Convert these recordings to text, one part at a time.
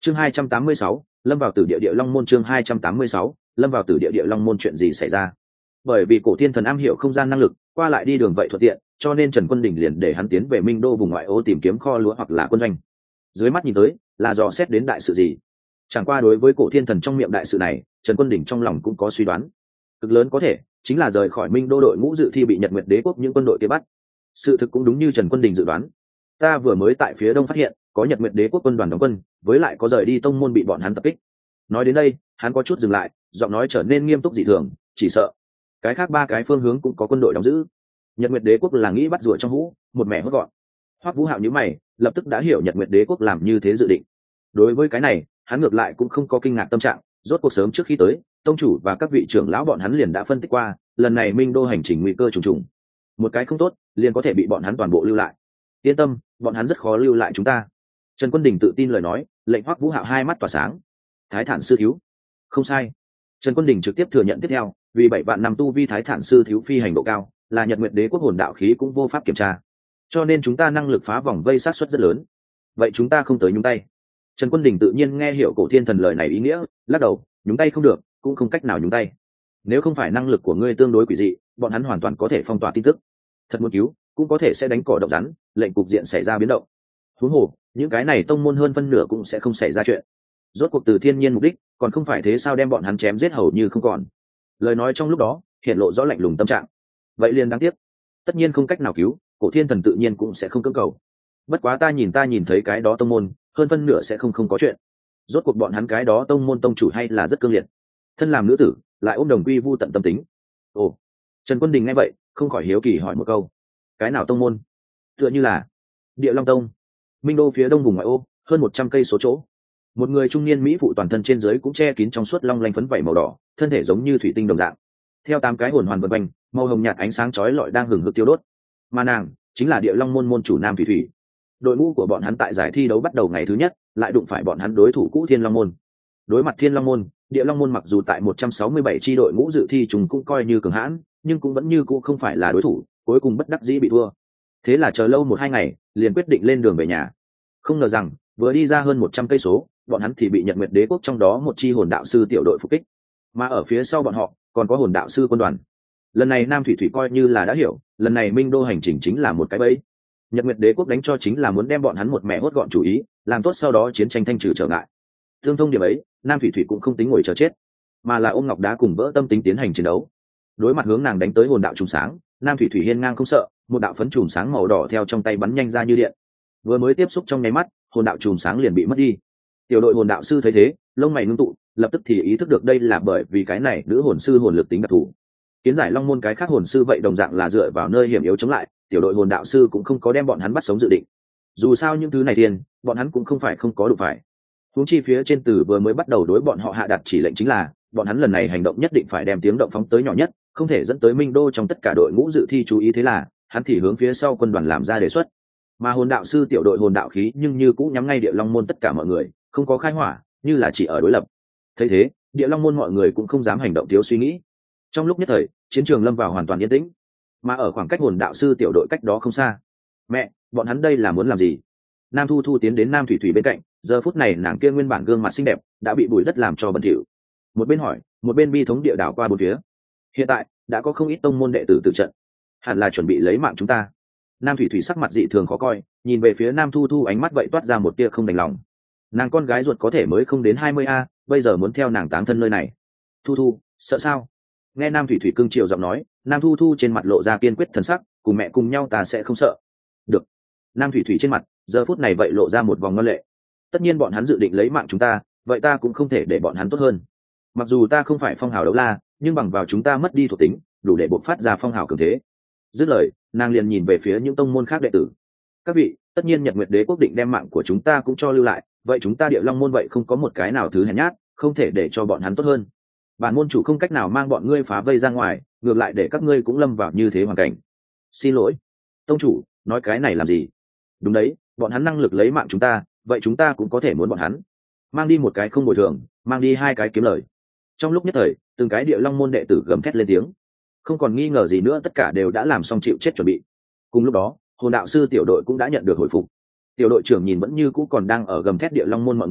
Chương 286, lâm vào tử địa địa long môn. Chương 286, lâm vào tử địa địa long môn. Chuyện gì xảy ra? Bởi vì Cổ Thiên Thần am hiểu không gian năng lực, qua lại đi đường vậy thuận tiện, cho nên Trần Quân Đình liền để hắn tiến về Minh Đô vùng ngoại ô tìm kiếm kho lúa hoặc là quân doanh. Dưới mắt nhìn tới, là dò xét đến đại sự gì? Chẳng qua đối với Cổ Thiên Thần trong miệng đại sự này, Trần Quân Đình trong lòng cũng có suy đoán. Cực lớn có thể chính là rời khỏi Minh Đô đội ngũ dự thi bị Nhật Nguyệt Đế quốc những quân đội kia bắt. Sự thực cũng đúng như Trần Quân Đình dự đoán. Ta vừa mới tại phía đông phát hiện có Nhật Nguyệt Đế quốc quân đoàn đóng quân, với lại có rời đi tông môn bị bọn hắn tập kích. Nói đến đây, hắn có chút dừng lại, giọng nói trở nên nghiêm túc dị thường, chỉ sợ cái khác ba cái phương hướng cũng có quân đội đóng giữ. Nhật Nguyệt Đế quốc là nghĩ bắt rùa trong hũ, một mẻ hốt gọn. Hoắc Vũ Hạo nhíu mày, lập tức đã hiểu Nhật Nguyệt Đế quốc làm như thế dự định. Đối với cái này, hắn ngược lại cũng không có kinh ngạc tâm trạng, rốt cuộc sớm trước khi tới, tông chủ và các vị trưởng lão bọn hắn liền đã phân tích qua, lần này Minh Đô hành trình nguy cơ trùng trùng. Một cái không tốt, liền có thể bị bọn hắn toàn bộ lưu lại. Yên tâm, bọn hắn rất khó lưu lại chúng ta. Trần Quân Đình tự tin lời nói, lệnh Hoắc Vũ Hạo hai mắt tỏa sáng. Thái Thản sư thiếu, không sai. Trần Quân Đình trực tiếp thừa nhận tiếp theo, vì 7 vạn năm tu vi Thái Thản sư thiếu phi hành độ cao, là Nhật Nguyệt Đế quốc hồn đạo khí cũng vô pháp kiểm tra, cho nên chúng ta năng lực phá vòng vây sát suất rất lớn. Vậy chúng ta không tới nhúng tay. Trần Quân Đình tự nhiên nghe hiểu Cổ Thiên Thần lời này ý nghĩa, lắc đầu, nhúng tay không được, cũng không cách nào nhúng tay. Nếu không phải năng lực của ngươi tương đối quỷ dị, bọn hắn hoàn toàn có thể phong tỏa tin tức. Thật muốn cứu, cũng có thể sẽ đánh cỏ động rắn, lệnh cục diện xảy ra biến động. Huống hồ, những cái này tông môn hơn phân nửa cũng sẽ không xảy ra chuyện. Rốt cuộc từ thiên nhiên mục đích, còn không phải thế sao đem bọn hắn chém giết hầu như không còn. Lời nói trong lúc đó, hiện lộ rõ lạnh lùng tâm trạng. Vậy liền đáng tiếc, tất nhiên không cách nào cứu, Cổ Thiên Thần tự nhiên cũng sẽ không cưỡng cầu. Bất quá ta nhìn thấy cái đó tông môn, hơn phân nửa sẽ không có chuyện. Rốt cuộc bọn hắn cái đó tông môn tông chủ hay là rất cương liệt. Thân làm nữ tử, lại ôm đồng quy vu tận tâm tính. Ồ, Trần Quân Đình nghe vậy, không khỏi hiếu kỳ hỏi một câu. Cái nào tông môn? Tựa như là Địa Long Tông. Minh Đô phía đông vùng ngoại ô, hơn 100 cây số chỗ. Một người trung niên mỹ phụ toàn thân trên dưới cũng che kín trong suốt long lanh phấn vảy màu đỏ, thân thể giống như thủy tinh đồng dạng. Theo 8 cái hồn hoàn vần quanh, màu hồng nhạt ánh sáng chói lọi đang hừng hực tiêu đốt. Mà nàng chính là Địa Long môn môn chủ Nam Thủy Thủy. Đội ngũ của bọn hắn tại giải thi đấu bắt đầu ngày thứ nhất, lại đụng phải bọn hắn đối thủ cũ Thiên Long môn. Đối mặt Thiên Long môn, Địa Long môn mặc dù tại 167 chi đội ngũ dự thi chúng cũng coi như cường hãn, nhưng cũng vẫn như cũ không phải là đối thủ, cuối cùng bất đắc dĩ bị thua. Thế là chờ lâu 1-2 ngày, liền quyết định lên đường về nhà. Không ngờ rằng, vừa đi ra hơn 100 cây số, bọn hắn thì bị Nhật Nguyệt Đế quốc trong đó một chi hồn đạo sư tiểu đội phục kích. Mà ở phía sau bọn họ, còn có hồn đạo sư quân đoàn. Lần này Nam Thủy Thủy coi như là đã hiểu, lần này Minh Đô hành trình chính là một cái bẫy. Nhật Nguyệt Đế quốc đánh cho chính là muốn đem bọn hắn một mẹ hốt gọn chủ ý, làm tốt sau đó chiến tranh thanh trừ trở ngại. Tương thông điểm ấy, Nam Thủy Thủy cũng không tính ngồi chờ chết, mà là ôm ngọc đá cùng vỡ tâm tính tiến hành chiến đấu. Đối mặt hướng nàng đánh tới hồn đạo trùng sáng, Nam Thủy Thủy hiên ngang không sợ, một đạo phấn trùng sáng màu đỏ theo trong tay bắn nhanh ra như điện. Vừa mới tiếp xúc trong nháy mắt, hồn đạo trùng sáng liền bị mất đi. Tiểu đội hồn đạo sư thấy thế, lông mày ngưng tụ, lập tức thì ý thức được đây là bởi vì cái này nữ hồn sư hồn lực tính đặc thù. Kiến giải Long môn cái khác hồn sư vậy đồng dạng là dựa vào nơi hiểm yếu chống lại, tiểu đội hồn đạo sư cũng không có đem bọn hắn bắt sống dự định. Dù sao những thứ này tiền, bọn hắn cũng không phải không có đủ phải. Huống chi phía trên từ vừa mới bắt đầu đối bọn họ hạ đặt chỉ lệnh chính là, bọn hắn lần này hành động nhất định phải đem tiếng động phóng tới nhỏ nhất, không thể dẫn tới Minh Đô trong tất cả đội ngũ dự thi chú ý, thế là hắn thì hướng phía sau quân đoàn làm ra đề xuất. Mà hồn đạo sư tiểu đội hồn đạo khí nhưng như cũng nhắm ngay Địa Long môn tất cả mọi người, không có khai hỏa, như là chỉ ở đối lập. Thấy thế, Địa Long môn mọi người cũng không dám hành động thiếu suy nghĩ. Trong lúc nhất thời, chiến trường lâm vào hoàn toàn yên tĩnh. Mà ở khoảng cách hồn đạo sư tiểu đội cách đó không xa, mẹ, bọn hắn đây là muốn làm gì? Nam Thu Thu tiến đến Nam Thủy Thủy bên cạnh, giờ phút này nàng kia nguyên bản gương mặt xinh đẹp đã bị bụi đất làm cho bẩn thỉu. Một bên hỏi, một bên bi thống địa đảo qua bốn phía. Hiện tại đã có không ít tông môn đệ tử tử trận, hẳn là chuẩn bị lấy mạng chúng ta. Nam Thủy Thủy sắc mặt dị thường khó coi, nhìn về phía Nam Thu Thu ánh mắt vậy toát ra một tia không đành lòng. Nàng con gái ruột có thể mới không đến 20 a, bây giờ muốn theo nàng táng thân nơi này. Thu Thu, sợ sao? Nghe Nam Thủy Thủy cưng chiều giọng nói, Nam Thu Thu trên mặt lộ ra kiên quyết thần sắc, cùng mẹ cùng nhau ta sẽ không sợ. Được. Nam Thủy Thủy trên mặt giờ phút này vậy lộ ra một vòng ngân lệ. Tất nhiên bọn hắn dự định lấy mạng chúng ta, vậy ta cũng không thể để bọn hắn tốt hơn. Mặc dù ta không phải phong hào đấu la, nhưng bằng vào chúng ta mất đi thuộc tính, đủ để bộc phát ra phong hào cường thế. Dứt lời, nàng liền nhìn về phía những tông môn khác đệ tử. Các vị, tất nhiên Nhật Nguyệt Đế quốc định đem mạng của chúng ta cũng cho lưu lại, vậy chúng ta Địa Long môn vậy không có một cái nào thứ hèn nhát, không thể để cho bọn hắn tốt hơn. Bản môn chủ không cách nào mang bọn ngươi phá vây ra ngoài, ngược lại để các ngươi cũng lâm vào như thế hoàn cảnh. Xin lỗi, tông chủ, nói cái này làm gì? Đúng đấy, bọn hắn năng lực lấy mạng chúng ta, vậy chúng ta cũng có thể muốn bọn hắn. Mang đi một cái không bồi thường, mang đi 2 cái kiếm lời. Trong lúc nhất thời, từng cái Địa Long môn đệ tử gầm thét lên tiếng. Không còn nghi ngờ gì nữa, tất cả đều đã làm xong chịu chết chuẩn bị. Cùng lúc đó, hồn đạo sư tiểu đội cũng đã nhận được hồi phục. Tiểu đội trưởng nhìn vẫn như cũ còn đang ở gầm thét Địa Long môn mọi người,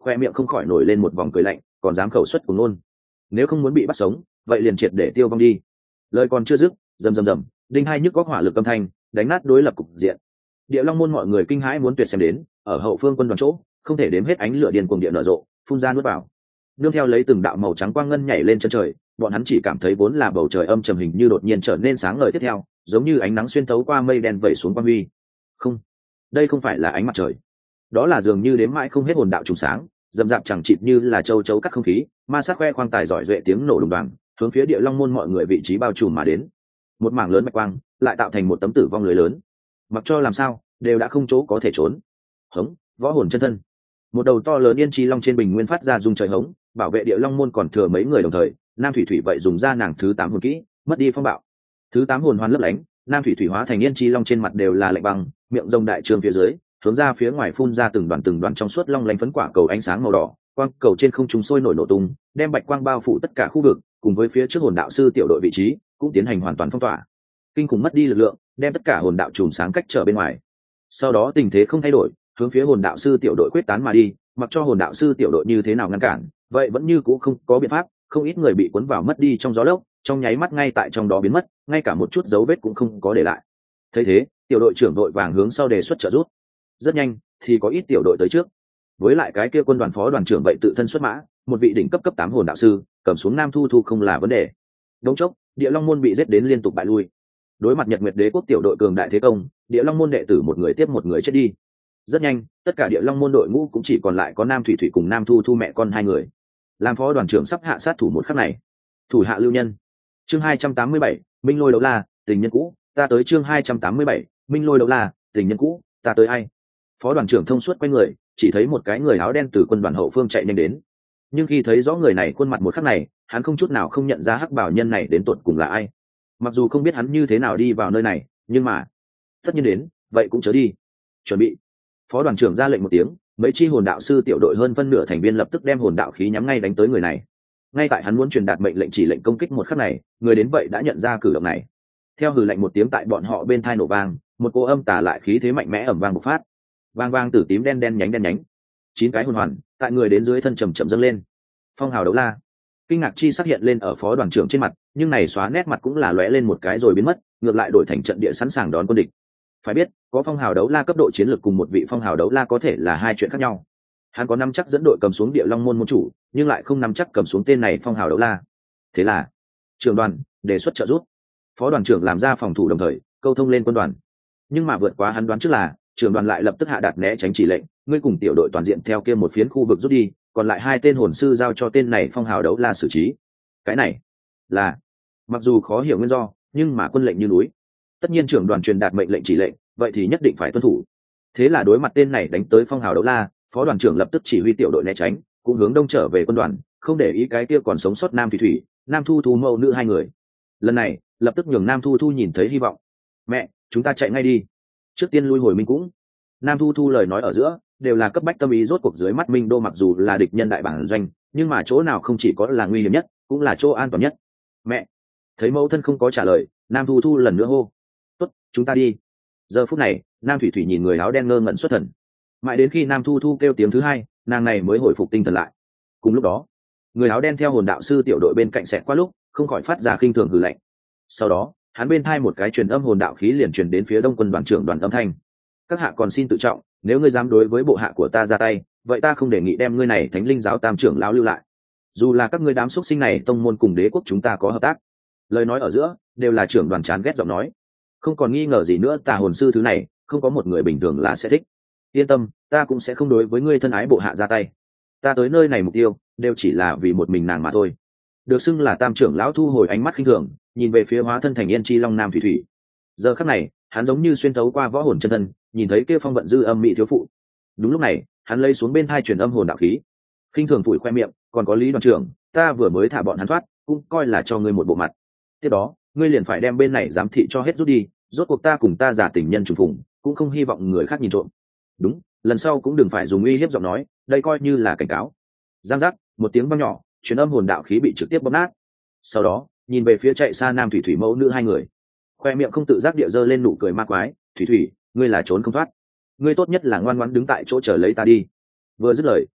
khoe miệng không khỏi nổi lên một vòng cười lạnh, còn dám khẩu xuất cùng luôn. Nếu không muốn bị bắt sống vậy liền triệt để tiêu vong đi. Lời còn chưa dứt, rầm rầm rầm, đinh hai nhức góc hỏa lực âm thanh đánh nát đối lập cục diện. Địa Long môn mọi người kinh hãi muốn tuyệt xem đến, ở hậu phương quân đoàn chỗ không thể đếm hết ánh lửa điên cuồng địa nở rộ, phun ra nuốt vào. Nương theo lấy từng đạo màu trắng quang ngân nhảy lên chân trời, bọn hắn chỉ cảm thấy vốn là bầu trời âm trầm hình như đột nhiên trở nên sáng ngời tiếp theo, giống như ánh nắng xuyên thấu qua mây đen vẩy xuống quang huy. Không, đây không phải là ánh mặt trời, đó là dường như đếm mãi không hết hồn đạo trùng sáng, dầm dạp chẳng chịt như là châu chấu cắt không khí, ma sát khoe khoang tài giỏi duệ tiếng nổ đùng đoàng, hướng phía Địa Long môn mọi người vị trí bao trùm mà đến. Một mảng lớn bạch quang lại tạo thành một tấm tử vong lưới lớn, mặc cho làm sao đều đã không chỗ có thể trốn. Hống, võ hồn chân thân. Một đầu to lớn yên chi long trên bình nguyên phát ra rung trời hống, bảo vệ Địa Long môn còn thừa mấy người đồng thời, Nam Thủy Thủy vậy dùng ra nàng thứ 8 hồn kỹ, mất đi phong bạo. Thứ 8 hồn hoàn lấp lánh, Nam Thủy Thủy hóa thành yên chi long trên mặt đều là lạnh băng, miệng rồng đại trường phía dưới, hướng ra phía ngoài phun ra từng đoàn trong suốt long lánh phấn quả cầu ánh sáng màu đỏ, quang cầu trên không trung sôi nổi nổ tung, đem bạch quang bao phủ tất cả khu vực, cùng với phía trước hồn đạo sư tiểu đội vị trí cũng tiến hành hoàn toàn phong tỏa. Kinh khủng mất đi lực lượng, đem tất cả hồn đạo chùm sáng cách trở bên ngoài. Sau đó tình thế không thay đổi, hướng phía hồn đạo sư tiểu đội quyết tán mà đi, mặc cho hồn đạo sư tiểu đội như thế nào ngăn cản, vậy vẫn như cũ không có biện pháp, không ít người bị cuốn vào mất đi trong gió lốc, trong nháy mắt ngay tại trong đó biến mất, ngay cả một chút dấu vết cũng không có để lại. Thấy thế, tiểu đội trưởng đội vàng hướng sau đề xuất trợ giúp. Rất nhanh thì có ít tiểu đội tới trước, với lại cái kia quân đoàn phó đoàn trưởng vậy tự thân xuất mã, một vị đỉnh cấp cấp 8 hồn đạo sư cầm xuống Nam Thu Thu không là vấn đề. Đống chốc, Địa Long môn bị giết đến liên tục bại lui. Đối mặt Nhật Nguyệt Đế quốc tiểu đội cường đại thế công, Địa Long môn đệ tử một người tiếp một người chết đi. Rất nhanh, tất cả Địa Long môn đội ngũ cũng chỉ còn lại có Nam Thủy Thủy cùng Nam Thu Thu mẹ con hai người. Làm phó đoàn trưởng sắp hạ sát thủ một khắc này. Thủ hạ lưu nhân. Chương 287, Minh Lôi đấu la, tình nhân cũ, ta tới. Chương 287, Minh Lôi đấu la, tình nhân cũ, ta tới. Ai? Phó đoàn trưởng thông suốt quay người, chỉ thấy một cái người áo đen từ quân đoàn hậu phương chạy nhanh đến. Nhưng khi thấy rõ người này khuôn mặt một khắc này, hắn không chút nào không nhận ra hắc bảo nhân này đến tột cùng là ai. Mặc dù không biết hắn như thế nào đi vào nơi này, nhưng mà tất nhiên đến, vậy cũng chớ đi. Chuẩn bị. Phó đoàn trưởng ra lệnh một tiếng, mấy chi hồn đạo sư tiểu đội hơn phân nửa thành viên lập tức đem hồn đạo khí nhắm ngay đánh tới người này. Ngay tại hắn muốn truyền đạt mệnh lệnh chỉ lệnh công kích một khắc này, người đến vậy đã nhận ra cử động này. Theo hừ lệnh một tiếng tại bọn họ bên thai nổ vang, một cô âm tà lại khí thế mạnh mẽ ầm vang bộc phát. Vang vang tử tím đen đen nhánh. 9 cái hồn hoàn tại người đến dưới thân chậm chậm dâng lên. Phong hào đấu la. Kinh ngạc chi xuất hiện lên ở phó đoàn trưởng trên mặt, nhưng này xóa nét mặt cũng là lóe lên một cái rồi biến mất, ngược lại đổi thành trận địa sẵn sàng đón quân địch. Phải biết, có phong hào đấu la cấp độ chiến lược cùng một vị phong hào đấu la có thể là hai chuyện khác nhau. Hắn có nắm chắc dẫn đội cầm xuống Địa Long môn môn chủ, nhưng lại không nắm chắc cầm xuống tên này phong hào đấu la. Thế là, trưởng đoàn đề xuất trợ giúp. Phó đoàn trưởng làm ra phòng thủ đồng thời câu thông lên quân đoàn. Nhưng mà vượt quá hắn đoán trước là, trưởng đoàn lại lập tức hạ đạt né tránh chỉ lệnh, ngươi cùng tiểu đội toàn diện theo kia một phiến khu vực rút đi, còn lại 2 tên hồn sư giao cho tên này phong hào đấu la xử trí. Cái này là, mặc dù khó hiểu nguyên do, nhưng mà quân lệnh như núi. Tất nhiên trưởng đoàn truyền đạt mệnh lệnh chỉ lệnh, vậy thì nhất định phải tuân thủ. Thế là đối mặt tên này đánh tới phong hào đấu la, phó đoàn trưởng lập tức chỉ huy tiểu đội né tránh, cũng hướng đông trở về quân đoàn, không để ý cái kia còn sống sót Nam Thủy Thủy, Nam Thu Thu mẫu nữ 2 người. Lần này lập tức nhường Nam Thu Thu nhìn thấy hy vọng. Mẹ, chúng ta chạy ngay đi, trước tiên lui hồi Minh cũng. Nam Thu Thu lời nói ở giữa đều là cấp bách tâm ý, rốt cuộc dưới mắt Minh Đô mặc dù là địch nhân đại bản doanh, nhưng mà chỗ nào không chỉ có là nguy hiểm nhất, cũng là chỗ an toàn nhất. Mẹ. Thấy mẫu thân không có trả lời, Nam Thu Thu lần nữa hô, tốt, chúng ta đi. Giờ phút này, Nam Thủy Thủy nhìn người áo đen ngơ ngẩn xuất thần, mãi đến khi Nam Thu Thu kêu tiếng thứ 2, nàng này mới hồi phục tinh thần lại. Cùng lúc đó, người áo đen theo hồn đạo sư tiểu đội bên cạnh xẹt qua lúc, không khỏi phát ra khinh thường hừ lạnh. Sau đó, hắn bên thai một cái truyền âm hồn đạo khí liền truyền đến phía đông quân đoàn trưởng đoàn âm thanh. Các hạ còn xin tự trọng, nếu ngươi dám đối với bộ hạ của ta ra tay, vậy ta không đề nghị đem ngươi này thánh linh giáo tam trưởng lão lưu lại. Dù là các ngươi đám xuất sinh này tông môn cùng đế quốc chúng ta có hợp tác. Lời nói ở giữa đều là trưởng đoàn chán ghét giọng nói. Không còn nghi ngờ gì nữa, tà hồn sư thứ này không có một người bình thường là sẽ thích. Yên tâm, ta cũng sẽ không đối với ngươi thân ái bộ hạ ra tay. Ta tới nơi này mục tiêu đều chỉ là vì một mình nàng mà thôi. Được xưng là tam trưởng lão thu hồi ánh mắt khinh thường, nhìn về phía hóa thân thành yên chi long Nam Thủy Thủy. Giờ khắc này, hắn giống như xuyên thấu qua võ hồn chân thân, nhìn thấy kia phong vận dư âm mỹ thiếu phụ. Đúng lúc này, hắn lấy xuống bên thai truyền âm hồn đạo khí, khinh thường phủi khoe miệng, còn có Lý đoàn trưởng, ta vừa mới thả bọn hắn thoát, cũng coi là cho ngươi một bộ mặt. Tiếp đó, ngươi liền phải đem bên này giám thị cho hết rút đi, rốt cuộc ta cùng ta giả tình nhân trùng phùng, cũng không hy vọng người khác nhìn trộm. Đúng, lần sau cũng đừng phải dùng uy hiếp giọng nói, đây coi như là cảnh cáo. Giang giác, một tiếng vang nhỏ, truyền âm hồn đạo khí bị trực tiếp bóp nát. Sau đó, nhìn về phía chạy xa Nam Thủy Thủy mẫu nữ 2 người, khoe miệng không tự giác địa dơ lên nụ cười ma quái. Thủy Thủy, ngươi là trốn không thoát, ngươi tốt nhất là ngoan ngoãn đứng tại chỗ chờ lấy ta đi. Vừa dứt lời,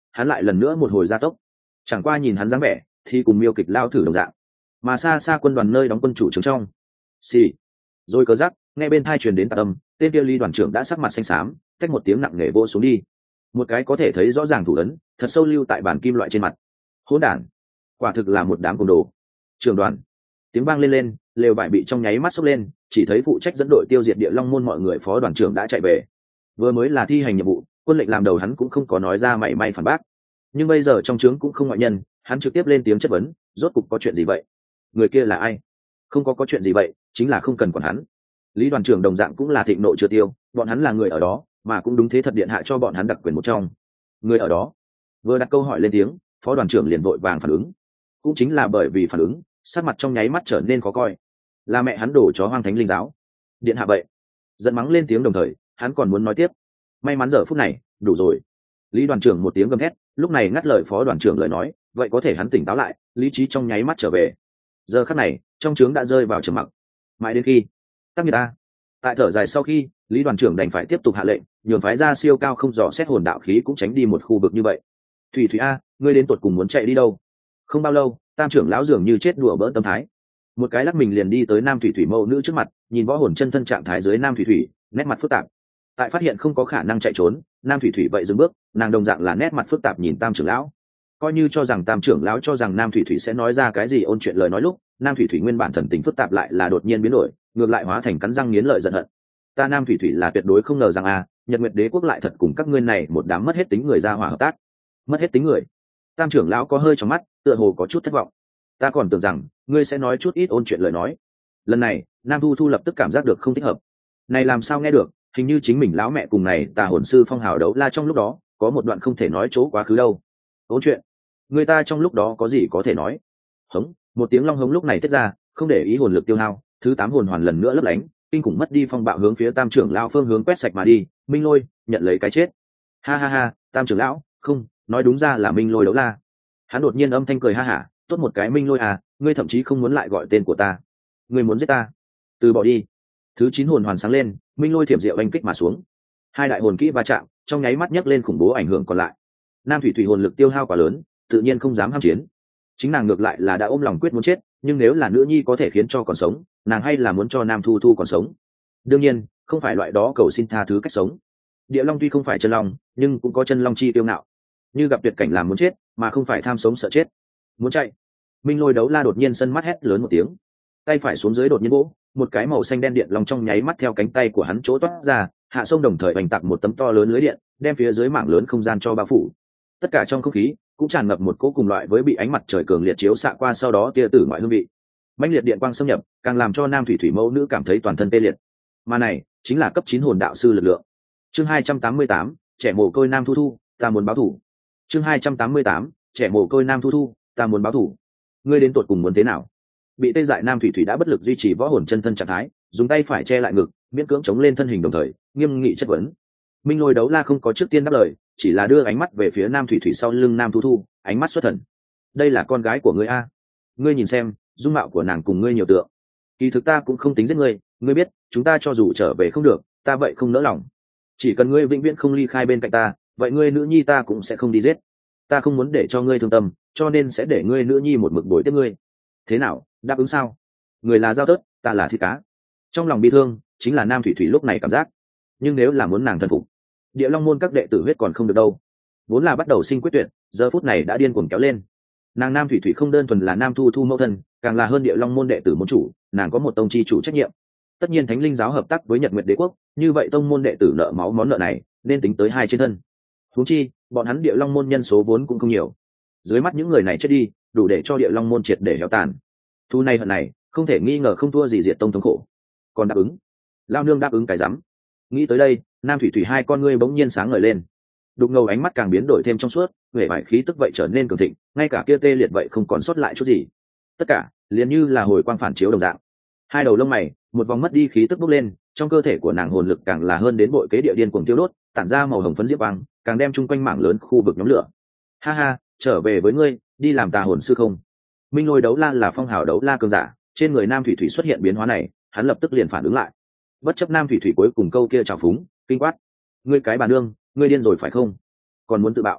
hắn lại lần nữa một hồi gia tốc. Chẳng qua nhìn hắn dáng vẻ thì cùng miêu kịch lao thử đồng dạng. Mà xa xa quân đoàn nơi đóng quân chủ trướng trong xì rồi cớ rắc nghe bên thai truyền đến tạc âm, tên kia Lý đoàn trưởng đã sắc mặt xanh xám, cách một tiếng nặng nề vô xuống đi. Một cái có thể thấy rõ ràng thủ ấn thật sâu lưu tại bản kim loại trên mặt. Hỗn đản, quả thực là một đám côn đồ. Trưởng đoàn, tiếng vang lên lên, lều vải bị trong nháy mắt sốc lên, chỉ thấy phụ trách dẫn đội tiêu diệt Địa Long môn mọi người phó đoàn trưởng đã chạy về. Vừa mới là thi hành nhiệm vụ, quân lệnh làm đầu hắn cũng không có nói ra mảy may phản bác, nhưng bây giờ trong trướng cũng không ngoại nhân, hắn trực tiếp lên tiếng chất vấn, rốt cục có chuyện gì vậy? Người kia là ai? Không có chuyện gì vậy, chính là không cần quản hắn. Lý đoàn trưởng đồng dạng cũng là thịnh nộ chưa tiêu, bọn hắn là người ở đó, mà cũng đúng thế thật điện hạ cho bọn hắn đặc quyền một trong. Người ở đó? Vừa đặt câu hỏi lên tiếng, phó đoàn trưởng liền vội vàng phản ứng. Cũng chính là bởi vì phản ứng, sắc mặt trong nháy mắt trở nên khó coi. Là mẹ hắn đổ chó hoang thánh linh giáo. Điện hạ vậy. Giận mắng lên tiếng đồng thời, hắn còn muốn nói tiếp. May mắn giờ phút này, đủ rồi. Lý đoàn trưởng một tiếng gầm hét, lúc này ngắt lời phó đoàn trưởng lời nói, vậy có thể hắn tỉnh táo lại, lý trí trong nháy mắt trở về. Giờ khắc này, trong trướng đã rơi vào trầm mặc. Mãi đến khi tắc nghiệt ta. Tại thở dài sau khi, Lý đoàn trưởng đành phải tiếp tục hạ lệnh, nhường phái ra siêu cao không dò xét hồn đạo khí cũng tránh đi một khu vực như vậy. Thủy Thủy a, ngươi đến tột cùng muốn chạy đi đâu? Không bao lâu, tam trưởng lão dường như chết đùa bỡn tâm thái. Một cái lắc mình liền đi tới Nam Thủy Thủy mẫu nữ trước mặt, nhìn võ hồn chân thân trạng thái dưới Nam Thủy Thủy, nét mặt phức tạp. Tại phát hiện không có khả năng chạy trốn, Nam Thủy Thủy vậy dừng bước, nàng đồng dạng là nét mặt phức tạp nhìn tam trưởng lão. Coi như cho rằng tam trưởng lão cho rằng Nam Thủy Thủy sẽ nói ra cái gì ôn chuyện lời nói lúc, Nam Thủy Thủy nguyên bản thần tình phức tạp lại là đột nhiên biến đổi, ngược lại hóa thành cắn răng nghiến lợi giận hận. Ta Nam Thủy Thủy là tuyệt đối không ngờ rằng Nhật Nguyệt Đế quốc lại thật cùng các ngươi này một đám mất hết tính người ra hòa hợp tác. Mất hết tính người? Tam trưởng lão có hơi trong mắt, tựa hồ có chút thất vọng. Ta còn tưởng rằng ngươi sẽ nói chút ít ôn chuyện lời nói. Lần này, Nam Thu Thu lập tức cảm giác được không thích hợp. Này làm sao nghe được, hình như chính mình lão mẹ cùng này tà hồn sư Phong Hào đấu la trong lúc đó có một đoạn không thể nói chỗ quá khứ đâu. Ôn chuyện? Người ta trong lúc đó có gì có thể nói? Hống, một tiếng long hống lúc này tiết ra, không để ý hồn lực tiêu hao, thứ 8 hồn hoàn lần nữa lấp lánh, kinh khủng mất đi phong bạo hướng phía tam trưởng lão phương hướng quét sạch mà đi. Minh Lôi nhận lấy cái chết. Ha ha ha, tam trưởng lão, không, nói đúng ra là Minh Lôi đấu la. Hắn đột nhiên âm thanh cười ha hả, tốt một cái Minh Lôi ngươi thậm chí không muốn lại gọi tên của ta. Ngươi muốn giết ta? Từ bỏ đi. Thứ 9 hồn hoàn sáng lên, Minh Lôi thiểm diệu anh kích mà xuống. Hai đại hồn kỹ va chạm, trong nháy mắt nhấc lên khủng bố ảnh hưởng còn lại. Nam Thủy Thủy hồn lực tiêu hao quá lớn, tự nhiên không dám ham chiến. Chính nàng ngược lại là đã ôm lòng quyết muốn chết, nhưng nếu là nữ nhi có thể khiến cho còn sống, nàng hay là muốn cho Nam Thu Thu còn sống. Đương nhiên, không phải loại đó cầu xin tha thứ cách sống. Địa Long tuy không phải chân long, nhưng cũng có chân long chi tiêu ngạo. Như gặp tuyệt cảnh làm muốn chết, mà không phải tham sống sợ chết. Muốn chạy. Minh Lôi đấu la đột nhiên sân mắt hét lớn một tiếng, tay phải xuống dưới đột nhiên vỗ, một cái màu xanh đen điện long trong nháy mắt theo cánh tay của hắn chỗ toát ra, hạ sông đồng thời bành tạc một tấm to lớn lưới điện, đem phía dưới mảng lớn không gian cho bao phủ. Tất cả trong không khí cũng tràn ngập một cỗ cùng loại với bị ánh mặt trời cường liệt chiếu xạ qua sau đó tia tử ngoại hương vị. Mãnh liệt điện quang xâm nhập, càng làm cho Nam Thủy Thủy mẫu nữ cảm thấy toàn thân tê liệt. Mà này chính là cấp 9 hồn đạo sư lực lượng. Chương 288, trẻ mồ côi Nam Thu Thu, ta muốn báo thủ. Chương 288, trẻ mồ côi Nam Thu Thu, ta muốn báo thủ. Ngươi đến tột cùng muốn thế nào? Bị tê dại Nam Thủy Thủy đã bất lực duy trì võ hồn chân thân trạng thái, dùng tay phải che lại ngực, miễn cưỡng chống lên thân hình đồng thời nghiêm nghị chất vấn. Minh Lôi đấu la không có trước tiên đáp lời, chỉ là đưa ánh mắt về phía Nam Thủy Thủy sau lưng Nam Thu Thu, ánh mắt xuất thần. Đây là con gái của ngươi ngươi nhìn xem, dung mạo của nàng cùng ngươi nhiều tượng. Kỳ thực ta cũng không tính giết ngươi, ngươi biết, chúng ta cho dù trở về không được, ta vậy không nỡ lòng. Chỉ cần ngươi vĩnh viễn không ly khai bên cạnh ta, vậy ngươi nữ nhi ta cũng sẽ không đi giết. Ta không muốn để cho ngươi thương tâm, cho nên sẽ để ngươi nữ nhi một mực bồi tiếp ngươi. Thế nào, đáp ứng sao? Người là dao tớt, ta là thịt cá. Trong lòng bi thương chính là Nam Thủy Thủy lúc này cảm giác. Nhưng nếu là muốn nàng thần phục, Địa Long môn các đệ tử huyết còn không được đâu. Vốn là bắt đầu sinh quyết tuyệt, giờ phút này đã điên cuồng kéo lên. Nàng Nam Thủy Thủy không đơn thuần là Nam Thu Thu mẫu thân, càng là hơn Địa Long môn đệ tử môn chủ, nàng có một tông chi chủ trách nhiệm. Tất nhiên Thánh Linh giáo hợp tác với Nhật Nguyệt Đế quốc, như vậy tông môn đệ tử nợ máu món nợ này nên tính tới hai trên thân. Huống chi, bọn hắn Địa Long môn nhân số vốn cũng không nhiều. Dưới mắt những người này chết đi, đủ để cho Địa Long môn triệt để héo tàn. Thu này hận này, không thể nghi ngờ không thua gì diệt tông thống khổ. Còn đáp ứng? Lao nương đáp ứng cái rắm. Nghĩ tới đây, Nam Thủy Thủy hai con ngươi bỗng nhiên sáng ngời lên. Đục ngầu ánh mắt càng biến đổi thêm trong suốt, vẻ vải khí tức vậy trở nên cường thịnh, ngay cả kia tê liệt vậy không còn sót lại chút gì. Tất cả liền như là hồi quang phản chiếu đồng dạng. Hai đầu lông mày, một vòng mất đi khí tức bốc lên, trong cơ thể của nàng hồn lực càng là hơn đến bội kế địa điên cuồng tiêu đốt, tản ra màu hồng phấn diễm quang, càng đem chung quanh mảng lớn khu vực nhóm lửa. Ha ha, trở về với ngươi, đi làm tà hồn sư không? Minh Lôi đấu la là phong hào đấu la cường giả, trên người Nam Thủy Thủy xuất hiện biến hóa này, hắn lập tức liền phản ứng lại. Bất chấp Nam Thủy Thủy cuối cùng câu kia trào phúng, kinh quát: ngươi cái bà nương, ngươi điên rồi phải không? Còn muốn tự bạo?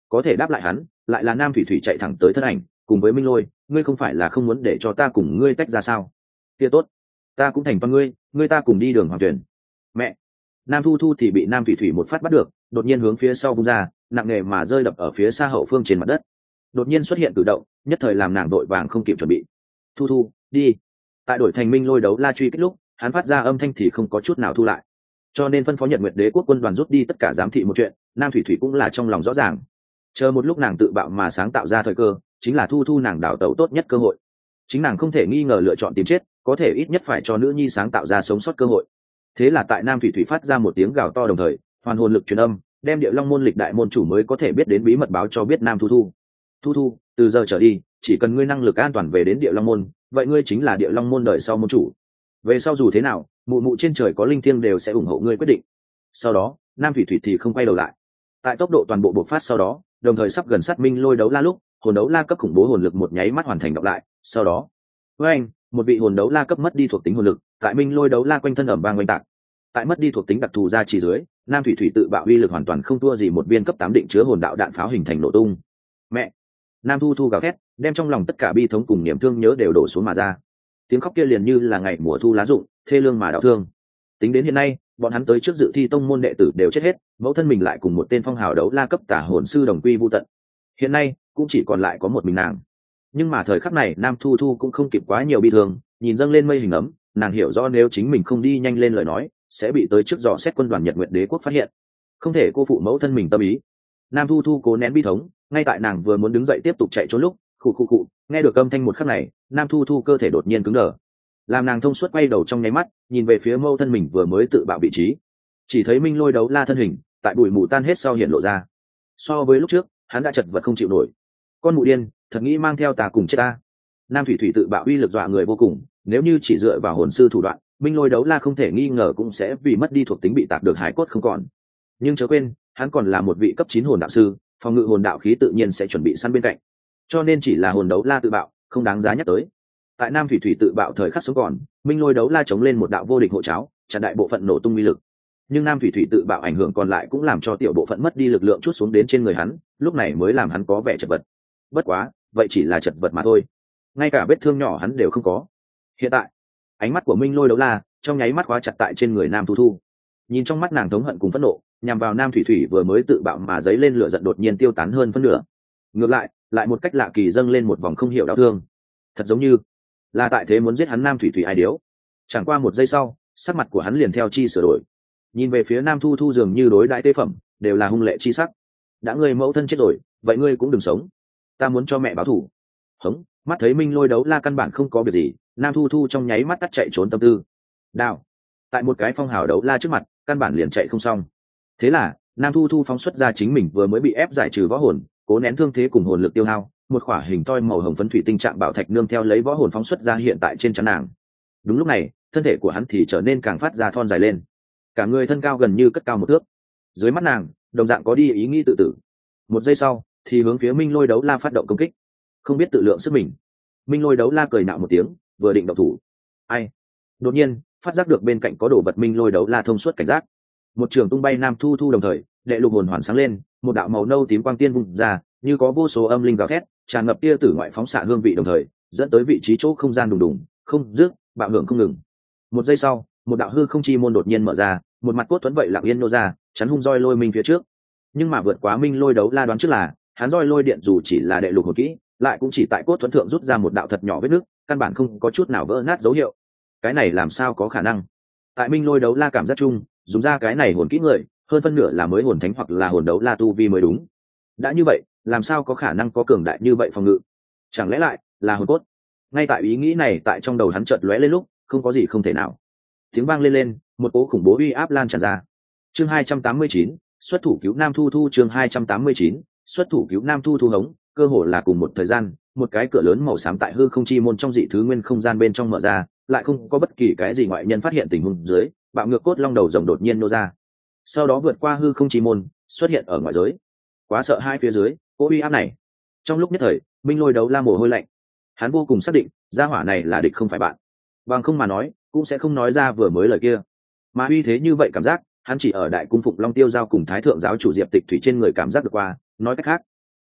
có thể đáp lại hắn lại là nam thủy thủy chạy thẳng tới thân ảnh cùng với minh lôi. Ngươi không phải là không muốn để cho ta cùng ngươi tách ra sao? Kia tốt, ta cũng thành con ngươi ta cùng đi đường hoàng tuyển. Mẹ! Nam thu thu thì bị nam thủy thủy một phát bắt được, đột nhiên hướng phía sau vung ra, nặng nề mà rơi đập ở phía xa hậu phương trên mặt đất. Đột nhiên xuất hiện cử động, nhất thời làm nàng đội vàng không kịp chuẩn bị. Thu thu, đi! Tại đổi thành minh lôi đấu la truy kích lúc, hắn phát ra âm thanh thì không có chút nào thu lại, cho nên phân phó Nhật Nguyệt Đế quốc quân đoàn rút đi tất cả giám thị một chuyện, nam thủy thủy cũng là trong lòng rõ ràng. Chờ một lúc nàng tự bạo mà sáng tạo ra thời cơ, chính là thu thu nàng đào tẩu tốt nhất cơ hội. Chính nàng không thể nghi ngờ lựa chọn tìm chết, có thể ít nhất phải cho nữ nhi sáng tạo ra sống sót cơ hội. Thế là tại nam thủy thủy phát ra một tiếng gào to đồng thời, hoàn hồn lực truyền âm, đem Địa Long môn lịch đại môn chủ mới có thể biết đến bí mật báo cho biết nam thu thu. Thu thu, từ giờ trở đi, chỉ cần ngươi năng lực an toàn về đến Địa Long môn, vậy ngươi chính là Địa Long môn đời sau môn chủ. Về sau dù thế nào, mụ mụ trên trời có linh thiêng đều sẽ ủng hộ ngươi quyết định. Sau đó nam thủy thủy thì không quay đầu lại. Tại tốc độ toàn bộ bộc phát sau đó, đồng thời sắp gần sát minh lôi đấu la lúc, hồn đấu la cấp khủng bố hồn lực một nháy mắt hoàn thành đọc lại. Sau đó với anh, một vị hồn đấu la cấp mất đi thuộc tính hồn lực tại minh lôi đấu la quanh thân ẩm vang oanh tạc. Tại mất đi thuộc tính đặc thù ra chỉ dưới, nam thủy thủy tự bạo uy lực hoàn toàn không thua gì một viên cấp 8 định chứa hồn đạo đạn pháo hình thành nổ tung. Mẹ! Nam thu thu gào thét, đem trong lòng tất cả bi thống cùng niềm thương nhớ đều đổ xuống mà ra. Tiếng khóc kia liền như là ngày mùa thu lá rụng, thê lương mà đau thương. Tính đến hiện nay, bọn hắn tới trước dự thi tông môn đệ tử đều chết hết, mẫu thân mình lại cùng một tên phong hào đấu la cấp tả hồn sư đồng quy vu tận. Hiện nay cũng chỉ còn lại có một mình nàng. Nhưng mà thời khắc này nam thu thu cũng không kịp quá nhiều bi thương, nhìn dâng lên mây hình ấm, nàng hiểu rõ nếu chính mình không đi nhanh lên lời nói sẽ bị tới trước dò xét quân đoàn Nhật Nguyệt Đế quốc phát hiện, không thể cô phụ mẫu thân mình tâm ý. Nam thu thu cố nén bi thống, ngay tại nàng vừa muốn đứng dậy tiếp tục chạy trốn lúc, khụ nghe được âm thanh một khắc này, nam thu thu cơ thể đột nhiên cứng đờ, làm nàng thông suốt quay đầu trong nháy mắt nhìn về phía mẫu thân mình vừa mới tự bạo vị trí, chỉ thấy minh lôi đấu la thân hình tại bụi mù tan hết sau hiện lộ ra. So với lúc trước hắn đã chật vật không chịu nổi. Con mụ điên, thật nghĩ mang theo ta cùng chết ta. Nam thủy thủy tự bạo uy lực dọa người vô cùng, nếu như chỉ dựa vào hồn sư thủ đoạn, minh lôi đấu la không thể nghi ngờ cũng sẽ vì mất đi thuộc tính bị tạc được hải cốt không còn. Nhưng chớ quên, hắn còn là một vị cấp 9 hồn đạo sư, phòng ngự hồn đạo khí tự nhiên sẽ chuẩn bị săn bên cạnh, cho nên chỉ là hồn đấu la tự bạo không đáng giá nhắc tới. Tại nam thủy thủy tự bạo thời khắc sống còn, minh lôi đấu la chống lên một đạo vô địch hộ cháo, chặn đại bộ phận nổ tung uy lực. Nhưng nam thủy thủy tự bạo ảnh hưởng còn lại cũng làm cho tiểu bộ phận mất đi lực lượng chút xuống đến trên người hắn, lúc này mới làm hắn có vẻ chật vật. Bất quá vậy chỉ là chật vật mà thôi, ngay cả vết thương nhỏ hắn đều không có. Hiện tại ánh mắt của minh lôi đấu la trong nháy mắt khóa chặt tại trên người nam thu thu, nhìn trong mắt nàng thống hận cùng phẫn nộ nhằm vào nam thủy thủy vừa mới tự bạo mà dấy lên lửa giận đột nhiên tiêu tán hơn phân nửa. Ngược lại một cách lạ kỳ dâng lên một vòng không hiểu đau thương, thật giống như là tại thế muốn giết hắn nam thủy thủy ai điếu. Chẳng qua một giây sau, sắc mặt của hắn liền theo chi sửa đổi, nhìn về phía nam thu thu dường như đối đãi tế phẩm đều là hung lệ chi sắc. Đã ngươi mẫu thân chết rồi, vậy ngươi cũng đừng sống, ta muốn cho mẹ báo thù. Hống! Mắt thấy minh lôi đấu la căn bản không có việc gì, nam thu thu trong nháy mắt tắt chạy trốn tâm tư. Đao! Tại một cái phong hào đấu la trước mặt, căn bản liền chạy không xong. Thế là nam thu thu phóng xuất ra chính mình vừa mới bị ép giải trừ võ hồn, cố nén thương thế cùng hồn lực tiêu hao, một khỏa hình toi màu hồng phấn thủy tinh trạng bảo thạch nương theo lấy võ hồn phóng xuất ra hiện tại trên trán nàng. Đúng lúc này, thân thể của hắn thì trở nên càng phát ra thon dài lên, cả người thân cao gần như cất cao một thước. Dưới mắt nàng đồng dạng có đi ý nghĩ tự tử. Một giây sau thì hướng phía minh lôi đấu la phát động công kích, không biết tự lượng sức mình. Minh lôi đấu la cười nạo một tiếng, vừa định động thủ, ai đột nhiên phát giác được bên cạnh có đồ vật. Minh lôi đấu la thông suốt cảnh giác, một trường tung bay nam thu thu, đồng thời đệ lục hồn hoàn sáng lên, một đạo màu nâu tím quang tiên vùng ra, như có vô số âm linh gào thét tràn ngập tia tử ngoại phóng xạ hương vị, đồng thời dẫn tới vị trí chỗ không gian đùng đùng không dứt bạo hưởng không ngừng. Một giây sau, một đạo hư không chi môn đột nhiên mở ra, một mặt cốt thuẫn vậy lặng yên nô ra, chắn hung roi lôi minh phía trước. Nhưng mà vượt quá minh lôi đấu la đoán trước là, hắn roi lôi điện dù chỉ là đệ lục hồn kỹ, lại cũng chỉ tại cốt thuẫn thượng rút ra một đạo thật nhỏ vết nứt, căn bản không có chút nào vỡ nát dấu hiệu. Cái này làm sao có khả năng? Tại minh lôi đấu la cảm giác chung, dùng ra cái này hồn kỹ người hơn phân nửa là mới hồn thánh hoặc là hồn đấu la tu vi mới đúng. Đã như vậy, làm sao có khả năng có cường đại như vậy phòng ngự? Chẳng lẽ lại là hồn cốt? Ngay tại ý nghĩ này tại trong đầu hắn chợt lóe lên lúc, không có gì không thể nào. Tiếng vang lên, một cỗ khủng bố uy áp lan tràn ra. Chương 289, xuất thủ cứu nam thu thu. Chương 289, xuất thủ cứu nam thu thu. Hống! Cơ hồ là cùng một thời gian, một cái cửa lớn màu xám tại hư không chi môn trong dị thứ nguyên không gian bên trong mở ra, lại không có bất kỳ cái gì ngoại nhân phát hiện tình huống dưới, bạo ngược cốt long đầu rồng đột nhiên nô ra, sau đó vượt qua hư không chi môn, xuất hiện ở ngoại giới. Quá sợ hai phía dưới cỗ uy áp này. Trong lúc nhất thời, minh lôi đấu la mồ hôi lạnh. Hắn vô cùng xác định gia hỏa này là địch không phải bạn, bằng không mà nói cũng sẽ không nói ra vừa mới lời kia. Mà uy thế như vậy cảm giác, hắn chỉ ở đại cung phụng long tiêu giao cùng thái thượng giáo chủ diệp tịch thủy trên người cảm giác được qua. Nói cách khác,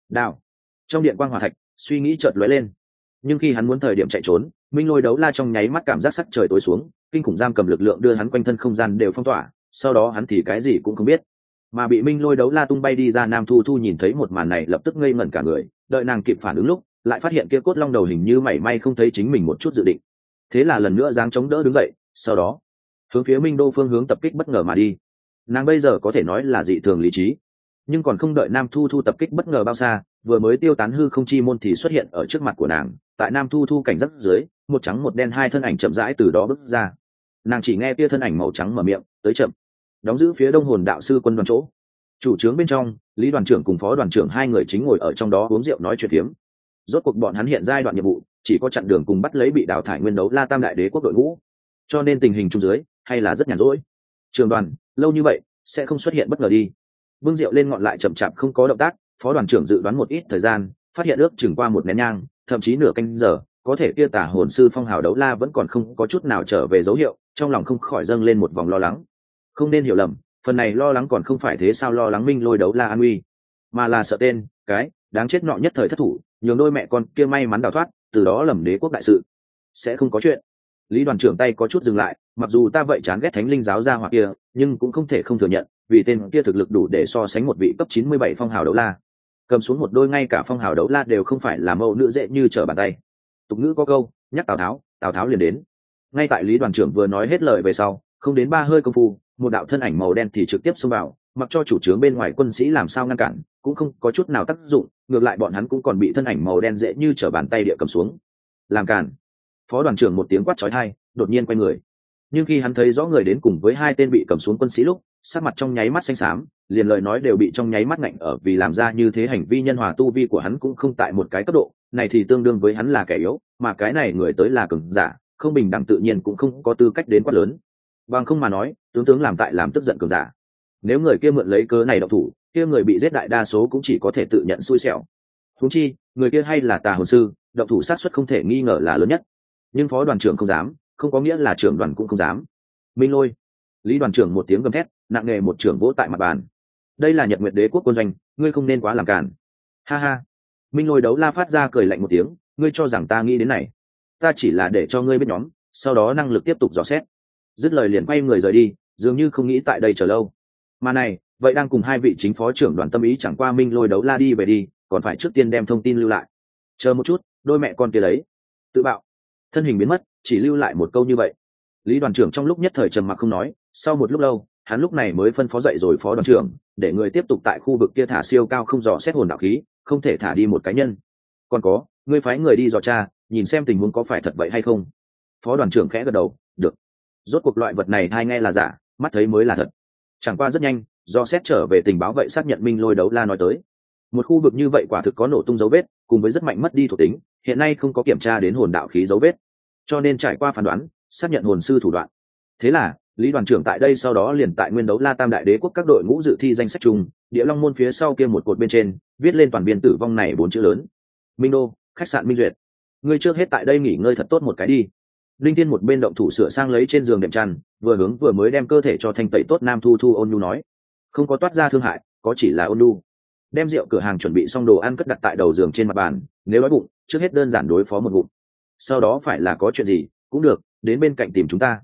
đào. Trong điện quang hỏa thạch, suy nghĩ chợt lóe lên, nhưng khi hắn muốn thời điểm chạy trốn, minh lôi đấu la trong nháy mắt cảm giác sắc trời tối xuống, kinh khủng giam cầm lực lượng đưa hắn quanh thân không gian đều phong tỏa, sau đó hắn thì cái gì cũng không biết. Mà bị minh lôi đấu la tung bay đi ra Nam Thu Thu nhìn thấy một màn này lập tức ngây ngẩn cả người, đợi nàng kịp phản ứng lúc lại phát hiện kia cốt long đầu hình như mảy may không thấy chính mình một chút dự định, thế là lần nữa giáng chống đỡ đứng dậy, sau đó hướng phía minh đô phương hướng tập kích bất ngờ mà đi. Nàng bây giờ có thể nói là dị thường lý trí, nhưng còn không đợi Nam Thu Thu tập kích bất ngờ bao xa, vừa mới tiêu tán hư không chi môn thì xuất hiện ở trước mặt của nàng. Tại Nam Thu Thu cảnh giác dưới, một trắng một đen hai thân ảnh chậm rãi từ đó bước ra. Nàng chỉ nghe kia thân ảnh màu trắng mở miệng, tới chậm. Đóng giữ phía Đông Hồn đạo sư quân đoàn chỗ. Chủ trướng bên trong, Lý đoàn trưởng cùng phó đoàn trưởng hai người chính ngồi ở trong đó uống rượu nói chuyện phiếm. Rốt cuộc bọn hắn hiện giai đoạn nhiệm vụ, chỉ có chặn đường cùng bắt lấy bị đào thải nguyên đấu La Tam đại đế quốc đội ngũ. Cho nên tình hình chung dưới, hay là rất nhàn rỗi. Trường đoàn, lâu như vậy, sẽ không xuất hiện bất ngờ đi. Bưng rượu lên ngọn lại chậm chạp không có động tác, phó đoàn trưởng dự đoán một ít thời gian, phát hiện ước chừng qua một nén nhang, thậm chí nửa canh giờ, có thể kia tả hồn sư phong hào đấu la vẫn còn không có chút nào trở về dấu hiệu, trong lòng không khỏi dâng lên một vòng lo lắng. Không nên hiểu lầm, phần này lo lắng còn không phải thế sao lo lắng minh lôi đấu la an nguy, mà là sợ tên cái đáng chết nọ nhất thời thất thủ, nhường đôi mẹ con kia may mắn đào thoát, từ đó lầm đế quốc đại sự sẽ không có chuyện. Lý đoàn trưởng tay có chút dừng lại, mặc dù ta vậy chán ghét thánh linh giáo gia hoặc kia, nhưng cũng không thể không thừa nhận, vì tên kia thực lực đủ để so sánh một vị cấp 97 phong hào đấu la. Cầm xuống một đôi ngay cả phong hào đấu la đều không phải là mẫu nữ dễ như trở bàn tay. Tục ngữ có câu, nhắc Tào Tháo liền đến. Ngay tại Lý đoàn trưởng vừa nói hết lời về sau, không đến ba hơi công phu, một đạo thân ảnh màu đen thì trực tiếp xông vào, mặc cho chủ trướng bên ngoài quân sĩ làm sao ngăn cản, cũng không có chút nào tác dụng, ngược lại bọn hắn cũng còn bị thân ảnh màu đen dễ như trở bàn tay địa cầm xuống. Làm cản. Phó đoàn trưởng một tiếng quát chói tai, đột nhiên quay người. Nhưng khi hắn thấy rõ người đến cùng với hai tên bị cầm xuống quân sĩ lúc, sắc mặt trong nháy mắt xanh xám, liền lời nói đều bị trong nháy mắt ngạnh ở, vì làm ra như thế hành vi nhân hòa tu vi của hắn cũng không tại một cái cấp độ này, thì tương đương với hắn là kẻ yếu, mà cái này người tới là cường giả, không bình đẳng tự nhiên cũng không có tư cách đến quát lớn. Bằng không mà nói, tướng làm tại làm tức giận cường giả. Nếu người kia mượn lấy cớ này động thủ, kia người bị giết đại đa số cũng chỉ có thể tự nhận xui xẻo. Huống chi, người kia hay là tà hồn sư, động thủ sát suất không thể nghi ngờ là lớn nhất. Nhưng phó đoàn trưởng không dám, không có nghĩa là trưởng đoàn cũng không dám. Minh lôi. Lý đoàn trưởng một tiếng gầm thét, nặng nề một trưởng vỗ tại mặt bàn. Đây là Nhật Nguyệt Đế quốc quân doanh, ngươi không nên quá làm cản. Ha ha. Minh lôi đấu la phát ra cười lạnh một tiếng, ngươi cho rằng ta nghĩ đến này? Ta chỉ là để cho ngươi biết nhóm, sau đó năng lực tiếp tục dò xét. Dứt lời liền quay người rời đi, dường như không nghĩ tại đây chờ lâu. Mà này, vậy đang cùng hai vị chính phó trưởng đoàn tâm ý chẳng qua Minh lôi đấu la đi về đi, còn phải trước tiên đem thông tin lưu lại. Chờ một chút, đôi mẹ con kia đấy. Tự bạo. Thân hình biến mất, chỉ lưu lại một câu như vậy. Lý đoàn trưởng trong lúc nhất thời trầm mặc không nói, sau một lúc lâu, hắn lúc này mới phân phó dậy rồi phó đoàn trưởng, để người tiếp tục tại khu vực kia thả siêu cao không dò xét hồn đạo khí, không thể thả đi một cá nhân. Còn có, ngươi phái người đi dò tra, nhìn xem tình huống có phải thật vậy hay không. Phó đoàn trưởng khẽ gật đầu, được. Rốt cuộc loại vật này hay nghe là giả, mắt thấy mới là thật. Chẳng qua rất nhanh, do xét trở về tình báo vậy xác nhận Minh lôi đấu la nói tới. Một khu vực như vậy quả thực có nổ tung dấu vết, cùng với rất mạnh mất đi thuộc tính, hiện nay không có kiểm tra đến hồn đạo khí dấu vết, cho nên trải qua phán đoán, xác nhận hồn sư thủ đoạn. Thế là Lý đoàn trưởng tại đây sau đó liền tại nguyên đấu La Tam đại đế quốc các đội ngũ dự thi danh sách chung, Địa Long môn phía sau kia một cột bên trên viết lên toàn biên tử vong này 4 chữ lớn: Minh Đô, khách sạn Minh Duyệt. Ngươi trước hết tại đây nghỉ ngơi thật tốt một cái đi. Linh Thiên một bên động thủ sửa sang lấy trên giường đệm chăn, vừa mới đem cơ thể cho thanh tẩy tốt Nam Thu Thu ôn nhu nói, không có toát ra thương hại, có chỉ là ôn nhu. Đem rượu cửa hàng chuẩn bị xong đồ ăn cất đặt tại đầu giường trên mặt bàn, nếu đói bụng, trước hết đơn giản đối phó một ngụm. Sau đó phải là có chuyện gì, cũng được, đến bên cạnh tìm chúng ta.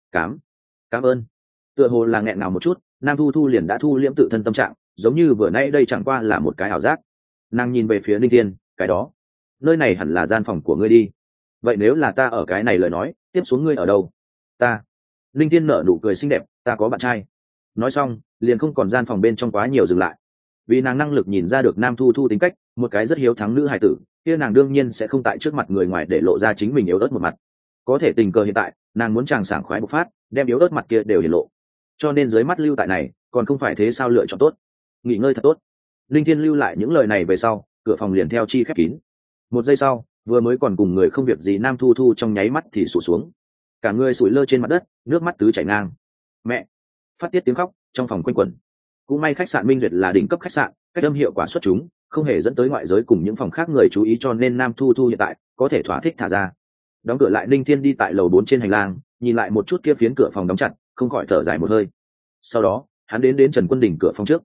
Cảm ơn. Tựa hồ là nghẹn ngào một chút, Nam Thu Thu liền đã thu liễm tự thân tâm trạng, giống như vừa nãy đây chẳng qua là một cái ảo giác. Nàng nhìn về phía Linh Thiên, cái đó, nơi này hẳn là gian phòng của ngươi đi. Vậy nếu là ta ở cái này lời nói, tiếp xuống ngươi ở đâu? Ta. Linh Thiên nở nụ cười xinh đẹp, ta có bạn trai. Nói xong, liền không còn gian phòng bên trong quá nhiều dừng lại. Vì nàng năng lực nhìn ra được Nam Thu Thu tính cách, một cái rất hiếu thắng nữ hài tử, kia nàng đương nhiên sẽ không tại trước mặt người ngoài để lộ ra chính mình yếu ớt một mặt. Có thể tình cờ hiện tại, nàng muốn chàng sảng khoái bộc phát, đem yếu ớt mặt kia đều hiển lộ. Cho nên dưới mắt lưu tại này, còn không phải thế sao lựa chọn tốt. Nghỉ ngơi thật tốt. Linh Thiên lưu lại những lời này về sau, cửa phòng liền theo chi khép kín. Một giây sau, vừa mới còn cùng người không việc gì Nam Thu Thu trong nháy mắt thì sụt xuống. Cả người sủi lơ trên mặt đất, nước mắt tứ chảy ngang. Mẹ! Phát tiết tiếng khóc trong phòng quanh quẩn. Cũng may khách sạn Minh Duyệt là đỉnh cấp khách sạn, cách âm hiệu quả xuất chúng, không hề dẫn tới ngoại giới cùng những phòng khác người chú ý, cho nên Nam Thu Thu hiện tại có thể thỏa thích thả ra. Đóng cửa lại, Linh Thiên đi tại lầu 4 trên hành lang, nhìn lại một chút kia phiến cửa phòng đóng chặt, không khỏi thở dài một hơi. Sau đó, hắn đến Trần Quân Đình cửa phòng trước.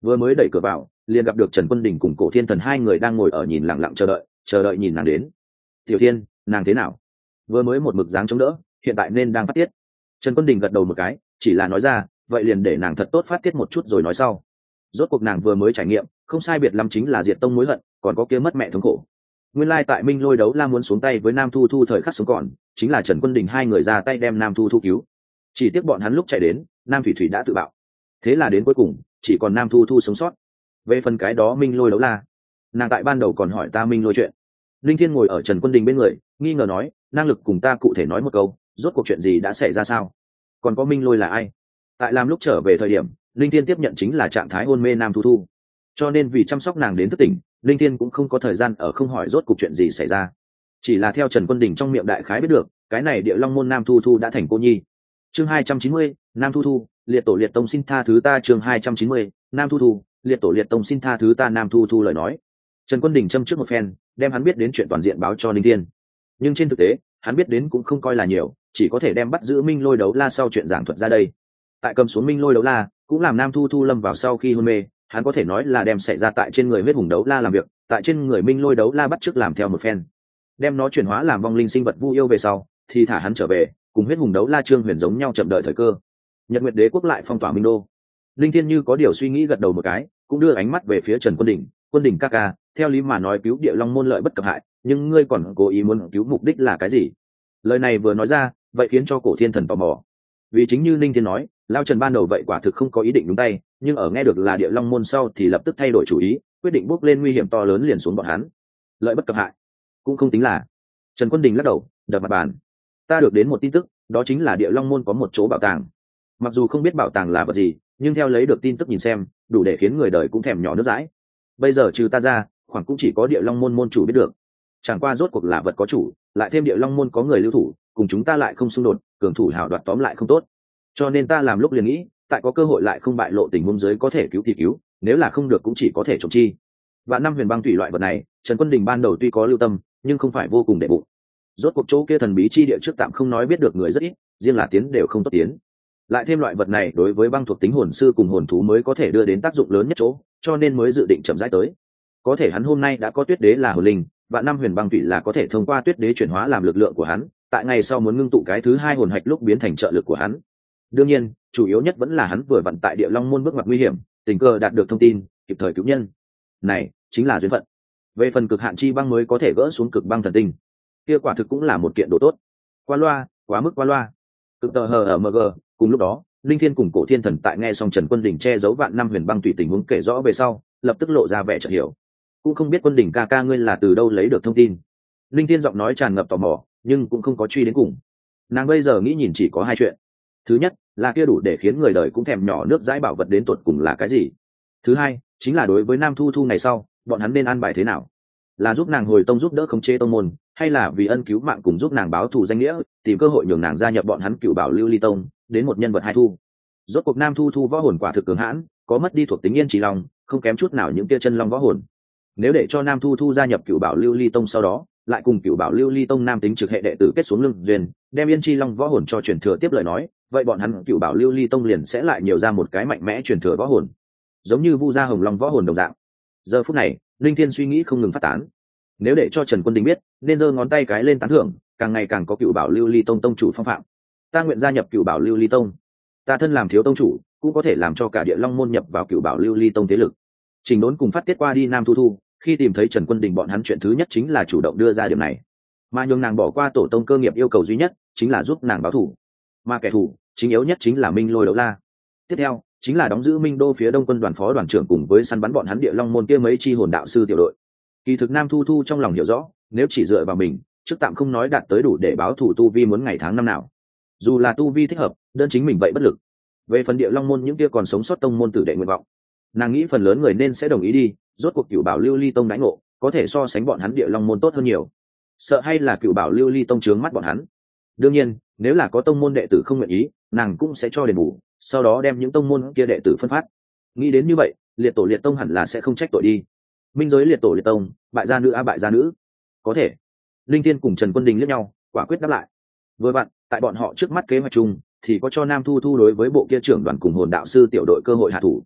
vừa mới đẩy cửa vào liền gặp được Trần Quân Đình cùng Cổ Thiên Thần hai người đang ngồi ở nhìn lặng lặng chờ đợi nhìn nàng đến. Tiểu Thiên, nàng thế nào? Vừa mới một mực dáng chống đỡ, hiện tại nên đang phát tiết. Trần Quân Đình gật đầu một cái, chỉ là nói ra, vậy liền để nàng thật tốt phát tiết một chút rồi nói sau. Rốt cuộc nàng vừa mới trải nghiệm, không sai biệt lắm chính là diệt tông mối hận, còn có kia mất mẹ thống khổ. Nguyên lai tại Minh Lôi đấu la muốn xuống tay với Nam Thu Thu thời khắc sống còn, chính là Trần Quân Đình hai người ra tay đem Nam Thu Thu cứu. Chỉ tiếc bọn hắn lúc chạy đến, Nam Thủy Thủy đã tự bạo. Thế là đến cuối cùng, chỉ còn Nam Thu Thu sống sót. Về phần cái đó Minh Lôi đấu la, nàng tại ban đầu còn hỏi ta Minh Lôi chuyện. Linh Thiên ngồi ở Trần Quân Đình bên người, nghi ngờ nói, năng lực cùng ta cụ thể nói một câu, rốt cuộc chuyện gì đã xảy ra sao? Còn có Minh Lôi là ai? Tại làm lúc trở về thời điểm, Linh Thiên tiếp nhận chính là trạng thái hôn mê Nam Thu Thu, cho nên vì chăm sóc nàng đến thức tỉnh, Linh Thiên cũng không có thời gian ở không hỏi rốt cuộc chuyện gì xảy ra, chỉ là theo Trần Quân Đình trong miệng đại khái biết được, cái này Địa Long môn Nam Thu Thu đã thành cô nhi. Chương 290, Nam Thu Thu, liệt tổ liệt tông xin tha thứ ta. Chương 290, Nam Thu Thu, liệt tổ liệt tông xin tha thứ ta. Nam Thu Thu lời nói, Trần Quân Đình châm trước một phen, đem hắn biết đến chuyện toàn diện báo cho Linh Thiên, nhưng trên thực tế hắn biết đến cũng không coi là nhiều, chỉ có thể đem bắt giữ Minh Lôi đấu la sau chuyện giảng thuật ra đây. Tại cầm xuống Minh Lôi đấu la, cũng làm Nam Thu Thu lâm vào sau khi hôn mê, hắn có thể nói là đem xảy ra tại trên người huyết hùng đấu la làm việc, tại trên người Minh Lôi đấu la bắt chước làm theo một phen, đem nó chuyển hóa làm vong linh sinh vật vu yêu về sau, thì thả hắn trở về, cùng huyết hùng đấu la Trương Huyền giống nhau chậm đợi thời cơ. Nhật Nguyệt Đế quốc lại phong tỏa Minh Đô. Linh Thiên như có điều suy nghĩ gật đầu một cái, cũng đưa ánh mắt về phía Trần Quân Đình. Quân Đình ca ca, theo lý mà nói cứu Địa Long môn lợi bất cập hại, nhưng ngươi còn cố ý muốn cứu mục đích là cái gì? Lời này vừa nói ra, vậy khiến cho Cổ Thiên Thần tò mò. Vì chính như Linh Thiên nói, Lao Trần ban đầu vậy quả thực không có ý định đúng tay, nhưng ở nghe được là Địa Long môn sau thì lập tức thay đổi chủ ý, quyết định bước lên nguy hiểm to lớn liền xuống bọn hắn. Lợi bất cập hại, cũng không tính là. Trần Quân Đình lắc đầu, đập mặt bàn. Ta được đến một tin tức, đó chính là Địa Long môn có một chỗ bảo tàng. Mặc dù không biết bảo tàng là vật gì, nhưng theo lấy được tin tức nhìn xem, đủ để khiến người đời cũng thèm nhỏ nước dãi. Bây giờ trừ ta ra, khoảng cũng chỉ có Địa Long môn môn chủ biết được. Chẳng qua rốt cuộc là vật có chủ, lại thêm Địa Long môn có người lưu thủ, cùng chúng ta lại không xung đột, cường thủ hào đoạt tóm lại không tốt. Cho nên ta làm lúc liền nghĩ, tại có cơ hội lại không bại lộ tình huống dưới có thể cứu thì cứu, nếu là không được cũng chỉ có thể trộm chi. Vạn năm huyền băng thủy loại vật này, Trần Quân Đình ban đầu tuy có lưu tâm, nhưng không phải vô cùng để bụng. Rốt cuộc chỗ kia thần bí chi địa trước tạm không nói biết được người rất ít, riêng là tiến đều không tốt tiến. Lại thêm loại vật này đối với băng thuộc tính hồn sư cùng hồn thú mới có thể đưa đến tác dụng lớn nhất chỗ, cho nên mới dự định chậm rãi tới. Có thể hắn hôm nay đã có tuyết đế là hồn linh, Vạn năm huyền băng thủy là có thể thông qua tuyết đế chuyển hóa làm lực lượng của hắn, tại ngày sau muốn ngưng tụ cái thứ hai hồn hạch lúc biến thành trợ lực của hắn. Đương nhiên, chủ yếu nhất vẫn là hắn vừa vặn tại Địa Long môn bước ngoặt nguy hiểm, tình cờ đạt được thông tin, kịp thời cứu nhân. Này chính là duyên phận. Về phần cực hạn chi băng mới có thể gỡ xuống cực băng thần tinh, kia quả thực cũng là một kiện đồ tốt. Qua loa, quá mức qua loa. Cực tờ hờ ở mg. Cùng lúc đó, Linh Thiên cùng Cổ Thiên Thần tại nghe xong Trần Quân Đình che giấu Vạn năm huyền băng tùy tình huống kể rõ về sau, lập tức lộ ra vẻ chợt hiểu. Cũng không biết Quân Đình ca ca ngươi là từ đâu lấy được thông tin. Linh Thiên giọng nói tràn ngập tò mò, nhưng cũng không có truy đến cùng. Nàng bây giờ nghĩ nhìn chỉ có hai chuyện. Thứ nhất là kia đủ để khiến người đời cũng thèm nhỏ nước dãi bảo vật đến tột cùng là cái gì. Thứ hai chính là đối với Nam Thu Thu ngày sau, bọn hắn nên an bài thế nào, là giúp nàng hồi tông giúp đỡ khống chế tông môn, hay là vì ân cứu mạng cùng giúp nàng báo thù danh nghĩa, tìm cơ hội nhường nàng gia nhập bọn hắn Cửu Bảo Lưu Ly Tông, đến một nhân vật hai thu. Rốt cuộc Nam Thu Thu võ hồn quả thực cường hãn, có mất đi thuộc tính yên chỉ long, không kém chút nào những tia chân long võ hồn. Nếu để cho Nam Thu Thu gia nhập Cửu Bảo Lưu Ly Tông sau đó, lại cùng Cửu Bảo Lưu Ly Tông nam tính trực hệ đệ tử kết xuống lưng duyên, đem yên chi long võ hồn cho truyền thừa tiếp lời nói, vậy bọn hắn Cửu Bảo Lưu Ly Tông liền sẽ lại nhiều ra một cái mạnh mẽ truyền thừa võ hồn, giống như Vu Gia Hồng Long võ hồn đồng dạng. Giờ phút này, Linh Thiên suy nghĩ không ngừng phát tán. Nếu để cho Trần Quân Đình biết, nên giơ ngón tay cái lên tán thưởng, càng ngày càng có Cửu Bảo Lưu Ly Tông tông chủ phong phạm. Ta nguyện gia nhập Cửu Bảo Lưu Ly Tông. Ta thân làm thiếu tông chủ, cũng có thể làm cho cả Địa Long môn nhập vào Cửu Bảo Lưu Ly Tông thế lực. Trình Đốn cùng phát tiết qua đi Nam Thu Thu, khi tìm thấy Trần Quân Đình bọn hắn chuyện thứ nhất chính là chủ động đưa ra điểm này, mà nhường nàng bỏ qua tổ tông cơ nghiệp yêu cầu duy nhất chính là giúp nàng báo thù, mà kẻ thù chính yếu nhất chính là Minh Lôi đấu la. Tiếp theo chính là đóng giữ Minh Đô phía đông quân đoàn phó đoàn trưởng cùng với săn bắn bọn hắn Địa Long môn kia mấy chi hồn đạo sư tiểu đội. Kỳ thực Nam Thu Thu trong lòng hiểu rõ, nếu chỉ dựa vào mình, trước tạm không nói đạt tới đủ để báo thù tu vi muốn ngày tháng năm nào, dù là tu vi thích hợp, đơn chính mình vậy bất lực. Về phần Địa Long môn những kia còn sống sót tông môn tử đệ nguyện vọng, nàng nghĩ phần lớn người nên sẽ đồng ý đi, rốt cuộc Cửu Bảo Lưu Ly Tông đãi ngộ có thể so sánh bọn hắn Địa Long môn tốt hơn nhiều. Sợ hay là Cửu Bảo Lưu Ly Tông trướng mắt bọn hắn. Đương nhiên, nếu là có tông môn đệ tử không nguyện ý, nàng cũng sẽ cho đền bù, sau đó đem những tông môn kia đệ tử phân phát. Nghĩ đến như vậy, liệt tổ liệt tông hẳn là sẽ không trách tội đi. Minh giới liệt tổ liệt tông, bại gia nữ a bại gia nữ. Có thể. Linh Thiên cùng Trần Quân Đình liếc nhau, quả quyết đáp lại. Vừa vặn, tại bọn họ trước mắt kế hoạch chung, thì có cho Nam Thu Thu đối với bộ kia trưởng đoàn cùng hồn đạo sư tiểu đội cơ hội hạ thủ.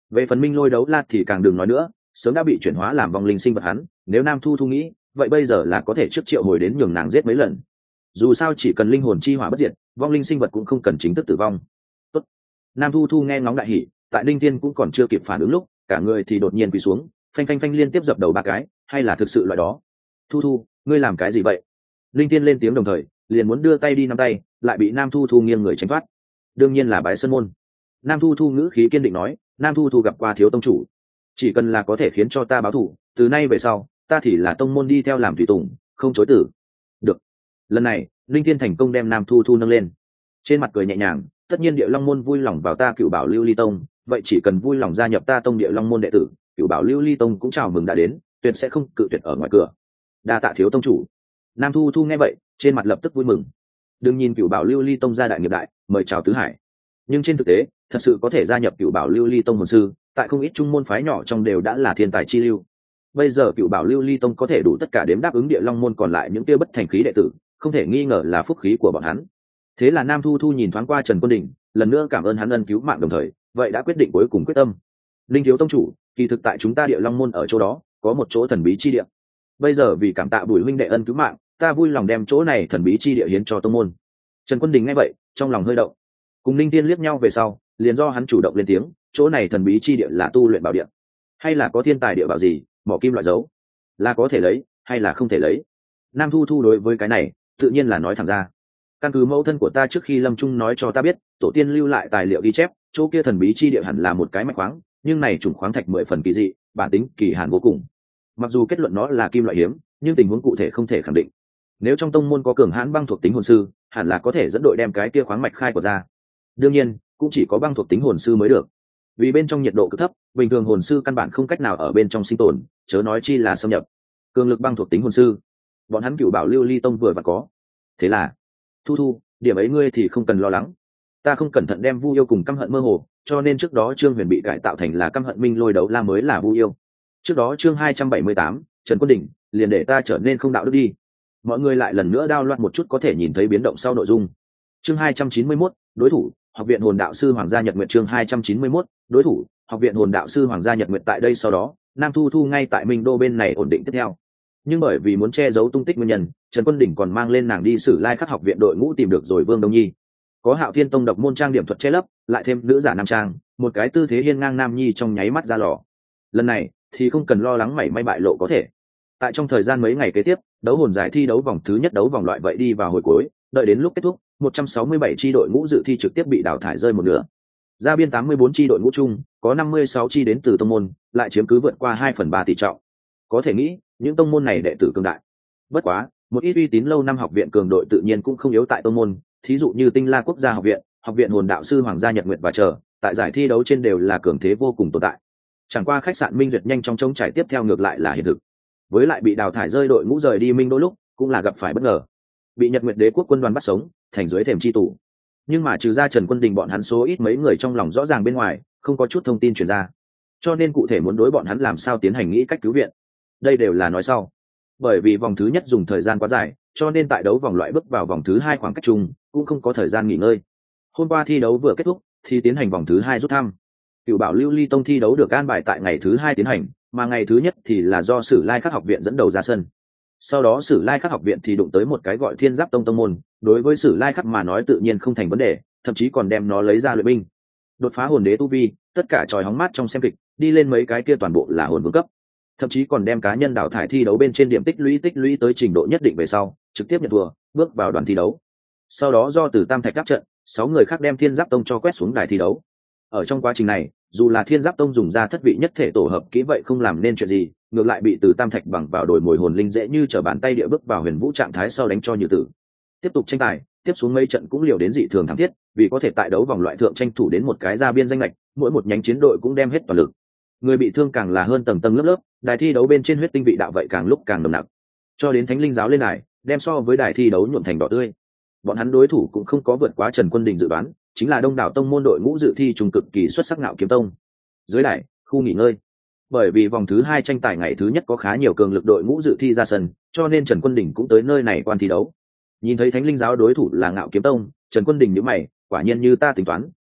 Về phần minh lôi đấu la thì càng đừng nói nữa, sớm đã bị chuyển hóa làm vong linh sinh vật hắn, nếu Nam Thu Thu nghĩ vậy bây giờ là có thể trước triệu hồi đến nhường nàng giết mấy lần. Dù sao chỉ cần linh hồn chi hỏa bất diệt, vong linh sinh vật cũng không cần chính thức tử vong. Tốt. Nam Thu Thu nghe ngóng đại hỉ, tại Linh Thiên cũng còn chưa kịp phản ứng lúc, cả người thì đột nhiên quỳ xuống, phanh phanh phanh liên tiếp dập đầu ba cái, hay là thực sự loại đó. Thu Thu, ngươi làm cái gì vậy? Linh Thiên lên tiếng đồng thời, liền muốn đưa tay đi nắm tay, lại bị Nam Thu Thu nghiêng người tránh thoát. Đương nhiên là bái sơn môn. Nam Thu Thu ngữ khí kiên định nói, Nam Thu Thu gặp qua thiếu tông chủ, chỉ cần là có thể khiến cho ta báo thù, từ nay về sau ta thì là tông môn đi theo làm tùy tùng, không chối từ. Được. Lần này Linh Thiên thành công đem Nam Thu Thu nâng lên, trên mặt cười nhẹ nhàng, tất nhiên Địa Long môn vui lòng vào ta Cửu Bảo Lưu Ly tông, vậy chỉ cần vui lòng gia nhập ta tông Địa Long môn đệ tử, Cửu Bảo Lưu Ly tông cũng chào mừng đã đến, tuyệt sẽ không cự tuyệt ở ngoài cửa. Đa tạ thiếu tông chủ. Nam Thu Thu nghe vậy, trên mặt lập tức vui mừng. Đừng nhìn Cửu Bảo Lưu Ly tông gia đại nghiệp đại, mời chào tứ hải, nhưng trên thực tế thật sự có thể gia nhập Cửu Bảo Lưu Ly tông hồn sư, tại không ít trung môn phái nhỏ trong đều đã là thiên tài chi lưu. Bây giờ Cửu Bảo Lưu Ly tông có thể đủ tất cả đếm đáp ứng Địa Long môn còn lại những kia bất thành khí đệ tử, không thể nghi ngờ là phúc khí của bọn hắn. Thế là Nam Thu Thu nhìn thoáng qua Trần Quân Đình, lần nữa cảm ơn hắn ân cứu mạng, đồng thời vậy đã quyết định cuối cùng quyết tâm. Linh thiếu tông chủ, kỳ thực tại chúng ta Địa Long môn ở chỗ đó có một chỗ thần bí chi địa, bây giờ vì cảm tạ Bùi huynh đệ ân cứu mạng, ta vui lòng đem chỗ này thần bí chi địa hiến cho tông môn. Trần Quân Đình nghe vậy, trong lòng hơi động. Cùng Linh Tiên liếc nhau về sau, liền do hắn chủ động lên tiếng, chỗ này thần bí chi địa là tu luyện bảo địa, hay là có thiên tài địa bảo gì, mỏ kim loại dấu, là có thể lấy hay là không thể lấy? Nam Thu Thu đối với cái này tự nhiên là nói thẳng ra. Căn cứ mẫu thân của ta trước khi lâm chung nói cho ta biết, tổ tiên lưu lại tài liệu ghi chép, chỗ kia thần bí chi địa hẳn là một cái mạch khoáng, nhưng này chủng khoáng thạch 10 phần kỳ dị, bản tính kỳ hàn vô cùng. Mặc dù kết luận nó là kim loại hiếm, nhưng tình huống cụ thể không thể khẳng định. Nếu trong tông môn có cường hãn băng thuộc tính hồn sư, hẳn là có thể dẫn đội đem cái kia khoáng mạch khai của ra. Đương nhiên cũng chỉ có băng thuộc tính hồn sư mới được, vì bên trong nhiệt độ cực thấp, bình thường hồn sư căn bản không cách nào ở bên trong sinh tồn, chớ nói chi là xâm nhập. Cường lực băng thuộc tính hồn sư, bọn hắn Cửu Bảo Lưu Ly tông vừa và có. Thế là Thu Thu, điểm ấy ngươi thì không cần lo lắng, ta không cẩn thận đem Vu Yêu cùng Căm Hận mơ hồ, cho nên trước đó Trương Huyền bị cải tạo thành là Căm Hận Minh Lôi Đấu La mới là Vu Yêu. Trước đó chương 278, Trần Quân Đỉnh liền để ta trở nên không đạo đức đi. Mọi người lại lần nữa đao loạn một chút có thể nhìn thấy biến động sau nội dung. Chương 291, đối thủ, Học viện Hồn Đạo sư Hoàng gia Nhật Nguyệt. Chương 291, đối thủ, Học viện Hồn Đạo sư Hoàng gia Nhật Nguyệt. Tại đây sau đó, Nam Thu Thu ngay tại Minh Đô bên này ổn định tiếp theo. Nhưng bởi vì muốn che giấu tung tích nguyên nhân, Trần Quân Đỉnh còn mang lên nàng đi Sử Lai Khắc học viện đội ngũ tìm được rồi Vương Đông Nhi. Có Hạo Thiên tông độc môn trang điểm thuật che lấp, lại thêm nữ giả nam trang, một cái tư thế hiên ngang nam nhi trong nháy mắt ra lò. Lần này thì không cần lo lắng mảy may bại lộ có thể. Tại trong thời gian mấy ngày kế tiếp, đấu hồn giải thi đấu vòng thứ nhất đấu vòng loại vậy đi vào hồi cuối, đợi đến lúc kết thúc, 167 chi đội ngũ dự thi trực tiếp bị đào thải rơi một nửa. Ra biên 84 chi đội ngũ chung, có 56 chi đến từ tông môn, lại chiếm cứ vượt qua 2/3 tỷ trọng. Có thể nghĩ, những tông môn này đệ tử cường đại. Bất quá, một ít uy tín lâu năm học viện cường đội tự nhiên cũng không yếu tại tông môn, thí dụ như Tinh La Quốc gia học viện, Học viện Hồn Đạo sư Hoàng gia Nhật Nguyệt và chờ, tại giải thi đấu trên đều là cường thế vô cùng tồn tại. Chẳng qua khách sạn Minh Duyệt nhanh chóng chống trải tiếp theo ngược lại là hiện thực. Với lại bị đào thải rơi đội ngũ rời đi Minh Đô lúc, cũng là gặp phải bất ngờ. Bị Nhật Nguyệt Đế quốc quân đoàn bắt sống, thành dưới thềm chi tù. Nhưng mà trừ ra Trần Quân Đình bọn hắn số ít mấy người trong lòng rõ ràng bên ngoài, không có chút thông tin truyền ra. Cho nên cụ thể muốn đối bọn hắn làm sao tiến hành nghĩ cách cứu viện, đây đều là nói sau. Bởi vì vòng thứ nhất dùng thời gian quá dài, cho nên tại đấu vòng loại bước vào vòng thứ hai khoảng cách chung cũng không có thời gian nghỉ ngơi. Hôm qua thi đấu vừa kết thúc thì tiến hành vòng thứ hai rút thăm. Cửu Bảo Lưu Ly tông thi đấu được an bài tại ngày thứ hai tiến hành, mà ngày thứ nhất thì là do Sử Lai Khắc học viện dẫn đầu ra sân. Sau đó Sử Lai Khắc học viện thì đụng tới một cái gọi Thiên Giáp tông tông môn, đối với Sử Lai Khắc mà nói tự nhiên không thành vấn đề, thậm chí còn đem nó lấy ra luyện binh. Đột phá hồn đế tu vi, tất cả tròi hóng mát trong xem kịch, đi lên mấy cái kia toàn bộ là hồn vương cấp. Thậm chí còn đem cá nhân đào thải thi đấu bên trên điểm tích lũy tới trình độ nhất định về sau, trực tiếp nhận thua, bước vào đoàn thi đấu. Sau đó do từ Tam Thạch đáp trận, 6 người khác đem Thiên Giáp tông cho quét xuống đài thi đấu. Ở trong quá trình này, dù là Thiên Giáp tông dùng ra thất vị nhất thể tổ hợp kỹ vậy không làm nên chuyện gì, ngược lại bị từ Tam Thạch bằng vào đổi mồi hồn linh dễ như trở bàn tay địa bước vào huyền vũ trạng thái sau đánh cho như tử. Tiếp tục tranh tài, tiếp xuống mấy trận cũng liều đến dị thường thắng thiết, vì có thể tại đấu vòng loại thượng tranh thủ đến một cái ra biên danh lệch, mỗi một nhánh chiến đội cũng đem hết toàn lực. Người bị thương càng là hơn tầng tầng lớp lớp, đài thi đấu bên trên huyết tinh vị đạo vậy càng lúc càng nồng nặc, cho đến Thánh Linh giáo lên đài, đem so với đài thi đấu nhuộm thành đỏ tươi. Bọn hắn đối thủ cũng không có vượt quá Trần Quân Đình dự đoán, chính là đông đảo tông môn đội ngũ dự thi trùng cực kỳ xuất sắc Ngạo Kiếm tông. Dưới đài, khu nghỉ ngơi. Bởi vì vòng thứ hai tranh tài ngày thứ nhất có khá nhiều cường lực đội ngũ dự thi ra sân, cho nên Trần Quân Đình cũng tới nơi này quan thi đấu. Nhìn thấy Thánh Linh giáo đối thủ là Ngạo Kiếm tông, Trần Quân Đình nhíu mày, quả nhiên như ta tính toán,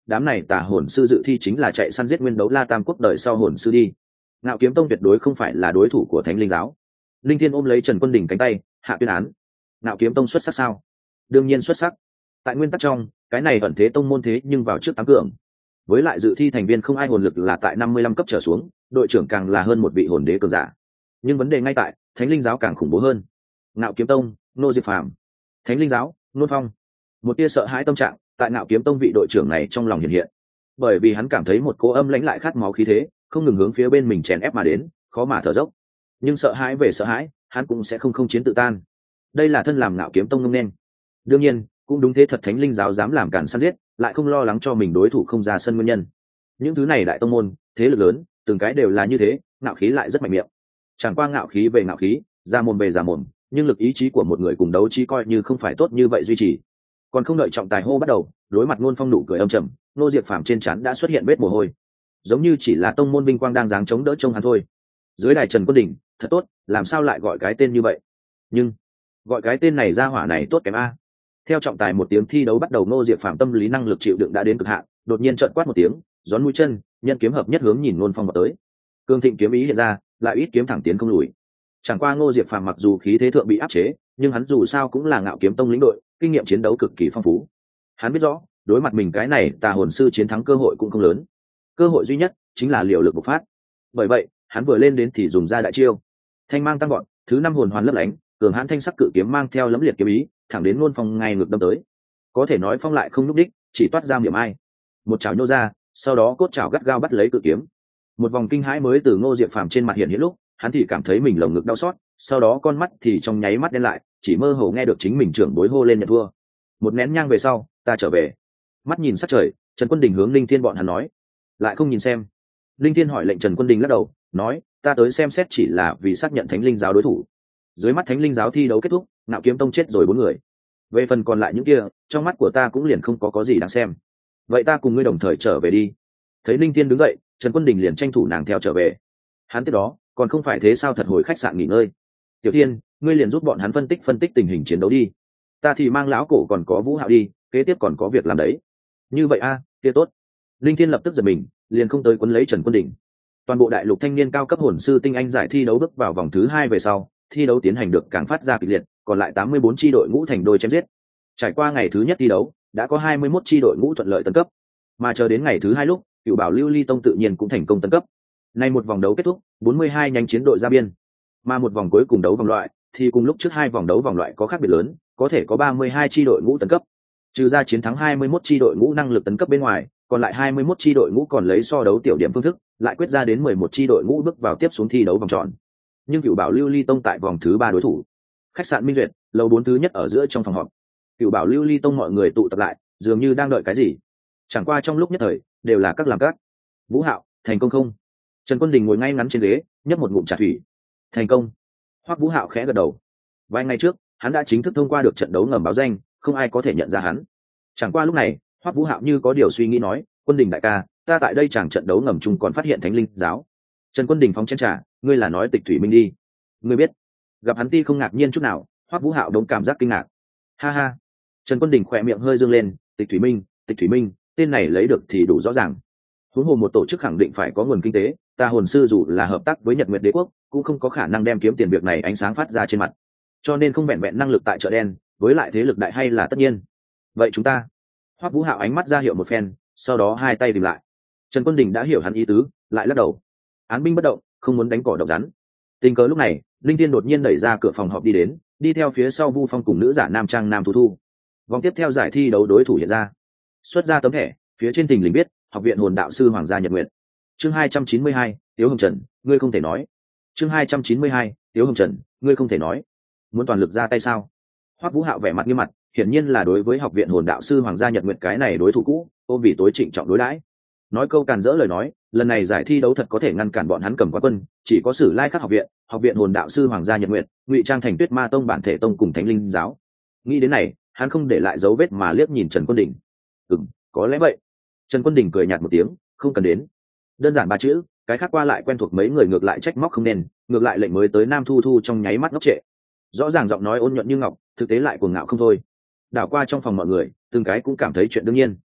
đám này tà hồn sư dự thi chính là chạy săn giết nguyên đấu la tam quốc đời sau hồn sư đi. Ngạo Kiếm Tông tuyệt đối không phải là đối thủ của Thánh Linh giáo. Linh Thiên ôm lấy Trần Quân Đình cánh tay, hạ tuyên án. Ngạo Kiếm Tông xuất sắc sao? Đương nhiên xuất sắc. Tại nguyên tắc trong, cái này ẩn thế tông môn thế nhưng vào trước tám cường. Với lại dự thi thành viên không ai hồn lực là tại 55 cấp trở xuống, đội trưởng càng là hơn một vị hồn đế cường giả. Nhưng vấn đề ngay tại, Thánh Linh giáo càng khủng bố hơn. Ngạo Kiếm Tông, Nô Diệp Phàm. Thánh Linh giáo, Nôn Phong. Một tia sợ hãi tâm trạng tại Ngạo Kiếm Tông vị đội trưởng này trong lòng hiện hiện, bởi vì hắn cảm thấy một cỗ âm lãnh lại khát máu khí thế không ngừng hướng phía bên mình chèn ép mà đến, khó mà thở dốc. Nhưng sợ hãi về sợ hãi, hắn cũng sẽ không chiến tự tan. Đây là thân làm Ngạo Kiếm Tông ngông nên. Đương nhiên cũng đúng thế thật, Thánh Linh giáo dám làm cản săn giết, lại không lo lắng cho mình đối thủ không ra sân nguyên nhân. Những thứ này đại tông môn thế lực lớn từng cái đều là như thế, ngạo khí lại rất mạnh miệng. Chẳng qua ngạo khí về ngạo khí, ra mồm về ra mồm, nhưng lực ý chí của một người cùng đấu trí coi như không phải tốt như vậy duy trì. Còn không đợi trọng tài hô bắt đầu, đối mặt Nôn Phong nụ cười âm trầm, Nô Diệp Phàm trên trán đã xuất hiện vết mồ hôi, giống như chỉ là tông môn vinh quang đang giáng chống đỡ trông hắn thôi. Dưới đài Trần Quân Đình, thật tốt, làm sao lại gọi cái tên như vậy? Nhưng gọi cái tên này ra hỏa này tốt kém a. Theo trọng tài một tiếng thi đấu bắt đầu, Nô Diệp Phàm tâm lý năng lực chịu đựng đã đến cực hạn, đột nhiên trợn quát một tiếng, gión mũi chân, nhân kiếm hợp nhất hướng nhìn Nôn Phong vào tới. Cương thịnh kiếm ý hiện ra, lại ít kiếm thẳng tiến không lùi. Chẳng qua Ngô Diệp Phàm mặc dù khí thế thượng bị áp chế, nhưng hắn dù sao cũng là Ngạo Kiếm Tông lĩnh đội, kinh nghiệm chiến đấu cực kỳ phong phú. Hắn biết rõ, đối mặt mình cái này tà hồn sư chiến thắng cơ hội cũng không lớn. Cơ hội duy nhất chính là liều lực bộc phát. Bởi vậy, hắn vừa lên đến thì dùng ra đại chiêu. Thanh mang tăng gọn, thứ năm hồn hoàn lấp lánh, cường hãn thanh sắc cự kiếm mang theo lẫm liệt kiếm ý, thẳng đến Nôn Phong ngay ngược đâm tới. Có thể nói Phong lại không núp đích, chỉ toát ra miệng ai. Một chảo nhô ra, sau đó cốt chảo gắt gao bắt lấy cự kiếm. Một vòng kinh hãi mới từ Ngô Diệp Phàm trên mặt hiện hiện lúc, hắn thì cảm thấy mình lồng ngực đau xót, sau đó con mắt thì trong nháy mắt đen lại, chỉ mơ hồ nghe được chính mình trưởng bối hô lên nhận thua. Một nén nhang về sau, ta trở về. Mắt nhìn sát trời, Trần Quân Đình hướng Linh Thiên bọn hắn nói, lại không nhìn xem. Linh Thiên hỏi lệnh Trần Quân Đình lắc đầu, nói, ta tới xem xét chỉ là vì xác nhận Thánh Linh giáo đối thủ. Dưới mắt Thánh Linh giáo thi đấu kết thúc, Ngạo Kiếm Tông chết rồi 4 người. Về phần còn lại những kia, trong mắt của ta cũng liền không có gì đáng xem. Vậy ta cùng ngươi đồng thời trở về đi. Thấy Linh Thiên đứng dậy, Trần Quân Đình liền tranh thủ nàng theo trở về. Hắn tiếp đó, còn không phải thế sao, thật hồi khách sạn nghỉ ngơi. Tiểu Thiên, ngươi liền giúp bọn hắn phân tích tình hình chiến đấu đi. Ta thì mang lão cổ còn có Vũ Hạo đi, kế tiếp còn có việc làm đấy. Như vậy a, kia tốt. Linh Thiên lập tức giật mình, liền không tới quấn lấy Trần Quân Đình. Toàn bộ đại lục thanh niên cao cấp hồn sư tinh anh giải thi đấu bước vào vòng thứ 2 về sau, thi đấu tiến hành được càng phát ra kịch liệt, còn lại 84 chi đội ngũ thành đôi chém giết. Trải qua ngày thứ nhất thi đấu, đã có 21 chi đội ngũ thuận lợi tấn cấp, mà chờ đến ngày thứ 2 lúc, Cựu Bảo Lưu Ly Tông tự nhiên cũng thành công tấn cấp. Nay một vòng đấu kết thúc, 42 nhánh chiến đội ra biên, mà một vòng cuối cùng đấu vòng loại thì cùng lúc trước 2 vòng đấu vòng loại có khác biệt lớn, có thể có 32 chi đội ngũ tấn cấp. Trừ ra chiến thắng 21 chi đội ngũ năng lực tấn cấp bên ngoài, còn lại 21 chi đội ngũ còn lấy so đấu tiểu điểm phương thức, lại quyết ra đến 11 chi đội ngũ bước vào tiếp xuống thi đấu vòng tròn. Nhưng Cựu Bảo Lưu Ly Tông tại vòng thứ 3 đối thủ. Khách sạn Minh Duyệt, lầu 4 thứ nhất ở giữa trong phòng họp. Cựu Bảo Lưu Ly Tông mọi người tụ tập lại, dường như đang đợi cái gì. Chẳng qua trong lúc nhất thời, đều là các làm các. Vũ Hạo, thành công không? Trần Quân Đình ngồi ngay ngắn trên ghế, nhấp một ngụm trà thủy. Thành công. Hoắc Vũ Hạo khẽ gật đầu. Vài ngày trước, hắn đã chính thức thông qua được trận đấu ngầm báo danh, không ai có thể nhận ra hắn. Chẳng qua lúc này, Hoắc Vũ Hạo như có điều suy nghĩ nói, Quân Đình đại ca, ta tại đây chẳng trận đấu ngầm chung còn phát hiện Thánh Linh giáo. Trần Quân Đình phóng chén trà, ngươi là nói Tịch Thủy Minh đi. Ngươi biết? Gặp hắn ti không ngạc nhiên chút nào, Hoắc Vũ Hạo đống cảm giác kinh ngạc. Ha ha. Trần Quân Đình khỏe miệng hơi dương lên, Tịch Thủy Minh, tên này lấy được thì đủ rõ ràng. Huống hồ một tổ chức khẳng định phải có nguồn kinh tế, ta hồn sư dù là hợp tác với Nhật Nguyệt Đế quốc, cũng không có khả năng đem kiếm tiền việc này ánh sáng phát ra trên mặt. Cho nên không vẹn vẹn năng lực tại chợ đen, với lại thế lực đại hay là tất nhiên. Vậy chúng ta? Hoắc Vũ Hạo ánh mắt ra hiệu một phen, sau đó hai tay tìm lại. Trần Quân Đình đã hiểu hắn ý tứ, lại lắc đầu. Án binh bất động, không muốn đánh cỏ độc rắn. Tình cờ lúc này, Linh Thiên đột nhiên đẩy ra cửa phòng họp đi đến, đi theo phía sau Vu Phong cùng nữ giả nam trang Nam Thu Thu. Vòng tiếp theo giải thi đấu đối thủ hiện ra. Xuất ra tấm thẻ, phía trên thình lình biết, Học viện Hồn Đạo sư Hoàng gia Nhật Nguyệt. Chương 292, Tiếu Hồng Trần, ngươi không thể nói. Chương 292, Tiếu Hồng Trần, ngươi không thể nói. Muốn toàn lực ra tay sao? Hoắc Vũ Hạo vẻ mặt nghiêm mặt, hiển nhiên là đối với Học viện Hồn Đạo sư Hoàng gia Nhật Nguyệt cái này đối thủ cũ, ôm vì tối trịnh trọng đối đãi. Nói câu càn dỡ lời nói, lần này giải thi đấu thật có thể ngăn cản bọn hắn cầm quán quân, chỉ có Sử Lai Khắc Học viện Hồn Đạo sư Hoàng gia Nhật Nguyệt, ngụy trang thành Tuyết Ma Tông bản thể tông cùng Thánh Linh giáo. Nghĩ đến này, hắn không để lại dấu vết mà liếc nhìn Trần Quân Đình. Có lẽ vậy. Trần Quân Đình cười nhạt một tiếng, không cần đến. Đơn giản ba chữ, cái khác qua lại quen thuộc mấy người ngược lại trách móc không nên, ngược lại lệnh mới tới Nam Thu Thu trong nháy mắt ngốc trệ. Rõ ràng giọng nói ôn nhuận như ngọc, thực tế lại cuồng ngạo không thôi. Đảo qua trong phòng mọi người, từng cái cũng cảm thấy chuyện đương nhiên.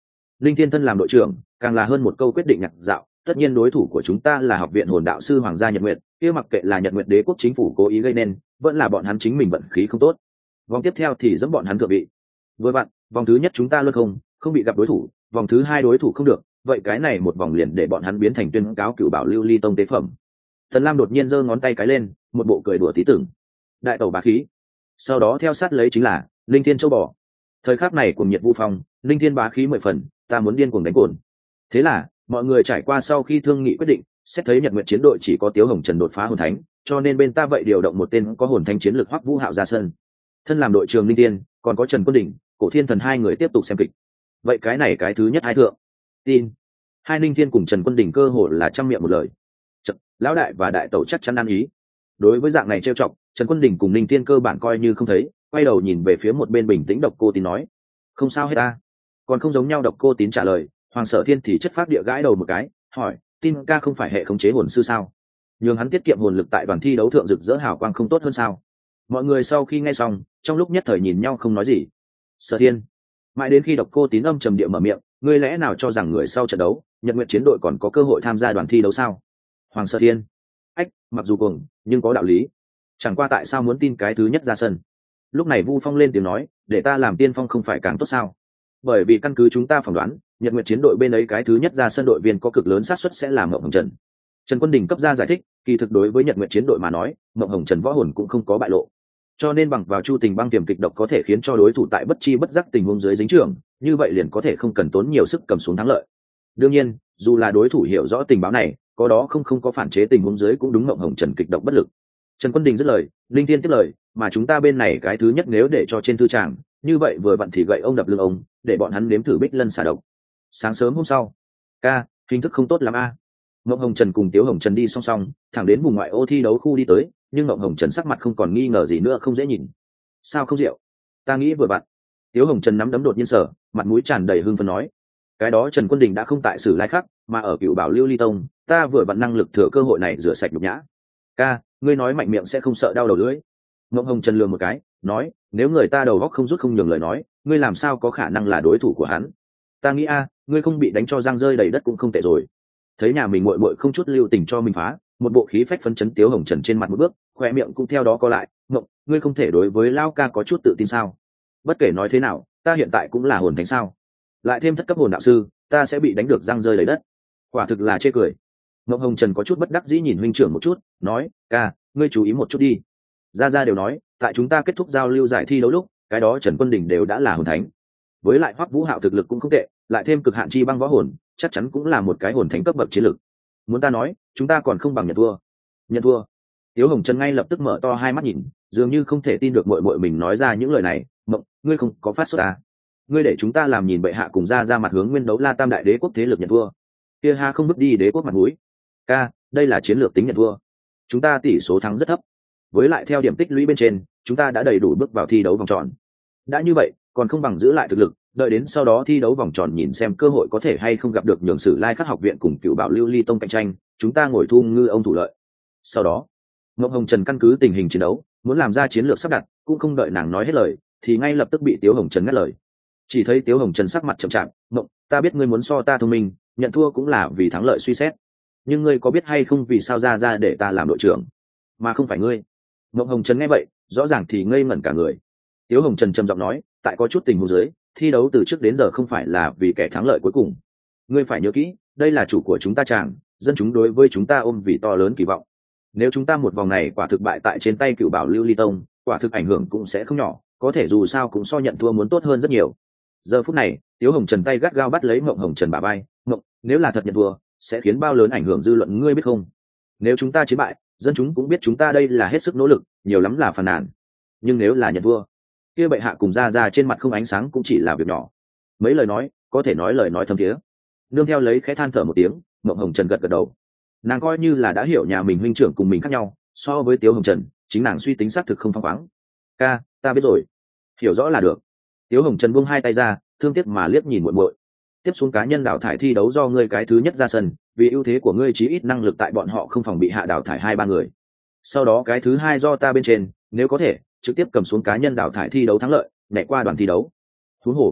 Linh Thiên thân làm đội trưởng càng là hơn một câu quyết định nhặt dạo, tất nhiên đối thủ của chúng ta là học viện hồn đạo sư hoàng gia Nhật Nguyệt, kia mặc kệ là Nhật Nguyệt đế quốc chính phủ cố ý gây nên, vẫn là bọn hắn chính mình vận khí không tốt, vòng tiếp theo thì dẫm bọn hắn thượng vị. Vừa vặn vòng thứ nhất chúng ta luôn không bị gặp đối thủ, vòng thứ hai đối thủ không được, vậy cái này một vòng liền để bọn hắn biến thành tuyên cáo cựu bảo lưu ly tông tế phẩm. Thần Lam đột nhiên giơ ngón tay cái lên, một bộ cười đùa tí tưởng. Đại tẩu bá khí. Sau đó theo sát lấy chính là Linh Thiên châu bò. Thời khắc này cùng nhiệt vu phong, Linh Thiên bá khí 10 phần, ta muốn điên cuồng đánh cồn. Thế là mọi người trải qua sau khi thương nghị quyết định, xét thấy Nhật Nguyệt chiến đội chỉ có Tiếu Hồng Trần đột phá hồn thánh, cho nên bên ta vậy điều động một tên có hồn thánh chiến lược Hoắc Vũ Hạo ra sân. Thân làm đội trưởng Linh Thiên, còn có Trần Quân Đỉnh, Cổ Thiên Thần hai người tiếp tục xem kịch. Vậy cái này cái thứ nhất hai thượng. Tin. Hai Linh Thiên cùng Trần Quân Đỉnh cơ hội là trăm miệng một lời. Chật, lão đại và đại tẩu chắc chắn ăn ý. Đối với dạng này trêu chọc, Trần Quân Đỉnh cùng Linh Thiên cơ bản coi như không thấy, quay đầu nhìn về phía một bên bình tĩnh Độc Cô Tín nói: "Không sao hết ta." Còn không giống nhau. Độc Cô Tín trả lời. Hoàng Sở Thiên thì chất phác địa gãi đầu một cái, hỏi: "Tin ca không phải hệ khống chế hồn sư sao? Nhưng hắn tiết kiệm hồn lực tại đoàn thi đấu thượng rực rỡ hào quang không tốt hơn sao?" Mọi người sau khi nghe xong, trong lúc nhất thời nhìn nhau không nói gì. Sở Thiên. Mãi đến khi Độc Cô Tín âm trầm địa mở miệng, ngươi lẽ nào cho rằng người sau trận đấu, Nhật Nguyệt chiến đội còn có cơ hội tham gia đoàn thi đấu sao? Hoàng Sở Thiên. Ách, mặc dù cuồng, nhưng có đạo lý. Chẳng qua tại sao muốn tin cái thứ nhất ra sân? Lúc này Vu Phong lên tiếng nói, để ta làm tiên phong không phải càng tốt sao? Bởi vì căn cứ chúng ta phỏng đoán, Nhật Nguyệt chiến đội bên ấy cái thứ nhất ra sân đội viên có cực lớn xác suất sẽ là Mộng Hồng Trần. Trần Quân Đình cấp ra giải thích, kỳ thực đối với Nhật Nguyệt chiến đội mà nói, Mộng Hồng Trần võ hồn cũng không có bại lộ, cho nên bằng vào Chu Tình băng tiềm kịch độc có thể khiến cho đối thủ tại bất chi bất giác tình huống dưới dính trưởng, như vậy liền có thể không cần tốn nhiều sức cầm xuống thắng lợi. Đương nhiên, dù là đối thủ hiểu rõ tình báo này, có đó không có phản chế tình huống dưới cũng đúng Mộng Hồng Trần kịch độc bất lực. Trần Quân Đình dứt lời, Linh Thiên tiếp lời, mà chúng ta bên này cái thứ nhất nếu để cho trên thư tràng, như vậy vừa vặn thì gậy ông đập lưng ông, để bọn hắn nếm thử Bích Lân xả độc. Sáng sớm hôm sau, ca, hình thức không tốt lắm a. Mộng Hồng Trần cùng Tiếu Hồng Trần đi song song, thẳng đến vùng ngoại ô thi đấu khu đi tới, nhưng Mộng Hồng Trần sắc mặt không còn nghi ngờ gì nữa, không dễ nhìn. Sao không rượu? Ta nghĩ vừa vặn. Tiếu Hồng Trần nắm đấm đột nhiên sở, mặt mũi tràn đầy hưng phấn nói, cái đó Trần Quân Đình đã không tại Sử Lai Khắc, mà ở Cựu Bảo Lưu Ly Tông, ta vừa vặn năng lực thừa cơ hội này rửa sạch nhục nhã. Ca, ngươi nói mạnh miệng sẽ không sợ đau đầu lưỡi. Mộng Hồng Trần lườm một cái, nói, nếu người ta đầu góc không rút không nhường lời nói, ngươi làm sao có khả năng là đối thủ của hắn? Ta nghĩ ngươi không bị đánh cho răng rơi đầy đất cũng không tệ rồi. Thấy nhà mình muội muội không chút lưu tình cho mình phá, một bộ khí phách phấn chấn Tiếu Hồng Trần trên mặt một bước, khoe miệng cũng theo đó co lại. Mộng, ngươi không thể đối với Lao ca có chút tự tin sao? Bất kể nói thế nào, ta hiện tại cũng là hồn thánh sao? Lại thêm thất cấp hồn đạo sư, ta sẽ bị đánh được răng rơi đầy đất. Quả thực là chê cười. Mộng Hồng Trần có chút bất đắc dĩ nhìn huynh trưởng một chút, nói, ca, ngươi chú ý một chút đi. Gia đều nói, tại chúng ta kết thúc giao lưu giải thi đấu lúc, cái đó Trần Quân Đình đều đã là hồn thánh. Với lại Hoắc Vũ Hạo thực lực cũng không tệ, lại thêm cực hạn chi băng võ hồn, chắc chắn cũng là một cái hồn thánh cấp bậc chiến lực. Muốn ta nói, chúng ta còn không bằng nhận thua. Nhận thua? Tiếu Hồng Trần ngay lập tức mở to hai mắt nhìn, dường như không thể tin được muội muội mình nói ra những lời này. Mộng, ngươi không có phát sốt à? Ngươi để chúng ta làm nhìn bệ hạ cùng ra mặt hướng nguyên đấu La Tam đại đế quốc thế lực nhận thua. Kia ha không bước đi đế quốc mặt mũi. Ca, đây là chiến lược tính nhận thua. Chúng ta tỷ số thắng rất thấp. Với lại theo điểm tích lũy bên trên, chúng ta đã đầy đủ bước vào thi đấu vòng tròn. Đã như vậy, còn không bằng giữ lại thực lực, đợi đến sau đó thi đấu vòng tròn nhìn xem cơ hội có thể hay không gặp được Nhường Sử Lai Khắc học viện cùng Cựu Bảo Lưu Ly Tông cạnh tranh, chúng ta ngồi thu ngư ông thủ lợi. Sau đó, Mộng Hồng Trần căn cứ tình hình chiến đấu, muốn làm ra chiến lược sắp đặt, cũng không đợi nàng nói hết lời, thì ngay lập tức bị Tiếu Hồng Trần ngắt lời. Chỉ thấy Tiếu Hồng Trần sắc mặt chậm chạp, "Mộng, ta biết ngươi muốn so ta thông minh, nhận thua cũng là vì thắng lợi suy xét. Nhưng ngươi có biết hay không vì sao ra để ta làm đội trưởng, mà không phải ngươi?" Mộng Hồng Trần nghe vậy, rõ ràng thì ngây ngẩn cả người. Tiếu Hồng Trần trầm giọng nói, tại có chút tình huống dưới, thi đấu từ trước đến giờ không phải là vì kẻ thắng lợi cuối cùng. Ngươi phải nhớ kỹ, đây là chủ của chúng ta chàng, dân chúng đối với chúng ta ôm vì to lớn kỳ vọng. Nếu chúng ta một vòng này quả thực bại tại trên tay Cựu Bảo Lưu Ly Tông, quả thực ảnh hưởng cũng sẽ không nhỏ, có thể dù sao cũng so nhận thua muốn tốt hơn rất nhiều. Giờ phút này, Tiếu Hồng Trần tay gắt gao bắt lấy Mộng Hồng Trần bả vai. "Mộng, nếu là thật nhận thua, sẽ khiến bao lớn ảnh hưởng dư luận ngươi biết không? Nếu chúng ta chiến bại, dân chúng cũng biết chúng ta đây là hết sức nỗ lực, nhiều lắm là phàn nàn. Nhưng nếu là nhận thua, kia bệ hạ cùng ra trên mặt không ánh sáng cũng chỉ là việc nhỏ." Mấy lời nói, có thể nói lời nói thâm thiế. Nương theo lấy khẽ than thở một tiếng, Mộng Hồng Trần gật gật đầu. Nàng coi như là đã hiểu nhà mình huynh trưởng cùng mình khác nhau, so với Tiếu Hồng Trần, chính nàng suy tính xác thực không phăng khoáng. "Ca, ta biết rồi, hiểu rõ là được." Tiếu Hồng Trần buông hai tay ra, thương tiếc mà liếc nhìn muội muội. "Tiếp xuống cá nhân đào thải thi đấu do ngươi cái thứ nhất ra sân, vì ưu thế của ngươi chí ít năng lực tại bọn họ không phòng bị hạ đào thải 2-3 người. Sau đó cái thứ hai do ta bên trên, nếu có thể, trực tiếp cầm xuống cá nhân đào thải thi đấu thắng lợi, nhảy qua đoàn thi đấu. Huống hồ,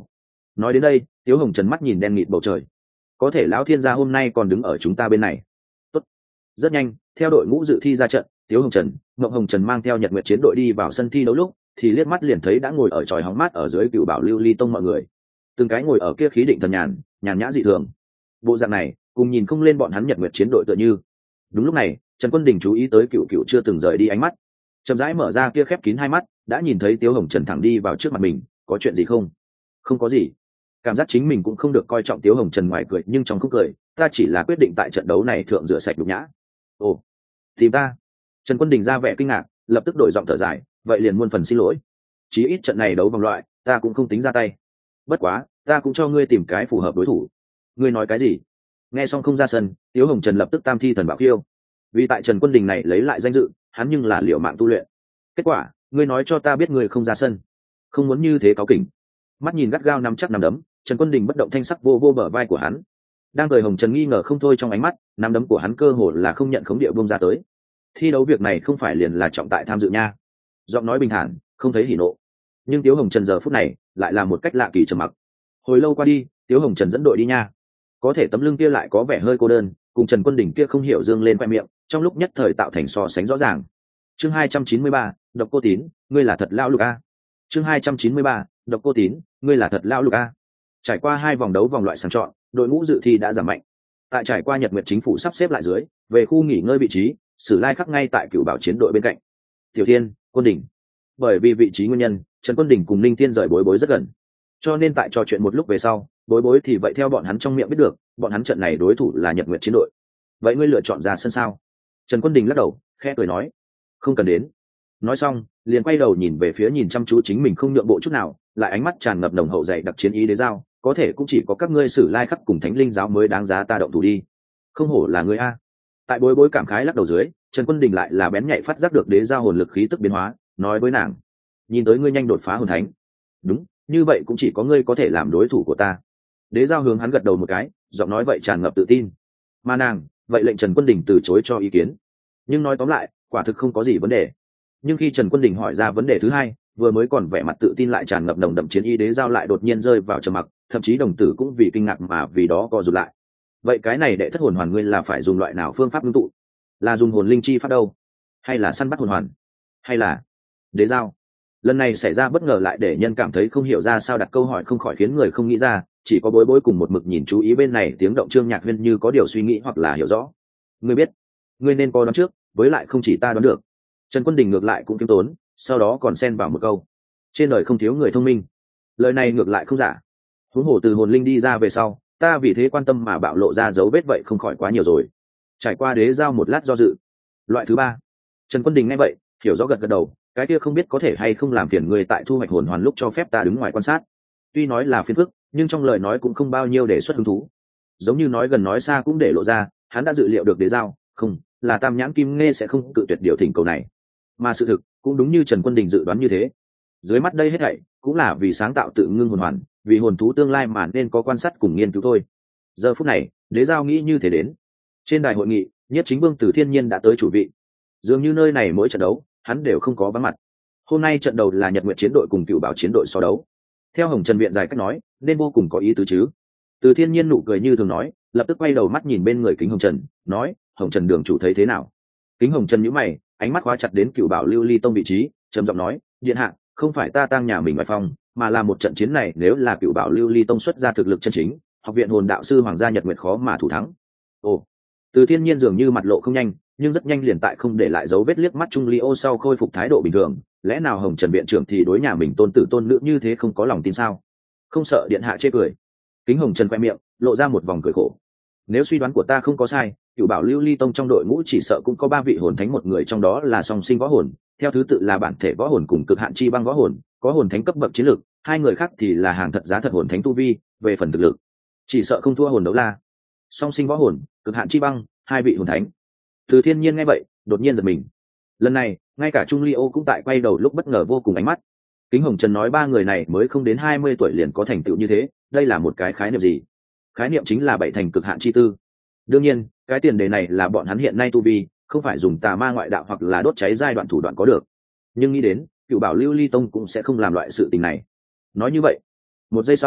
Nói đến đây Tiếu Hồng Trần mắt nhìn đen nghịt bầu trời, có thể lão thiên gia hôm nay còn đứng ở chúng ta bên này. Tốt. Rất nhanh theo đội ngũ dự thi ra trận, Tiếu Hồng Trần, Mộng Hồng Trần mang theo Nhật Nguyệt chiến đội đi vào sân thi đấu lúc thì liếc mắt liền thấy đã ngồi ở tròi hóng mát ở dưới Cựu Bảo Lưu Ly Tông mọi người, từng cái ngồi ở kia khí định thần nhàn, nhàn nhã dị thường. Bộ dạng này cùng nhìn không lên bọn hắn Nhật Nguyệt chiến đội tựa như. Đúng lúc này Trần Quân Đình chú ý tới Cựu Cựu chưa từng rời đi ánh mắt, chậm rãi mở ra kia khép kín hai mắt, đã nhìn thấy Tiếu Hồng Trần thẳng đi vào trước mặt mình. Có chuyện gì không? Không có gì. Cảm giác chính mình cũng không được coi trọng Tiếu Hồng Trần ngoài cười nhưng trong không cười, ta chỉ là quyết định tại trận đấu này thượng rửa sạch nhục nhã. Ồ, tìm ta? Trần Quân Đình ra vẻ kinh ngạc, lập tức đổi giọng thở dài, vậy liền muôn phần xin lỗi. Chí ít trận này đấu vòng loại ta cũng không tính ra tay, bất quá ta cũng cho ngươi tìm cái phù hợp đối thủ. Ngươi nói cái gì? Nghe xong không ra sân, Tiếu Hồng Trần lập tức tam thi thần bảo khiêu. Vì tại Trần Quân Đình này lấy lại danh dự, hắn nhưng là liều mạng tu luyện. Kết quả ngươi nói cho ta biết ngươi không ra sân, không muốn như thế cáu kỉnh. Mắt nhìn gắt gao nắm chắc nắm đấm, Trần Quân Đình bất động thanh sắc vô vô bờ vai của hắn. Đang cười Hồng Trần nghi ngờ không thôi trong ánh mắt, nắm đấm của hắn cơ hồ là không nhận khống địa buông ra tới. Thi đấu việc này không phải liền là trọng tại tham dự nha. Giọng nói bình thản, không thấy hỉ nộ. Nhưng Tiếu Hồng Trần giờ phút này lại là một cách lạ kỳ trầm mặc. Hồi lâu qua đi, Tiếu Hồng Trần dẫn đội đi nha. Có thể tấm lưng kia lại có vẻ hơi cô đơn, cùng Trần Quân Đình kia không hiểu dương lên khoe miệng, trong lúc nhất thời tạo thành so sánh rõ ràng. Chương 293, Độc Cô Tín, ngươi là thật lão lục a. Chương 293, Độc Cô Tín, ngươi là thật lão lục a. Trải qua 2 vòng đấu vòng loại sàng chọn, đội ngũ dự thi đã giảm mạnh. Tại trải qua Nhật Nguyệt chính phủ sắp xếp lại dưới, về khu nghỉ ngơi vị trí, Sử Lai khắc ngay tại Cựu Bảo chiến đội bên cạnh. Tiểu Thiên, Quân Đình. Bởi vì vị trí nguyên nhân, Trần Quân Đình cùng Linh Thiên rời Bối Bối rất gần, cho nên tại trò chuyện một lúc về sau, Bối Bối thì vậy theo bọn hắn trong miệng biết được, bọn hắn trận này đối thủ là Nhật Nguyệt chiến đội. Vậy ngươi lựa chọn ra sân sao? Trần Quân Đình lắc đầu, khẽ cười nói, không cần đến. Nói xong, liền quay đầu nhìn về phía nhìn chăm chú chính mình không nhượng bộ chút nào, lại ánh mắt tràn ngập nồng hậu dày đặc chiến ý đế giao, có thể cũng chỉ có các ngươi Sử Lai khắc cùng Thánh Linh giáo mới đáng giá ta động thủ đi. Không hổ là ngươi a. Tại Bối Bối cảm khái lắc đầu dưới, Trần Quân Đình lại là bén nhạy phát giác được đế giao hồn lực khí tức biến hóa, nói với nàng, nhìn tới ngươi nhanh đột phá hồn thánh. Đúng, như vậy cũng chỉ có ngươi có thể làm đối thủ của ta. Đế giao hướng hắn gật đầu một cái, giọng nói vậy tràn ngập tự tin. Mà nàng vậy lệnh Trần Quân Đình từ chối cho ý kiến. Nhưng nói tóm lại, quả thực không có gì vấn đề. Nhưng khi Trần Quân Đình hỏi ra vấn đề thứ hai, vừa mới còn vẻ mặt tự tin lại tràn ngập nồng đậm chiến ý đế giao lại đột nhiên rơi vào trầm mặc, thậm chí đồng tử cũng vì kinh ngạc mà vì đó co rụt lại. Vậy cái này đệ thất hồn hoàn ngươi là phải dùng loại nào phương pháp ngưng tụ? Là dùng hồn linh chi pháp đâu, hay là săn bắt hồn hoàn, hay là đế giao? Lần này xảy ra bất ngờ lại để nhân cảm thấy không hiểu ra sao, đặt câu hỏi không khỏi khiến người không nghĩ ra, chỉ có Bối Bối cùng một mực nhìn chú ý bên này tiếng động Trương Nhạc Huyên như có điều suy nghĩ hoặc là hiểu rõ. Ngươi biết, ngươi nên có đoán trước, với lại không chỉ ta đoán được. Trần Quân Đình ngược lại cũng kiêm tốn, sau đó còn xen vào một câu, trên đời không thiếu người thông minh. Lời này ngược lại không giả. Huống hồ từ hồn linh đi ra về sau, ta vì thế quan tâm mà bạo lộ ra dấu vết vậy không khỏi quá nhiều rồi. Trải qua đế giao một lát do dự, loại thứ ba. Trần Quân Đình nghe vậy hiểu rõ, gật gật đầu, cái kia không biết có thể hay không làm phiền người tại thu hoạch hồn hoàn lúc cho phép ta đứng ngoài quan sát. Tuy nói là phiền phức, nhưng trong lời nói cũng không bao nhiêu đề xuất hứng thú, giống như nói gần nói xa cũng để lộ ra hắn đã dự liệu được đế giao không là Tam Nhãn Kim Nghe sẽ không cự tuyệt điều thỉnh cầu này. Mà sự thực cũng đúng như Trần Quân Đình dự đoán như thế. Dưới mắt đây hết thảy cũng là vì sáng tạo tự ngưng hồn hoàn, vì hồn thú tương lai mà nên có quan sát cùng nghiên cứu thôi. Giờ phút này đế giao nghĩ như thế đến. Trên đài hội nghị, Nhiếp Chính Vương Từ Thiên Nhiên đã tới chủ vị. Dường như nơi này mỗi trận đấu hắn đều không có vắng mặt. Hôm nay trận đầu là Nhật Nguyệt chiến đội cùng Cựu Bảo chiến đội so đấu. Theo Hồng Trần viện dài cách nói, nên vô cùng có ý tứ chứ. Từ Thiên Nhiên nụ cười như thường nói, lập tức quay đầu mắt nhìn bên người Kính Hồng Trần, nói, Hồng Trần đường chủ thấy thế nào? Kính Hồng Trần nhíu mày, ánh mắt khóa chặt đến Cựu Bảo Lưu Ly Tông vị trí, trầm giọng nói, điện hạ, không phải ta tang nhà mình ngoại phong, mà là một trận chiến này nếu là Cựu Bảo Lưu Ly Tông xuất ra thực lực chân chính, học viện hồn đạo sư Hoàng gia Nhật Nguyệt khó mà thủ thắng. Ồ. Từ Thiên Nhiên dường như mặt lộ không nhanh, nhưng rất nhanh liền tại không để lại dấu vết liếc mắt Trung Ly Ô sau khôi phục thái độ bình thường, lẽ nào Hồng Trần viện trưởng thì đối nhà mình tôn tử tôn nữ như thế không có lòng tin sao? Không sợ điện hạ chê cười. Kính Hồng Trần quay miệng, lộ ra một vòng cười khổ. Nếu suy đoán của ta không có sai, Cựu Bảo Lưu Ly Tông trong đội ngũ chỉ sợ cũng có 3 vị hồn thánh, một người trong đó là song sinh võ hồn, theo thứ tự là bản thể võ hồn cùng cực hạn chi băng võ hồn, có hồn thánh cấp bậc chiến lược, 2 người khác thì là hàng thật giá thật hồn thánh tu vi, về phần thực lực, chỉ sợ không thua hồn đấu la. Song sinh võ hồn, cực hạn chi băng, 2 vị hồn thánh. Từ Thiên Nhiên nghe vậy, đột nhiên giật mình. Lần này, ngay cả Trung Ly Ô cũng tại quay đầu lúc bất ngờ vô cùng ánh mắt. Kính Hồng Trần nói 3 người này mới không đến 20 tuổi liền có thành tựu như thế, đây là một cái khái niệm gì? Khái niệm chính là 7 thành cực hạn chi tư. Đương nhiên, cái tiền đề này là bọn hắn hiện nay tu vi, không phải dùng tà ma ngoại đạo hoặc là đốt cháy giai đoạn thủ đoạn có được. Nhưng nghĩ đến, Cựu Bảo Lưu Ly Tông cũng sẽ không làm loại sự tình này. Nói như vậy, một giây sau,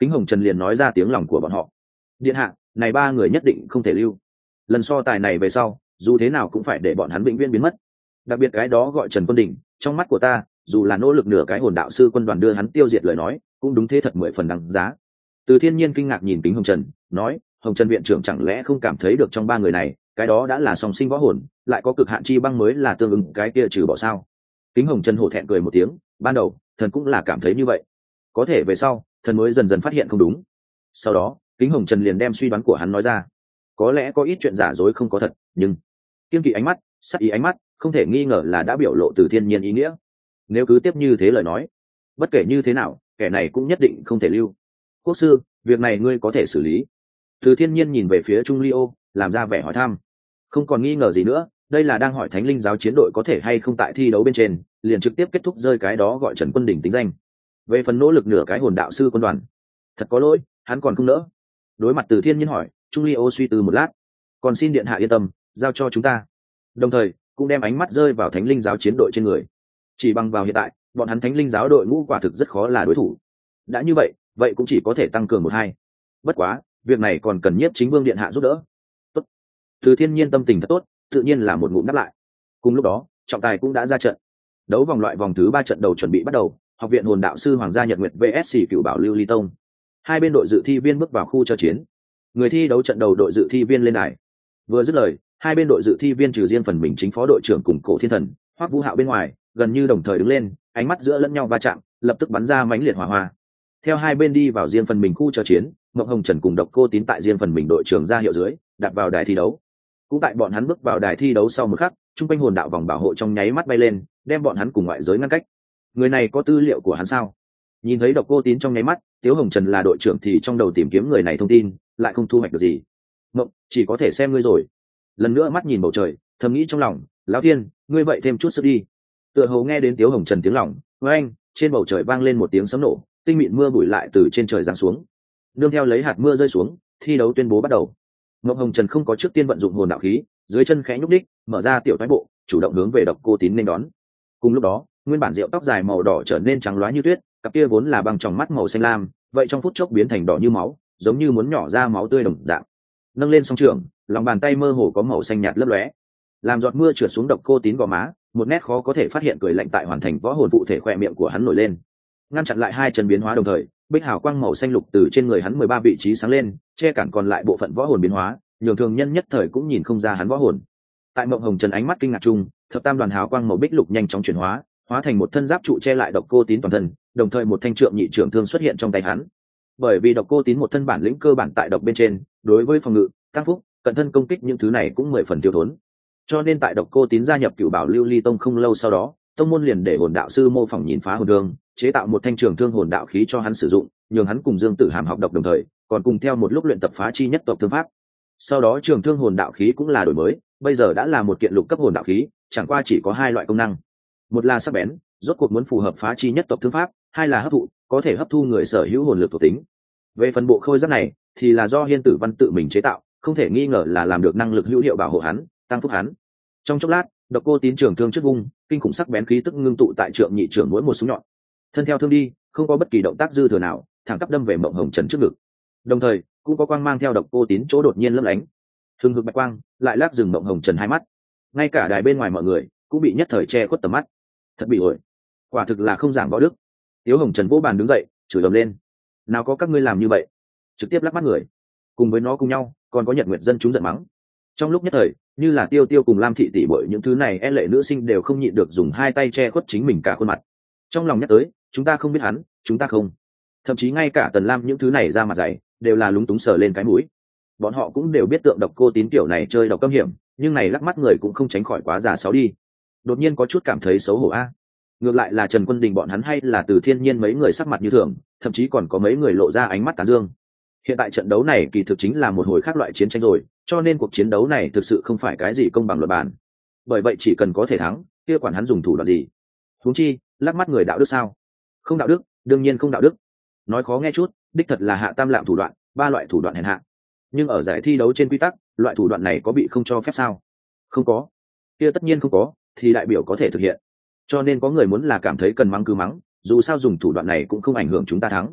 Kính Hồng Trần liền nói ra tiếng lòng của bọn họ. Điện hạ, này ba người nhất định không thể lưu. Lần so tài này về sau, dù thế nào cũng phải để bọn hắn vĩnh viễn biến mất. Đặc biệt cái đó gọi Trần Quân Đình, trong mắt của ta, dù là nỗ lực nửa cái hồn đạo sư quân đoàn đưa hắn tiêu diệt lời nói, cũng đúng thế thật 10 phần đáng giá. Từ Thiên Nhiên kinh ngạc nhìn Kính Hồng Trần, nói, Hồng Trần viện trưởng chẳng lẽ không cảm thấy được trong ba người này, cái đó đã là song sinh võ hồn, lại có cực hạn chi băng mới là tương ứng cái kia trừ bỏ sao? Kính Hồng Trần hổ thẹn cười một tiếng, ban đầu, thần cũng là cảm thấy như vậy. Có thể về sau, thần mới dần dần phát hiện không đúng. Sau đó, Kính Hồng Trần liền đem suy đoán của hắn nói ra. Có lẽ có ít chuyện giả dối không có thật, nhưng kiên kỵ ánh mắt, sắc ý ánh mắt, không thể nghi ngờ là đã biểu lộ từ Thiên Nhiên ý nghĩa. Nếu cứ tiếp như thế lời nói, bất kể như thế nào, kẻ này cũng nhất định không thể lưu. Quốc sư, việc này ngươi có thể xử lý. Từ Thiên Nhiên nhìn về phía Trung Ly Ô, làm ra vẻ hỏi thăm. Không còn nghi ngờ gì nữa, đây là đang hỏi Thánh Linh giáo chiến đội có thể hay không tại thi đấu bên trên, liền trực tiếp kết thúc rơi cái đó gọi Trần Quân Đỉnh tính danh. Về phần nỗ lực nửa cái hồn đạo sư quân đoàn, thật có lỗi, hắn còn không nỡ. Đối mặt Từ Thiên Nhiên hỏi, Trung Ly Ô suy tư một lát, còn xin điện hạ yên tâm, giao cho chúng ta. Đồng thời, cũng đem ánh mắt rơi vào Thánh Linh giáo chiến đội trên người. Chỉ bằng vào hiện tại, bọn hắn Thánh Linh giáo đội ngũ quả thực rất khó là đối thủ. Đã như vậy, vậy cũng chỉ có thể tăng cường một hai. Bất quá, việc này còn cần Nhiếp Chính Vương điện hạ giúp đỡ. Tốt. Từ Thiên Nhiên tâm tình thật tốt, tự nhiên là một ngụm đáp lại. Cùng lúc đó, trọng tài cũng đã ra trận. Đấu vòng loại vòng thứ 3 trận đầu chuẩn bị bắt đầu, Học viện Hồn đạo sư Hoàng gia Nhật Nguyệt VS Cửu Bảo Lưu Ly Tông. Hai bên đội dự thi viên bước vào khu cho chiến. Người thi đấu trận đầu đội dự thi viên lên đài. Vừa dứt lời, hai bên đội dự thi viên trừ riêng phần mình chính phó đội trưởng cùng Cổ Thiên Thần, Hoắc Vũ Hạo bên ngoài, gần như đồng thời đứng lên, ánh mắt giữa lẫn nhau va chạm, lập tức bắn ra mãnh liệt hỏa hoa. Theo hai bên đi vào riêng phần mình khu cho chiến, Mộng Hồng Trần cùng Độc Cô Tín tại riêng phần mình đội trưởng ra hiệu dưới, đặt vào đài thi đấu. Cũng tại bọn hắn bước vào đài thi đấu sau một khắc, trung quanh hồn đạo vòng bảo hộ trong nháy mắt bay lên, đem bọn hắn cùng ngoại giới ngăn cách. Người này có tư liệu của hắn sao? Nhìn thấy Độc Cô Tín trong nháy mắt, Tiếu Hồng Trần là đội trưởng thì trong đầu tìm kiếm người này thông tin, lại không thu hoạch được gì. Mộng, chỉ có thể xem ngươi rồi. Lần nữa mắt nhìn bầu trời, thầm nghĩ trong lòng, lão thiên, ngươi vậy thêm chút sức đi. Tựa hồ nghe đến Tiếu Hồng Trần tiếng lòng, với anh, trên bầu trời vang lên một tiếng sấm nổ, tinh mịn mưa bụi lại từ trên trời giáng xuống. Nương theo lấy hạt mưa rơi xuống, thi đấu tuyên bố bắt đầu. Mộng Hồng Trần không có trước tiên vận dụng hồn đạo khí, dưới chân khẽ nhúc đích, mở ra tiểu thoái bộ, chủ động hướng về Độc Cô Tín nên đón. Cùng lúc đó, nguyên bản rượu tóc dài màu đỏ trở nên trắng loá như tuyết, cặp kia vốn là bằng tròng mắt màu xanh lam, vậy trong phút chốc biến thành đỏ như máu, giống như muốn nhỏ ra máu tươi đồng dạng. Nâng lên song trường, lòng bàn tay mơ hồ có màu xanh nhạt lấp lóe, làm giọt mưa trượt xuống Độc Cô Tín gò má, một nét khó có thể phát hiện cười lạnh tại hoàn thành võ hồn phụ thể khỏe miệng của hắn nổi lên, ngăn chặn lại hai chân biến hóa đồng thời, bích hào quang màu xanh lục từ trên người hắn 13 vị trí sáng lên, che cản còn lại bộ phận võ hồn biến hóa, nhường thường nhân nhất thời cũng nhìn không ra hắn võ hồn. Tại Mộng Hồng Trần ánh mắt kinh ngạc chung, thập tam đoàn hào quang màu bích lục nhanh chóng chuyển hóa, hóa thành một thân giáp trụ che lại Độc Cô Tín toàn thân, đồng thời một thanh trượng nhị trưởng thương xuất hiện trong tay hắn. Bởi vì Độc Cô Tín một thân bản lĩnh cơ bản tại độc bên trên, đối với phòng ngự, tăng phúc, cận thân công kích những thứ này cũng 10 phần tiêu thốn. Cho nên tại Độc Cô Tín gia nhập Cửu Bảo Lưu Ly Tông không lâu sau đó, tông môn liền để hồn đạo sư mô phỏng nhìn phá hồn đường, chế tạo một thanh trường thương hồn đạo khí cho hắn sử dụng, nhường hắn cùng Dương Tử Hàm học độc đồng thời, còn cùng theo một lúc luyện tập phá chi nhất tộc thương pháp. Sau đó trường thương hồn đạo khí cũng là đổi mới, bây giờ đã là một kiện lục cấp hồn đạo khí, chẳng qua chỉ có hai loại công năng. Một là sắc bén, rốt cuộc muốn phù hợp phá chi nhất tộc thương pháp, hai là hấp thụ, có thể hấp thu người sở hữu hồn lực thuộc tính. Về phần bộ khôi giáp này, thì là do Hiên Tử Văn tự mình chế tạo, không thể nghi ngờ là làm được năng lực hữu hiệu bảo hộ hắn, tăng phúc hắn. Trong chốc lát, Độc Cô Tín trường thương trước vung, kinh khủng sắc bén khí tức ngưng tụ tại trượng nhị trưởng mỗi một súng nhọn. Thân theo thương đi, không có bất kỳ động tác dư thừa nào, thẳng tắp đâm về Mộng Hồng Trần trước ngực. Đồng thời, cũng có quang mang theo Độc Cô Tín chỗ đột nhiên lấp lánh. Hừng hực bạch quang, lại lác dừng Mộng Hồng Trần hai mắt. Ngay cả đài bên ngoài mọi người cũng bị nhất thời che khuất tầm mắt. Thật bị ổi, quả thực là không giảng võ đức. Tiếu Hồng Trần vỗ bàn đứng dậy, chửi ầm lên. Nào có các ngươi làm như vậy, trực tiếp lắc mắt người. Cùng với nó cùng nhau, còn có Nhật Nguyệt dân chúng giận mắng. Trong lúc nhất thời, như là Tiêu Tiêu cùng Lam Thị tỷ bội những thứ này e lệ nữ sinh đều không nhịn được dùng hai tay che khuất chính mình cả khuôn mặt. Trong lòng nhắc tới, chúng ta không biết hắn, chúng ta không. Thậm chí ngay cả Tần Lam những thứ này ra mặt dày, đều là lúng túng sờ lên cái mũi. Bọn họ cũng đều biết tượng Độc Cô Tín kiểu này chơi độc cấm hiểm, nhưng này lắc mắt người cũng không tránh khỏi quá già sáu đi. Đột nhiên có chút cảm thấy xấu hổ a. Ngược lại là Trần Quân Đình bọn hắn hay là Từ Thiên Nhiên mấy người sắc mặt như thường, thậm chí còn có mấy người lộ ra ánh mắt tán dương. Hiện tại trận đấu này kỳ thực chính là một hồi khác loại chiến tranh rồi, cho nên cuộc chiến đấu này thực sự không phải cái gì công bằng luật bản. Bởi vậy chỉ cần có thể thắng, kia quản hắn dùng thủ đoạn gì. Huống chi, lắc mắt người đạo đức sao? Không đạo đức, đương nhiên không đạo đức. Nói khó nghe chút, đích thật là hạ tam lạm thủ đoạn, ba loại thủ đoạn hèn hạ. Nhưng ở giải thi đấu trên quy tắc, loại thủ đoạn này có bị không cho phép sao? Không có. Kia tất nhiên không có, thì đại biểu có thể thực hiện. Cho nên có người muốn là cảm thấy cần mắng cứ mắng, dù sao dùng thủ đoạn này cũng không ảnh hưởng chúng ta thắng.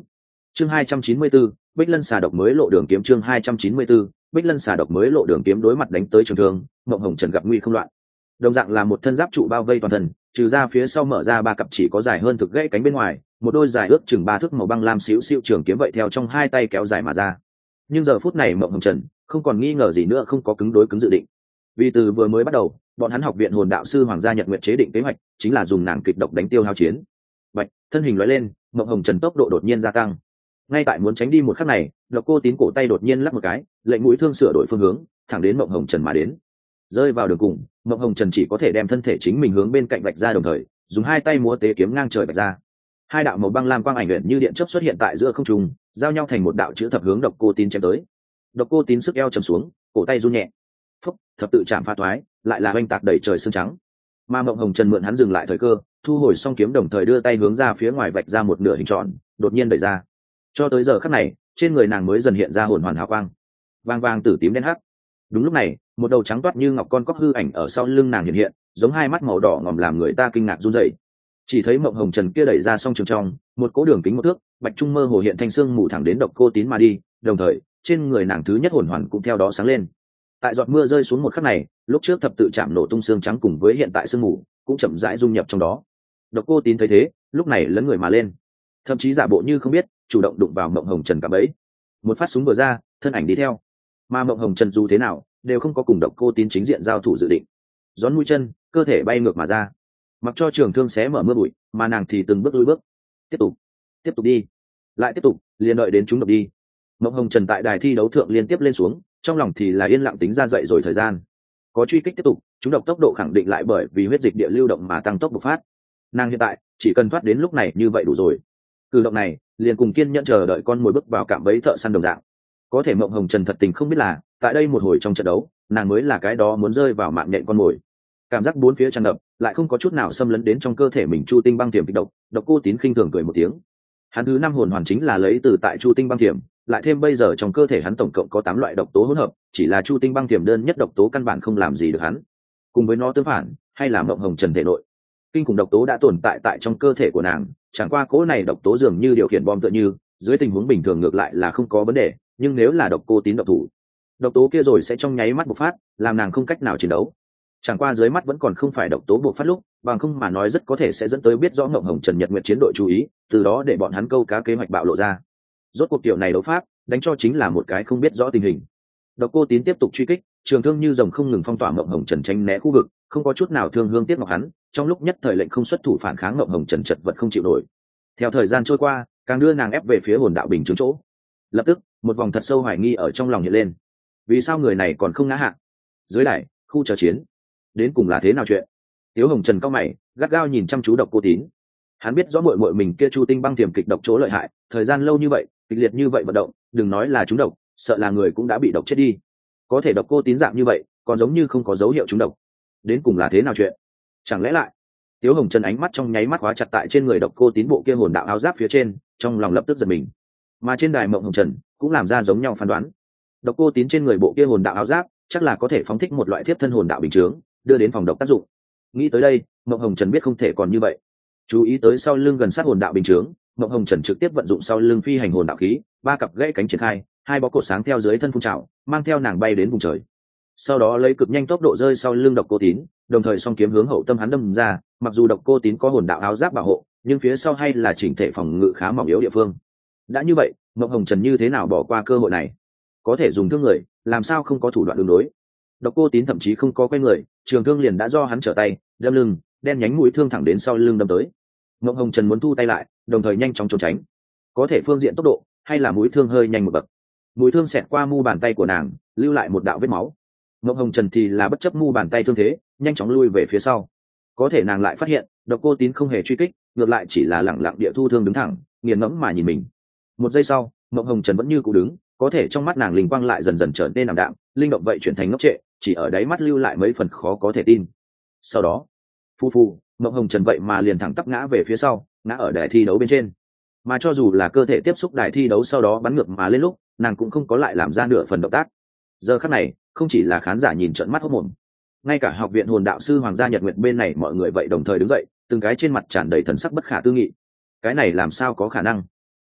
chương 294, Bích Lân xà độc mới lộ đường kiếm. Chương 294, Bích Lân xà độc mới lộ đường kiếm. Đối mặt đánh tới trường thương, Mộng Hồng Trần gặp nguy không loạn. Đồng dạng là một thân giáp trụ bao vây toàn thân, trừ ra phía sau mở ra ba cặp chỉ có dài hơn thực gãy cánh bên ngoài, một đôi dài ước chừng 3 thước màu băng lam xíu xiu trường kiếm vậy theo trong hai tay kéo dài mà ra. Nhưng giờ phút này Mộng Hồng Trần không còn nghi ngờ gì nữa, không có cứng đối cứng dự định. Vì từ vừa mới bắt đầu, bọn hắn học viện hồn đạo sư Hoàng gia Nhật Nguyệt chế định kế hoạch, chính là dùng nàng kịch độc đánh tiêu hao chiến. Bạch, thân hình lóe lên, Mộng Hồng Trần tốc độ đột nhiên gia tăng. Ngay tại muốn tránh đi một khắc này, Độc Cô Tín cổ tay đột nhiên lắc một cái, lệnh mũi thương sửa đổi phương hướng, thẳng đến Mộng Hồng Trần mà đến. Rơi vào đường cùng, Mộng Hồng Trần chỉ có thể đem thân thể chính mình hướng bên cạnh vạch ra, đồng thời dùng hai tay múa tế kiếm ngang trời vạch ra. Hai đạo màu băng lam quang ảnh luyện như điện chớp xuất hiện tại giữa không trung, giao nhau thành một đạo chữ thập hướng Độc Cô Tín chém tới. Độc Cô Tín sức eo trầm xuống, cổ tay run nhẹ. Phúc, thập tự chạm pha thoái, lại là oanh tạc đầy trời xương trắng. Mà Mộng Hồng Trần mượn hắn dừng lại thời cơ, thu hồi song kiếm, đồng thời đưa tay hướng ra phía ngoài vạch ra một nửa hình tròn, đột nhiên đẩy ra. Cho tới giờ khắc này, trên người nàng mới dần hiện ra hồn hoàn hào quang, vàng vàng tử tím đen hắc. Đúng lúc này, một đầu trắng toát như ngọc con cóc hư ảnh ở sau lưng nàng hiện hiện, giống hai mắt màu đỏ ngòm làm người ta kinh ngạc run rẩy. Chỉ thấy Mộng Hồng Trần kia đẩy ra song trường trong, một cố đường kính 1 thước, bạch trung mơ hồ hiện thanh xương mù thẳng đến Độc Cô Tín mà đi, đồng thời, trên người nàng thứ nhất hồn hoàn cũng theo đó sáng lên. Tại giọt mưa rơi xuống một khắc này, lúc trước thập tự chạm nổ tung xương trắng cùng với hiện tại sương mù cũng chậm rãi dung nhập trong đó. Độc Cô Tín thấy thế, lúc này lấn người mà lên, thậm chí giả bộ như không biết, chủ động đụng vào Mộng Hồng Trần cả bẫy. Một phát súng vừa ra, thân ảnh đi theo. Mà Mộng Hồng Trần dù thế nào, đều không có cùng Độc Cô Tín chính diện giao thủ dự định. Gión mũi chân, cơ thể bay ngược mà ra. Mặc cho trường thương xé mở mưa bụi, mà nàng thì từng bước lùi bước. Tiếp tục đi, lại tiếp tục, liền đợi đến chúng độc đi. Mộng Hồng Trần tại đài thi đấu thượng liên tiếp lên xuống, trong lòng thì là yên lặng tính ra dậy rồi thời gian. Có truy kích tiếp tục, chúng độc tốc độ khẳng định lại bởi vì huyết dịch địa lưu động mà tăng tốc bộc phát. Nàng hiện tại chỉ cần thoát đến lúc này như vậy đủ rồi. Cử động này liền cùng kiên nhẫn chờ đợi con mồi bước vào cạm bẫy thợ săn đồng dạng. Có thể Mộng Hồng Trần thật tình không biết là, tại đây một hồi trong trận đấu, nàng mới là cái đó muốn rơi vào mạng nhện con mồi. Cảm giác bốn phía tràn ngập, lại không có chút nào xâm lấn đến trong cơ thể mình Chu Tinh băng tiềm kịch độc. Độc Cô Tín khinh thường cười một tiếng. Hắn thứ 5 hồn hoàn chính là lấy từ tại Chu Tinh băng tiềm, lại thêm bây giờ trong cơ thể hắn tổng cộng có 8 loại độc tố hỗn hợp, chỉ là Chu Tinh băng tiềm đơn nhất độc tố căn bản không làm gì được hắn. Cùng với nó tương phản, hay là Mộng Hồng Trần thể nội kinh khủng độc tố đã tồn tại tại trong cơ thể của nàng, chẳng qua cỗ này độc tố dường như điều khiển bom tựa như, dưới tình huống bình thường ngược lại là không có vấn đề, nhưng nếu là Độc Cô Tín độc thủ, độc tố kia rồi sẽ trong nháy mắt bộc phát, làm nàng không cách nào chiến đấu. Chẳng qua dưới mắt vẫn còn không phải độc tố bộc phát lúc, bằng không mà nói rất có thể sẽ dẫn tới biết rõ Mộng Hồng Trần Nhật Nguyệt chiến đội chú ý, từ đó để bọn hắn câu cá kế hoạch bạo lộ ra. Rốt cuộc kiểu này đấu pháp, đánh cho chính là một cái không biết rõ tình hình. Độc Cô Tín tiếp tục truy kích, trường thương như rồng không ngừng phong tỏa Mộng Hồng Trần tránh né khu vực, không có chút nào thương hương tiếc ngọc hắn, trong lúc nhất thời lệnh không xuất thủ phản kháng Mộng Hồng Trần chật vật không chịu nổi. Theo thời gian trôi qua, càng đưa nàng ép về phía hồn đạo bình chứng chỗ. Lập tức, một vòng thật sâu hoài nghi ở trong lòng hiện lên. Vì sao người này còn không ngã hạ? Dưới đài, khu chờ chiến, đến cùng là thế nào chuyện? Tiếu Hồng Trần cao mày, gắt gao nhìn chăm chú Độc Cô Tín. Hắn biết rõ muội muội mình kia Chu Tinh băng tiềm kịch độc chỗ lợi hại, thời gian lâu như vậy, kịch liệt như vậy vận động, đừng nói là trúng độc, sợ là người cũng đã bị độc chết đi. Có thể Độc Cô Tín dạng như vậy, còn giống như không có dấu hiệu trúng độc. Đến cùng là thế nào chuyện? Chẳng lẽ lại? Tiếu Hồng Trần ánh mắt trong nháy mắt khóa chặt tại trên người Độc Cô Tín bộ kia hồn đạo áo giáp phía trên, trong lòng lập tức giật mình. Mà trên đài Mộng Hồng Trần cũng làm ra giống nhau phán đoán. Độc Cô Tín trên người bộ kia hồn đạo áo giáp, chắc là có thể phóng thích một loại thiếp thân hồn đạo bình chướng, đưa đến phòng độc tác dụng. Nghĩ tới đây, Mộng Hồng Trần biết không thể còn như vậy. Chú ý tới sau lưng gần sát hồn đạo bình chướng, Mộng Hồng Trần trực tiếp vận dụng sau lưng phi hành hồn đạo khí, ba cặp gãy cánh triển khai, hai bó cột sáng theo dưới thân phun trào, mang theo nàng bay đến vùng trời. Sau đó lấy cực nhanh tốc độ rơi sau lưng Độc Cô Tín, đồng thời song kiếm hướng hậu tâm hắn đâm ra, mặc dù Độc Cô Tín có hồn đạo áo giáp bảo hộ, nhưng phía sau hay là chỉnh thể phòng ngự khá mỏng yếu địa phương. Đã như vậy, Mộng Hồng Trần như thế nào bỏ qua cơ hội này? Có thể dùng thương người, làm sao không có thủ đoạn đường đối? Độc Cô Tín thậm chí không có quay người, trường thương liền đã do hắn trở tay, đâm lưng, đen nhánh mũi thương thẳng đến sau lưng đâm tới. Mộng Hồng Trần muốn thu tay lại, đồng thời nhanh chóng trốn tránh. Có thể phương diện tốc độ, hay là mũi thương hơi nhanh một bậc. Mũi thương xẹt qua mu bàn tay của nàng, lưu lại một đạo vết máu. Mộng Hồng Trần thì là bất chấp mu bàn tay thương thế, nhanh chóng lui về phía sau. Có thể nàng lại phát hiện, Độc Cô Tín không hề truy kích, ngược lại chỉ là lẳng lặng địa thu thương đứng thẳng, nghiền ngẫm mà nhìn mình. Một giây sau, Mộng Hồng Trần vẫn như cũ đứng, có thể trong mắt nàng linh quang lại dần dần trở nên ảm đạm, linh động vậy chuyển thành ngốc trệ, chỉ ở đáy mắt lưu lại mấy phần khó có thể tin. Sau đó, phu Mộng Hồng Trần vậy mà liền thẳng tắp ngã về phía sau, ngã ở đài thi đấu bên trên. Mà cho dù là cơ thể tiếp xúc đài thi đấu sau đó bắn ngược mà lên lúc, nàng cũng không có lại làm ra nửa phần động tác. Giờ khắc này, không chỉ là khán giả nhìn trợn mắt hốt mồm, ngay cả học viện hồn đạo sư Hoàng gia Nhật Nguyệt bên này mọi người vậy đồng thời đứng dậy, từng cái trên mặt tràn đầy thần sắc bất khả tư nghị. Cái này làm sao có khả năng?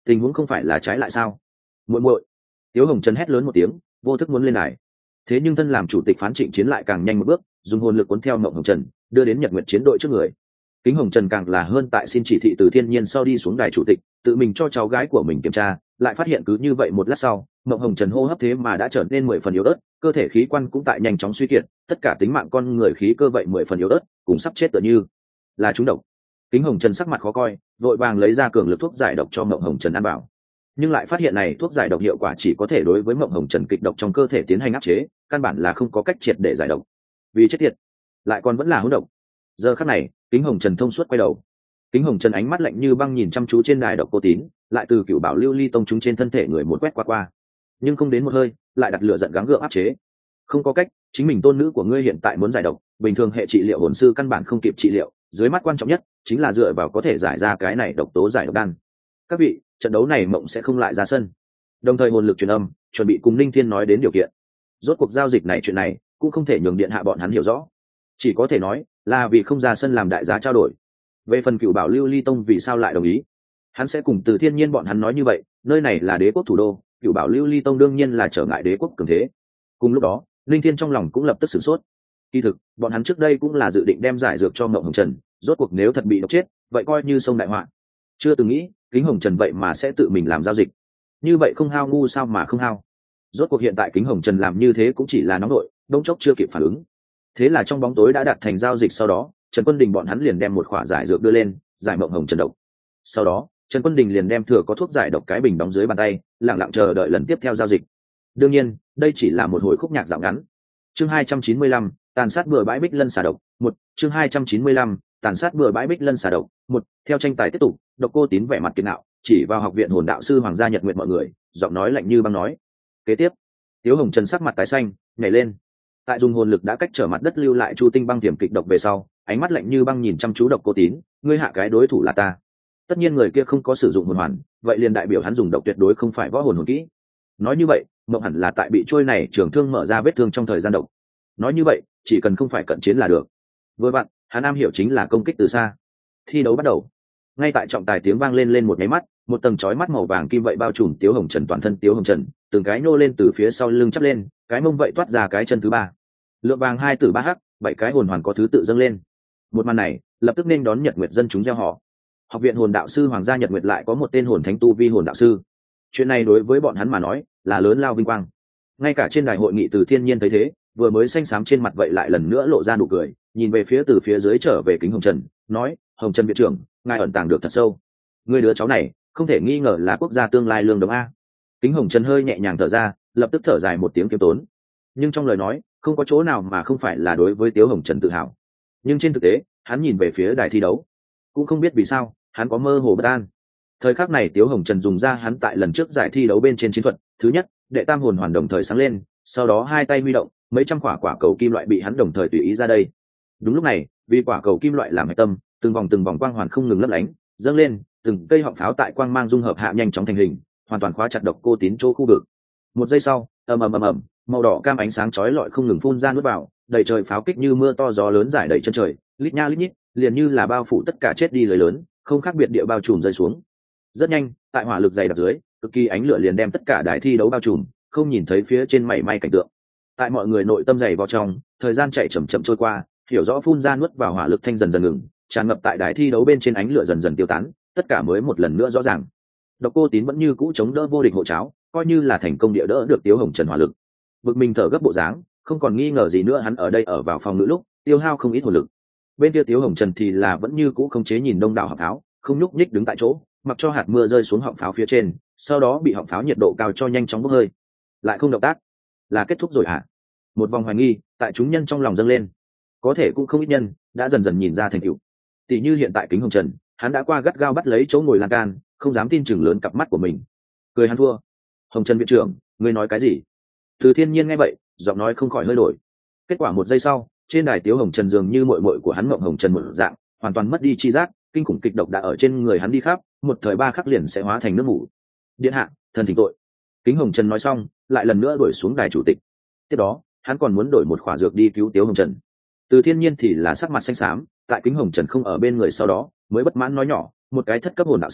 tình huống không phải là trái lại sao? Muội muội. Tiếu Hồng Trần hét lớn một tiếng, vô thức muốn lên đài. Thế nhưng thân làm chủ tịch phán trịnh chiến lại càng nhanh một bước, dùng hồn lực cuốn theo Mộng Hồng Trần, đưa đến Nhật Nguyệt chiến đội trước người. Kính Hồng Trần càng là hơn tại xin chỉ thị từ thiên nhiên sau đi xuống đài chủ tịch, tự mình cho cháu gái của mình kiểm tra, lại phát hiện cứ như vậy một lát sau, Mộng Hồng Trần hô hấp thế mà đã trở nên 10 phần yếu ớt, cơ thể khí quan cũng tại nhanh chóng suy kiệt, tất cả tính mạng con người khí cơ vậy 10 phần yếu ớt, cùng sắp chết tựa như là trúng độc. Kính Hồng Trần sắc mặt khó coi, vội vàng lấy ra cường lực thuốc giải độc cho Mộng Hồng Trần ăn vào. Nhưng lại phát hiện này thuốc giải độc hiệu quả chỉ có thể đối với Mộng Hồng Trần kịch độc trong cơ thể tiến hành áp chế, căn bản là không có cách triệt để giải độc. Vì chết tiệt, lại còn vẫn là hỗn độc. Giờ khắc này, Kính Hồng Trần thông suốt quay đầu. Kính Hồng Trần ánh mắt lạnh như băng nhìn chăm chú trên đài độc cô tín, lại từ cửu bảo lưu ly tông chúng trên thân thể người một quét qua, nhưng không đến một hơi, lại đặt lửa giận gắng gượng áp chế. Không có cách, chính mình tôn nữ của ngươi hiện tại muốn giải độc, bình thường hệ trị liệu hồn sư căn bản không kịp trị liệu, dưới mắt quan trọng nhất chính là dựa vào có thể giải ra cái này độc tố giải độc đan. Các vị, trận đấu này Mộng sẽ không lại ra sân. Đồng thời hồn lực truyền âm, chuẩn bị cùng Ninh Thiên nói đến điều kiện. Rốt cuộc giao dịch này chuyện này cũng không thể nhường điện hạ bọn hắn hiểu rõ, chỉ có thể nói là vì không ra sân làm đại giá trao đổi. Về phần cửu bảo lưu ly tông vì sao lại đồng ý, hắn sẽ cùng từ thiên nhiên bọn hắn nói như vậy, nơi này là đế quốc thủ đô, cửu bảo lưu ly tông đương nhiên là trở ngại đế quốc cường thế. Cùng lúc đó Linh Thiên trong lòng cũng lập tức sửng sốt. Kỳ thực bọn hắn trước đây cũng là dự định đem giải dược cho Mộng Hồng Trần, rốt cuộc nếu thật bị độc chết vậy coi như sông đại họa. Chưa từng nghĩ Kính Hồng Trần vậy mà sẽ tự mình làm giao dịch, như vậy không hao ngu sao mà không hao. Rốt cuộc hiện tại Kính Hồng Trần làm như thế cũng chỉ là nóng nội, đông chốc chưa kịp phản ứng. Thế là trong bóng tối đã đạt thành giao dịch, sau đó Trần Quân Đình bọn hắn liền đem một khỏa giải dược đưa lên, giải Mộng Hồng Trần độc. Sau đó Trần Quân Đình liền đem thừa có thuốc giải độc cái bình đóng dưới bàn tay, lặng lặng chờ đợi lần tiếp theo giao dịch. Đương nhiên đây chỉ là một hồi khúc nhạc dạo ngắn. Chương 295, tàn sát bừa bãi Bích Lân xà độc. Một, chương 295, tàn sát bừa bãi Bích Lân xà độc. Một, theo tranh tài tiếp tục, Độc Cô Tín vẻ mặt kiên ngạo, chỉ vào học viện hồn đạo sư Hoàng gia Nhật Nguyệt mọi người, giọng nói lạnh như băng nói. Kế tiếp, Tiếu Hồng Trần sắc mặt tái xanh, nhảy lên. Tại dùng hồn lực đã cách trở mặt đất lưu lại chu tinh băng tiềm kịch độc về sau, ánh mắt lạnh như băng nhìn chăm chú Độc Cô Tín, ngươi hạ cái đối thủ là ta. Tất nhiên người kia không có sử dụng hồn hoàn, vậy liền đại biểu hắn dùng độc tuyệt đối không phải võ hồn hồn kỹ. Nói như vậy Mộng hẳn là tại bị trôi này trường thương mở ra vết thương trong thời gian độc. Nói như vậy chỉ cần không phải cận chiến là được. Vừa vặn hắn am hiểu chính là công kích từ xa. Thi đấu bắt đầu. Ngay tại trọng tài tiếng vang lên một nháy mắt, một tầng chói mắt màu vàng kim vậy bao trùm Tiếu Hồng Trần toàn thân. Tiếu Hồng Trần từng cái nô lên từ phía sau lưng chắp lên, cái mông vậy toát ra cái chân thứ ba, lượng vàng 2 tử 3 hắc, 7 cái hồn hoàn có thứ tự dâng lên. Một màn này lập tức nên đón Nhật Nguyệt dân chúng reo hò. Học viện hồn đạo sư Hoàng gia Nhật Nguyệt lại có một tên hồn thánh tu vi hồn đạo sư. Chuyện này đối với bọn hắn mà nói là lớn lao vinh quang. Ngay cả trên đài hội nghị từ thiên nhiên thấy thế, vừa mới xanh xám trên mặt vậy lại lần nữa lộ ra nụ cười, nhìn về phía từ phía dưới trở về Kính Hồng Trần, nói: Hồng Trần viện trưởng, ngài ẩn tàng được thật sâu. Người đứa cháu này không thể nghi ngờ là quốc gia tương lai lương đồng a. Kính Hồng Trần hơi nhẹ nhàng thở ra, lập tức thở dài một tiếng kiêm tốn, nhưng trong lời nói không có chỗ nào mà không phải là đối với Tiếu Hồng Trần tự hào. Nhưng trên thực tế hắn nhìn về phía đài thi đấu, cũng không biết vì sao hắn có mơ hồ bất an. Thời khắc này Tiếu Hồng Trần dùng ra hắn tại lần trước giải thi đấu bên trên chiến thuật thứ nhất, đệ tam hồn hoàn đồng thời sáng lên, sau đó hai tay huy động, mấy trăm quả quả cầu kim loại bị hắn đồng thời tùy ý ra đây. Đúng lúc này, vì quả cầu kim loại làm hạch tâm, từng vòng quang hoàn không ngừng lấp lánh dâng lên, từng cây họng pháo tại quang mang dung hợp hạ nhanh chóng thành hình, hoàn toàn khóa chặt Độc Cô Tín chỗ khu vực. Một giây sau, ầm ầm, màu đỏ cam ánh sáng chói lọi không ngừng phun ra nuốt vào, đầy trời pháo kích như mưa to gió lớn rải đầy chân trời, lít nha lít nhít, liền như là bao phủ tất cả chết đi lưới lớn, không khác biệt địa bao trùm rơi xuống. Rất nhanh, tại hỏa lực dày đặc dưới, cực kỳ ánh lửa liền đem tất cả đài thi đấu bao trùm, không nhìn thấy phía trên mảy may cảnh tượng. Tại mọi người nội tâm dày vào trong, thời gian chạy chậm chậm trôi qua, hiểu rõ phun ra nuốt vào hỏa lực thanh dần dần ngừng, tràn ngập tại đài thi đấu bên trên ánh lửa dần dần tiêu tán, tất cả mới một lần nữa rõ ràng. Độc Cô Tín vẫn như cũ chống đỡ vô địch hộ cháo, coi như là thành công địa đỡ được Tiếu Hồng Trần hỏa lực. Vực mình thở gấp bộ dáng, không còn nghi ngờ gì nữa hắn ở đây ở vào phòng ngự lúc tiêu hao không ít hồn lực. Bên kia Tiếu Hồng Trần thì là vẫn như cũ không chế nhìn đông đảo họng pháo, không nhúc nhích đứng tại chỗ, mặc cho hạt mưa rơi xuống họng pháo phía trên, sau đó bị họng pháo nhiệt độ cao cho nhanh chóng bốc hơi. Lại không động tác, là kết thúc rồi hả? Một vòng hoài nghi tại chúng nhân trong lòng dâng lên. Có thể cũng không ít nhân đã dần dần nhìn ra thành tựu. Tỷ như hiện tại Kính Hồng Trần, hắn đã qua gắt gao bắt lấy chỗ ngồi lan can, không dám tin chừng lớn cặp mắt của mình. Cười hắn thua. Hồng Trần viện trưởng, ngươi nói cái gì? Từ Thiên Nhiên nghe vậy, giọng nói không khỏi hơi đổi. Kết quả một giây sau, trên đài Tiếu Hồng Trần dường như muội muội của hắn Mộng Hồng Trần một dạng, hoàn toàn mất đi chi giác, kinh khủng kịch độc đã ở trên người hắn đi khắp, một thời ba khắc liền sẽ hóa thành nước mủ. Điện hạ, thần thỉnh tội. Kính Hồng Trần nói xong, lại lần nữa đuổi xuống đài chủ tịch. Tiếp đó, hắn còn muốn đổi một khỏa dược đi cứu Tiếu Hồng Trần. Từ Thiên Nhiên thì là sắc mặt xanh xám, tại Kính Hồng Trần không ở bên người sau đó, mới bất mãn nói nhỏ, một cái thất cấp hồn đạo sư,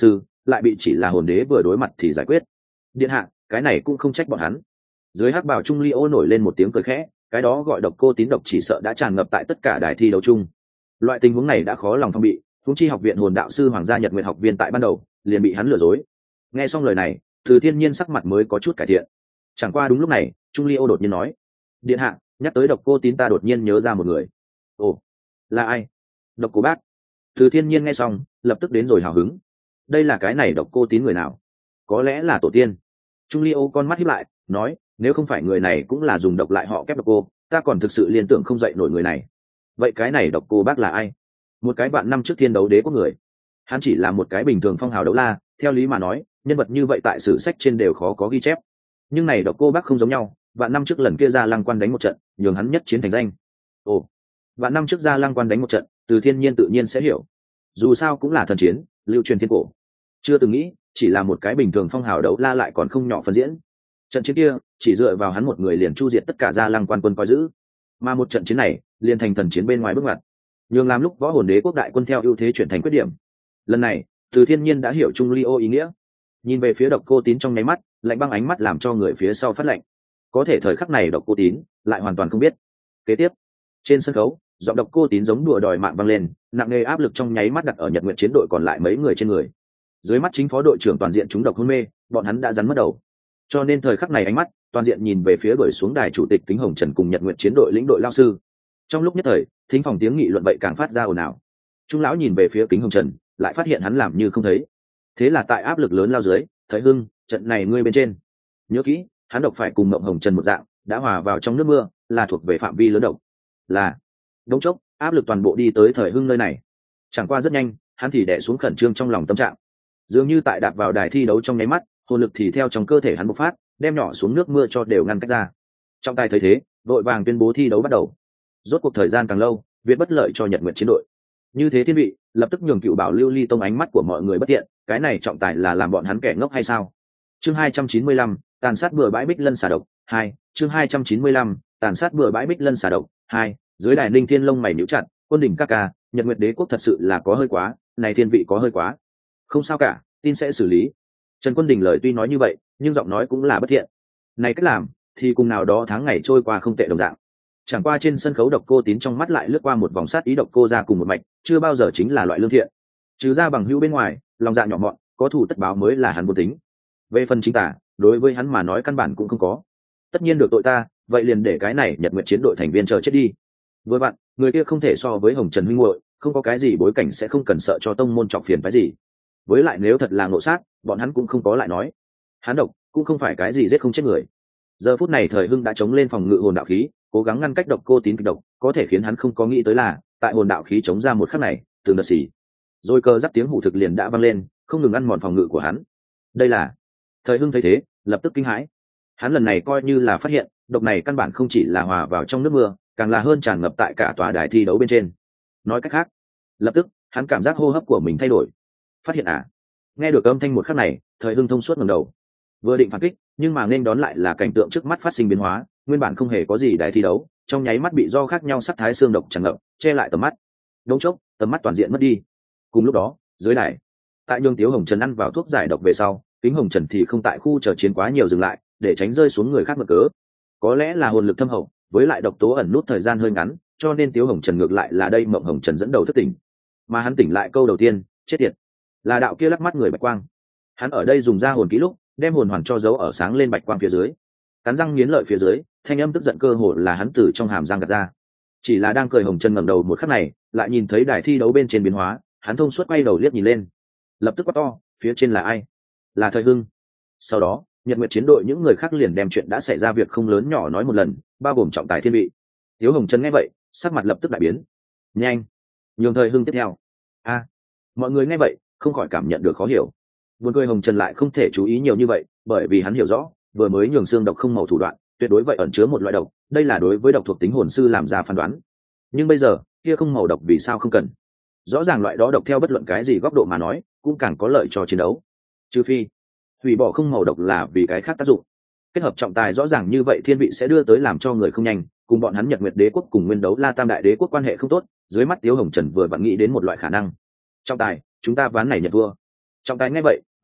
lại bị chỉ là hồn đế vừa đối mặt thì giải quyết. Điện hạ, cái này cũng không trách bọn hắn. Dưới hắc bào Trung Ly Ô nổi lên một tiếng cười khẽ, cái đó gọi độc cô tín độc chỉ sợ đã tràn ngập tại tất cả đài thi đấu chung. Loại tình huống này đã khó lòng phòng bị, huống chi học viện hồn đạo sư Hoàng gia Nhật Nguyệt học viên tại ban đầu liền bị hắn lừa dối. Nghe xong lời này, Từ Thiên Nhiên sắc mặt mới có chút cải thiện. Chẳng qua đúng lúc này, Trung Ly Ô đột nhiên nói: "Điện hạ, nhắc tới độc cô tín ta đột nhiên nhớ ra một người." "Ồ, là ai?" "Độc cô bác." Từ Thiên Nhiên nghe xong, lập tức đến rồi hào hứng. Đây là cái này độc cô tín người nào? Có lẽ là tổ tiên. Trung Ly Ô con mắt híp lại, nói: "Nếu không phải người này cũng là dùng độc lại họ kép độc cô, ta còn thực sự liên tưởng không dậy nổi người này. Vậy cái này độc cô bác là ai?" "Một cái vạn năm trước thiên đấu đế quốc người. Hắn chỉ là một cái bình thường phong hào đấu la, theo lý mà nói, nhân vật như vậy tại sử sách trên đều khó có ghi chép. Nhưng này độc cô bác không giống nhau, vạn năm trước lần kia Gia Lăng Quan đánh một trận, nhường hắn nhất chiến thành danh." "Ồ, vạn năm trước Gia Lăng Quan đánh một trận." Từ Thiên Nhiên tự nhiên sẽ hiểu. Dù sao cũng là thần chiến, lưu truyền thiên cổ. Chưa từng nghĩ, chỉ là một cái bình thường phong hào đấu la lại còn không nhỏ phân diễn. Trận chiến kia, chỉ dựa vào hắn một người liền chu diệt tất cả Gia Lăng Quan quân coi giữ. Mà một trận chiến này, liền thành thần chiến bên ngoài bước ngoặt. Nhưng làm lúc võ hồn đế quốc đại quân theo ưu thế chuyển thành khuyết điểm. Lần này, Từ Thiên Nhiên đã hiểu Trung Ly Ô ý nghĩa. Nhìn về phía độc cô tín trong nháy mắt, lạnh băng ánh mắt làm cho người phía sau phát lạnh. Có thể thời khắc này độc cô tín lại hoàn toàn không biết. Kế tiếp, trên sân khấu, giọng độc cô tín giống đùa đòi mạng vang lên, nặng nề áp lực trong nháy mắt đặt ở Nhật Nguyện chiến đội còn lại mấy người trên người. Dưới mắt chính phó đội trưởng toàn diện chúng độc hôn mê, bọn hắn đã rắn mất đầu. Cho nên thời khắc này ánh mắt toàn diện nhìn về phía đuổi xuống đài chủ tịch Kính Hồng Trần cùng Nhật Nguyện chiến đội lĩnh đội lao sư. Trong lúc nhất thời, thính phòng tiếng nghị luận vậy càng phát ra ồn ào. Trung lão nhìn về phía Kính Hồng Trần, lại phát hiện hắn làm như không thấy. Thế là tại áp lực lớn lao dưới, Thời Hưng, trận này ngươi bên trên. Nhớ kỹ, hắn độc phải cùng Mộng Hồng Trần một dạng, đã hòa vào trong nước mưa, là thuộc về phạm vi lớn độc. Là đống chốc, áp lực toàn bộ đi tới Thời Hưng nơi này. Chẳng qua rất nhanh, hắn thì đè xuống khẩn trương trong lòng tâm trạng. Dường như tại đạp vào đài thi đấu trong nháy mắt, hồn lực thì theo trong cơ thể hắn bộc phát, đem nhỏ xuống nước mưa cho đều ngăn cách ra. Trong tay thấy thế, đội vàng tuyên bố thi đấu bắt đầu. Rốt cuộc thời gian càng lâu, việc bất lợi cho Nhật Nguyệt chiến đội. Như thế thiên vị, lập tức nhường Cựu Bảo Lưu Ly tông ánh mắt của mọi người bất tiện, cái này trọng tài là làm bọn hắn kẻ ngốc hay sao? Chương 295, tàn sát bừa bãi Bích Lân xà độc 2, chương 295, tàn sát bừa bãi Bích Lân xà độc 2, dưới đài Ninh Thiên lông mày nhíu chặt, quân đỉnh ca ca, Nhật Nguyệt đế quốc thật sự là có hơi quá, này thiên vị có hơi quá. Không sao cả, tin sẽ xử lý. Trần Quân Đình lời tuy nói như vậy, nhưng giọng nói cũng là bất thiện. Này cách làm, thì cùng nào đó tháng ngày trôi qua không tệ đồng dạng. Chẳng qua trên sân khấu độc cô tín trong mắt lại lướt qua một vòng sát ý độc cô ra cùng một mạch, chưa bao giờ chính là loại lương thiện. Trừ ra bằng hữu bên ngoài, lòng dạ nhỏ mọn, có thù tất báo mới là hắn vô tính. Về phần chính tả, đối với hắn mà nói căn bản cũng không có. Tất nhiên được tội ta, vậy liền để cái này Nhật Nguyệt chiến đội thành viên chờ chết đi. Với bạn, người kia không thể so với Hồng Trần huynh muội, không có cái gì bối cảnh sẽ không cần sợ cho tông môn trọng phiền cái gì. Với lại nếu thật là ngộ sát, bọn hắn cũng không có lại nói. Hắn độc cũng không phải cái gì giết không chết người. Giờ phút này Thời Hưng đã chống lên phòng ngự hồn đạo khí, cố gắng ngăn cách độc cô tín kịch độc, có thể khiến hắn không có nghĩ tới là, tại hồn đạo khí chống ra một khắc này, từng đợt xì, rồi cơ giáp tiếng hủ thực liền đã vang lên, không ngừng ăn mòn phòng ngự của hắn. Đây là Thời Hưng thấy thế, lập tức kinh hãi. Hắn lần này coi như là phát hiện, độc này căn bản không chỉ là hòa vào trong nước mưa, càng là hơn tràn ngập tại cả tòa đài thi đấu bên trên. Nói cách khác, lập tức hắn cảm giác hô hấp của mình thay đổi. Phát hiện à? Nghe được âm thanh một khắc này, Thời Hưng thông suốt ngẩng đầu, vừa định phản kích, nhưng mà nên đón lại là cảnh tượng trước mắt phát sinh biến hóa, nguyên bản không hề có gì đài thi đấu, trong nháy mắt bị do khác nhau sắc thái xương độc tràn ngập, che lại tầm mắt. Đống chốc, tầm mắt toàn diện mất đi. Cùng lúc đó, dưới đài, tại nhường Tiếu Hồng Trần ăn vào thuốc giải độc về sau, Kính Hồng Trần thì không tại khu chờ chiến quá nhiều dừng lại, để tránh rơi xuống người khác mượn cớ. Có lẽ là hồn lực thâm hậu, với lại độc tố ẩn nút thời gian hơi ngắn, cho nên Tiếu Hồng Trần ngược lại là đây Mộng Hồng Trần dẫn đầu thức tỉnh. Mà hắn tỉnh lại câu đầu tiên, chết tiệt, là đạo kia lắc mắt người bạch quang. Hắn ở đây dùng ra hồn ký lúc, đem hồn hoàn cho dấu ở sáng lên bạch quang phía dưới. Cắn răng nghiến lợi phía dưới, thanh âm tức giận cơ hồ là hắn từ trong hàm răng gạt ra. Chỉ là đang cười Hồng Trần ngẩng đầu một khắc này, lại nhìn thấy đài thi đấu bên trên biến hóa, hắn thông suốt quay đầu liếc nhìn lên, lập tức quát to, phía trên là ai? Là Thời Hưng. Sau đó, Nhật Nguyệt chiến đội những người khác liền đem chuyện đã xảy ra việc không lớn nhỏ nói một lần, bao gồm trọng tài thiên vị. Tiếu Hồng Trần nghe vậy, sắc mặt lập tức đại biến. Nhanh, nhường Thời Hưng tiếp theo. A, mọi người nghe vậy, không khỏi cảm nhận được khó hiểu. Buồn cười Hồng Trần lại không thể chú ý nhiều như vậy, bởi vì hắn hiểu rõ, vừa mới nhường xương độc không màu thủ đoạn, tuyệt đối vậy ẩn chứa một loại độc, đây là đối với độc thuộc tính hồn sư làm ra phán đoán. Nhưng bây giờ, kia không màu độc vì sao không cần? Rõ ràng loại đó độc theo bất luận cái gì góc độ mà nói, cũng càng có lợi cho chiến đấu. Trừ phi, hủy bỏ không màu độc là vì cái khác tác dụng. Kết hợp trọng tài rõ ràng như vậy thiên vị sẽ đưa tới làm cho người không nhanh, cùng bọn hắn Nhật Nguyệt đế quốc cùng Nguyên Đấu La Tam đại đế quốc quan hệ không tốt, dưới mắt Tiếu Hồng Trần vừa vặn nghĩ đến một loại khả năng. Trọng tài, chúng ta ván này nhận thua. Trọng tài nghe vậy,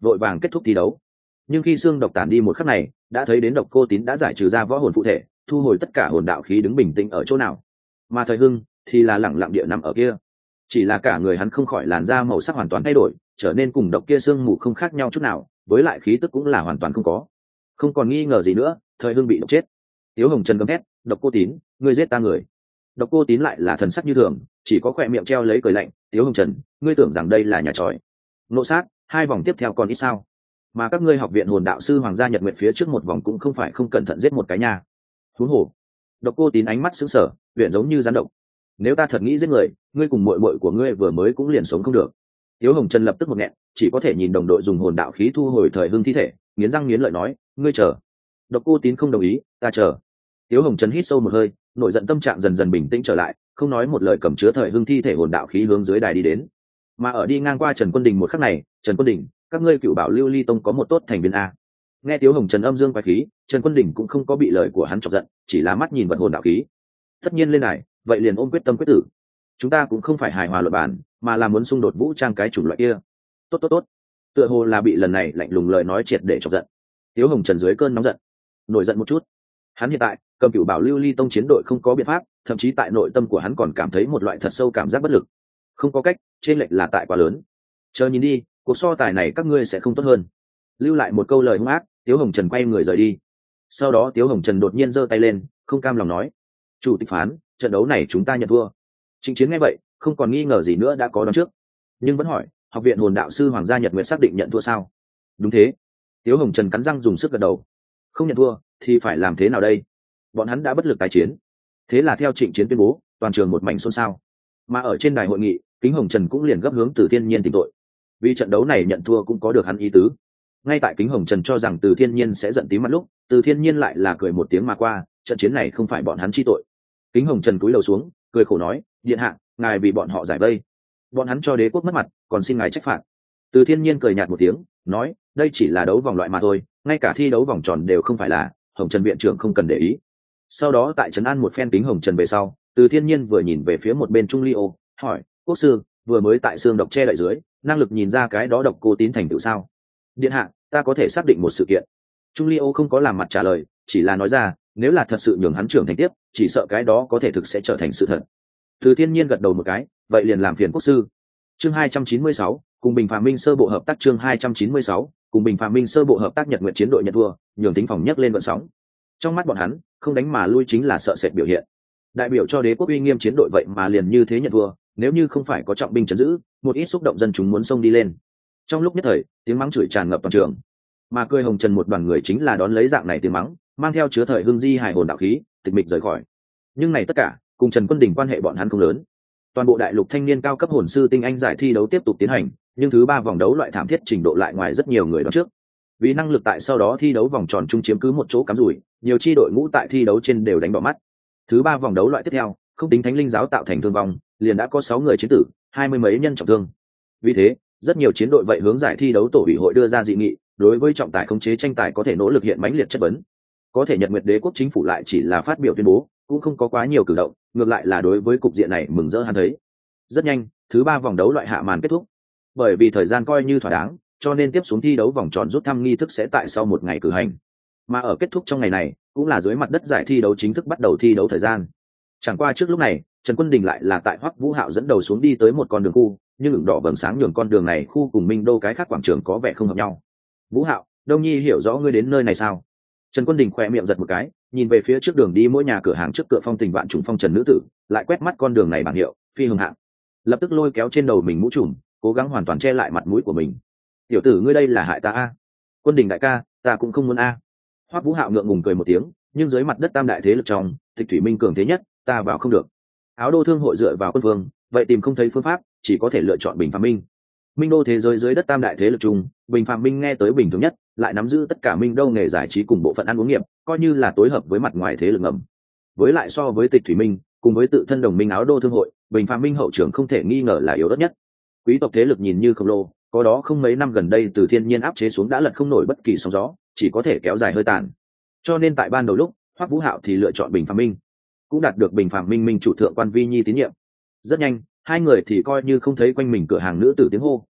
vội vàng kết thúc thi đấu. Nhưng khi xương độc tản đi một khắc này, đã thấy đến Độc Cô Tín đã giải trừ ra võ hồn phụ thể, thu hồi tất cả hồn đạo khí đứng bình tĩnh ở chỗ nào. Mà Thời Hưng thì là lẳng lặng địa nằm ở kia, chỉ là cả người hắn không khỏi làn da màu sắc hoàn toàn thay đổi, trở nên cùng độc kia xương mù không khác nhau chút nào, với lại khí tức cũng là hoàn toàn không có. Không còn nghi ngờ gì nữa, Thời Hưng bị độc chết. Tiếu Hồng Trần gầm thét, Độc Cô Tín, ngươi giết ta người. Độc Cô Tín lại là thần sắc như thường, chỉ có khỏe miệng treo lấy cười lạnh, Tiếu Hồng Trần, ngươi tưởng rằng đây là nhà tròi. Nộ sát, 2 vòng tiếp theo còn ít sao? Mà các ngươi học viện hồn đạo sư Hoàng gia Nhật Nguyệt phía trước một vòng cũng không phải không cẩn thận giết một cái nha. Huống hồ. Độc Cô Tín ánh mắt sững sờ, huyện giống như rắn động. Nếu ta thật nghĩ giết người, ngươi cùng muội muội của ngươi vừa mới cũng liền sống không được. Tiếu Hồng Trần lập tức một nghẹn, chỉ có thể nhìn đồng đội dùng hồn đạo khí thu hồi Thời Hưng thi thể, nghiến răng nghiến lợi nói, ngươi chờ. Độc Cô Tín không đồng ý, ta chờ. Tiếu Hồng Trần hít sâu một hơi, nội giận tâm trạng dần dần bình tĩnh trở lại, không nói một lời cầm chứa Thời Hưng thi thể hồn đạo khí hướng dưới đài đi đến. Mà ở đi ngang qua Trần Quân Đình một khắc này, Trần Quân Đình, các ngươi Cửu Bảo Lưu Ly Tông có một tốt thành viên a. Nghe Tiếu Hồng Trần âm dương quái khí, Trần Quân Đình cũng không có bị lời của hắn chọc giận, chỉ là mắt nhìn vật hồn đạo khí. Tất nhiên lên đài, vậy liền ôm quyết tâm quyết tử. Chúng ta cũng không phải hài hòa luận bàn, mà là muốn xung đột vũ trang cái chủng loại kia. Tốt. Tựa hồ là bị lần này lạnh lùng lời nói triệt để chọc giận. Tiếu Hồng Trần dưới cơn nóng giận, nổi giận một chút. Hắn hiện tại cầm Cửu Bảo Lưu Ly Tông chiến đội không có biện pháp, thậm chí tại nội tâm của hắn còn cảm thấy một loại thật sâu cảm giác bất lực. Không có cách, trên lệch là tại quá lớn. Chờ nhìn đi, cuộc so tài này các ngươi sẽ không tốt hơn. Lưu lại một câu lời hung ác, Tiếu Hồng Trần quay người rời đi. Sau đó Tiếu Hồng Trần đột nhiên giơ tay lên, không cam lòng nói, chủ tịch phán, trận đấu này chúng ta nhận thua. Trịnh Chiến nghe vậy, không còn nghi ngờ gì nữa đã có đoán trước, nhưng vẫn hỏi, học viện hồn đạo sư Hoàng gia Nhật Nguyệt xác định nhận thua sao? Đúng thế. Tiếu Hồng Trần cắn răng dùng sức gật đầu. Không nhận thua thì phải làm thế nào đây? Bọn hắn đã bất lực tái chiến. Thế là theo Trịnh Chiến tuyên bố, toàn trường một mảnh xôn xao. Mà ở trên đài hội nghị, Kính Hồng Trần cũng liền gấp hướng Từ Thiên Nhiên tỉnh tội. Vì trận đấu này nhận thua cũng có được hắn ý tứ. Ngay tại Kính Hồng Trần cho rằng Từ Thiên Nhiên sẽ giận tím mặt lúc, Từ Thiên Nhiên lại là cười một tiếng mà qua, trận chiến này không phải bọn hắn chi tội. Kính Hồng Trần cúi đầu xuống, cười khổ nói, điện hạ, ngài vì bọn họ giải vây, bọn hắn cho đế quốc mất mặt, còn xin ngài trách phạt. Từ Thiên Nhiên cười nhạt một tiếng, nói, đây chỉ là đấu vòng loại mà thôi, ngay cả thi đấu vòng tròn đều không phải là, Hồng Trần viện trưởng không cần để ý. Sau đó tại trấn an một phen Kính Hồng Trần về sau, Từ Thiên Nhiên vừa nhìn về phía một bên Trung Ly Ô, hỏi, quốc sư, vừa mới tại xương độc che đậy dưới, năng lực nhìn ra cái đó Độc Cô Tín thành tựu sao? Điện hạ, ta có thể xác định một sự kiện. Trung Ly Ô không có làm mặt trả lời, chỉ là nói ra, nếu là thật sự nhường hắn trưởng thành tiếp, chỉ sợ cái đó có thể thực sẽ trở thành sự thật. Từ Thiên Nhiên gật đầu một cái, vậy liền làm phiền quốc sư. Chương 296, cùng Bình Phàm Minh sơ bộ hợp tác. Chương 296, cùng Bình Phàm Minh sơ bộ hợp tác. Nhật Nguyệt chiến đội nhận thua, nhường tính phòng nhấc lên vận sóng. Trong mắt bọn hắn, không đánh mà lui chính là sợ sệt biểu hiện. Đại biểu cho đế quốc uy nghiêm chiến đội vậy mà liền như thế nhận thua, nếu như không phải có trọng binh trấn giữ, một ít xúc động dân chúng muốn xông đi lên. Trong lúc nhất thời, tiếng mắng chửi tràn ngập toàn trường. Mà cười Hồng Trần một đoàn người chính là đón lấy dạng này tiếng mắng, mang theo chứa Thời Hưng di hài hồn đạo khí, tịch mịch rời khỏi. Nhưng này tất cả cùng Trần Quân Đình quan hệ bọn hắn không lớn. Toàn bộ đại lục thanh niên cao cấp hồn sư tinh anh giải thi đấu tiếp tục tiến hành, nhưng thứ 3 vòng đấu loại thảm thiết trình độ lại ngoài rất nhiều người đó trước. Vì năng lực tại sau đó thi đấu vòng tròn chung chiếm cứ một chỗ cắm rủi, nhiều chi đội ngũ tại thi đấu trên đều đánh bỏ mắt. Thứ 3 vòng đấu loại tiếp theo, không tính Thánh Linh giáo tạo thành thương vong, liền đã có 6 người chiến tử, 20 mấy nhân trọng thương. Vì thế, rất nhiều chiến đội vậy hướng giải thi đấu tổ ủy hội đưa ra dị nghị, đối với trọng tài khống chế tranh tài có thể nỗ lực hiện mãnh liệt chất vấn. Có thể Nhật Nguyệt đế quốc chính phủ lại chỉ là phát biểu tuyên bố, cũng không có quá nhiều cử động, ngược lại là đối với cục diện này mừng rỡ hắn thấy. Rất nhanh, thứ 3 vòng đấu loại hạ màn kết thúc. Bởi vì thời gian coi như thỏa đáng, cho nên tiếp xuống thi đấu vòng tròn rút thăm nghi thức sẽ tại sau một ngày cử hành. Mà ở kết thúc trong ngày này, cũng là dưới mặt đất giải thi đấu chính thức bắt đầu thi đấu thời gian. Chẳng qua trước lúc này, Trần Quân Đình lại là tại Hoắc Vũ Hạo dẫn đầu xuống đi tới một con đường khu, nhưng ửng đỏ bừng sáng nhường con đường này khu cùng Minh Đô cái khác quảng trường có vẻ không hợp nhau. Vũ Hạo, Đông Nhi hiểu rõ ngươi đến nơi này sao? Trần Quân Đình khỏe miệng giật một cái, nhìn về phía trước đường đi mỗi nhà cửa hàng trước cửa phong tình vạn trùng phong trần nữ tử, lại quét mắt con đường này bảng hiệu phi hưng hạng, lập tức lôi kéo trên đầu mình mũ trùm, cố gắng hoàn toàn che lại mặt mũi của mình. Tiểu tử ngươi đây là hại ta a? Quân Đình đại ca, ta cũng không muốn a. Hoắc Vũ Hạo ngượng ngùng cười một tiếng, nhưng dưới mặt đất tam đại thế lực trong, Tịch Thủy Minh cường thế nhất, ta vào không được. Áo Đô thương hội dựa vào quân vương, vậy tìm không thấy phương pháp, chỉ có thể lựa chọn Bình Phàm Minh. Minh Đô thế giới dưới đất tam đại thế lực chung, Bình Phàm Minh nghe tới bình thường nhất, lại nắm giữ tất cả Minh Đô nghề giải trí cùng bộ phận ăn uống nghiệp, coi như là tối hợp với mặt ngoài thế lực ngầm. Với lại so với Tịch Thủy Minh, cùng với tự thân đồng minh Áo Đô thương hội, Bình Phàm Minh hậu trường không thể nghi ngờ là yếu đất nhất. Quý tộc thế lực nhìn như khổng lồ, có đó không mấy năm gần đây từ thiên nhiên áp chế xuống đã lật không nổi bất kỳ sóng gió, chỉ có thể kéo dài hơi tàn. Cho nên tại ban đầu lúc, Hoắc Vũ Hạo thì lựa chọn Bình Phàm Minh, cũng đạt được Bình Phàm Minh minh chủ thượng quan Vi Nhi tín nhiệm. Rất nhanh, hai người thì coi như không thấy quanh mình cửa hàng nữ tử tiếng hô,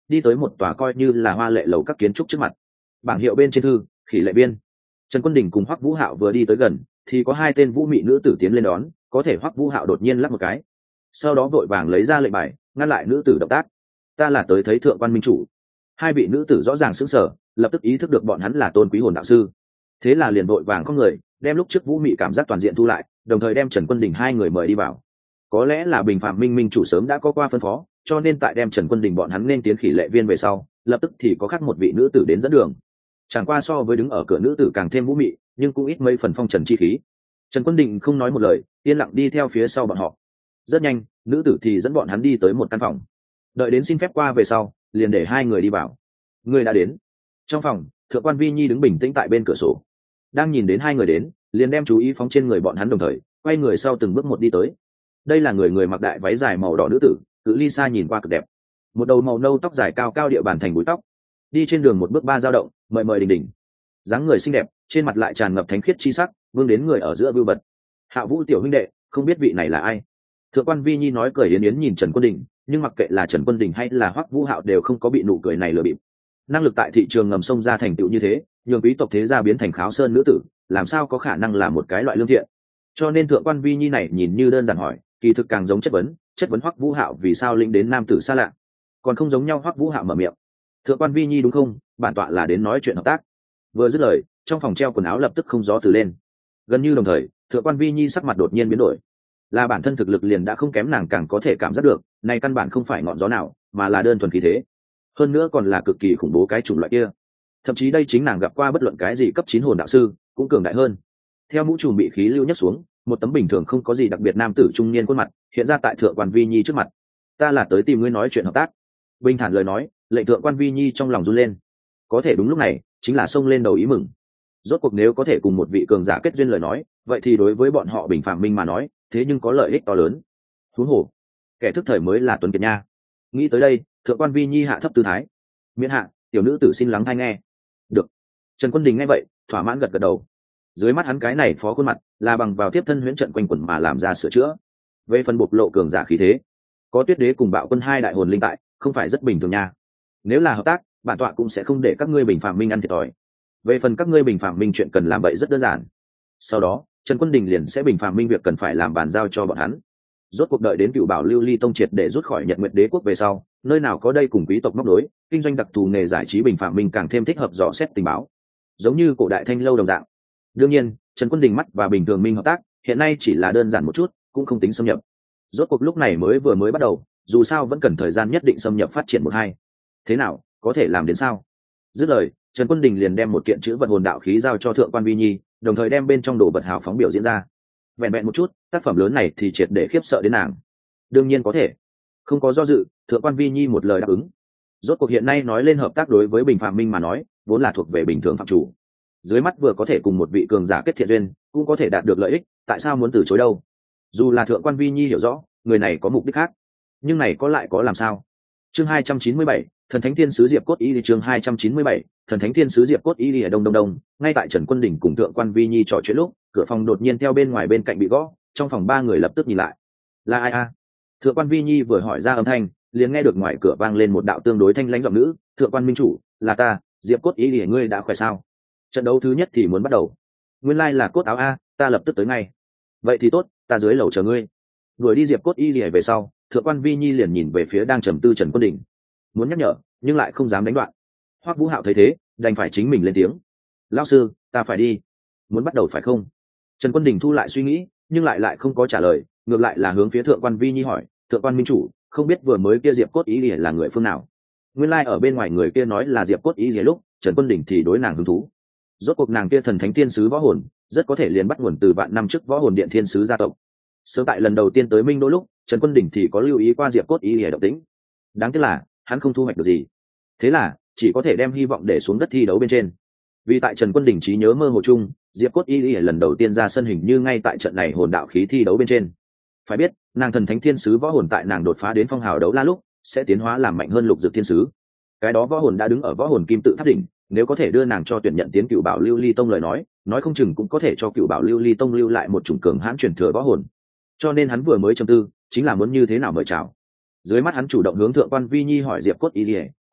đi tới một tòa coi như là hoa lệ lầu các kiến trúc trước mặt. Bảng hiệu bên trên thư khỉ lệ biên. Trần Quân Đình cùng Hoắc Vũ Hạo vừa đi tới gần thì có hai tên vũ mị nữ tử tiến lên đón, có thể Hoắc Vũ Hạo đột nhiên lắc một cái, sau đó vội vàng lấy ra lệnh bài ngăn lại nữ tử động tác. Ta là tới thấy thượng quan minh chủ. Hai vị nữ tử rõ ràng sững sờ, lập tức ý thức được bọn hắn là tôn quý hồn đạo sư, thế là liền vội vàng không người đem lúc trước vũ mị cảm giác toàn diện thu lại, đồng thời đem Trần Quân Đình hai người mời đi vào. Có lẽ là bình phạm minh minh chủ sớm đã có qua phân phó, cho nên tại đem Trần Quân Đình bọn hắn nên tiến khỉ lệ viên về sau, lập tức thì có khác một vị nữ tử đến dẫn đường. Chẳng qua so với đứng ở cửa nữ tử càng thêm vũ mị, nhưng cũng ít mấy phần phong trần chi khí. Trần Quân Đình không nói một lời, yên lặng đi theo phía sau bọn họ. Rất nhanh, nữ tử thì dẫn bọn hắn đi tới một căn phòng. Đợi đến xin phép qua về sau, liền để hai người đi vào. Người đã đến. Trong phòng, thượng quan Vi Nhi đứng bình tĩnh tại bên cửa sổ, đang nhìn đến hai người đến, liền đem chú ý phóng trên người bọn hắn, đồng thời quay người sau từng bước một đi tới. Đây là người mặc đại váy dài màu đỏ nữ tử, cự ly xa nhìn qua cực đẹp. Một đầu màu nâu tóc dài cao cao địa bàn thành búi tóc, đi trên đường một bước ba dao động, mời mời đình đình. Dáng người xinh đẹp, trên mặt lại tràn ngập thánh khiết chi sắc, vương đến người ở giữa vưu bật. Hạ Vũ tiểu huynh đệ, không biết vị này là ai? Thượng quan Vi Nhi nói cười yến yến nhìn Trần Quân Đình, nhưng mặc kệ là Trần Quân Đình hay là Hoắc Vũ Hạo đều không có bị nụ cười này lừa bịp. Năng lực tại thị trường ngầm sông ra thành tựu như thế, nhường quý tộc thế gia biến thành kháo sơn nữ tử, làm sao có khả năng là một cái loại lương thiện? Cho nên thượng quan Vi Nhi này nhìn như đơn giản hỏi, kỳ thực càng giống chất vấn Hoắc Vũ Hạo vì sao lĩnh đến nam tử xa lạ. Còn không giống nhau. Hoắc Vũ Hạo mở miệng, thượng quan Vi Nhi đúng không, bản tọa là đến nói chuyện hợp tác. Vừa dứt lời, trong phòng treo quần áo lập tức không gió từ lên. Gần như đồng thời, thượng quan Vi Nhi sắc mặt đột nhiên biến đổi. Là bản thân thực lực liền đã không kém, nàng càng có thể cảm giác được, này căn bản không phải ngọn gió nào, mà là đơn thuần khí thế. Hơn nữa còn là cực kỳ khủng bố cái chủng loại kia. Thậm chí đây chính nàng gặp qua bất luận cái gì cấp 9 hồn đạo sư, cũng cường đại hơn. Theo mũ trùm bị khí lưu nhấc xuống, một tấm bình thường không có gì đặc biệt nam tử trung niên khuôn mặt hiện ra tại thượng quan Vi Nhi trước mặt. Ta là tới tìm ngươi nói chuyện hợp tác. Bình thản lời nói, lệnh thượng quan Vi Nhi trong lòng run lên. Có thể đúng lúc này, chính là xông lên đầu ý mừng. Rốt cuộc nếu có thể cùng một vị cường giả kết duyên lời nói, vậy thì đối với bọn họ bình phạm minh mà nói, thế nhưng có lợi ích to lớn. Huống hồ, kẻ thức thời mới là tuấn kiệt nha. Nghĩ tới đây, thượng quan Vi Nhi hạ thấp tư thái. Miễn hạ, tiểu nữ tử xin lắng tai nghe. Được. Trần Quân Đình nghe vậy, thỏa mãn gật gật đầu. Dưới mắt hắn cái này phó khuôn mặt là bằng vào tiếp thân huyễn trận quanh quẩn mà làm ra sửa chữa. Về phần bộc lộ cường giả khí thế, có Tuyết Đế cùng Bạo Quân hai đại hồn linh tại, không phải rất bình thường nha. Nếu là hợp tác, bản tọa cũng sẽ không để các ngươi bình phạm minh ăn thiệt thòi. Về phần các ngươi bình phạm minh chuyện cần làm vậy rất đơn giản. Sau đó, Trần Quân Đình liền sẽ bình phạm minh việc cần phải làm bàn giao cho bọn hắn. Rốt cuộc đợi đến Cựu Bảo Lưu Ly Tông triệt để rút khỏi Nhật Nguyệt Đế quốc về sau, nơi nào có đây cùng quý tộc móc nối, kinh doanh đặc thù nghề giải trí bình phạm minh càng thêm thích hợp dò xét tình báo, giống như cổ đại Thanh lâu đồng dạng. Đương nhiên, Trần Quân Đình mắt và bình thường minh hợp tác hiện nay chỉ là đơn giản một chút, cũng không tính xâm nhập. Rốt cuộc lúc này vừa mới bắt đầu, dù sao vẫn cần thời gian nhất định xâm nhập phát triển một hai. Thế nào, có thể làm đến sao? Dứt lời, Trần Quân Đình liền đem một kiện chữ vật hồn đạo khí giao cho thượng quan Vi Nhi, đồng thời đem bên trong đồ vật hào phóng biểu diễn ra. Vẹn vẹn một chút, tác phẩm lớn này thì triệt để khiếp sợ đến nàng. Đương nhiên có thể. Không có do dự, thượng quan Vi Nhi một lời đáp ứng. Rốt cuộc hiện nay nói lên hợp tác đối với bình phạm minh mà nói, vốn là thuộc về bình thường phạm chủ. Dưới mắt vừa có thể cùng một vị cường giả kết thiện duyên, cũng có thể đạt được lợi ích, tại sao muốn từ chối đâu? Dù là thượng quan Vi Nhi hiểu rõ, người này có mục đích khác, nhưng này có lại có làm sao? Chương 297, Thần Thánh Thiên Sứ Diệp Cốt Y. Chương 297, Thần Thánh Thiên Sứ Diệp Cốt Y ở đông. Ngay tại Trần Quân Đình cùng thượng quan Vi Nhi trò chuyện lúc, cửa phòng đột nhiên theo bên ngoài bên cạnh bị gõ, trong phòng ba người lập tức nhìn lại. Là ai a? Thượng quan Vi Nhi vừa hỏi ra âm thanh, liền nghe được ngoài cửa vang lên một đạo tương đối thanh lãnh giọng nữ. Thượng quan minh chủ, là ta, Diệp Cốt Y. Ngươi đã khỏe sao? Trận đấu thứ nhất thì muốn bắt đầu. Nguyên lai là Cốt Áo a, ta lập tức tới ngay. Vậy thì tốt, ta dưới lầu chờ ngươi. Đuổi đi Diệp Cốt Y về sau, thượng quan Vi Nhi liền nhìn về phía đang trầm tư Trần Quân Đình, muốn nhắc nhở nhưng lại không dám đánh đoạn. Hoắc Vũ Hạo thấy thế, đành phải chính mình lên tiếng. Lão sư, ta phải đi. Muốn bắt đầu phải không? Trần Quân Đình thu lại suy nghĩ, nhưng lại không có trả lời, ngược lại là hướng phía thượng quan Vi Nhi hỏi, thượng quan minh chủ, không biết vừa mới kia Diệp Cốt Y là người phương nào? Nguyên lai ở bên ngoài người kia nói là Diệp Cốt Y lúc, Trần Quân Đình thì đối nàng hứng thú. Rốt cuộc nàng kia thần thánh thiên sứ võ hồn, rất có thể liền bắt nguồn từ vạn năm trước võ hồn điện thiên sứ gia tộc. Sớm tại lần đầu tiên tới Minh Đô lúc, Trần Quân Đình thì có lưu ý qua Diệp Cốt Y động tĩnh. Đáng tiếc là hắn không thu hoạch được gì, thế là chỉ có thể đem hy vọng để xuống đất thi đấu bên trên. Vì tại Trần Quân Đình trí nhớ mơ hồ chung, Diệp Cốt Y lần đầu tiên ra sân hình như ngay tại trận này hồn đạo khí thi đấu bên trên. Phải biết, nàng thần thánh thiên sứ võ hồn tại nàng đột phá đến phong hào đấu la lúc, sẽ tiến hóa làm mạnh hơn lục dược thiên sứ. Cái đó võ hồn đã đứng ở võ hồn kim tự tháp đỉnh, nếu có thể đưa nàng cho tuyển nhận tiến Cựu Bảo Lưu Ly Tông lời nói không chừng cũng có thể cho Cựu Bảo Lưu Ly Tông lưu lại một chủng cường hãn truyền thừa võ hồn. Cho nên hắn vừa mới trầm tư, chính là muốn như thế nào mời chào. Dưới mắt hắn chủ động hướng thượng quan Vi Nhi hỏi Diệp Cốt Y,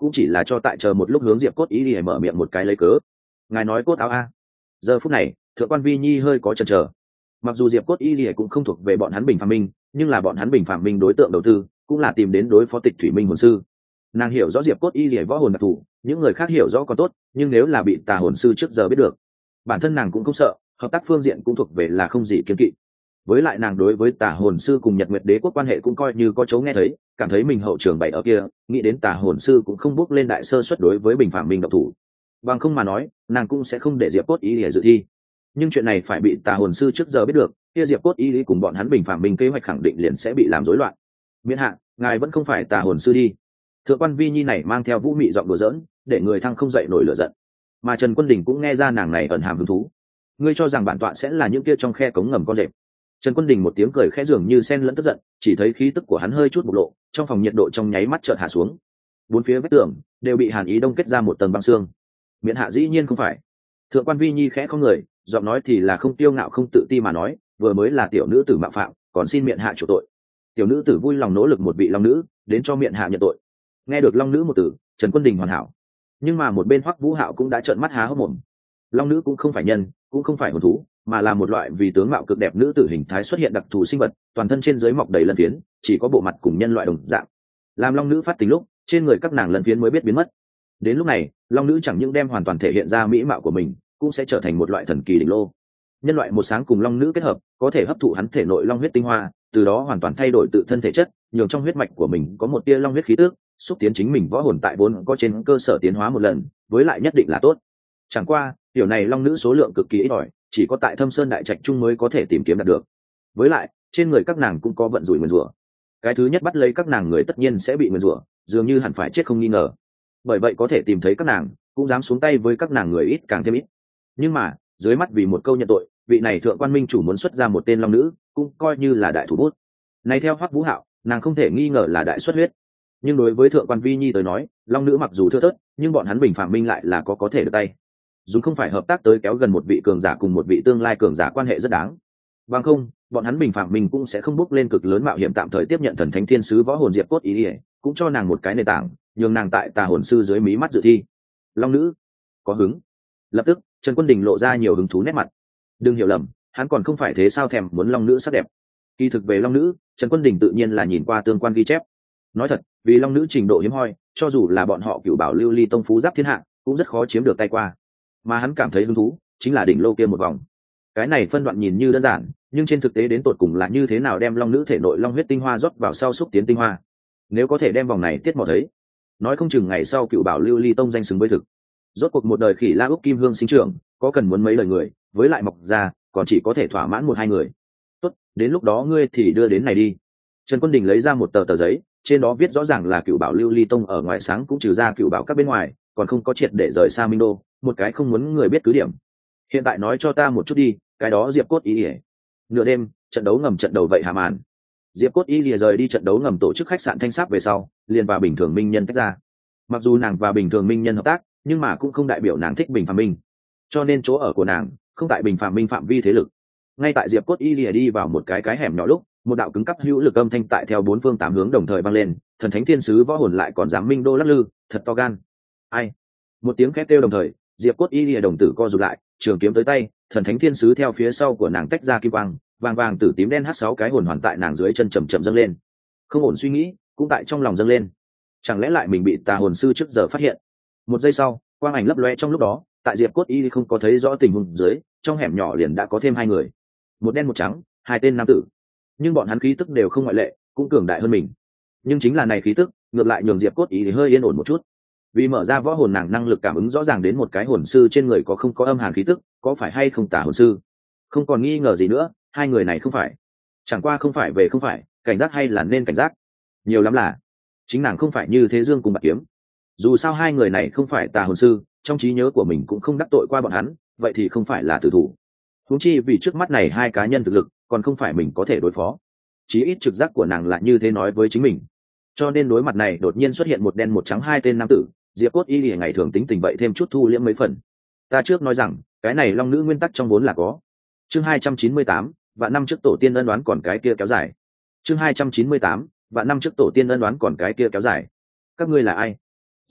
cũng chỉ là cho tại chờ một lúc hướng diệp cốt ý ỉa mở miệng một cái lấy cớ. Ngài nói cốt áo a. Giờ phút này thượng quan vi nhi hơi có chần chờ. Mặc dù diệp cốt ý ỉa cũng không thuộc về bọn hắn bình phạm minh, nhưng là bọn hắn bình phạm minh đối tượng đầu tư cũng là tìm đến đối phó tịch thủy minh hồn sư. Nàng hiểu rõ diệp cốt ý ỉa võ hồn đặc thù, những người khác hiểu rõ còn tốt, nhưng nếu là bị tà hồn sư trước giờ biết được, bản thân nàng cũng không sợ, hợp tác phương diện cũng thuộc về là không gì kiêng kỵ. Với lại nàng đối với tà hồn sư cùng nhật nguyệt đế quốc quan hệ cũng coi như có chấu nghe thấy, cảm thấy mình hậu trường bày ở kia, nghĩ đến tà hồn sư cũng không bước lên đại sơ suất đối với bình phạm minh độc thủ. Bằng không mà nói, nàng cũng sẽ không để diệp cốt ý để dự thi. Nhưng chuyện này phải bị tà hồn sư trước giờ biết được, kia diệp cốt ý cùng bọn hắn bình phạm minh kế hoạch khẳng định liền sẽ bị làm rối loạn. Miễn hạ, ngài vẫn không phải tà hồn sư đi. Thượng quan vi nhi này mang theo vũ mị giọng đùa giỡn, để người thăng không dậy nổi lửa giận. Mà Trần Quân Đình cũng nghe ra nàng này ẩn hàm hứng thú. Ngươi cho rằng bản tọa sẽ là những kia trong khe cống ngầm con rệp? Trần Quân Đình một tiếng cười khẽ dường như xen lẫn tức giận, chỉ thấy khí tức của hắn hơi chút bộc lộ, trong phòng nhiệt độ trong nháy mắt chợt hạ xuống. Bốn phía vách tường đều bị hàn ý đông kết ra một tầng băng xương. Miễn hạ dĩ nhiên không phải. Thượng quan vi nhi khẽ không người, giọng nói thì là không tiêu ngạo không tự ti mà nói, vừa mới là tiểu nữ tử mạo phạm, còn xin miễn hạ chủ tội. Tiểu nữ tử vui lòng nỗ lực một vị long nữ, đến cho miễn hạ nhận tội. Nghe được long nữ một từ, Trần Quân Đình hoàn hảo. Nhưng mà một bên Hoắc Vũ Hạo cũng đã trợn mắt há hốc mồm. Long nữ cũng không phải nhân, cũng không phải hồn thú, mà là một loại vì tướng mạo cực đẹp nữ tử hình thái xuất hiện đặc thù sinh vật, toàn thân trên dưới mọc đầy lân phiến, chỉ có bộ mặt cùng nhân loại đồng dạng. Làm long nữ phát tình lúc, trên người các nàng lân phiến mới biết biến mất. Đến lúc này, long nữ chẳng những đem hoàn toàn thể hiện ra mỹ mạo của mình, cũng sẽ trở thành một loại thần kỳ đỉnh lô. Nhân loại một sáng cùng long nữ kết hợp, có thể hấp thụ hắn thể nội long huyết tinh hoa, từ đó hoàn toàn thay đổi tự thân thể chất, nhường trong huyết mạch của mình có một tia long huyết khí tức, xúc tiến chính mình võ hồn tại vốn có trên cơ sở tiến hóa một lần, với lại nhất định là tốt. Chẳng qua, điều này long nữ số lượng cực kỳ ít ỏi, chỉ có tại Thâm Sơn đại trạch trung mới có thể tìm kiếm đạt được. Với lại, trên người các nàng cũng có vận rủi nguyền rủa. Cái thứ nhất bắt lấy các nàng người tất nhiên sẽ bị nguyền rủa, dường như hẳn phải chết không nghi ngờ. Bởi vậy có thể tìm thấy các nàng, cũng dám xuống tay với các nàng người ít càng thêm ít. Nhưng mà, dưới mắt vì một câu nhận tội, vị này thượng quan minh chủ muốn xuất ra một tên long nữ, cũng coi như là đại thủ bút. Này theo Hoắc Vũ Hạo, nàng không thể nghi ngờ là đại xuất huyết. Nhưng đối với thượng quan vi nhi tới nói, long nữ mặc dù thưa thớt, nhưng bọn hắn bình phạm minh lại là có thể được tay. Dùng không phải hợp tác tới kéo gần một vị cường giả cùng một vị tương lai cường giả quan hệ rất đáng. Bằng không, bọn hắn bình phạm minh cũng sẽ không bước lên cực lớn mạo hiểm tạm thời tiếp nhận thần thánh thiên sứ võ hồn diệp cốt ý ỉa, cũng cho nàng một cái nền tảng, nhường nàng tại tà hồn sư dưới mí mắt dự thi. Long nữ có hứng. Lập tức Trần Quân Đình lộ ra nhiều hứng thú nét mặt. Đừng hiểu lầm, hắn còn không phải thế sao thèm muốn long nữ sắc đẹp. Kỳ thực về long nữ, Trần Quân Đình tự nhiên là nhìn qua tương quan ghi chép. Nói thật, vì long nữ trình độ hiếm hoi, cho dù là bọn họ Cửu Bảo Lưu Ly tông phú giáp thiên hạ, cũng rất khó chiếm được tay qua. Mà hắn cảm thấy hứng thú chính là đỉnh lô kia một vòng. Cái này phân đoạn nhìn như đơn giản, nhưng trên thực tế đến tột cùng là như thế nào đem long nữ thể nội long huyết tinh hoa rót vào sau xúc tiến tinh hoa. Nếu có thể đem vòng này tiết mò thấy, nói không chừng ngày sau Cửu Bảo Lưu Ly tông danh xứng với thực. Rốt cuộc một đời khỉ la úc kim hương sinh trưởng, có cần muốn mấy lời người, với lại mọc ra còn chỉ có thể thỏa mãn một hai người. Tốt, đến lúc đó ngươi thì đưa đến này đi. Trần Quân Đình lấy ra một tờ giấy, trên đó viết rõ ràng là Cửu Bảo Lưu Ly tông ở ngoài sáng cũng trừ ra Cửu Bảo các bên ngoài, còn không có triệt để rời xa Minh Đô, một cái không muốn người biết cứ điểm. Hiện tại nói cho ta một chút đi, cái đó Diệp Cốt ý ỉa. Nửa đêm, trận đấu ngầm trận đầu vậy hả màn. Diệp Cốt ý ỉa rời đi trận đấu ngầm tổ chức khách sạn Thanh Sáp về sau, liền và bình thường minh nhân tách ra. Mặc dù nàng và bình thường minh nhân hợp tác, nhưng mà cũng không đại biểu nàng thích bình phạm minh, cho nên chỗ ở của nàng không tại bình phạm minh phạm vi thế lực. Ngay tại Diệp Cốt y lìa đi vào một cái hẻm nhỏ lúc, một đạo cứng cắp hữu lực âm thanh tại theo bốn phương tám hướng đồng thời vang lên, thần thánh thiên sứ võ hồn lại còn dám Minh Đô lắc lư, thật to gan. Ai? Một tiếng khét kêu đồng thời, Diệp Cốt y lìa đồng tử co rụt lại, trường kiếm tới tay, thần thánh thiên sứ theo phía sau của nàng tách ra kim quang, vàng vàng tử tím đen hắt 6 cái hồn hoàn tại nàng dưới chân chậm chậm dâng lên. Không ổn suy nghĩ, cũng tại trong lòng dâng lên. Chẳng lẽ lại mình bị tà hồn sư trước giờ phát hiện? Một giây sau, quang ảnh lấp loe trong lúc đó, tại Diệp Cốt y không có thấy rõ tình huống dưới, trong hẻm nhỏ liền đã có thêm 2 người, một đen một trắng, 2 tên nam tử. Nhưng bọn hắn khí tức đều không ngoại lệ, cũng cường đại hơn mình. Nhưng chính là này khí tức, ngược lại nhường Diệp Cốt y hơi yên ổn một chút. Vì mở ra võ hồn nàng năng lực cảm ứng rõ ràng đến một cái hồn sư trên người có không có âm hàn khí tức, có phải hay không tà hồn sư. Không còn nghi ngờ gì nữa, 2 người này không phải. Chẳng qua không phải về không phải, cảnh giác hay là nên cảnh giác. Nhiều lắm là chính nàng không phải như thế dương cùng bạc kiếm. Dù sao 2 người này không phải tà hồn sư, trong trí nhớ của mình cũng không đắc tội qua bọn hắn, vậy thì không phải là tử thủ. Huống chi vì trước mắt này 2 cá nhân thực lực, còn không phải mình có thể đối phó. Chí ít trực giác của nàng là như thế nói với chính mình. Cho nên đối mặt này đột nhiên xuất hiện một đen một trắng 2 tên nam tử, Diệp Cốt y lìa ngày thường tính tình vậy thêm chút thu liễm mấy phần. Ta trước nói rằng, cái này long nữ nguyên tắc trong vốn là có. Chương 298, vạn năm trước tổ tiên ân đoán còn cái kia kéo dài. Chương 298, vạn năm trước tổ tiên ân đoán còn cái kia kéo dài. Các ngươi là ai?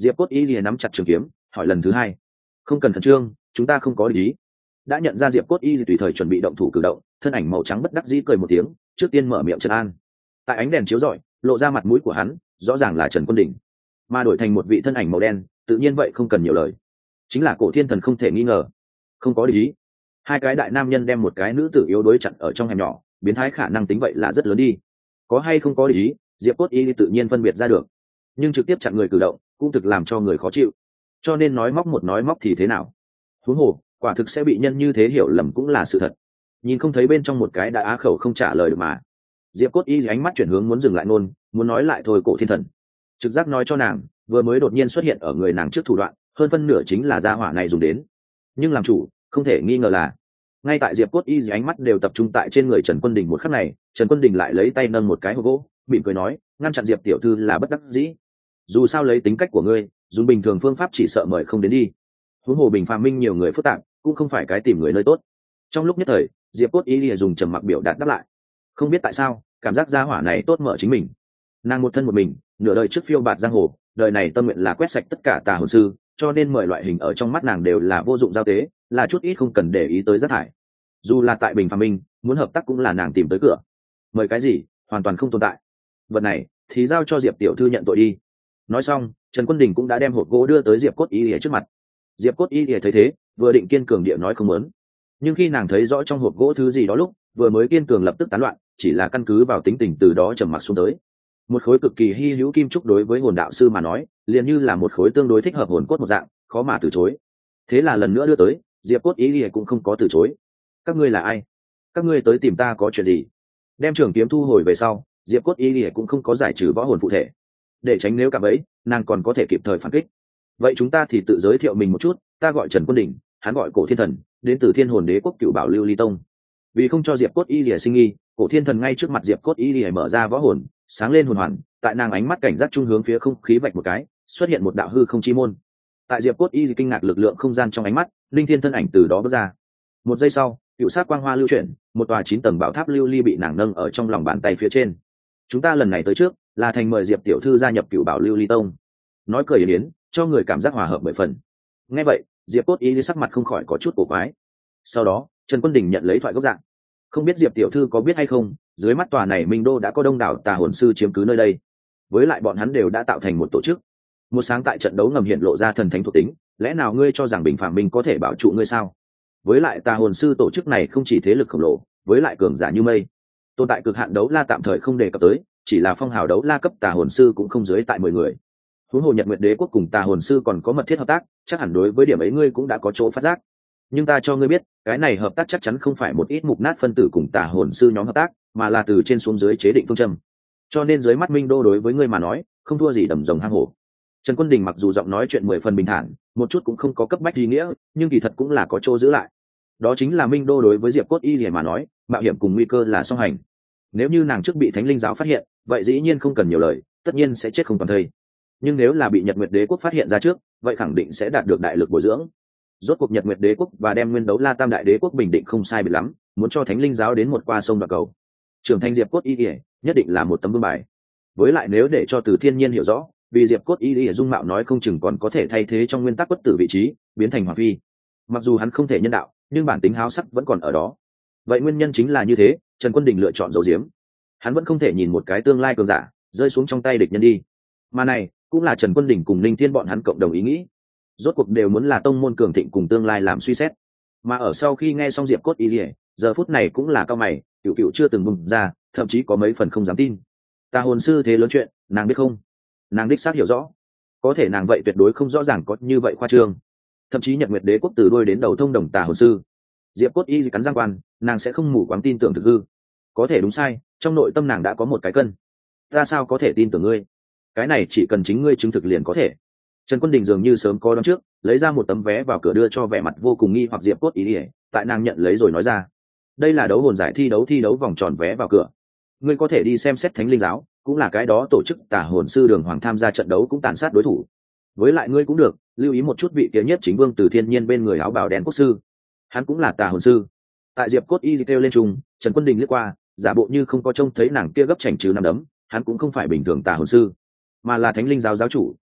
Diệp Cốt Y liền nắm chặt trường kiếm hỏi lần thứ hai. Không cần khẩn trương, chúng ta không có ý. Đã nhận ra Diệp Cốt Y tùy thời chuẩn bị động thủ cử động, thân ảnh màu trắng bất đắc dĩ cười một tiếng, trước tiên mở miệng trấn an. Tại ánh đèn chiếu rọi, lộ ra mặt mũi của hắn, rõ ràng là Trần Quân Đình, mà đổi thành một vị thân ảnh màu đen, tự nhiên vậy không cần nhiều lời, chính là Cổ Thiên Thần không thể nghi ngờ. Không có ý. Hai cái đại nam nhân đem một cái nữ tử yếu đuối chặn ở trong hẻm nhỏ, biến thái khả năng tính vậy là rất lớn đi. Có hay không có ý, Diệp Cốt Y tự nhiên phân biệt ra được, nhưng trực tiếp chặn người cử động cũng thực làm cho người khó chịu, cho nên nói móc một nói móc thì thế nào. Huống hồ quả thực sẽ bị nhân như thế hiểu lầm cũng là sự thật. Nhìn không thấy bên trong một cái đã á khẩu không trả lời được mà. Diệp Cốt Y ánh mắt chuyển hướng muốn dừng lại nôn, muốn nói lại thôi. Cổ Thiên Thần trực giác nói cho nàng, vừa mới đột nhiên xuất hiện ở người nàng trước thủ đoạn hơn phân nửa chính là gia hỏa này dùng đến. Nhưng làm chủ không thể nghi ngờ là ngay tại Diệp Cốt Y ánh mắt đều tập trung tại trên người Trần Quân Đình một khắc này, Trần Quân Đình lại lấy tay nâng một cái hộp gỗ, mỉm cười nói, ngăn chặn Diệp tiểu thư là bất đắc dĩ. Dù sao lấy tính cách của ngươi, dùng bình thường phương pháp chỉ sợ mời không đến đi. Huống hồ Bình Phàm Minh nhiều người phức tạp, cũng không phải cái tìm người nơi tốt. Trong lúc nhất thời, Diệp Cốt Y lìa dùng trầm mặc biểu đạt đáp lại. Không biết tại sao, cảm giác gia hỏa này tốt mở chính mình. Nàng một thân một mình, nửa đời trước phiêu bạt giang hồ, đời này tâm nguyện là quét sạch tất cả tà hồn sư, cho nên mời loại hình ở trong mắt nàng đều là vô dụng giao tế, là chút ít không cần để ý tới rác thải. Dù là tại Bình Phàm Minh, muốn hợp tác cũng là nàng tìm tới cửa. Mời cái gì, hoàn toàn không tồn tại. Vật này thì giao cho Diệp tiểu thư nhận tội đi. Nói xong, Trần Quân Đình cũng đã đem hộp gỗ đưa tới Diệp Cốt Y lìa trước mặt. Diệp Cốt Y lìa thấy thế, vừa định kiên cường địa nói không muốn, nhưng khi nàng thấy rõ trong hộp gỗ thứ gì đó lúc, vừa mới kiên cường lập tức tán loạn, chỉ là căn cứ vào tính tình từ đó trầm mặc xuống tới. Một khối cực kỳ hy hữu kim trúc đối với hồn đạo sư mà nói, liền như là một khối tương đối thích hợp hồn cốt một dạng, khó mà từ chối. Thế là lần nữa đưa tới, Diệp Cốt Y lìa cũng không có từ chối. Các ngươi là ai? Các ngươi tới tìm ta có chuyện gì? Đem trường kiếm thu hồi về sau, Diệp Cốt Y lìa cũng không có giải trừ võ hồn phụ thể, để tránh nếu cả bấy, nàng còn có thể kịp thời phản kích. Vậy chúng ta thì tự giới thiệu mình một chút, ta gọi Trần Quân Đình, hắn gọi Cổ Thiên Thần, đến từ Thiên Hồn Đế quốc Cửu Bảo Lưu Ly Tông. Vì không cho Diệp Cốt Y lìa sinh nghi, Cổ Thiên Thần ngay trước mặt Diệp Cốt Y lìa mở ra võ hồn, sáng lên hồn hoàn, tại nàng ánh mắt cảnh giác trung hướng phía không khí vạch một cái, xuất hiện một đạo hư không chi môn. Tại Diệp Cốt Y kinh ngạc lực lượng không gian trong ánh mắt, linh thiên thân ảnh từ đó bước ra. Một giây sau, cựu sát quang hoa lưu chuyển, một tòa 9 tầng bảo tháp lưu ly bị nàng nâng ở trong lòng bàn tay phía trên. Chúng ta lần này tới trước là thành mời Diệp tiểu thư gia nhập Cửu Bảo Lưu Ly Tông. Nói cười yến cho người cảm giác hòa hợp bởi phần. Nghe vậy, Diệp Cốt Y sắc mặt không khỏi có chút cổ quái. Sau đó, Trần Quân Đình nhận lấy thoại gốc dạng. Không biết Diệp tiểu thư có biết hay không, dưới mắt tòa này Minh Đô đã có đông đảo tà hồn sư chiếm cứ nơi đây. Với lại bọn hắn đều đã tạo thành một tổ chức. Một sáng tại trận đấu ngầm hiện lộ ra thần thánh thuộc tính, lẽ nào ngươi cho rằng Bình Phàm Minh có thể bảo trụ ngươi sao? Với lại tà hồn sư tổ chức này không chỉ thế lực khổng lồ, với lại cường giả như mây. Tồn tại cực hạn đấu la tạm thời không đề cập tới, chỉ là phong hào đấu la cấp tà hồn sư cũng không dưới tại 10 người. Huống hồ Nhật Nguyệt Đế quốc cùng tà hồn sư còn có mật thiết hợp tác, chắc hẳn đối với điểm ấy ngươi cũng đã có chỗ phát giác. Nhưng ta cho ngươi biết, cái này hợp tác chắc chắn không phải một ít mục nát phân tử cùng tà hồn sư nhóm hợp tác, mà là từ trên xuống dưới chế định phương châm. Cho nên dưới mắt Minh Đô đối với ngươi mà nói, không thua gì đầm rồng hang hổ. Trần Quân Đình mặc dù giọng nói chuyện 10 phần bình thản, một chút cũng không có cấp bách ý nghĩa, nhưng kỳ thật cũng là có chỗ giữ lại. Đó chính là Minh Đô đối với Diệp Cốt Y gì mà nói, mạo hiểm cùng nguy cơ là song hành. Nếu như nàng trước bị Thánh Linh giáo phát hiện, vậy dĩ nhiên không cần nhiều lời, tất nhiên sẽ chết không toàn thây. Nhưng nếu là bị Nhật Nguyệt Đế quốc phát hiện ra trước, vậy khẳng định sẽ đạt được đại lực bồi dưỡng. Rốt cuộc Nhật Nguyệt Đế quốc và đem Nguyên Đấu La Tam đại đế quốc bình định không sai biệt lắm, muốn cho Thánh Linh giáo đến một qua sông đoạn cầu. Trưởng thành Diệp Cốt Y nhất định là một tấm vương bài. Với lại nếu để cho Từ Thiên Nhiên hiểu rõ, vì Diệp Cốt Y dung mạo nói không chừng còn có thể thay thế trong nguyên tắc bất tử vị trí, biến thành hoàng phi. Mặc dù hắn không thể nhân đạo, nhưng bản tính háo sắc vẫn còn ở đó. Vậy nguyên nhân chính là như thế, Trần Quân Đình lựa chọn giấu giếm. Hắn vẫn không thể nhìn một cái tương lai cường giả rơi xuống trong tay địch nhân đi. Mà này cũng là Trần Quân Đình cùng Linh Thiên bọn hắn cộng đồng ý nghĩ. Rốt cuộc đều muốn là tông môn cường thịnh cùng tương lai làm suy xét. Mà ở sau khi nghe xong Diệp Cốt Y Lìa, giờ phút này cũng là cao mày, cựu chưa từng bùng ra, thậm chí có mấy phần không dám tin. Tà hồn sư thế lớn chuyện, nàng biết không? Nàng đích xác hiểu rõ. Có thể nàng vậy tuyệt đối không rõ ràng có như vậy khoa trương. Thậm chí Nhật Nguyệt Đế quốc từ đuôi đến đầu thông đồng tà hồn sư. Diệp Cốt Y cắn răng quan, nàng sẽ không mù quáng tin tưởng thực hư. Có thể đúng sai, trong nội tâm nàng đã có một cái cân. Ta sao có thể tin tưởng ngươi? Cái này chỉ cần chính ngươi chứng thực liền có thể. Trần Quân Đình dường như sớm có đoán trước, lấy ra một tấm vé vào cửa đưa cho vẻ mặt vô cùng nghi hoặc Diệp Cốt Y, tại nàng nhận lấy rồi nói ra, đây là đấu hồn giải thi đấu vòng tròn vé vào cửa. Ngươi có thể đi xem xét Thánh Linh giáo, cũng là cái đó tổ chức tà hồn sư Đường Hoàng tham gia trận đấu cũng tàn sát đối thủ. Với lại ngươi cũng được, lưu ý một chút vị kia nhất chính vương Từ Thiên Nhiên bên người áo bào đen quốc sư, hắn cũng là tà hồn sư. Tại Diệp Cốt Y kêu lên trùng, Trần Quân Đình liếc qua, giả bộ như không có trông thấy nàng kia gấp chảnh trừ năm đấm, hắn cũng không phải bình thường tà hồn sư, mà là Thánh Linh giáo giáo chủ,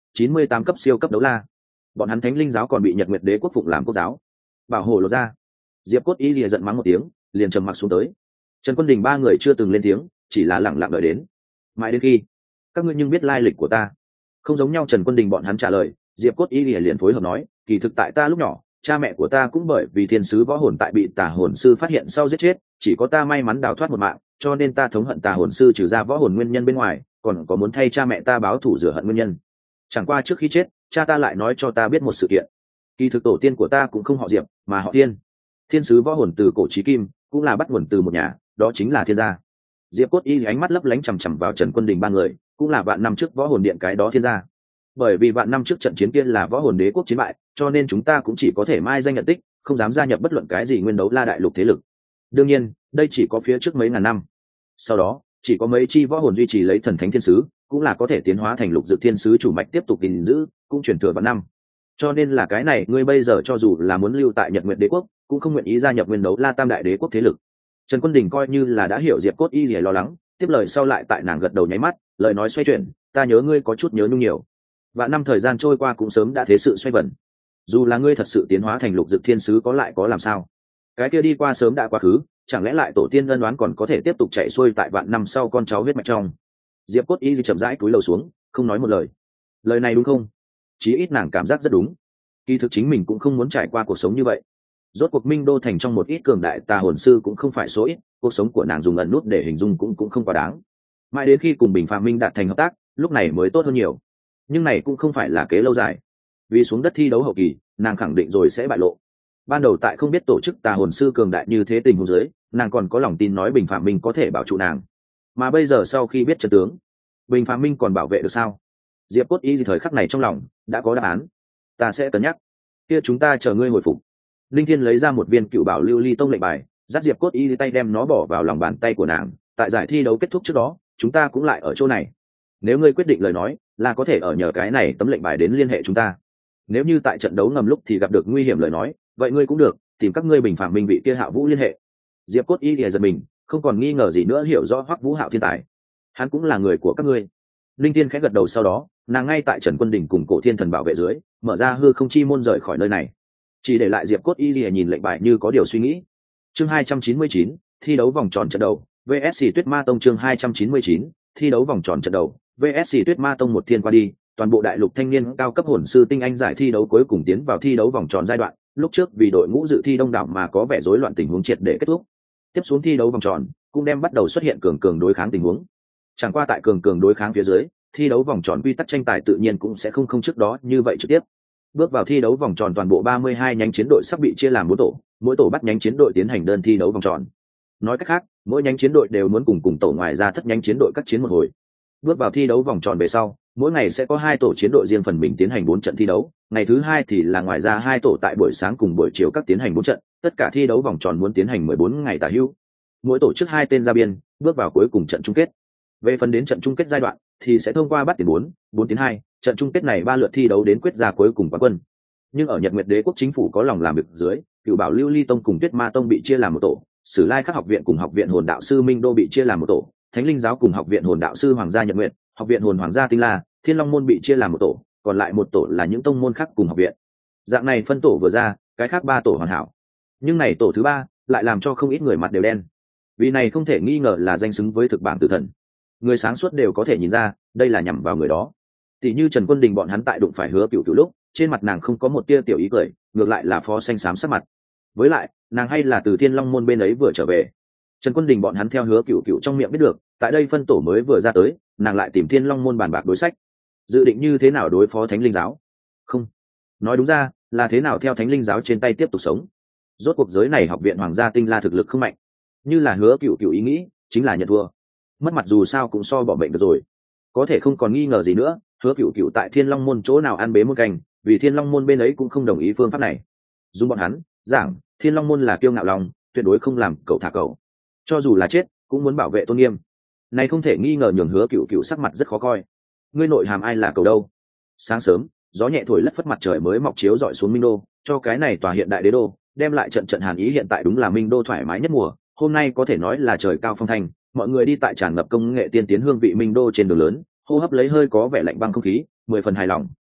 98 cấp siêu cấp đấu la. Bọn hắn Thánh Linh giáo còn bị Nhật Nguyệt Đế quốc phụng làm quốc giáo. Bảo hộ lột ra. Diệp Cốt Y lìa giận mắng một tiếng, liền trầm mặc xuống tới. Trần Quân Đình ba người chưa từng lên tiếng, chỉ là lặng lặng đợi đến. Mãi đến khi, các ngươi nhưng biết lai lịch của ta. Không giống nhau Trần Quân Đình bọn hắn trả lời, Diệp Cốt Y lìa liền phối hợp nói, kỳ thực tại ta lúc nhỏ, cha mẹ của ta cũng bởi vì thiên sứ võ hồn tại bị tà hồn sư phát hiện sau giết chết, chỉ có ta may mắn đào thoát một mạng, cho nên ta thống hận tà hồn sư trừ ra võ hồn nguyên nhân bên ngoài, còn có muốn thay cha mẹ ta báo thù rửa hận nguyên nhân. Chẳng qua trước khi chết, cha ta lại nói cho ta biết một sự kiện. Kỳ thực tổ tiên của ta cũng không họ Diệp, mà họ Thiên. Thiên sứ võ hồn từ cổ chí kim, cũng là bắt nguồn từ một nhà, đó chính là Thiên gia. Diệp Cốt Y ánh mắt lấp lánh chằm chằm vào Trần Quân Đình ba người, cũng là vạn năm trước võ hồn điện cái đó Thiên gia. Bởi vì vạn năm trước trận chiến kia là võ hồn đế quốc chiến bại, cho nên chúng ta cũng chỉ có thể mai danh nhận tích, không dám gia nhập bất luận cái gì nguyên đấu la đại lục thế lực. Đương nhiên, đây chỉ có phía trước mấy ngàn năm. Sau đó, chỉ có mấy chi võ hồn duy trì lấy thần thánh thiên sứ, cũng là có thể tiến hóa thành lục dự thiên sứ chủ mạch tiếp tục gìn giữ, cũng truyền thừa vạn năm. Cho nên là cái này, ngươi bây giờ cho dù là muốn lưu tại Nhật Nguyệt Đế quốc, cũng không nguyện ý gia nhập nguyên đấu la tam đại đế quốc thế lực. Trần Quân Đình coi như là đã hiểu Diệp Cốt Y gì lo lắng, tiếp lời sau lại tại nàng gật đầu nháy mắt, lời nói xoay chuyển, ta nhớ ngươi có chút nhớ nhung nhiều. Vạn năm thời gian trôi qua cũng sớm đã thế sự xoay vần. Dù là ngươi thật sự tiến hóa thành lục dực thiên sứ có lại có làm sao? Cái kia đi qua sớm đã quá khứ, chẳng lẽ lại tổ tiên ân oán còn có thể tiếp tục chạy xuôi tại vạn năm sau con cháu huyết mạch trong? Diệp Cốt Y chậm rãi cúi đầu xuống, không nói một lời. Lời này đúng không? Chí ít nàng cảm giác rất đúng. Kỳ thực chính mình cũng không muốn trải qua cuộc sống như vậy. Rốt cuộc Minh Đô thành trong một ít cường đại tà hồn sư cũng không phải số ít, cuộc sống của nàng dùng ẩn nút để hình dung cũng không quá đáng. Mãi đến khi cùng Bình Phạm Minh đạt thành hợp tác, lúc này mới tốt hơn nhiều. Nhưng này cũng không phải là kế lâu dài. Vì xuống đất thi đấu hậu kỳ, nàng khẳng định rồi sẽ bại lộ. Ban đầu tại không biết tổ chức tà hồn sư cường đại như thế tình huống dưới, nàng còn có lòng tin nói Bình Phạm Minh có thể bảo trụ nàng. Mà bây giờ sau khi biết chân tướng, Bình Phạm Minh còn bảo vệ được sao? Diệp Cốt Y thì thời khắc này trong lòng đã có đáp án. Ta sẽ cân nhắc. Kia chúng ta chờ ngươi hồi phục. Linh Thiên lấy ra một viên cựu bảo lưu ly tông lệnh bài, dắt Diệp Cốt Y tay đem nó bỏ vào lòng bàn tay của nàng. Tại giải thi đấu kết thúc trước đó, chúng ta cũng lại ở chỗ này. Nếu ngươi quyết định lời nói, là có thể ở nhờ cái này tấm lệnh bài đến liên hệ chúng ta. Nếu như tại trận đấu ngầm lúc thì gặp được nguy hiểm lời nói, vậy ngươi cũng được tìm các ngươi Bình Phạm Minh vị kia Hạ Vũ liên hệ. Diệp Cốt Y lìa giật mình, không còn nghi ngờ gì nữa hiểu rõ Hoắc Vũ Hạo thiên tài, hắn cũng là người của các ngươi. Linh Tiên khẽ gật đầu, sau đó nàng ngay tại Trần Quân Đình cùng Cổ Thiên Thần bảo vệ dưới, mở ra hư không chi môn rời khỏi nơi này, chỉ để lại Diệp Cốt Y lìa nhìn lệnh bài như có điều suy nghĩ. Chương 299, thi đấu vòng tròn trận đầu, VSC Tuyết Ma Tông. Chương 299, thi đấu vòng tròn trận đầu, VSC Tuyết Ma Tông. Một thiên qua đi, toàn bộ đại lục thanh niên cao cấp hồn sư tinh anh giải thi đấu cuối cùng tiến vào thi đấu vòng tròn giai đoạn. Lúc trước vì đội ngũ dự thi đông đảo mà có vẻ rối loạn tình huống triệt để kết thúc. Tiếp xuống thi đấu vòng tròn cũng đem bắt đầu xuất hiện cường đối kháng tình huống. Chẳng qua tại cường đối kháng phía dưới, thi đấu vòng tròn quy tắc tranh tài tự nhiên cũng sẽ không trước đó như vậy trực tiếp. Bước vào thi đấu vòng tròn, toàn bộ 32 nhánh chiến đội sắp bị chia làm 4 tổ, mỗi tổ bắt nhánh chiến đội tiến hành đơn thi đấu vòng tròn. Nói cách khác, mỗi nhánh chiến đội đều muốn cùng tổ ngoài ra thất nhánh chiến đội các chiến một hồi. Bước vào thi đấu vòng tròn về sau, mỗi ngày sẽ có 2 tổ chiến đội riêng phần mình tiến hành 4 trận thi đấu, ngày thứ 2 thì là ngoài ra 2 tổ tại buổi sáng cùng buổi chiều các tiến hành 4 trận, tất cả thi đấu vòng tròn muốn tiến hành 14 ngày tả hữu. Mỗi tổ chức 2 tên ra biên, bước vào cuối cùng trận chung kết. Về phần đến trận chung kết giai đoạn thì sẽ thông qua bắt tiền 4 tiến 2, trận chung kết này 3 lượt thi đấu đến quyết ra cuối cùng quán quân. Nhưng ở Nhật Nguyệt Đế quốc chính phủ có lòng làm việc dưới, Cựu Bảo Lưu Ly Tông cùng Tuyết Ma Tông bị chia làm một tổ, Sử Lai Khắc học viện cùng học viện Hồn Đạo sư Minh Đô bị chia làm một tổ, Thánh Linh giáo cùng học viện Hồn Đạo sư Hoàng gia Nhật Nguyệt, học viện Hồn Hoàng gia Tinh La, Thiên Long môn bị chia làm một tổ, còn lại một tổ là những tông môn khác cùng học viện. Dạng này phân tổ vừa ra, cái khác 3 tổ hoàn hảo. Nhưng này tổ thứ 3 lại làm cho không ít người mặt đều đen. Vì này không thể nghi ngờ là danh xứng với thực bảng tử thần. Người sáng suốt đều có thể nhìn ra, đây là nhằm vào người đó. Tỷ như Trần Quân Đình bọn hắn tại đụng phải Hứa Cựu lúc, trên mặt nàng không có một tia tiểu ý cười, ngược lại là phó xanh xám sắc mặt. Với lại, nàng hay là từ Thiên Long môn bên ấy vừa trở về. Trần Quân Đình bọn hắn theo Hứa Cựu trong miệng biết được, tại đây phân tổ mới vừa ra tới, nàng lại tìm Thiên Long môn bàn bạc đối sách. Dự định như thế nào đối phó Thánh Linh giáo? Không, nói đúng ra là thế nào theo Thánh Linh giáo trên tay tiếp tục sống. Rốt cuộc giới này học viện Hoàng gia Tinh La thực lực không mạnh, như là Hứa Cựu ý nghĩ chính là nhận thua, mất mặt dù sao cũng so bỏ bệnh được rồi. Có thể không còn nghi ngờ gì nữa, Hứa Cựu tại Thiên Long môn chỗ nào ăn bế muôn canh, vì Thiên Long môn bên ấy cũng không đồng ý phương pháp này. Dùng bọn hắn giảng, Thiên Long môn là kiêu ngạo lòng, tuyệt đối không làm cậu thả cậu, cho dù là chết cũng muốn bảo vệ tôn nghiêm. Này không thể nghi ngờ nhường Hứa Cựu sắc mặt rất khó coi. Ngươi nội hàm ai là cậu đâu? Sáng sớm, gió nhẹ thổi lất phất mặt trời mới mọc chiếu rọi xuống Minh Đô, cho cái này tòa hiện đại đế đô đem lại trận hàn ý. Hiện tại đúng là Minh Đô thoải mái nhất mùa, hôm nay có thể nói là trời cao phong thanh, mọi người đi tại tràn ngập công nghệ tiên tiến hương vị Minh Đô trên đường lớn, hô hấp lấy hơi có vẻ lạnh băng không khí, 10 phần hài lòng,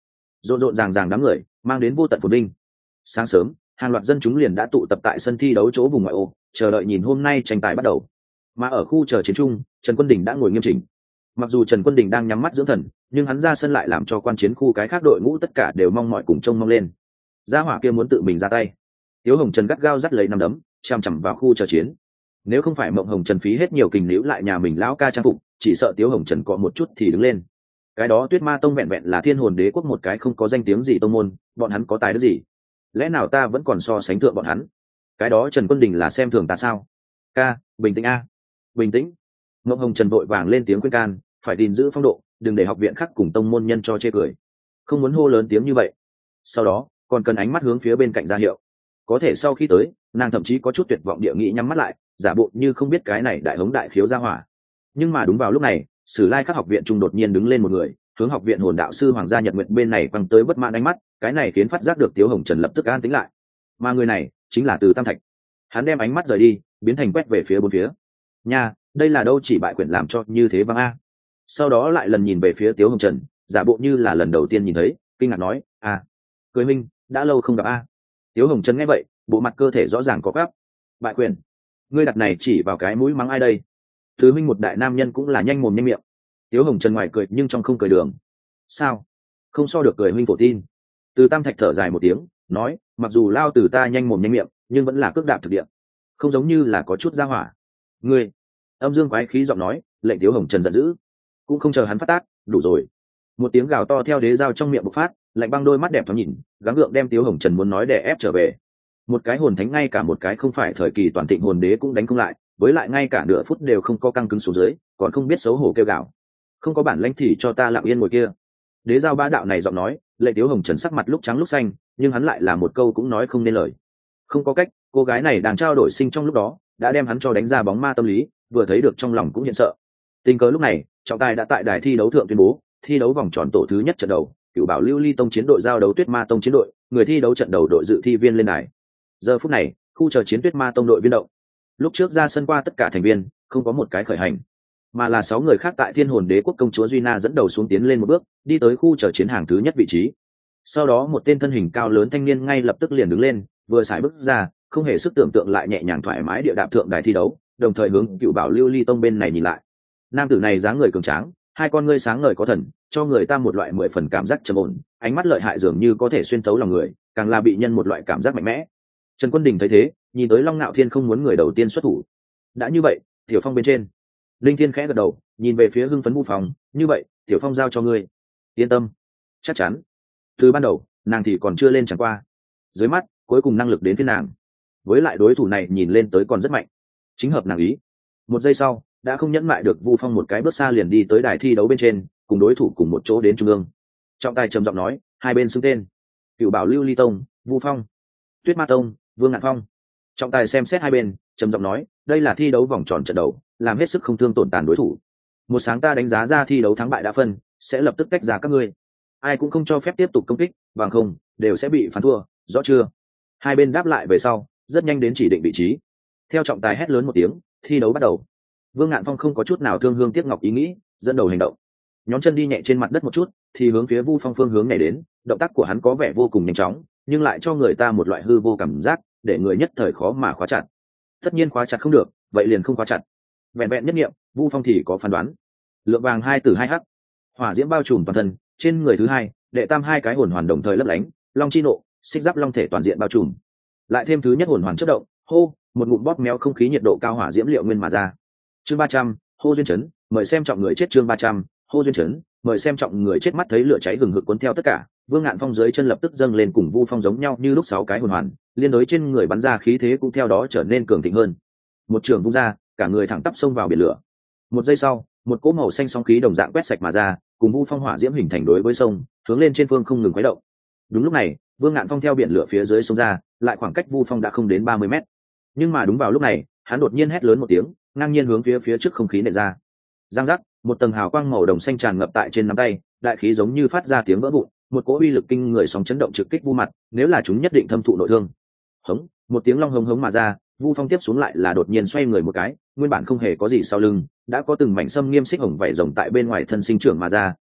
rộn rộn ràng ràng đám người mang đến vô tận phồn vinh. Sáng sớm hàng loạt dân chúng liền đã tụ tập tại sân thi đấu chỗ vùng ngoại ô, chờ đợi nhìn hôm nay tranh tài bắt đầu. Mà ở khu chờ chiến trung, Trần Quân Đình đã ngồi nghiêm chỉnh. Mặc dù Trần Quân Đình đang nhắm mắt dưỡng thần, nhưng hắn ra sân lại làm cho quan chiến khu cái khác đội ngũ tất cả đều mong mỏi cùng trông mong lên. Gia hỏa kia muốn tự mình ra tay. Tiếu Hồng Trần gắt gao dắt lấy nắm đấm, chằm chằm vào khu chờ chiến. Nếu không phải Mộng Hồng Trần phí hết nhiều kình níu lại nhà mình lão ca trang phục, chỉ sợ Tiếu Hồng Trần cọ một chút thì đứng lên. Cái đó Tuyết Ma Tông vẹn vẹn là Thiên Hồn Đế quốc một cái không có danh tiếng gì tông môn, bọn hắn có tài đức gì? Lẽ nào ta vẫn còn so sánh thượng bọn hắn? Cái đó Trần Quân Đình là xem thường ta sao? Ca, bình tĩnh a, bình tĩnh. Mộng Hồng Trần vội vàng lên tiếng khuyên can, phải gìn giữ phong độ, đừng để học viện khác cùng tông môn nhân cho chê cười. Không muốn hô lớn tiếng như vậy. Sau đó, còn cần ánh mắt hướng phía bên cạnh ra hiệu. Có thể sau khi tới, nàng thậm chí có chút tuyệt vọng địa nghĩ nhắm mắt lại, giả bộ như không biết cái này đại hống đại khiếu ra hỏa. Nhưng mà đúng vào lúc này, Sử Lai các học viện trung đột nhiên đứng lên một người, hướng học viện hồn đạo sư Hoàng gia Nhật Nguyện bên này quăng tới bất mãn ánh mắt, cái này khiến phát giác được Tiếu Hồng Trần lập tức an tĩnh lại. Mà người này chính là Từ Tam Thạch. Hắn đem ánh mắt rời đi, biến thành quét về phía bốn phía. Nha, đây là đâu chỉ bại quyển làm cho như thế văng a. Sau đó lại lần nhìn về phía Tiếu Hồng Trần, giả bộ như là lần đầu tiên nhìn thấy, kinh ngạc nói, "À, Cười Minh, đã lâu không gặp a." Tiếu Hồng Trần nghe vậy, bộ mặt cơ thể rõ ràng có gáp. "Bại quyển? Ngươi đặt này chỉ vào cái mũi mắng ai đây?" Thứ Minh một đại nam nhân cũng là nhanh mồm nhanh miệng. Tiếu Hồng Trần ngoài cười nhưng trong không cười đường. "Sao? Không so được Cười Minh phổ tin." Từ Tam Thạch thở dài một tiếng, nói, "Mặc dù lao từ ta nhanh mồm nhanh miệng, nhưng vẫn là cước đạp thực địa, không giống như là có chút ra hỏa." "Ngươi!" Âm dương quái khí giọng nói, lệnh Tiếu Hồng Trần giận dữ. Cũng không chờ hắn phát tác, đủ rồi. Một tiếng gào to theo đế dao trong miệng bộc phát, lạnh băng đôi mắt đẹp thoáng nhìn, gắng gượng đem Tiếu Hồng Trần muốn nói để ép trở về. Một cái hồn thánh ngay cả một cái không phải thời kỳ toàn thịnh hồn đế cũng đánh không lại, với lại ngay cả nửa phút đều không có căng cứng xuống dưới, còn không biết xấu hổ kêu gào. "Không có bản lãnh thì cho ta lặng yên ngồi kia." Đế dao bá đạo này giọng nói, lệnh Tiếu Hồng Trần sắc mặt lúc trắng lúc xanh, nhưng hắn lại là một câu cũng nói không nên lời. Không có cách, cô gái này đang trao đổi sinh trong lúc đó, đã đem hắn cho đánh ra bóng ma tâm lý, vừa thấy được trong lòng cũng hiện sợ. Tình cờ lúc này, trọng tài đã tại đài thi đấu thượng tuyên bố, thi đấu vòng tròn tổ thứ nhất trận đầu, Cửu Bảo Lưu Ly Tông chiến đội giao đấu Tuyết Ma Tông chiến đội, người thi đấu trận đầu đội dự thi viên lên đài. Giờ phút này, khu chờ chiến Tuyết Ma Tông đội viên động. Lúc trước ra sân qua tất cả thành viên, không có một cái khởi hành, mà là 6 người khác tại Thiên Hồn Đế quốc công chúa Duy Na dẫn đầu xuống tiến lên một bước, đi tới khu chờ chiến hàng thứ nhất vị trí. Sau đó một tên thân hình cao lớn thanh niên ngay lập tức liền đứng lên, vừa xài bước ra, không hề sức tưởng tượng lại nhẹ nhàng thoải mái địa đạp thượng đài thi đấu, đồng thời hướng Cửu Bảo Lưu Ly Tông bên này nhìn lại. Nam tử này dáng người cường tráng, hai con ngươi sáng ngời có thần, cho người ta một loại 10 phần cảm giác trầm ổn, ánh mắt lợi hại dường như có thể xuyên thấu lòng người, càng là bị nhân một loại cảm giác mạnh mẽ. Trần Quân Đình thấy thế, nhìn tới Long Nạo Thiên không muốn người đầu tiên xuất thủ. Đã như vậy, Tiểu Phong bên trên. Linh Thiên khẽ gật đầu, nhìn về phía hưng phấn Vu Phong, "Như vậy, Tiểu Phong giao cho ngươi." "Yên tâm." "Chắc chắn." Từ ban đầu, nàng thì còn chưa lên chẳng qua. Dưới mắt, cuối cùng năng lực đến phía nàng. Với lại đối thủ này nhìn lên tới còn rất mạnh, chính hợp nàng ý. Một giây sau, đã không nhẫn mại được, Vu Phong một cái bước xa liền đi tới đài thi đấu bên trên, cùng đối thủ cùng một chỗ đến trung ương. Trọng tài trầm giọng nói, hai bên xưng tên. Cửu Bảo Lưu Ly Tông, Vu Phong. Tuyết Ma Tông, Vương Ngạn Phong. Trọng tài xem xét hai bên, trầm giọng nói, đây là thi đấu vòng tròn trận đầu, làm hết sức không thương tổn tàn đối thủ. Một sáng ta đánh giá ra thi đấu thắng bại đã phân, sẽ lập tức tách ra các ngươi. Ai cũng không cho phép tiếp tục công kích, bằng không đều sẽ bị phán thua, rõ chưa? Hai bên đáp lại về sau, rất nhanh đến chỉ định vị trí. Theo trọng tài hét lớn một tiếng, thi đấu bắt đầu. Vương Ngạn Phong không có chút nào thương hương tiếc ngọc ý nghĩ, dẫn đầu hành động. Nhón chân đi nhẹ trên mặt đất một chút, thì hướng phía Vu Phong phương hướng này đến, động tác của hắn có vẻ vô cùng nhanh chóng, nhưng lại cho người ta một loại hư vô cảm giác, để người nhất thời khó mà khóa chặt. Tất nhiên khóa chặt không được, vậy liền không khóa chặt. Vẹn vẹn nhất nghiệm, Vu Phong thì có phán đoán. Lượng vàng 2 từ 2 hắc, hỏa diễm bao trùm toàn thân, trên người thứ hai, đệ tam hai cái hồn hoàn đồng thời lấp lánh, long chi nộ, xích giáp long thể toàn diện bao trùm. Lại thêm thứ nhất hồn hoàn chớp động, hô, một ngụm bóp méo không khí nhiệt độ cao hỏa diễm liệu nguyên mà ra. Chương 300, hô duyên chấn, mời xem trọng người chết. Chương 300, hô duyên chấn, mời xem trọng người chết. Mắt thấy lửa cháy hừng hực cuốn theo tất cả, Vương Ngạn Phong dưới chân lập tức dâng lên cùng Vu Phong giống nhau như lúc 6 cái hồn hoàn, liên đối trên người bắn ra khí thế cũng theo đó trở nên cường thịnh hơn. Một trường vung ra, cả người thẳng tắp xông vào biển lửa. Một giây sau, một cỗ màu xanh sóng khí đồng dạng quét sạch mà ra, cùng Vu Phong hỏa diễm hình thành đối với sông, hướng lên trên phương không ngừng khuấy động. Đúng lúc này, Vương Ngạn Phong theo biển lửa phía dưới sông ra, lại khoảng cách Vu Phong đã không đến 30 mét. Nhưng mà đúng vào lúc này, hắn đột nhiên hét lớn một tiếng, ngang nhiên hướng phía trước không khí nện ra. Giang giác, một tầng hào quang màu đồng xanh tràn ngập tại trên nắm tay, đại khí giống như phát ra tiếng vỡ vụn, một cỗ uy lực kinh người sóng chấn động trực kích Vu mặt, nếu là chúng nhất định thâm thụ nội thương. Hống, một tiếng long hống hống mà ra, Vu Phong tiếp xuống lại là đột nhiên xoay người một cái, nguyên bản không hề có gì sau lưng, đã có từng mảnh sâm nghiêm xích hồng vảy rồng tại bên ngoài thân sinh trưởng mà ra,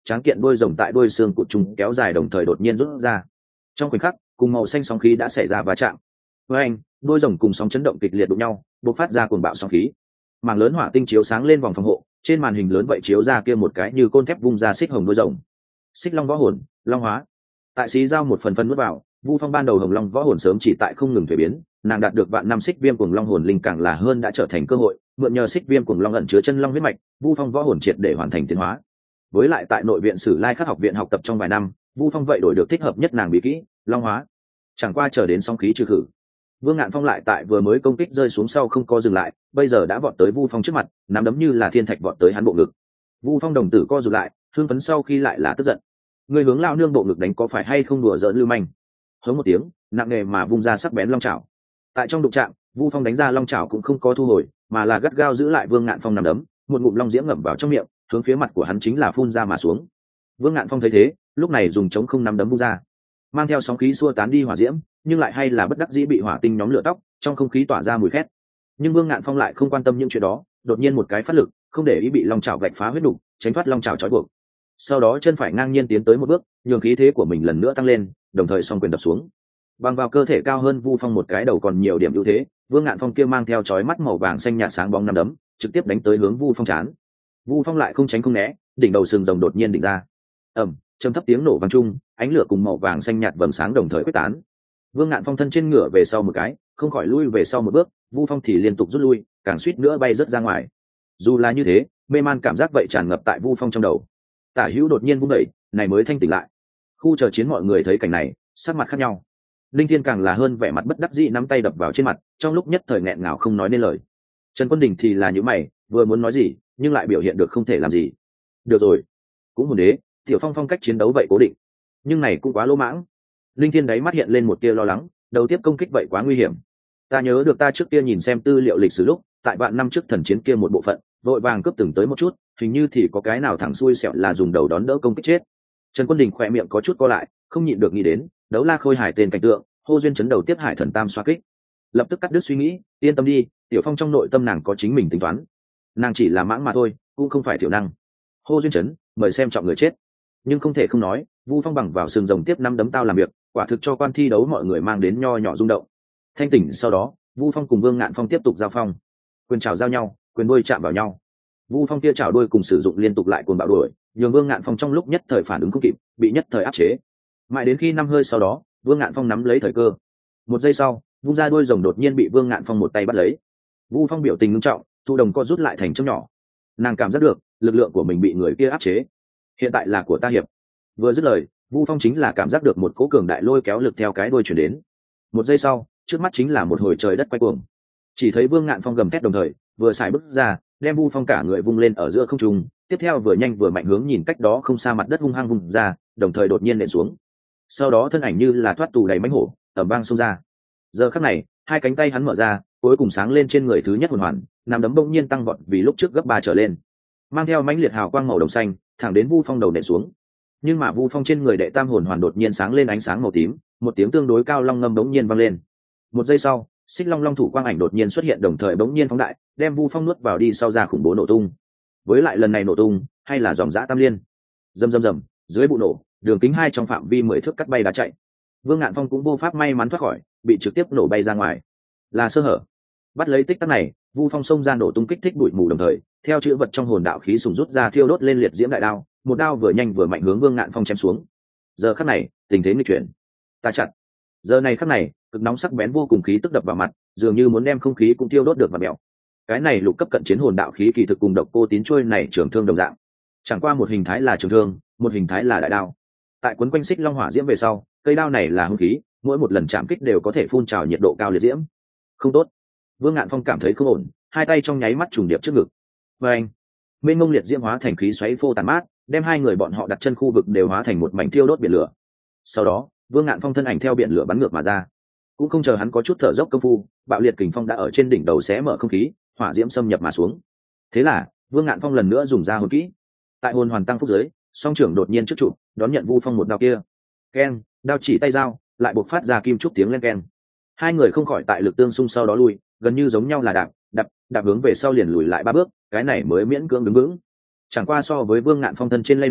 tráng kiện đuôi rồng tại đuôi xương cụt chúng kéo dài đồng thời đột nhiên rút ra. Trong khoảnh khắc, cùng màu xanh sóng khí đã xảy ra va chạm. Với anh, đuôi rồng cùng sóng chấn động kịch liệt đụng nhau, bộc phát ra cuồng bạo sóng khí. Mảng lớn hỏa tinh chiếu sáng lên vòng phòng hộ, trên màn hình lớn vậy chiếu ra kia một cái như côn thép vung ra xích hồng đuôi rồng. Xích long võ hồn, long hóa. Tại xí giao một phần phân nuốt vào, Vu Phong ban đầu hồng long võ hồn sớm chỉ tại không ngừng thay biến, nàng đạt được vạn năm xích viêm cuồng long hồn linh càng là hơn đã trở thành cơ hội, mượn nhờ xích viêm cuồng long ẩn chứa chân long huyết mạch, Vu Phong võ hồn triệt để hoàn thành tiến hóa. Với lại tại nội viện Sử Lai Khắc học viện học tập trong vài năm, Vu Phong vậy đổi được thích hợp nhất nàng bí kỹ, long hóa. Chẳng qua chờ đến song khí trừ khử, Vương Ngạn Phong lại tại vừa mới công kích rơi xuống sau không có dừng lại, bây giờ đã vọt tới Vu Phong trước mặt, nắm đấm như là thiên thạch vọt tới hắn bộ ngực. Vu Phong đồng tử co rụt lại, hưng phấn sau khi lại là tức giận. Người hướng lao nương bộ ngực đánh có phải hay không đùa giỡn lưu manh? Hống một tiếng, nặng nề mà vung ra sắc bén long chảo. Tại trong đụng chạm, Vu Phong đánh ra long chảo cũng không có thu hồi, mà là gắt gao giữ lại Vương Ngạn Phong nắm đấm, một ngụm long diễm ngậm vào trong miệng, hướng phía mặt của hắn chính là phun ra mà xuống. Vương Ngạn Phong thấy thế, lúc này dùng chống không nắm đấm vung ra, mang theo sóng khí xua tán đi hỏa diễm, nhưng lại hay là bất đắc dĩ bị hỏa tinh nhóm lửa tóc, trong không khí tỏa ra mùi khét. Nhưng Vương Ngạn Phong lại không quan tâm những chuyện đó, đột nhiên một cái phát lực, không để ý bị long chảo vạch phá huyết đủ, tránh thoát long chảo trói buộc. Sau đó chân phải ngang nhiên tiến tới một bước, nhường khí thế của mình lần nữa tăng lên, đồng thời song quyền đập xuống. Bằng vào cơ thể cao hơn Vu Phong một cái đầu còn nhiều điểm ưu thế, Vương Ngạn Phong kia mang theo chói mắt màu vàng xanh nhạt sáng bóng nắm đấm, trực tiếp đánh tới hướng Vu Phong trán. Vu Phong lại không tránh không né, đỉnh đầu sừng rồng đột nhiên định ra. Trầm thấp tiếng nổ vang chung, ánh lửa cùng màu vàng xanh nhạt vầng sáng đồng thời quyết tán. Vương Ngạn Phong thân trên ngựa về sau một cái, không khỏi lui về sau một bước, Vu Phong thì liên tục rút lui, càng suýt nữa bay rớt ra ngoài. Dù là như thế, mê man cảm giác vậy tràn ngập tại Vu Phong trong đầu. Tả Hữu đột nhiên vung đẩy, này mới thanh tỉnh lại. Khu chờ chiến mọi người thấy cảnh này, sắc mặt khác nhau. Linh Thiên càng là hơn vẻ mặt bất đắc dĩ nắm tay đập vào trên mặt, trong lúc nhất thời nghẹn ngào không nói nên lời. Trần Quân Đình thì là nhíu mày, vừa muốn nói gì, nhưng lại biểu hiện được không thể làm gì. Được rồi, cũng hồn đế, Tiểu Phong phong cách chiến đấu vậy cố định, nhưng này cũng quá lỗ mãng. Linh Thiên đáy mắt hiện lên một tia lo lắng, đầu tiếp công kích vậy quá nguy hiểm. Ta nhớ được ta trước kia nhìn xem tư liệu lịch sử lúc, tại vạn năm trước thần chiến kia một bộ phận, vội vàng cướp từng tới một chút, hình như thì có cái nào thẳng xuôi sẹo là dùng đầu đón đỡ công kích chết. Trần Quân Đình khỏe miệng có chút co lại, không nhịn được nghĩ đến đấu la khôi hải tên cảnh tượng, hô duyên chấn đầu tiếp hải thần tam xoa kích. Lập tức cắt đứt suy nghĩ, yên tâm đi, Tiểu Phong trong nội tâm nàng có chính mình tính toán, nàng chỉ là mãng mà thôi, cũng không phải tiểu năng. Hô duyên chấn, mời xem trọng người chết. Nhưng không thể không nói, Vu Phong bằng vào sừng rồng tiếp năm đấm tao làm việc, quả thực cho quan thi đấu mọi người mang đến nho nhỏ rung động. Thanh tỉnh sau đó, Vu Phong cùng Vương Ngạn Phong tiếp tục giao phong, quyền chảo giao nhau, quyền đuôi chạm vào nhau. Vu Phong kia chảo đuôi cùng sử dụng liên tục lại cuồng bạo đuổi, nhường Vương Ngạn Phong trong lúc nhất thời phản ứng không kịp, bị nhất thời áp chế. Mãi đến khi năm hơi sau đó, Vương Ngạn Phong nắm lấy thời cơ. Một giây sau, vung ra đuôi rồng đột nhiên bị Vương Ngạn Phong một tay bắt lấy. Vu Phong biểu tình nghiêm trọng, thu đồng co rút lại thành chấm nhỏ. Nàng cảm giác được, lực lượng của mình bị người kia áp chế. Hiện tại là của ta hiệp. Vừa dứt lời, Vu Phong chính là cảm giác được một cỗ cường đại lôi kéo lực theo cái đuôi chuyển đến. Một giây sau, trước mắt chính là một hồi trời đất quay cuồng. Chỉ thấy Vương Ngạn Phong gầm thét đồng thời, vừa xài bước ra, đem Vu Phong cả người vung lên ở giữa không trung, tiếp theo vừa nhanh vừa mạnh hướng nhìn cách đó không xa mặt đất hung hăng vung ra, đồng thời đột nhiên nện xuống. Sau đó thân ảnh như là thoát tù đầy mãnh hổ, ầm vang xông ra. Giờ khắc này, hai cánh tay hắn mở ra, cuối cùng sáng lên trên người thứ nhất hồn hoàn, nắm đấm bỗng nhiên tăng vọt vì lúc trước gấp 3 trở lên, mang theo mãnh liệt hào quang màu đồng xanh, thẳng đến Vu Phong đầu nện xuống. Nhưng mà Vu Phong trên người đệ tam hồn hoàn đột nhiên sáng lên ánh sáng màu tím, một tiếng tương đối cao long ngâm bỗng nhiên vang lên. Một giây sau, xích long long thủ quang ảnh đột nhiên xuất hiện đồng thời bỗng nhiên phóng đại, đem Vu Phong nuốt vào đi sau ra khủng bố nổ tung. Với lại lần này nổ tung, hay là dòng dã tam liên. Rầm rầm rầm, dưới vụ nổ, đường kính 2 trong phạm vi 10 thước cắt bay đá chạy. Vương Ngạn Phong cũng vô pháp may mắn thoát khỏi, bị trực tiếp nổ bay ra ngoài. Là sơ hở. Bắt lấy tích tắc này, Vu Phong xông ra nổ tung kích thích bụi mù đồng thời, theo chữ vật trong hồn đạo khí sùng rút ra thiêu đốt lên liệt diễm đại đao, một đao vừa nhanh vừa mạnh hướng Vương Ngạn Phong chém xuống. Giờ khắc này, tình thế nghịch chuyển. Ta chặt. Giờ này khắc này, cực nóng sắc bén vô cùng khí tức đập vào mặt, dường như muốn đem không khí cũng thiêu đốt được và mèo. Cái này lục cấp cận chiến hồn đạo khí kỳ thực cùng độc cô tín trôi này trường thương đồng dạng, chẳng qua một hình thái là trường thương, một hình thái là đại đao. Tại quấn quanh xích long hỏa diễm về sau, cây đao này là hung khí, mỗi một lần chạm kích đều có thể phun trào nhiệt độ cao liệt diễm. Không tốt. Vương Ngạn Phong cảm thấy không ổn, hai tay trong nháy mắt trùng điệp trước ngực. Và anh, mênh mông liệt diễm hóa thành khí xoáy phô tàn mát, đem hai người bọn họ đặt chân khu vực đều hóa thành một mảnh thiêu đốt biển lửa. Sau đó, Vương Ngạn Phong thân ảnh theo biển lửa bắn ngược mà ra. Cũng không chờ hắn có chút thở dốc công phu, bạo liệt kình phong đã ở trên đỉnh đầu xé mở không khí, hỏa diễm xâm nhập mà xuống. Thế là, Vương Ngạn Phong lần nữa dùng ra hồn kỹ. Tại hồn hoàn tăng phúc giới, song trưởng đột nhiên trước trụ, đón nhận Vu Phong một đao kia. Keng, đao chỉ tay dao, lại bộc phát ra kim trúc tiếng len keng. Hai người không khỏi tại lực tương xung sau đó lui, gần như giống nhau là đạp hướng về sau liền lùi lại 3 bước, cái này mới miễn cưỡng đứng vững. Chẳng qua so với Vương Ngạn Phong thân trên lay động,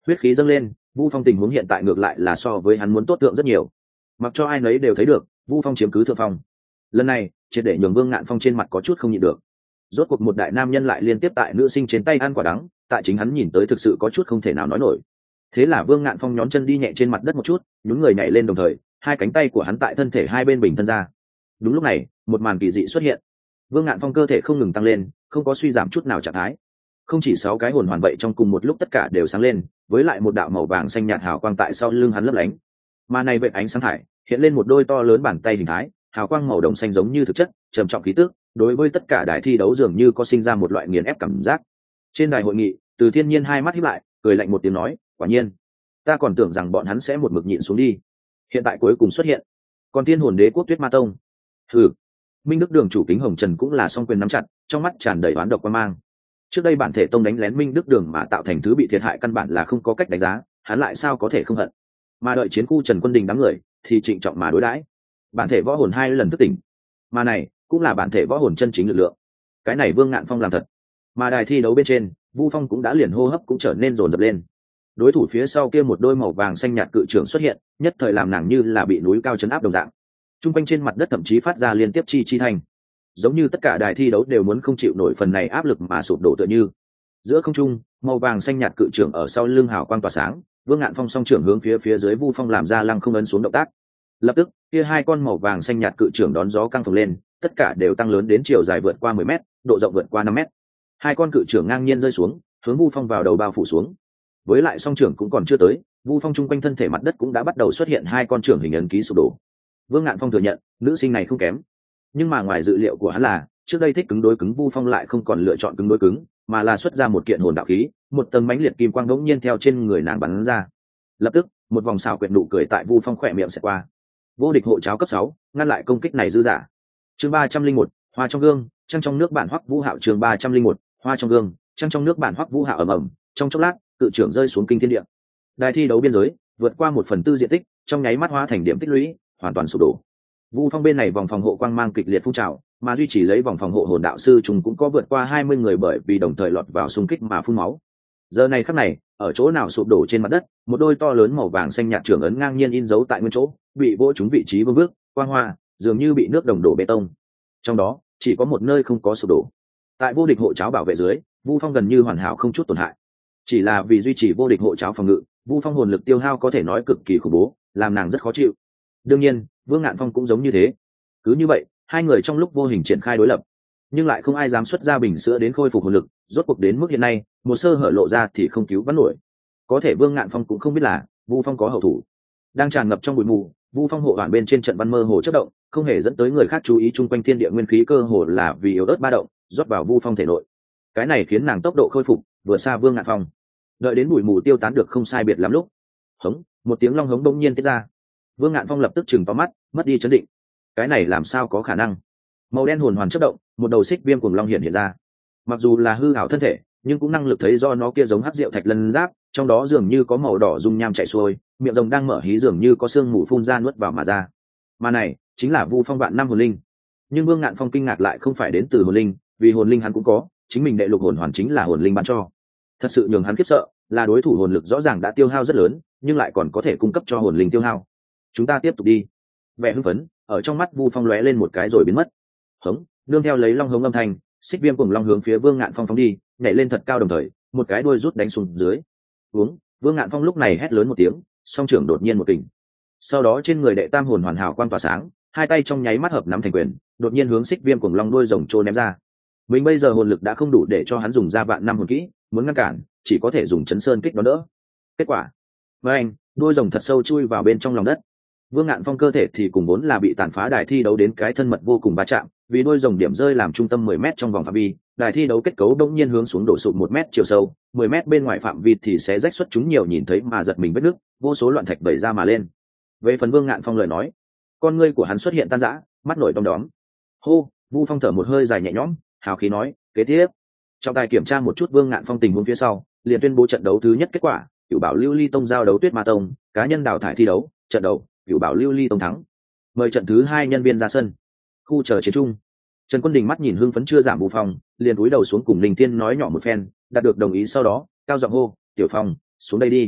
huyết khí dâng lên. Vu Phong tình huống hiện tại ngược lại là so với hắn muốn tốt tượng rất nhiều, mặc cho ai nấy đều thấy được Vu Phong chiếm cứ thượng phong. Lần này triệt để nhường Vương Ngạn Phong trên mặt có chút không nhịn được. Rốt cuộc một đại nam nhân lại liên tiếp tại nữ sinh trên tay ăn quả đắng, tại chính hắn nhìn tới thực sự có chút không thể nào nói nổi. Thế là Vương Ngạn Phong nhón chân đi nhẹ trên mặt đất một chút, nhún người nhảy lên, đồng thời hai cánh tay của hắn tại thân thể hai bên bình thân ra. Đúng lúc này một màn kỳ dị xuất hiện. Vương Ngạn Phong cơ thể không ngừng tăng lên, không có suy giảm chút nào trạng thái. Không chỉ 6 cái hồn hoàn vậy trong cùng một lúc tất cả đều sáng lên, với lại một đạo màu vàng xanh nhạt hào quang tại sau lưng hắn lấp lánh. Mà này vệt ánh sáng thải hiện lên một đôi to lớn bàn tay hình thái, hào quang màu đồng xanh giống như thực chất, trầm trọng khí tức, đối với tất cả đài thi đấu dường như có sinh ra một loại nghiền ép cảm giác. Trên đài hội nghị, Từ Thiên Nhiên hai mắt híp lại, cười lạnh một tiếng nói, quả nhiên, ta còn tưởng rằng bọn hắn sẽ một mực nhịn xuống đi. Hiện tại cuối cùng xuất hiện, còn Thiên Hồn Đế quốc Tuyết Ma Tông. Hừ. Minh Đức Đường chủ Kính Hồng Trần cũng là song quyền nắm chặt, trong mắt tràn đầy oán độc quan mang. Trước đây bản thể tông đánh lén Minh Đức Đường mà tạo thành thứ bị thiệt hại căn bản là không có cách đánh giá, hắn lại sao có thể không hận. Mà đợi chiến khu Trần Quân Đình đám người thì trịnh trọng mà đối đãi. Bản thể võ hồn hai lần thức tỉnh, mà này cũng là bản thể võ hồn chân chính lực lượng. Cái này Vương Ngạn Phong làm thật. Mà đài thi đấu bên trên, Vu Phong cũng đã liền hô hấp cũng trở nên dồn dập lên. Đối thủ phía sau kia một đôi màu vàng xanh nhạt cự trưởng xuất hiện, nhất thời làm nàng như là bị núi cao chấn áp đồng dạng. Trung quanh trên mặt đất thậm chí phát ra liên tiếp chi thành, giống như tất cả đài thi đấu đều muốn không chịu nổi phần này áp lực mà sụp đổ tựa như. Giữa không trung, màu vàng xanh nhạt cự trưởng ở sau lưng hào quang tỏa sáng, Vương Ngạn Phong song trưởng hướng phía dưới Vu Phong làm ra lăng không ấn xuống động tác. Lập tức, kia hai con màu vàng xanh nhạt cự trưởng đón gió căng phồng lên, tất cả đều tăng lớn đến chiều dài vượt qua 10 mét, độ rộng vượt qua 5 mét. Hai con cự trưởng ngang nhiên rơi xuống, hướng Vu Phong vào đầu bao phủ xuống. Với lại song trưởng cũng còn chưa tới, Vu Phong trung quanh thân thể mặt đất cũng đã bắt đầu xuất hiện hai con trưởng hình ấn ký sụp đổ. Vương Ngạn Phong thừa nhận, nữ sinh này không kém. Nhưng mà ngoài dự liệu của hắn là, trước đây thích cứng đối cứng Vu Phong lại không còn lựa chọn cứng đối cứng, mà là xuất ra một kiện hồn đạo khí, một tầng mãnh liệt kim quang đống nhiên theo trên người nàng bắn ra. Lập tức, một vòng xào quyệt nụ cười tại Vu Phong khỏe miệng sẽ qua. Vô địch hộ cháo cấp 6, ngăn lại công kích này dư giả. Chương 301, Hoa trong gương, trăng trong nước bản Hoắc Vũ Hạo. Chương 301, Hoa trong gương, trăng trong nước bản Hoắc Vũ Hạo. Ầm ầm, trong chốc lát, cự trưởng rơi xuống kinh thiên địa. Đài thi đấu biên giới vượt qua 1/4 diện tích, trong nháy mắt hóa thành điểm tích lũy, hoàn toàn sụp đổ. Vu Phong bên này vòng phòng hộ quang mang kịch liệt phun trào, mà duy trì lấy vòng phòng hộ hồn đạo sư chúng cũng có vượt qua 20 người bởi vì đồng thời lọt vào xung kích mà phun máu. Giờ này khắc này, ở chỗ nào sụp đổ trên mặt đất, một đôi to lớn màu vàng xanh nhạt trưởng ấn ngang nhiên in dấu tại nguyên chỗ, bị vỗ trúng vị trí vương bước, quang hoa, dường như bị nước đồng đổ bê tông. Trong đó, chỉ có một nơi không có sụp đổ. Tại vô địch hộ cháo bảo vệ dưới, Vu Phong gần như hoàn hảo không chút tổn hại. Chỉ là vì duy trì vô địch hộ cháo phòng ngự, Vu Phong hồn lực tiêu hao có thể nói cực kỳ khủng bố, làm nàng rất khó chịu. Đương nhiên, Vương Ngạn Phong cũng giống như thế. Cứ như vậy, hai người trong lúc vô hình triển khai đối lập, nhưng lại không ai dám xuất ra bình sữa đến khôi phục hồn lực, rốt cuộc đến mức hiện nay, một sơ hở lộ ra thì không cứu vãn nổi. Có thể Vương Ngạn Phong cũng không biết là, Vu Phong có hậu thủ. Đang tràn ngập trong bụi mù, Vu Phong hộ hoàn bên trên trận văn mơ hồ chớp động, không hề dẫn tới người khác chú ý, chung quanh thiên địa nguyên khí cơ hồ là vì yếu ớt ba động, rót vào Vu Phong thể nội. Cái này khiến nàng tốc độ khôi phục vừa xa Vương Ngạn Phong. Đợi đến bụi mù tiêu tán được không sai biệt lắm lúc, hống, một tiếng long hống bỗng nhiên tiết ra. Vương Ngạn Phong lập tức chừng to mắt, mất đi chấn định. Cái này làm sao có khả năng? Màu đen hồn hoàn chớp động, một đầu xích viêm cuồng long hiện ra. Mặc dù là hư ảo thân thể, nhưng cũng năng lực thấy do nó kia giống hắc diệu thạch lân giáp, trong đó dường như có màu đỏ dung nham chảy xuôi, miệng rồng đang mở hí dường như có sương mù phun ra nuốt vào mà ra. Mà này chính là Vu Phong vạn năm hồn linh. Nhưng Vương Ngạn Phong kinh ngạc lại không phải đến từ hồn linh, vì hồn linh hắn cũng có, chính mình đệ lục hồn hoàn chính là hồn linh ban cho. Thật sự nhường hắn khiếp sợ, là đối thủ hồn lực rõ ràng đã tiêu hao rất lớn, nhưng lại còn có thể cung cấp cho hồn linh tiêu hao. Chúng ta tiếp tục đi. Vẻ hưng phấn ở trong mắt Vu Phong lóe lên một cái rồi biến mất. Hống, nương theo lấy long hống âm thanh, xích viêm cùng long hướng phía Vương Ngạn Phong phóng đi, nhảy lên thật cao đồng thời, một cái đuôi rút đánh xuống dưới. Uống, Vương Ngạn Phong lúc này hét lớn một tiếng, song trưởng đột nhiên một kình. Sau đó trên người đệ tam hồn hoàn hảo quan tỏa sáng, hai tay trong nháy mắt hợp nắm thành quyền, đột nhiên hướng xích viêm cùng long đuôi rồng trô ném ra. Mình bây giờ hồn lực đã không đủ để cho hắn dùng ra vạn năm hồn kỹ, muốn ngăn cản, chỉ có thể dùng chấn sơn kích đón đỡ. Kết quả, với anh, đuôi rồng thật sâu chui vào bên trong lòng đất. Vương Ngạn Phong cơ thể thì cùng vốn là bị tàn phá đài thi đấu đến cái thân mật vô cùng va chạm, vì đuôi rồng điểm rơi làm trung tâm 10 mét trong vòng phạm vi, đài thi đấu kết cấu đột nhiên hướng xuống đổ sụp 1 mét chiều sâu, 10 mét bên ngoài phạm vi thì sẽ rách xuất chúng nhiều nhìn thấy mà giật mình vết nước, vô số loạn thạch vẩy ra mà lên. Về phần Vương Ngạn Phong lời nói, con ngươi của hắn xuất hiện tan rã, mắt nổi đom đóm. Hô, Vu Phong thở một hơi dài nhẹ nhõm, hào khí nói, kế tiếp. Trọng tài kiểm tra một chút Vương Ngạn Phong tình huống phía sau, liền tuyên bố trận đấu thứ nhất kết quả, Cửu Bảo Lưu Ly Tông giao đấu Tuyết Ma Tông, cá nhân đào thải thi đấu, trận đấu, Cửu Bảo Lưu Ly Tông thắng. Mời trận thứ 2 nhân viên ra sân. Khu chờ chiến trung. Trần Quân Đình mắt nhìn hưng phấn chưa giảm Vu Phong, liền cúi đầu xuống cùng Linh Thiên nói nhỏ một phen, đạt được đồng ý sau đó, cao giọng hô, "Tiểu Phong, xuống đây đi,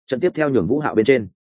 trận tiếp theo nhường Vũ Hạo bên trên.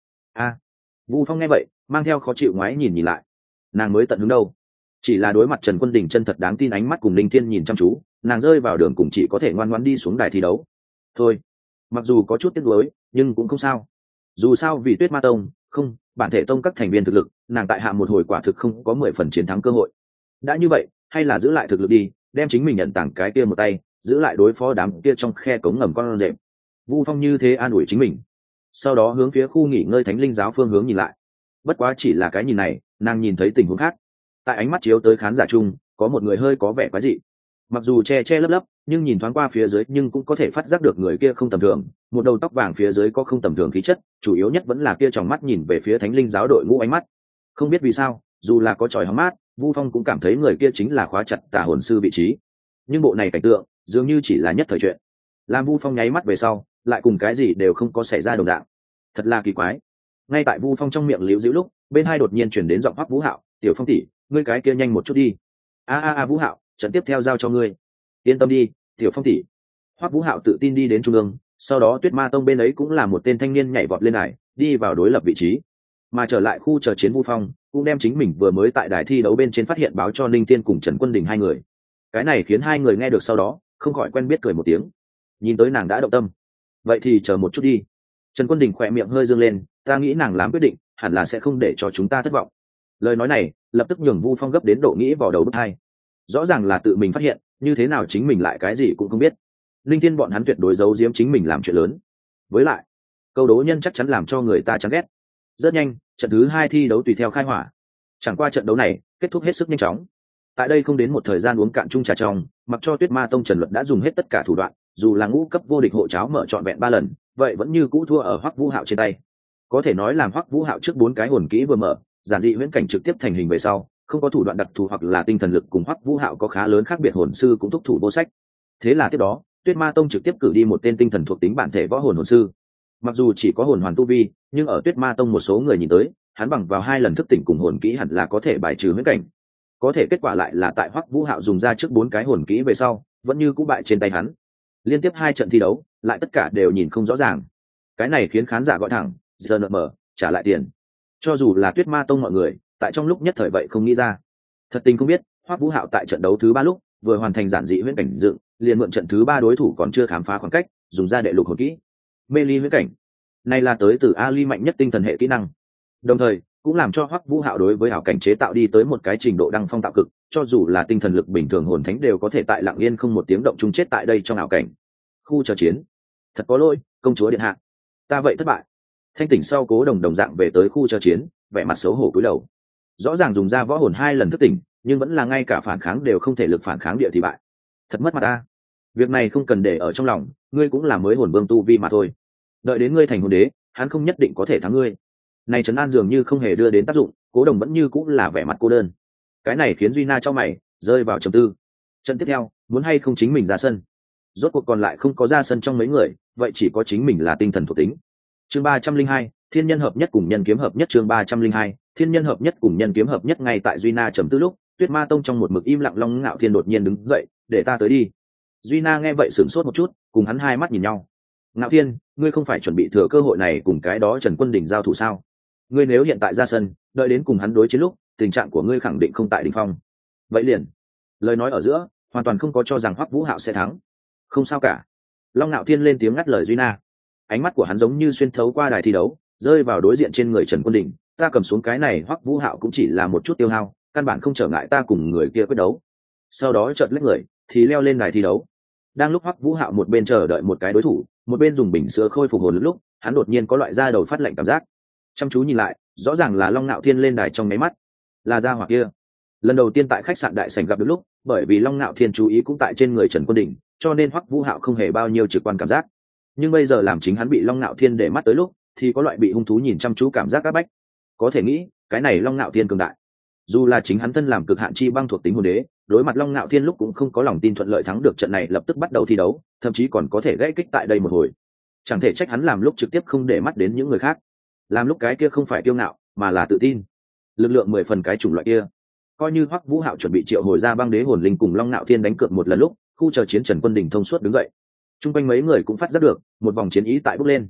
Vu Phong nghe vậy mang theo khó chịu ngoái nhìn lại, nàng mới tận hứng đâu, chỉ là đối mặt Trần Quân Đình chân thật đáng tin ánh mắt cùng Linh Thiên nhìn chăm chú, nàng rơi vào đường cùng chỉ có thể ngoan ngoãn đi xuống đài thi đấu thôi. Mặc dù có chút tiếc nuối nhưng cũng không sao, dù sao vì Tuyết Ma Tông không bản thể tông các thành viên thực lực, nàng tại hạ một hồi quả thực không có 10 phần chiến thắng cơ hội. Đã như vậy hay là giữ lại thực lực đi, đem chính mình nhận tặng cái kia một tay, giữ lại đối phó đám kia trong khe cống ngầm con đệm. Vu Phong như thế an ủi chính mình, sau đó hướng phía khu nghỉ ngơi Thánh Linh giáo phương hướng nhìn lại. Bất quá chỉ là cái nhìn này, nàng nhìn thấy tình huống khác. Tại ánh mắt chiếu tới khán giả chung, có một người hơi có vẻ quái dị. Mặc dù che che lấp lấp, nhưng nhìn thoáng qua phía dưới nhưng cũng có thể phát giác được người kia không tầm thường. Một đầu tóc vàng phía dưới có không tầm thường khí chất, chủ yếu nhất vẫn là kia tròng mắt nhìn về phía Thánh Linh giáo đội ngũ ánh mắt. Không biết vì sao, dù là có chòi hóng mát, Vu Phong cũng cảm thấy người kia chính là khóa chặt Tà hồn sư vị trí. Nhưng bộ này cảnh tượng, dường như chỉ là nhất thời chuyện. Làm Vu Phong nháy mắt về sau, lại cùng cái gì đều không có xảy ra đồng dạng. Thật là kỳ quái. Ngay tại Vu Phong trong miệng liễu dĩu lúc, bên hai đột nhiên chuyển đến giọng Hoắc Vũ Hạo, "Tiểu Phong tỷ, ngươi cái kia nhanh một chút đi." Vũ Hạo, trận tiếp theo giao cho ngươi." "Yên tâm đi, Tiểu Phong tỷ." Hoắc Vũ Hạo tự tin đi đến trung ương, sau đó Tuyết Ma Tông bên ấy cũng là một tên thanh niên nhảy vọt lên đài, đi vào đối lập vị trí. Mà trở lại khu chờ chiến Vu Phong, cũng đem chính mình vừa mới tại đài thi đấu bên trên phát hiện báo cho Ninh Tiên cùng Trần Quân Đình hai người. Cái này khiến hai người nghe được sau đó, không khỏi quen biết cười một tiếng. Nhìn tới nàng đã động tâm. Vậy thì chờ một chút đi. Trần Quân Đình khỏe miệng hơi dương lên, ta nghĩ nàng làm quyết định, hẳn là sẽ không để cho chúng ta thất vọng. Lời nói này, lập tức nhường Vu Phong gấp đến độ nghĩ vào đầu bứt tai. Rõ ràng là tự mình phát hiện, như thế nào chính mình lại cái gì cũng không biết. Linh Thiên bọn hắn tuyệt đối giấu giếm chính mình làm chuyện lớn. Với lại, câu đố nhân chắc chắn làm cho người ta chán ghét. Rất nhanh, trận thứ 2 thi đấu tùy theo khai hỏa. Chẳng qua trận đấu này kết thúc hết sức nhanh chóng. Tại đây không đến một thời gian uống cạn chung trà trong, mặc cho Tuyết Ma Tông Trần Luật đã dùng hết tất cả thủ đoạn, dù là ngũ cấp vô địch hộ cháo mở trọn vẹn 3 lần, vậy vẫn như cũ thua ở Hoắc Vũ Hạo trên tay. Có thể nói làm Hoắc Vũ Hạo trước 4 cái hồn kỹ vừa mở, giản dị huyễn cảnh trực tiếp thành hình về sau, không có thủ đoạn đặc thù hoặc là tinh thần lực cùng Hoắc Vũ Hạo có khá lớn khác biệt, hồn sư cũng thúc thủ vô sách. Thế là tiếp đó, Tuyết Ma Tông trực tiếp cử đi một tên tinh thần thuộc tính bản thể võ hồn hồn sư. Mặc dù chỉ có hồn hoàn tu vi, nhưng ở Tuyết Ma Tông một số người nhìn tới, hắn bằng vào 2 lần thức tỉnh cùng hồn kỹ hẳn là có thể bài trừ huyễn cảnh. Có thể kết quả lại là tại Hoắc Vũ Hạo dùng ra trước 4 cái hồn kỹ về sau, vẫn như cũ bại trên tay hắn. Liên tiếp 2 trận thi đấu, lại tất cả đều nhìn không rõ ràng. Cái này khiến khán giả gọi thẳng, giờ nợ mở, trả lại tiền. Cho dù là Tuyết Ma Tông mọi người, tại trong lúc nhất thời vậy không nghĩ ra. Thật tình không biết, Hoắc Vũ Hạo tại trận đấu thứ 3 lúc, vừa hoàn thành giản dị huyễn cảnh dựng, liền mượn trận thứ 3 đối thủ còn chưa khám phá khoảng cách, dùng ra đệ lục hồn kỹ. Mê ly huyễn cảnh. Này là tới từ Ali mạnh nhất tinh thần hệ kỹ năng. Đồng thời, cũng làm cho Hoắc Vũ Hạo đối với ảo cảnh chế tạo đi tới một cái trình độ đăng phong tạo cực, cho dù là tinh thần lực bình thường hồn thánh đều có thể tại lặng yên không một tiếng động chung chết tại đây trong ảo cảnh. Khu chờ chiến. Thật có lỗi, công chúa điện hạ. Ta vậy thất bại. Thanh tỉnh sau Cố Đồng đồng dạng về tới khu chờ chiến, vẻ mặt xấu hổ cúi đầu. Rõ ràng dùng ra võ hồn 2 lần thức tỉnh, nhưng vẫn là ngay cả phản kháng đều không thể lực phản kháng địa thì bại. Thật mất mặt ta. Việc này không cần để ở trong lòng, ngươi cũng là mới hồn vương tu vi mà thôi. Đợi đến ngươi thành hồn đế, hắn không nhất định có thể thắng ngươi. Này trấn an dường như không hề đưa đến tác dụng, Cố Đồng vẫn như cũng là vẻ mặt cô đơn. Cái này khiến Duy Na cho mày rơi vào trầm tư. Trận tiếp theo, muốn hay không chính mình ra sân. Rốt cuộc còn lại không có ra sân trong mấy người, vậy chỉ có chính mình là tinh thần thuộc tính. Chương 302, Thiên nhân hợp nhất cùng nhân kiếm hợp nhất. Chương 302, Thiên nhân hợp nhất cùng nhân kiếm hợp nhất. Ngay tại Duy Na trầm tư lúc, Tuyết Ma Tông trong một mực im lặng Long Ngạo Thiên đột nhiên đứng dậy, để ta tới đi. Duy Na nghe vậy sửng sốt một chút, cùng hắn hai mắt nhìn nhau. Ngạo Thiên, ngươi không phải chuẩn bị thừa cơ hội này cùng cái đó Trần Quân Đình giao thủ sao? Ngươi nếu hiện tại ra sân, đợi đến cùng hắn đối chiến lúc, tình trạng của ngươi khẳng định không tại đỉnh phong. Vậy liền, lời nói ở giữa, hoàn toàn không có cho rằng Hoắc Vũ Hạo sẽ thắng. Không sao cả. Long Nạo Thiên lên tiếng ngắt lời Duy Na. Ánh mắt của hắn giống như xuyên thấu qua đài thi đấu, rơi vào đối diện trên người Trần Quân Đình. Ta cầm xuống cái này, Hoắc Vũ Hạo cũng chỉ là một chút tiêu hao, căn bản không trở ngại ta cùng người kia quyết đấu. Sau đó chợt lách người, thì leo lên đài thi đấu. Đang lúc Hoắc Vũ Hạo một bên chờ đợi một cái đối thủ, một bên dùng bình sữa khôi phục hồn lúc, hắn đột nhiên có loại da đầu phát lạnh cảm giác. Chăm chú nhìn lại, rõ ràng là Long Nạo Thiên lên đài trong máy mắt, là gia hỏa kia. Lần đầu tiên tại khách sạn đại sảnh gặp được lúc, bởi vì Long Nạo Thiên chú ý cũng tại trên người Trần Quân Đình, cho nên Hoắc Vũ Hạo không hề bao nhiêu trực quan cảm giác. Nhưng bây giờ làm chính hắn bị Long Nạo Thiên để mắt tới lúc, thì có loại bị hung thú nhìn chăm chú cảm giác áp bách. Có thể nghĩ, cái này Long Nạo Thiên cường đại. Dù là chính hắn thân làm cực hạn chi băng thuộc tính hồn đế, đối mặt Long Nạo Thiên lúc cũng không có lòng tin thuận lợi thắng được trận này, lập tức bắt đầu thi đấu, thậm chí còn có thể gãy kích tại đây một hồi. Chẳng thể trách hắn làm lúc trực tiếp không để mắt đến những người khác, làm lúc cái kia không phải kiêu ngạo mà là tự tin. Lực lượng 10 phần cái chủng loại kia. Coi như Hoắc Vũ Hạo chuẩn bị triệu hồi ra băng đế hồn linh cùng Long Nạo Thiên đánh cược một lần lúc, khu chờ chiến Trần Quân Đình thông suốt đứng dậy. Trung quanh mấy người cũng phát giác được một vòng chiến ý tại bốc lên.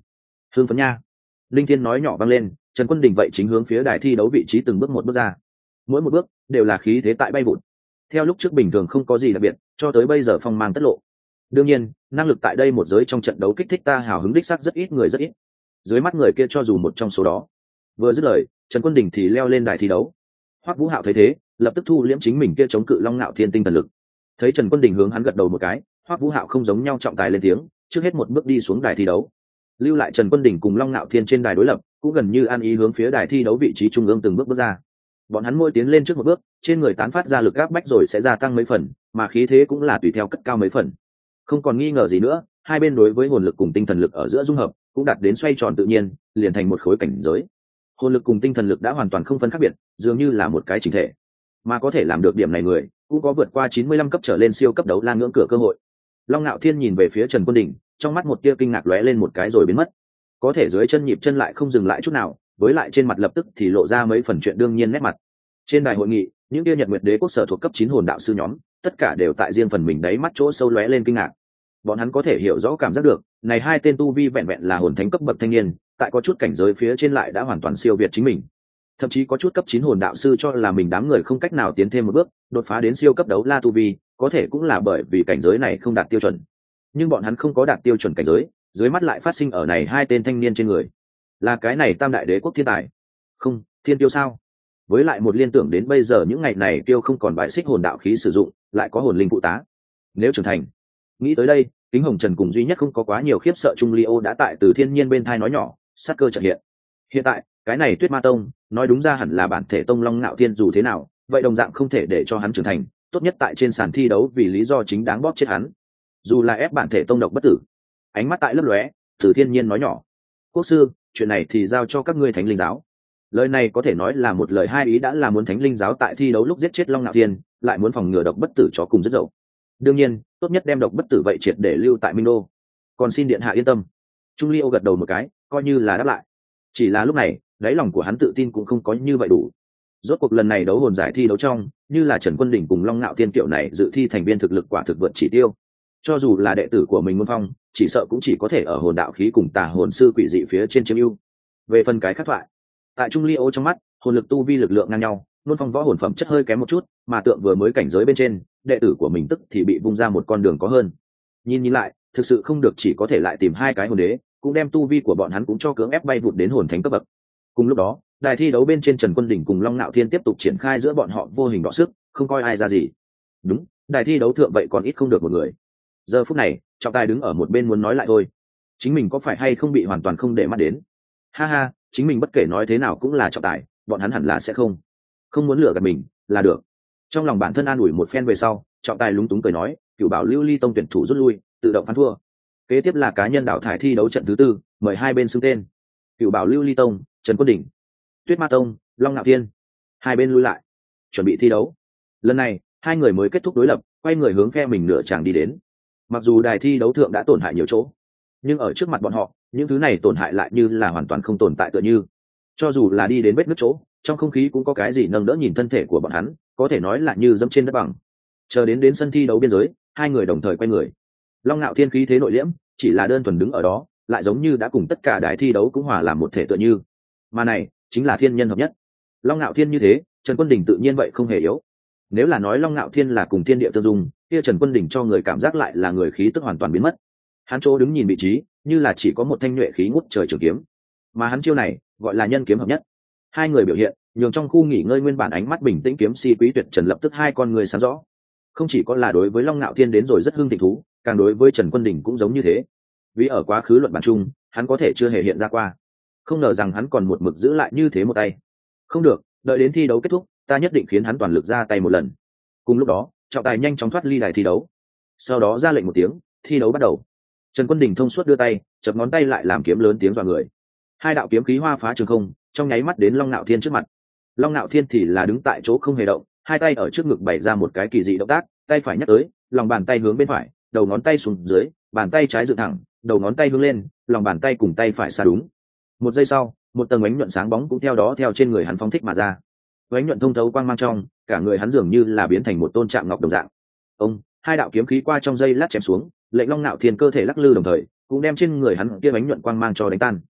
hương phấn nha. Linh Thiên nói nhỏ vang lên, Trần Quân Đình vậy chính hướng phía đài thi đấu vị trí từng bước một bước ra, mỗi một bước đều là khí thế tại bay vụt. Theo lúc trước bình thường không có gì đặc biệt, cho tới bây giờ phong mang tất lộ. Đương nhiên, năng lực tại đây một giới trong trận đấu kích thích ta hào hứng đích xác rất ít người rất ít. Dưới mắt người kia cho dù một trong số đó. Vừa dứt lời, Trần Quân Đình thì leo lên đài thi đấu. Hoắc Vũ Hạo thấy thế, lập tức thu liễm chính mình kia chống cự Long Nạo Thiên tinh thần lực. Thấy Trần Quân Đình hướng hắn gật đầu một cái, Hoắc Vũ Hạo không giống nhau trọng tài lên tiếng, trước hết một bước đi xuống đài thi đấu. Lưu lại Trần Quân Đình cùng Long Nạo Thiên trên đài đối lập, cũng gần như an ý hướng phía đài thi đấu vị trí trung ương từng bước bước ra. Bọn hắn mỗi tiến lên trước một bước, trên người tán phát ra lực áp bách rồi sẽ gia tăng mấy phần, mà khí thế cũng là tùy theo cất cao mấy phần. Không còn nghi ngờ gì nữa, hai bên đối với hồn lực cùng tinh thần lực ở giữa dung hợp, cũng đạt đến xoay tròn tự nhiên, liền thành một khối cảnh giới. Hồn lực cùng tinh thần lực đã hoàn toàn không phân khác biệt, dường như là một cái chỉnh thể. Mà có thể làm được điểm này người, cũng có vượt qua 95 cấp trở lên siêu cấp đấu la ngưỡng cửa cơ hội. Long Nạo Thiên nhìn về phía Trần Quân Đình, trong mắt một tia kinh ngạc lóe lên một cái rồi biến mất. Có thể dưới chân nhịp chân lại không dừng lại chút nào, với lại trên mặt lập tức thì lộ ra mấy phần chuyện đương nhiên nét mặt. Trên đài hội nghị, những tia Nhật Nguyệt Đế quốc sở thuộc cấp 9 hồn đạo sư nhóm, tất cả đều tại riêng phần mình đáy mắt chỗ sâu lóe lên kinh ngạc. Bọn hắn có thể hiểu rõ cảm giác được, này hai tên tu vi vẹn vẹn là hồn thánh cấp bậc thanh niên, tại có chút cảnh giới phía trên lại đã hoàn toàn siêu việt chính mình. Thậm chí có chút cấp 9 hồn đạo sư cho là mình đám người không cách nào tiến thêm một bước, đột phá đến siêu cấp đấu la tu vi, có thể cũng là bởi vì cảnh giới này không đạt tiêu chuẩn. Nhưng bọn hắn không có đạt tiêu chuẩn cảnh giới, dưới mắt lại phát sinh ở này hai tên thanh niên trên người. Là cái này Tam đại đế quốc thiên tài? Không, thiên tiêu sao? Với lại một liên tưởng đến bây giờ những ngày này tiêu không còn bại xích hồn đạo khí sử dụng, lại có hồn linh phụ tá. Nếu trưởng thành. Nghĩ tới đây, Kính Hồng Trần cùng duy nhất không có quá nhiều khiếp sợ Trung Ly Ô đã tại Từ Thiên Nhiên bên thai nói nhỏ, sát cơ chợt hiện. Hiện tại, cái này Tuyết Ma Tông, nói đúng ra hẳn là bản thể tông Long Nạo Thiên dù thế nào, vậy đồng dạng không thể để cho hắn trưởng thành, tốt nhất tại trên sàn thi đấu vì lý do chính đáng bóp chết hắn. Dù là ép bản thể tông độc bất tử. Ánh mắt tại lấp lóe, Từ Thiên Nhiên nói nhỏ: "Quốc sư, chuyện này thì giao cho các ngươi Thánh Linh giáo." Lời này có thể nói là một lời hai ý, đã là muốn Thánh Linh giáo tại thi đấu lúc giết chết Long Nạo Thiên, lại muốn phòng ngừa độc bất tử chó cùng rất dậu. Đương nhiên, tốt nhất đem độc bất tử vậy triệt để lưu tại Minh Đô. Còn xin điện hạ yên tâm. Trung Ly Ô gật đầu một cái, coi như là đáp lại. Chỉ là lúc này, đáy lòng của hắn tự tin cũng không có như vậy đủ. Rốt cuộc lần này đấu hồn giải thi đấu trong, như là Trần Quân Đỉnh cùng Long Nạo Thiên kiểu này dự thi thành viên thực lực quả thực vượt chỉ tiêu. Cho dù là đệ tử của mình Môn Phong, chỉ sợ cũng chỉ có thể ở hồn đạo khí cùng tà hồn sư quỷ dị phía trên chiếm ưu. Về phần cái khác thoại, tại Trung Ly Ô trong mắt, hồn lực tu vi lực lượng ngang nhau, Môn Phong võ hồn phẩm chất hơi kém một chút, mà tượng vừa mới cảnh giới bên trên, đệ tử của mình tức thì bị vung ra một con đường có hơn. Nhìn lại, thực sự không được chỉ có thể lại tìm hai cái hồn đế, cũng đem tu vi của bọn hắn cũng cho cưỡng ép bay vụt đến hồn thánh cấp bậc. Cùng lúc đó, đài thi đấu bên trên Trần Quân Đỉnh cùng Long Nạo Thiên tiếp tục triển khai giữa bọn họ vô hình đọ sức, không coi ai ra gì. Đúng, đài thi đấu thượng vậy còn ít không được một người. Giờ phút này, trọng tài đứng ở một bên muốn nói lại thôi, chính mình có phải hay không bị hoàn toàn không để mắt đến. Ha ha, chính mình bất kể nói thế nào cũng là trọng tài, bọn hắn hẳn là sẽ không muốn lừa gạt mình là được. Trong lòng bản thân an ủi một phen về sau, trọng tài lúng túng cười nói: "Cửu Bảo Lưu Ly Tông tuyển thủ rút lui, tự động phán thua. Kế tiếp là cá nhân đảo thải thi đấu trận thứ tư, mời hai bên xưng tên. Cửu Bảo Lưu Ly Tông, Trần Quân Đỉnh; Tuyết Ma Tông, Long Nạo Thiên." Hai bên lui lại, chuẩn bị thi đấu. Lần này, hai người mới kết thúc đối lập, quay người hướng phe mình nửa chàng đi đến. Mặc dù đài thi đấu thượng đã tổn hại nhiều chỗ, nhưng ở trước mặt bọn họ, những thứ này tổn hại lại như là hoàn toàn không tồn tại tựa như. Cho dù là đi đến vết nứt chỗ, trong không khí cũng có cái gì nâng đỡ nhìn thân thể của bọn hắn, có thể nói là như dẫm trên đất bằng. Chờ đến sân thi đấu biên giới, hai người đồng thời quay người. Long Nạo Thiên khí thế nội liễm, chỉ là đơn thuần đứng ở đó, lại giống như đã cùng tất cả đài thi đấu cũng hòa làm một thể tựa như. Mà này, chính là thiên nhân hợp nhất. Long Nạo Thiên như thế, Trần Quân Đỉnh tự nhiên vậy không hề yếu. Nếu là nói Long Nạo Thiên là cùng thiên địa tương dung, kia Trần Quân Đỉnh cho người cảm giác lại là người khí tức hoàn toàn biến mất. Hắn chỗ đứng nhìn vị trí, như là chỉ có một thanh nhuệ khí ngút trời trường kiếm. Mà hắn chiêu này, gọi là nhân kiếm hợp nhất. Hai người biểu hiện, nhường trong khu nghỉ ngơi nguyên bản ánh mắt bình tĩnh kiếm si Quý Tuyệt Trần lập tức hai con người sáng rõ. Không chỉ có là đối với Long Nạo Thiên đến rồi rất hưng thịnh thú, càng đối với Trần Quân Đỉnh cũng giống như thế. Vì ở quá khứ luận bản chung, hắn có thể chưa hề hiện ra qua. Không ngờ rằng hắn còn một mực giữ lại như thế một tay. Không được, đợi đến thi đấu kết thúc, ta nhất định khiến hắn toàn lực ra tay một lần. Cùng lúc đó, trọng tài nhanh chóng thoát ly đài thi đấu. Sau đó ra lệnh một tiếng, thi đấu bắt đầu. Trần Quân Đỉnh thông suốt đưa tay, chập ngón tay lại làm kiếm lớn tiếng dọa người. Hai đạo kiếm khí hoa phá trường không, trong nháy mắt đến Long Nạo Thiên trước mặt. Long Nạo Thiên thì là đứng tại chỗ không hề động, hai tay ở trước ngực bày ra một cái kỳ dị động tác, tay phải nhắc tới, lòng bàn tay hướng bên phải, đầu ngón tay xuống dưới, bàn tay trái dựng thẳng, đầu ngón tay hướng lên, lòng bàn tay cùng tay phải xa đúng. Một giây sau, một tầng ánh nhuận sáng bóng cũng theo đó theo trên người hắn phóng thích mà ra. Ánh nhuận thông thấu quang mang trong, cả người hắn dường như là biến thành một tôn trạm ngọc đồng dạng. Ông, hai đạo kiếm khí qua trong giây lát chém xuống, lệnh Long Nạo Thiên cơ thể lắc lư đồng thời, cũng đem trên người hắn kia ánh nhuận quang mang cho đánh tan.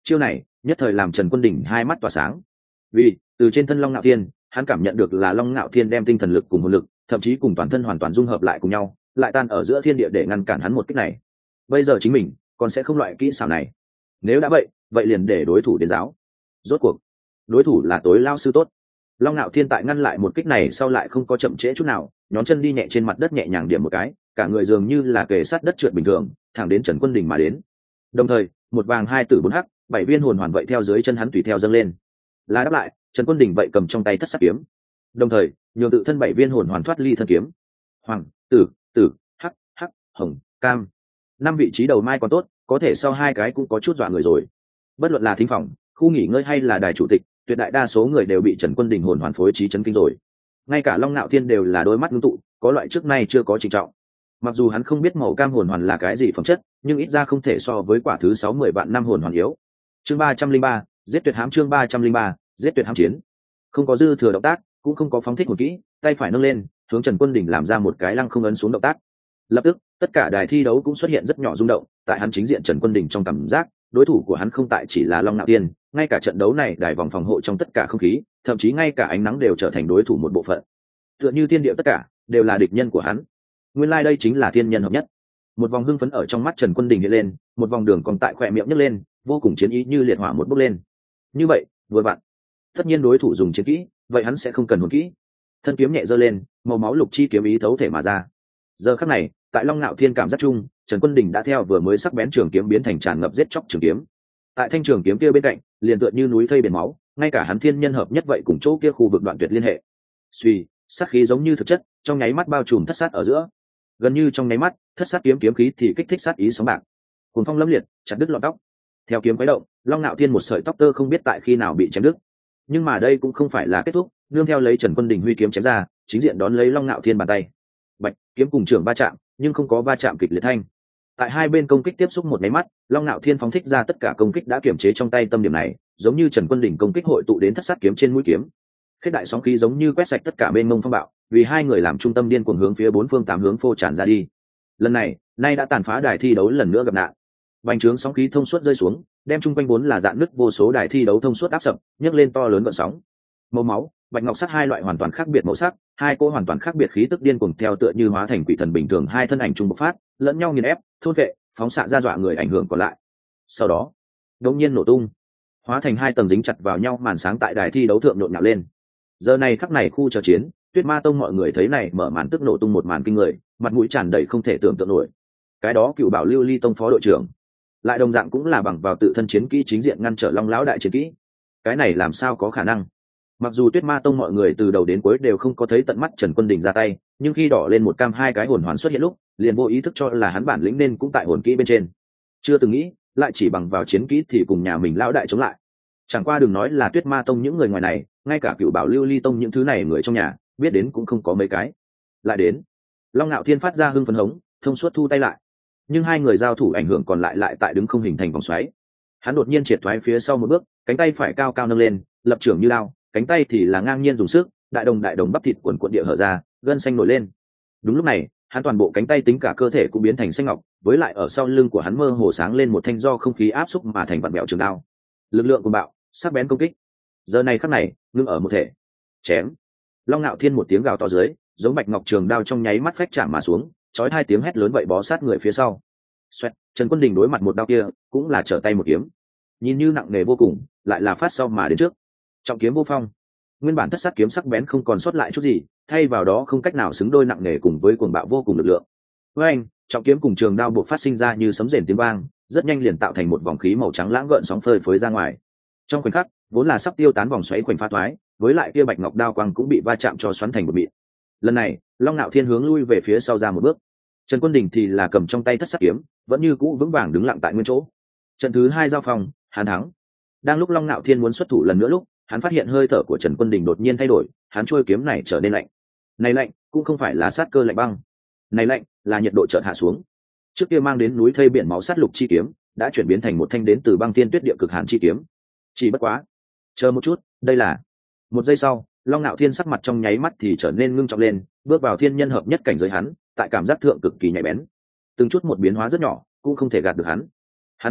Chiêu này nhất thời làm Trần Quân Đình hai mắt tỏa sáng, vì từ trên thân Long Nạo Thiên hắn cảm nhận được là Long Nạo Thiên đem tinh thần lực cùng hồn lực thậm chí cùng toàn thân hoàn toàn dung hợp lại cùng nhau, lại tan ở giữa thiên địa để ngăn cản hắn một kích này. Bây giờ chính mình còn sẽ không loại kỹ xảo này, nếu đã vậy liền để đối thủ đến giáo. Rốt cuộc đối thủ là Tối Lao sư tốt. Long Nạo Thiên tại ngăn lại một kích này sau lại không có chậm trễ chút nào, nhón chân đi nhẹ trên mặt đất nhẹ nhàng điểm một cái, cả người dường như là kề sát đất trượt bình thường, thẳng đến Trần Quân Đình mà đến. Đồng thời, một vàng hai tử bốn hắc, 7 viên hồn hoàn vậy theo dưới chân hắn tùy theo dâng lên. Là đáp lại, Trần Quân Đình vậy cầm trong tay thất sắc kiếm. Đồng thời, nhường tự thân 7 viên hồn hoàn thoát ly thân kiếm. Hoàng, tử, hắc, hồng, cam. 5 vị trí đầu mai còn tốt, có thể sau 2 cái cũng có chút dọa người rồi. Bất luận là thính phòng, khu nghỉ ngơi hay là đài chủ tịch, tuyệt đại đa số người đều bị Trần Quân Đình hồn hoàn phối trí chấn kinh rồi. Ngay cả Long Nạo Thiên đều là đôi mắt ngưng tụ, có loại trước nay chưa có trịnh trọng. Mặc dù hắn không biết màu cam hồn hoàn là cái gì phẩm chất, nhưng ít ra không thể so với quả thứ 60 vạn năm hồn hoàn yếu. Chương 303, giết tuyệt hám. Chương 303, giết tuyệt hám chiến. Không có dư thừa động tác, cũng không có phóng thích một kỹ, tay phải nâng lên, hướng Trần Quân Đình làm ra một cái lăng không ấn xuống động tác. Lập tức, tất cả đài thi đấu cũng xuất hiện rất nhỏ rung động, tại hắn chính diện Trần Quân Đình trong cảm giác, đối thủ của hắn không tại chỉ là Long Nạo Thiên, ngay cả trận đấu này đài vòng phòng hộ trong tất cả không khí, thậm chí ngay cả ánh nắng đều trở thành đối thủ một bộ phận. Tựa như thiên địa tất cả đều là địch nhân của hắn. Nguyên lai đây chính là thiên nhân hợp nhất. Một vòng hưng phấn ở trong mắt Trần Quân Đình hiện lên, một vòng đường còn tại khỏe miệng nhấc lên, vô cùng chiến ý như liệt hỏa một bốc lên. Như vậy, vừa vặn. Tất nhiên đối thủ dùng chiến kỹ, vậy hắn sẽ không cần hồn kỹ. Thân kiếm nhẹ giơ lên, màu máu lục chi kiếm ý thấu thể mà ra. Giờ khắc này, tại Long Nạo Thiên cảm giác chung, Trần Quân Đình đã theo vừa mới sắc bén trường kiếm biến thành tràn ngập giết chóc trường kiếm. Tại thanh trường kiếm kia bên cạnh, liền tựa như núi thây biển máu, ngay cả hắn thiên nhân hợp nhất vậy cùng chỗ kia khu vực đoạn tuyệt liên hệ. Suy, sát khí giống như thực chất, trong nháy mắt bao trùm thất sát ở giữa. Gần như trong nháy mắt, thất sát kiếm khí thì kích thích sát ý sóng bạc. Cuồng phong lâm liệt, chặt đứt lọn tóc. Theo kiếm quấy động, Long Nạo Thiên một sợi tóc tơ không biết tại khi nào bị chém đứt. Nhưng mà đây cũng không phải là kết thúc, nương theo lấy Trần Quân Đình huy kiếm chém ra, chính diện đón lấy Long Nạo Thiên bàn tay. Bạch, kiếm cùng trường va chạm, nhưng không có va chạm kịch liệt thanh. Tại hai bên công kích tiếp xúc một máy mắt, Long Nạo Thiên phóng thích ra tất cả công kích đã kiểm chế trong tay tâm điểm này, giống như Trần Quân Đình công kích hội tụ đến thất sát kiếm trên mũi kiếm. Khết đại sóng khí giống như quét sạch tất cả bên mông phong bạo, vì hai người làm trung tâm điên cuồng hướng phía bốn phương tám hướng phô tràn ra đi. Lần này, nay đã tàn phá đài thi đấu lần nữa gặp nạn. Bành trướng sóng khí thông suốt rơi xuống, đem chung quanh bốn là dạn nứt vô số đài thi đấu thông suốt áp sập, nhấc lên to lớn gợn sóng. Màu máu, bạch ngọc sắc hai loại hoàn toàn khác biệt màu sắc, hai cô hoàn toàn khác biệt khí tức điên cuồng theo tựa như hóa thành quỷ thần bình thường hai thân ảnh trung bộc phát, lẫn nhau nghiền ép, thôn vệ, phóng xạ ra dọa người ảnh hưởng còn lại. Sau đó, đột nhiên nổ tung, hóa thành hai tầng dính chặt vào nhau màn sáng tại đài thi đấu thượng nhộn nhạo lên. Giờ này khắc này khu chờ chiến, Tuyết Ma Tông mọi người thấy này mở màn tức nổ tung một màn kinh người, mặt mũi tràn đầy không thể tưởng tượng nổi. Cái đó Cựu Bảo Lưu Ly Tông phó đội trưởng, lại đồng dạng cũng là bằng vào tự thân chiến kỹ chính diện ngăn trở Long lão đại chiến kỹ. Cái này làm sao có khả năng? Mặc dù Tuyết Ma Tông mọi người từ đầu đến cuối đều không có thấy tận mắt Trần Quân Đình ra tay, nhưng khi đỏ lên một cam hai cái hồn hoàn xuất hiện lúc, liền vô ý thức cho là hắn bản lĩnh nên cũng tại hồn kỹ bên trên. Chưa từng nghĩ, lại chỉ bằng vào chiến kỹ thì cùng nhà mình lão đại chống lại. Chẳng qua đừng nói là Tuyết Ma Tông những người ngoài này, ngay cả Cựu Bảo Lưu Ly Tông những thứ này người trong nhà, biết đến cũng không có mấy cái. Lại đến, Long Nạo Thiên phát ra hưng phấn hống, thông suốt thu tay lại. Nhưng hai người giao thủ ảnh hưởng còn lại tại đứng không hình thành vòng xoáy. Hắn đột nhiên triệt thoái phía sau một bước, cánh tay phải cao cao nâng lên, lập trưởng như lao, cánh tay thì là ngang nhiên dùng sức, đại đồng bắp thịt quần cuộn địa hở ra, gân xanh nổi lên. Đúng lúc này, hắn toàn bộ cánh tay tính cả cơ thể cũng biến thành xanh ngọc, với lại ở sau lưng của hắn mơ hồ sáng lên một thanh do không khí áp xúc mà thành vặn bẹo trường đao. Lực lượng cuồng bạo, sắc bén công kích. Giờ này khắc này, ngưng ở một thể. Chém. Long Nạo Thiên một tiếng gào to dưới, giống bạch ngọc trường đao trong nháy mắt phách chạm mà xuống, chói hai tiếng hét lớn vậy bó sát người phía sau. Xoẹt, Trần Quân Đình đối mặt một đao kia, cũng là trở tay một kiếm. Nhìn như nặng nề vô cùng, lại là phát sau mà đến trước. Trọng kiếm vô phong. Nguyên bản thất sát kiếm sắc bén không còn sót lại chút gì, thay vào đó không cách nào xứng đôi nặng nề cùng với cuồng bạo vô cùng lực lượng. Với anh, trọng kiếm cùng trường đao buộc phát sinh ra như sấm rền tiếng vang, rất nhanh liền tạo thành một vòng khí màu trắng lãng gợn sóng phơi phới ra ngoài. Trong khoảnh khắc, vốn là sắp tiêu tán vòng xoáy khoảnh phá thoái, với lại kia bạch ngọc đao quang cũng bị va chạm cho xoắn thành một mịn. Lần này, Long Nạo Thiên hướng lui về phía sau ra một bước. Trần Quân Đình thì là cầm trong tay thất sát kiếm, vẫn như cũ vững vàng đứng lặng tại nguyên chỗ. Trận thứ hai giao phòng, hắn thắng. Đang lúc Long Nạo Thiên muốn xuất thủ lần nữa lúc, hắn phát hiện hơi thở của Trần Quân Đình đột nhiên thay đổi, hắn chuôi kiếm này trở nên lạnh. Này lạnh, cũng không phải là sát cơ lạnh băng. Này lạnh, là nhiệt độ chợt hạ xuống. Trước kia mang đến núi thây biển máu sát lục chi kiếm, đã chuyển biến thành một thanh đến từ băng thiên tuyết địa cực hàn chi kiếm. Chỉ bất quá, chờ một chút, đây là. Một giây sau, Long Nạo Thiên sắc mặt trong nháy mắt thì trở nên ngưng trọng lên, bước vào thiên nhân hợp nhất cảnh giới hắn, tại cảm giác thượng cực kỳ nhạy bén. Từng chút một biến hóa rất nhỏ, cũng không thể gạt được hắn. Hắn phát hiện,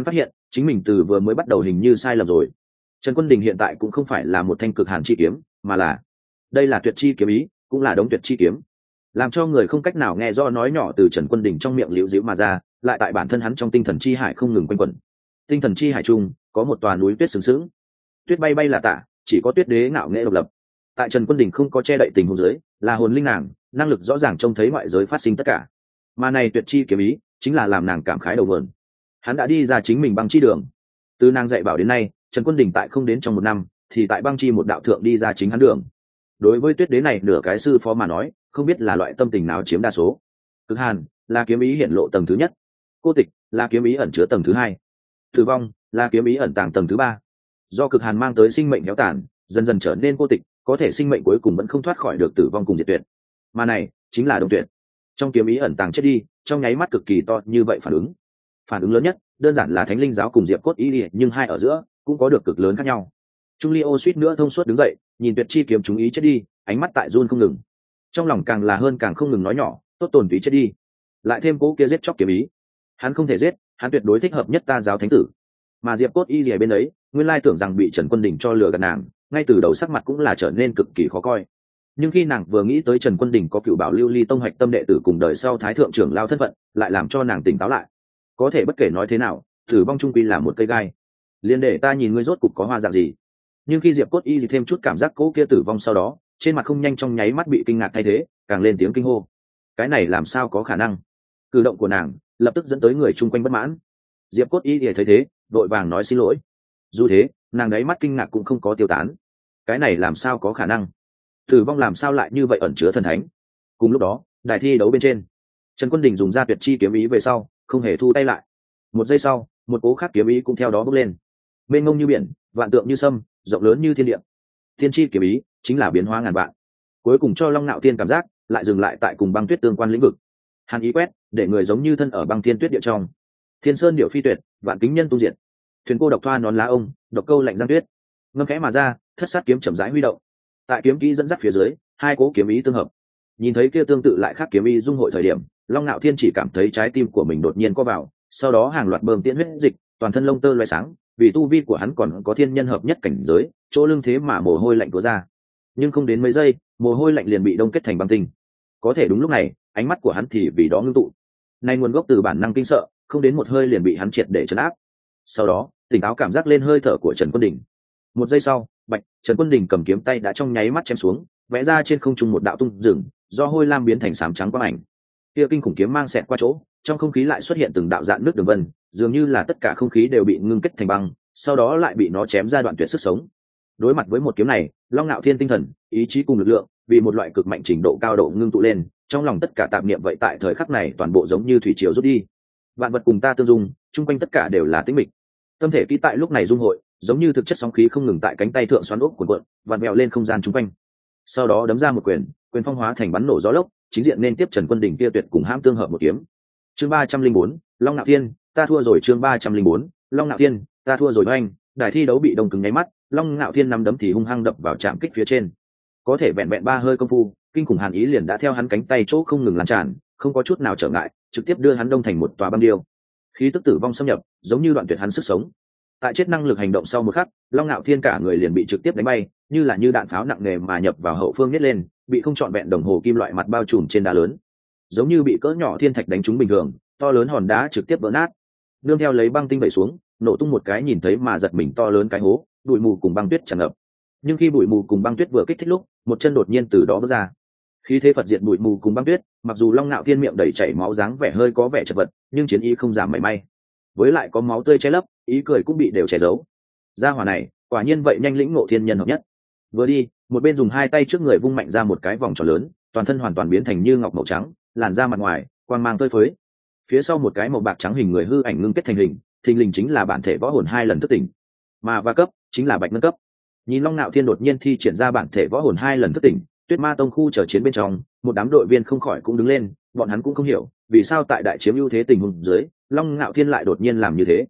chính mình từ vừa mới bắt đầu hình như sai lầm rồi. Trần Quân Đình hiện tại cũng không phải là một thanh cực hàn chi kiếm, mà là đây là tuyệt chi kiếm ý, cũng là đống tuyệt chi kiếm, làm cho người không cách nào nghe rõ nói nhỏ từ Trần Quân Đình trong miệng liễu diễu mà ra, lại tại bản thân hắn trong tinh thần chi hải không ngừng quanh quẩn. Tinh thần chi hải chung có một tòa núi tuyết sừng sững, tuyết bay bay là tả, chỉ có tuyết đế ngạo nghễ độc lập. Tại Trần Quân Đình không có che đậy tình huống dưới, là hồn linh nàng, năng lực rõ ràng trông thấy ngoại giới phát sinh tất cả. Mà này tuyệt chi kiếm ý, chính là làm nàng cảm khái đầu nguồn. Hắn đã đi ra chính mình băng chi đường. Từ nàng dạy bảo đến nay, Trần Quân Đình tại không đến trong một năm, thì tại băng chi một đạo thượng đi ra chính hắn đường. Đối với tuyết đế này nửa cái sư phó mà nói, không biết là loại tâm tình nào chiếm đa số. Cực hàn là kiếm ý hiện lộ tầng thứ nhất, cô tịch là kiếm ý ẩn chứa tầng thứ hai, tử vong là kiếm ý ẩn tàng tầng thứ ba. Do cực hàn mang tới sinh mệnh héo tàn, dần dần trở nên cô tịch, có thể sinh mệnh cuối cùng vẫn không thoát khỏi được tử vong cùng diệt tuyệt. Mà này chính là đông tuyệt. Trong kiếm ý ẩn tàng chết đi, trong nháy mắt cực kỳ to như vậy phản ứng lớn nhất đơn giản là thánh linh giáo cùng diệp cốt ý, nhưng hai ở giữa cũng có được cực lớn khác nhau. Trung Ly ô suýt nữa thông suốt đứng dậy, nhìn tuyệt chi kiếm chúng ý chết đi, ánh mắt tại run không ngừng, trong lòng càng là hơn càng không ngừng nói nhỏ, tốt tồn túy chết đi. Lại thêm cố kia giết chóc kiếm ý, hắn không thể giết, hắn tuyệt đối thích hợp nhất ta giáo thánh tử. Mà diệp cốt y gì bên ấy, nguyên lai tưởng rằng bị Trần Quân Đình cho lừa gạt nàng, ngay từ đầu sắc mặt cũng là trở nên cực kỳ khó coi. Nhưng khi nàng vừa nghĩ tới Trần Quân Đình có cựu bảo lưu ly tông hoạch tâm đệ tử cùng đời sau thái thượng trưởng lao thân phận, lại làm cho nàng tỉnh táo lại. Có thể bất kể nói thế nào, tử vong trung quy là một cây gai, liền để ta nhìn ngươi rốt cục có hoa dạng gì. Nhưng khi diệp cốt y gì thêm chút cảm giác cố kia tử vong sau đó, trên mặt không nhanh trong nháy mắt bị kinh ngạc thay thế, càng lên tiếng kinh hô. Cái này làm sao có khả năng? Cử động của nàng lập tức dẫn tới người chung quanh bất mãn. Diệp cốt y gì thấy thế, vội vàng nói xin lỗi. Dù thế, nàng đáy mắt kinh ngạc cũng không có tiêu tán. Cái này làm sao có khả năng? Tử vong làm sao lại như vậy ẩn chứa thần thánh? Cùng lúc đó, đài thi đấu bên trên, Trần Quân Đình dùng ra tuyệt chi kiếm ý về sau, không hề thu tay lại. Một giây sau, một cố khác kiếm ý cũng theo đó bốc lên. Mênh mông như biển, vạn tượng như sâm, rộng lớn như thiên địa. Thiên chi kiếm ý chính là biến hóa ngàn vạn. Cuối cùng cho Long Nạo Thiên cảm giác lại dừng lại tại cùng băng tuyết tương quan lĩnh vực. Hàn ý quét, để người giống như thân ở băng thiên tuyết địa trong. Thiên sơn điệu phi tuyệt, vạn kính nhân tu diệt. Thuyền cô độc thoa nón lá ông, độc câu lạnh giang tuyết. Ngâm khẽ mà ra, thất sát kiếm chậm rãi huy động. Tại kiếm kỹ dẫn dắt phía dưới, hai cố kiếm ý tương hợp. Nhìn thấy kia tương tự lại khác kiếm ý dung hội thời điểm, Long Nạo Thiên chỉ cảm thấy trái tim của mình đột nhiên co vào, sau đó hàng loạt bơm tiễn huyết dịch, toàn thân lông tơ loé sáng, vì tu vi của hắn còn có thiên nhân hợp nhất cảnh giới, chỗ lưng thế mà mồ hôi lạnh túa ra. Nhưng không đến mấy giây, mồ hôi lạnh liền bị đông kết thành băng tinh. Có thể đúng lúc này, ánh mắt của hắn thì vì đó ngưng tụ. Này nguồn gốc từ bản năng kinh sợ, không đến một hơi liền bị hắn triệt để trấn áp. Sau đó, tỉnh táo cảm giác lên hơi thở của Trần Quân Đình. Một giây sau, bạch, Trần Quân Đình cầm kiếm tay đã trong nháy mắt chém xuống, vẽ ra trên không trung một đạo tung rừng, do hôi lam biến thành xám trắng quang ảnh. Kia kinh khủng kiếm mang xẹt qua chỗ, trong không khí lại xuất hiện từng đạo dạn nước đường vân, dường như là tất cả không khí đều bị ngưng kết thành băng, sau đó lại bị nó chém ra đoạn tuyệt sức sống. Đối mặt với một kiếm này, Long Nạo Thiên tinh thần, ý chí cùng lực lượng, vì một loại cực mạnh trình độ cao độ ngưng tụ lên, trong lòng tất cả tạp niệm vậy tại thời khắc này toàn bộ giống như thủy triều rút đi. Vạn vật cùng ta tương dung, chung quanh tất cả đều là tĩnh mịch. Tâm thể kỹ tại lúc này dung hội, giống như thực chất sóng khí không ngừng tại cánh tay thượng xoắn ốc cuộn cuộn, vặn vẹo lên không gian chung quanh. Sau đó đấm ra một quyền, quyền phong hóa thành bắn nổ gió lốc, chính diện nên tiếp Trần Quân Đình kia tuyệt cùng hãm tương hợp một kiếm. Chương 304, Long Nạo Thiên, ta thua rồi. Chương 304, Long Nạo Thiên, ta thua rồi. Oanh, đài thi đấu bị đông cứng nháy mắt, Long Nạo Thiên nắm đấm thì hung hăng đập vào chạm kích phía trên. Có thể vẹn vẹn ba hơi công phu, kinh khủng hàn ý liền đã theo hắn cánh tay chỗ không ngừng lan tràn, không có chút nào trở ngại, trực tiếp đưa hắn đông thành một tòa băng điêu. Khí tức tử vong xâm nhập, giống như đoạn tuyệt hắn sức sống. Tại chết năng lực hành động sau một khắc, Long Nạo Thiên cả người liền bị trực tiếp đánh bay, như là như đạn pháo nặng nề mà nhập vào hậu phương nhét lên, bị không trọn vẹn đồng hồ kim loại mặt bao trùm trên đá lớn, giống như bị cỡ nhỏ thiên thạch đánh trúng bình thường, to lớn hòn đá trực tiếp vỡ nát, nương theo lấy băng tinh vẩy xuống, nổ tung một cái nhìn thấy mà giật mình to lớn cái hố, bụi mù cùng băng tuyết tràn ngập. Nhưng khi bụi mù cùng băng tuyết vừa kích thích lúc, một chân đột nhiên từ đó bước ra. Khí thế Phật diệt bụi mù cùng băng tuyết, mặc dù Long Nạo Thiên miệng đầy chảy máu dáng vẻ hơi có vẻ chật vật, nhưng chiến ý không giảm mảy may. Với lại có máu tươi che lấp, ý cười cũng bị đều che giấu. Gia hỏa này, quả nhiên vậy nhanh lĩnh ngộ thiên nhân hợp nhất. Vừa đi, một bên dùng hai tay trước người vung mạnh ra một cái vòng tròn lớn, toàn thân hoàn toàn biến thành như ngọc màu trắng, làn da mặt ngoài quang mang tơi phới. Phía sau một cái màu bạc trắng hình người hư ảnh ngưng kết thành hình, thình lình chính là bản thể võ hồn hai lần thức tỉnh, mà va cấp chính là bạch ngân cấp. Nhìn Long Nạo Thiên đột nhiên thi triển ra bản thể võ hồn hai lần thức tỉnh, Tuyết Ma Tông khu chờ chiến bên trong, một đám đội viên không khỏi cũng đứng lên, bọn hắn cũng không hiểu vì sao tại đại chiếm ưu thế tình huống dưới, Long Nạo Thiên lại đột nhiên làm như thế.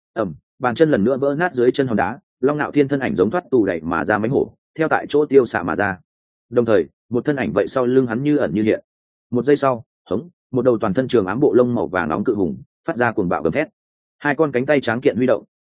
Bàn chân lần nữa vỡ nát dưới chân hòn đá, Long Nạo Thiên thân ảnh giống thoát tù đẩy mà ra mánh hổ, theo tại chỗ tiêu xạ mà ra. Đồng thời, một thân ảnh vậy sau lưng hắn như ẩn như hiện. Một giây sau, hống, một đầu toàn thân trường ám bộ lông màu vàng nóng cự hùng phát ra cuồng bạo gầm thét. Hai con cánh tay tráng kiện huy động,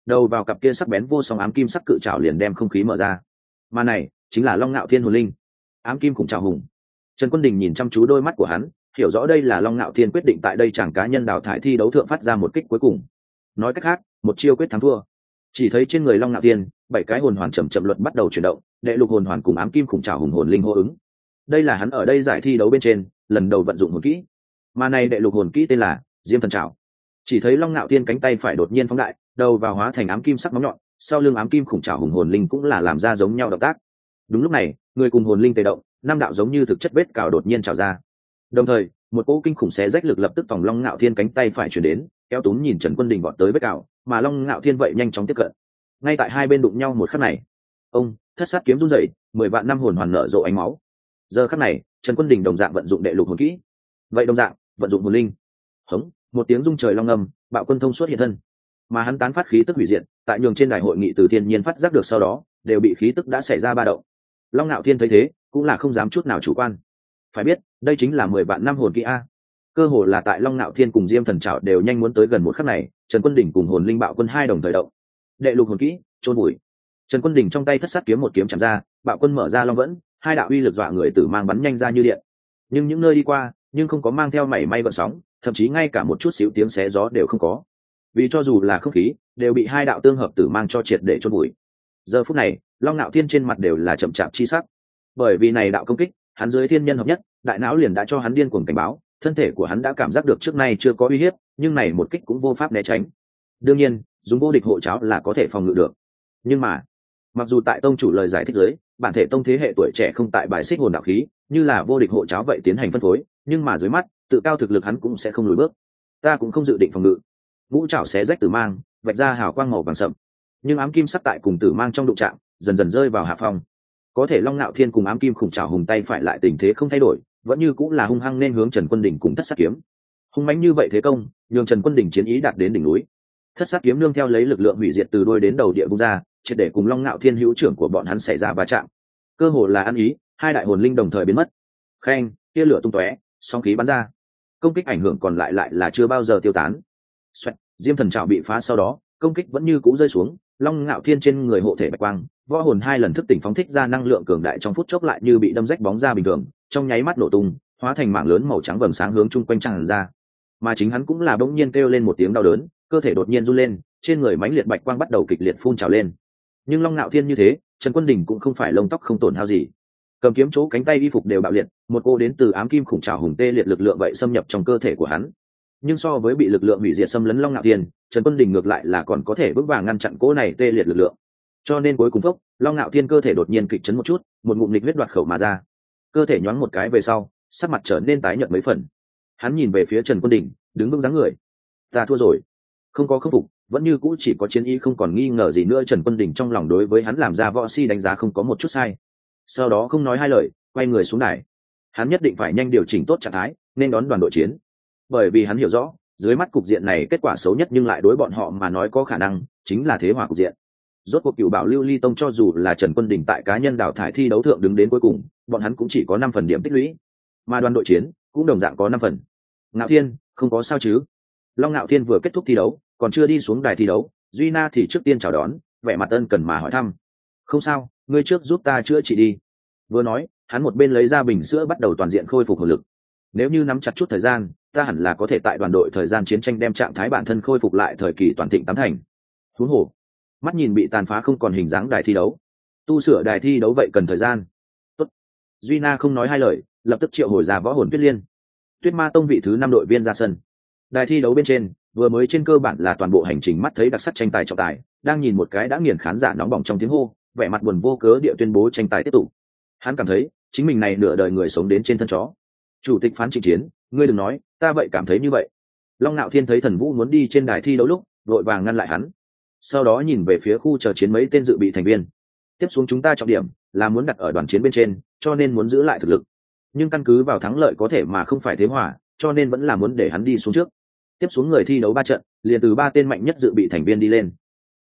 đầu vào cặp kia sắc bén vô song ám kim sắc cự trảo liền đem không khí mở ra. Mà này chính là Long Nạo Thiên hồn linh, ám kim khủng trảo hùng. Trần Quân Đình nhìn chăm chú đôi mắt của hắn, hiểu rõ đây là Long Nạo Thiên quyết định tại đây chẳng cá nhân đào thải thi đấu thượng phát ra một kích cuối cùng. Nói cách khác, một chiêu quyết thắng thua. Chỉ thấy trên người Long Nạo Thiên, 7 cái hồn hoàn chậm chậm luật bắt đầu chuyển động, đệ lục hồn hoàn cùng ám kim khủng trảo hùng hồn linh hô ứng. Đây là hắn ở đây giải thi đấu bên trên lần đầu vận dụng hồn kỹ, mà này đệ lục hồn kỹ tên là Diêm Thần Trảo. Chỉ thấy Long Nạo Thiên cánh tay phải đột nhiên phóng đại, đầu vào hóa thành ám kim sắc móng nhọn, sau lưng ám kim khủng trảo hùng hồn linh cũng là làm ra giống nhau động tác. Đúng lúc này, người cùng hồn linh tê động, năm đạo giống như thực chất vết cào đột nhiên trào ra. Đồng thời, một cỗ kinh khủng xé rách lực lập tức tòng Long Nạo Thiên cánh tay phải truyền đến, kéo túm nhìn Trần Quân Đình vọt tới vết cào, mà Long Nạo Thiên vậy nhanh chóng tiếp cận. Ngay tại hai bên đụng nhau một khắc này, ông thất sát kiếm rung rẩy, 10 vạn năm hồn hoàn nở rộ ánh máu. Giờ khắc này, Trần Quân Đình đồng dạng vận dụng đệ lục hồn kỹ, vậy đồng dạng vận dụng hồn linh. Hống, một tiếng rung trời long ngâm, bạo quân thông suốt hiện thân, mà hắn tán phát khí tức hủy diệt, tại nhường trên đài hội nghị từ thiên nhiên phát giác được sau đó, đều bị khí tức đã xảy ra ba động. Long Nạo Thiên thấy thế, cũng là không dám chút nào chủ quan. Phải biết, đây chính là 10 vạn năm hồn kỹ a. Cơ hồ là tại Long Nạo Thiên cùng Diêm Thần Trảo đều nhanh muốn tới gần một khắc này, Trần Quân Đình cùng hồn linh bạo quân hai đồng thời động. Đệ lục hồn kỹ, chôn bụi. Trần Quân Đình trong tay thất sát kiếm một kiếm chạm ra, bạo quân mở ra long vẫn, hai đạo uy lực dọa người tử mang bắn nhanh ra như điện. Nhưng những nơi đi qua, nhưng không có mang theo mảy may gợn sóng, thậm chí ngay cả một chút xíu tiếng xé gió đều không có. Vì cho dù là không khí, đều bị hai đạo tương hợp tử mang cho triệt để chôn bụi. Giờ phút này, Long Nạo Thiên trên mặt đều là chậm chạp chi sắc. Bởi vì này đạo công kích, hắn dưới thiên nhân hợp nhất, đại não liền đã cho hắn điên cuồng cảnh báo, thân thể của hắn đã cảm giác được trước nay chưa có uy hiếp, nhưng này một kích cũng vô pháp né tránh. Đương nhiên, dùng vô địch hộ cháo là có thể phòng ngự được. Nhưng mà, mặc dù tại tông chủ lời giải thích dưới, bản thể tông thế hệ tuổi trẻ không tại bài xích hồn đạo khí, như là vô địch hộ cháo vậy tiến hành phân phối, nhưng mà dưới mắt, tự cao thực lực hắn cũng sẽ không lùi bước. Ta cũng không dự định phòng ngự. Ngũ trảo xé rách tử mang, vạch ra hào quang màu vàng sậm. Nhưng ám kim sắc tại cùng tử mang trong đụng chạm, dần dần rơi vào hạ phong. Có thể Long Nạo Thiên cùng ám kim khủng trảo hùng tay phải lại tình thế không thay đổi, vẫn như cũng là hung hăng nên hướng Trần Quân Đình cùng thất sát kiếm. Hung mãnh như vậy thế công, nhường Trần Quân Đình chiến ý đạt đến đỉnh núi. Thất sát kiếm nương theo lấy lực lượng hủy diệt từ đuôi đến đầu địa vung ra, triệt để cùng Long Nạo Thiên hữu trưởng của bọn hắn xảy ra va chạm. Cơ hồ là ăn ý, hai đại hồn linh đồng thời biến mất. Khen, tia lửa tung tóe, sóng khí bắn ra. Công kích ảnh hưởng còn lại là chưa bao giờ tiêu tán. Xoẹt, Diêm Thần Trảo bị phá sau đó, công kích vẫn như cũ rơi xuống, Long Nạo Thiên trên người hộ thể bạch quang, võ hồn hai lần thức tỉnh phóng thích ra năng lượng cường đại trong phút chốc lại như bị đâm rách bóng ra bình thường, trong nháy mắt nổ tung, hóa thành mảng lớn màu trắng vầng sáng hướng chung quanh tràn ra. Mà chính hắn cũng là bỗng nhiên kêu lên một tiếng đau đớn, cơ thể đột nhiên run lên, trên người mãnh liệt bạch quang bắt đầu kịch liệt phun trào lên. Nhưng Long Nạo Thiên như thế, Trần Quân Đình cũng không phải lông tóc không tổn hao gì. Cầm kiếm chỗ cánh tay y phục đều bạo liệt, một cô đến từ ám kim khủng trảo hùng tê liệt lực lượng vậy xâm nhập trong cơ thể của hắn. Nhưng so với bị lực lượng hủy diệt xâm lấn Long Nạo Thiên, Trần Quân Đình ngược lại là còn có thể vững vàng ngăn chặn cỗ này tê liệt lực lượng. Cho nên cuối cùng phốc, Long Nạo Thiên cơ thể đột nhiên kịch chấn một chút, một ngụm nghịch huyết đoạt khẩu mà ra. Cơ thể nhoáng một cái về sau, sắc mặt trở nên tái nhợt mấy phần. Hắn nhìn về phía Trần Quân Đình, đứng vững dáng người. Ta thua rồi. Không có khắc phục, vẫn như cũ chỉ có chiến ý không còn nghi ngờ gì nữa. Trần Quân Đình trong lòng đối với hắn làm ra võ si đánh giá không có một chút sai. Sau đó không nói hai lời, quay người xuống đài. Hắn nhất định phải nhanh điều chỉnh tốt trạng thái, nên đón đoàn đội chiến. Bởi vì hắn hiểu rõ, dưới mắt cục diện này kết quả xấu nhất nhưng lại đối bọn họ mà nói có khả năng chính là thế hòa cục diện. Rốt cuộc Cửu Bảo Lưu Ly Tông cho dù là Trần Quân Đình tại cá nhân đào thải thi đấu thượng đứng đến cuối cùng, bọn hắn cũng chỉ có 5 phần điểm tích lũy, mà đoàn đội chiến cũng đồng dạng có 5 phần. Ngạo Thiên, không có sao chứ? Long Ngạo Thiên vừa kết thúc thi đấu, còn chưa đi xuống đài thi đấu, Duy Na thì trước tiên chào đón, vẻ mặt ân cần mà hỏi thăm. Không sao, ngươi trước giúp ta chữa trị đi. Vừa nói, hắn một bên lấy ra bình sữa bắt đầu toàn diện khôi phục hồn lực. Nếu như nắm chặt chút thời gian, ta hẳn là có thể tại đoàn đội thời gian chiến tranh đem trạng thái bản thân khôi phục lại thời kỳ toàn thịnh tám thành. Huống hồ, mắt nhìn bị tàn phá không còn hình dáng đài thi đấu, tu sửa đài thi đấu vậy cần thời gian. Tốt. Duy Na không nói hai lời, lập tức triệu hồi ra võ hồn Tuyết Liên. Tuyết Ma Tông vị thứ 5 đội viên ra sân. Đài thi đấu bên trên, vừa mới trên cơ bản là toàn bộ hành trình mắt thấy đặc sắc tranh tài trọng tài, đang nhìn một cái đã nghiền khán giả nóng bỏng trong tiếng hô, vẻ mặt buồn vô cớ địa tuyên bố tranh tài tiếp tục. Hắn cảm thấy, chính mình này nửa đời người sống đến trên thân chó. Chủ tịch phán Trịnh Chiến, ngươi đừng nói, ta vậy cảm thấy như vậy. Long Nạo Thiên thấy Thần Vũ muốn đi trên đài thi đấu lúc, vội vàng ngăn lại hắn. Sau đó nhìn về phía khu chờ chiến mấy tên dự bị thành viên. Tiếp xuống chúng ta trọng điểm là muốn đặt ở đoàn chiến bên trên, cho nên muốn giữ lại thực lực. Nhưng căn cứ vào thắng lợi có thể mà không phải thế hòa, cho nên vẫn là muốn để hắn đi xuống trước. Tiếp xuống người thi đấu 3 trận, liền từ 3 tên mạnh nhất dự bị thành viên đi lên.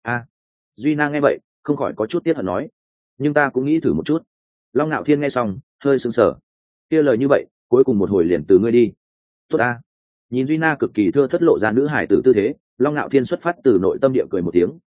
Duy Na nghe vậy, không khỏi có chút tiếc hận nói. Nhưng ta cũng nghĩ thử một chút. Long Nạo Thiên nghe xong, hơi sững sờ. Kia lời như vậy, cuối cùng một hồi liền từ ngươi đi. Tốt a. Nhìn Duy Na cực kỳ thưa thất lộ ra nữ hải tử tư thế, Long Nạo Thiên xuất phát từ nội tâm địa cười một tiếng,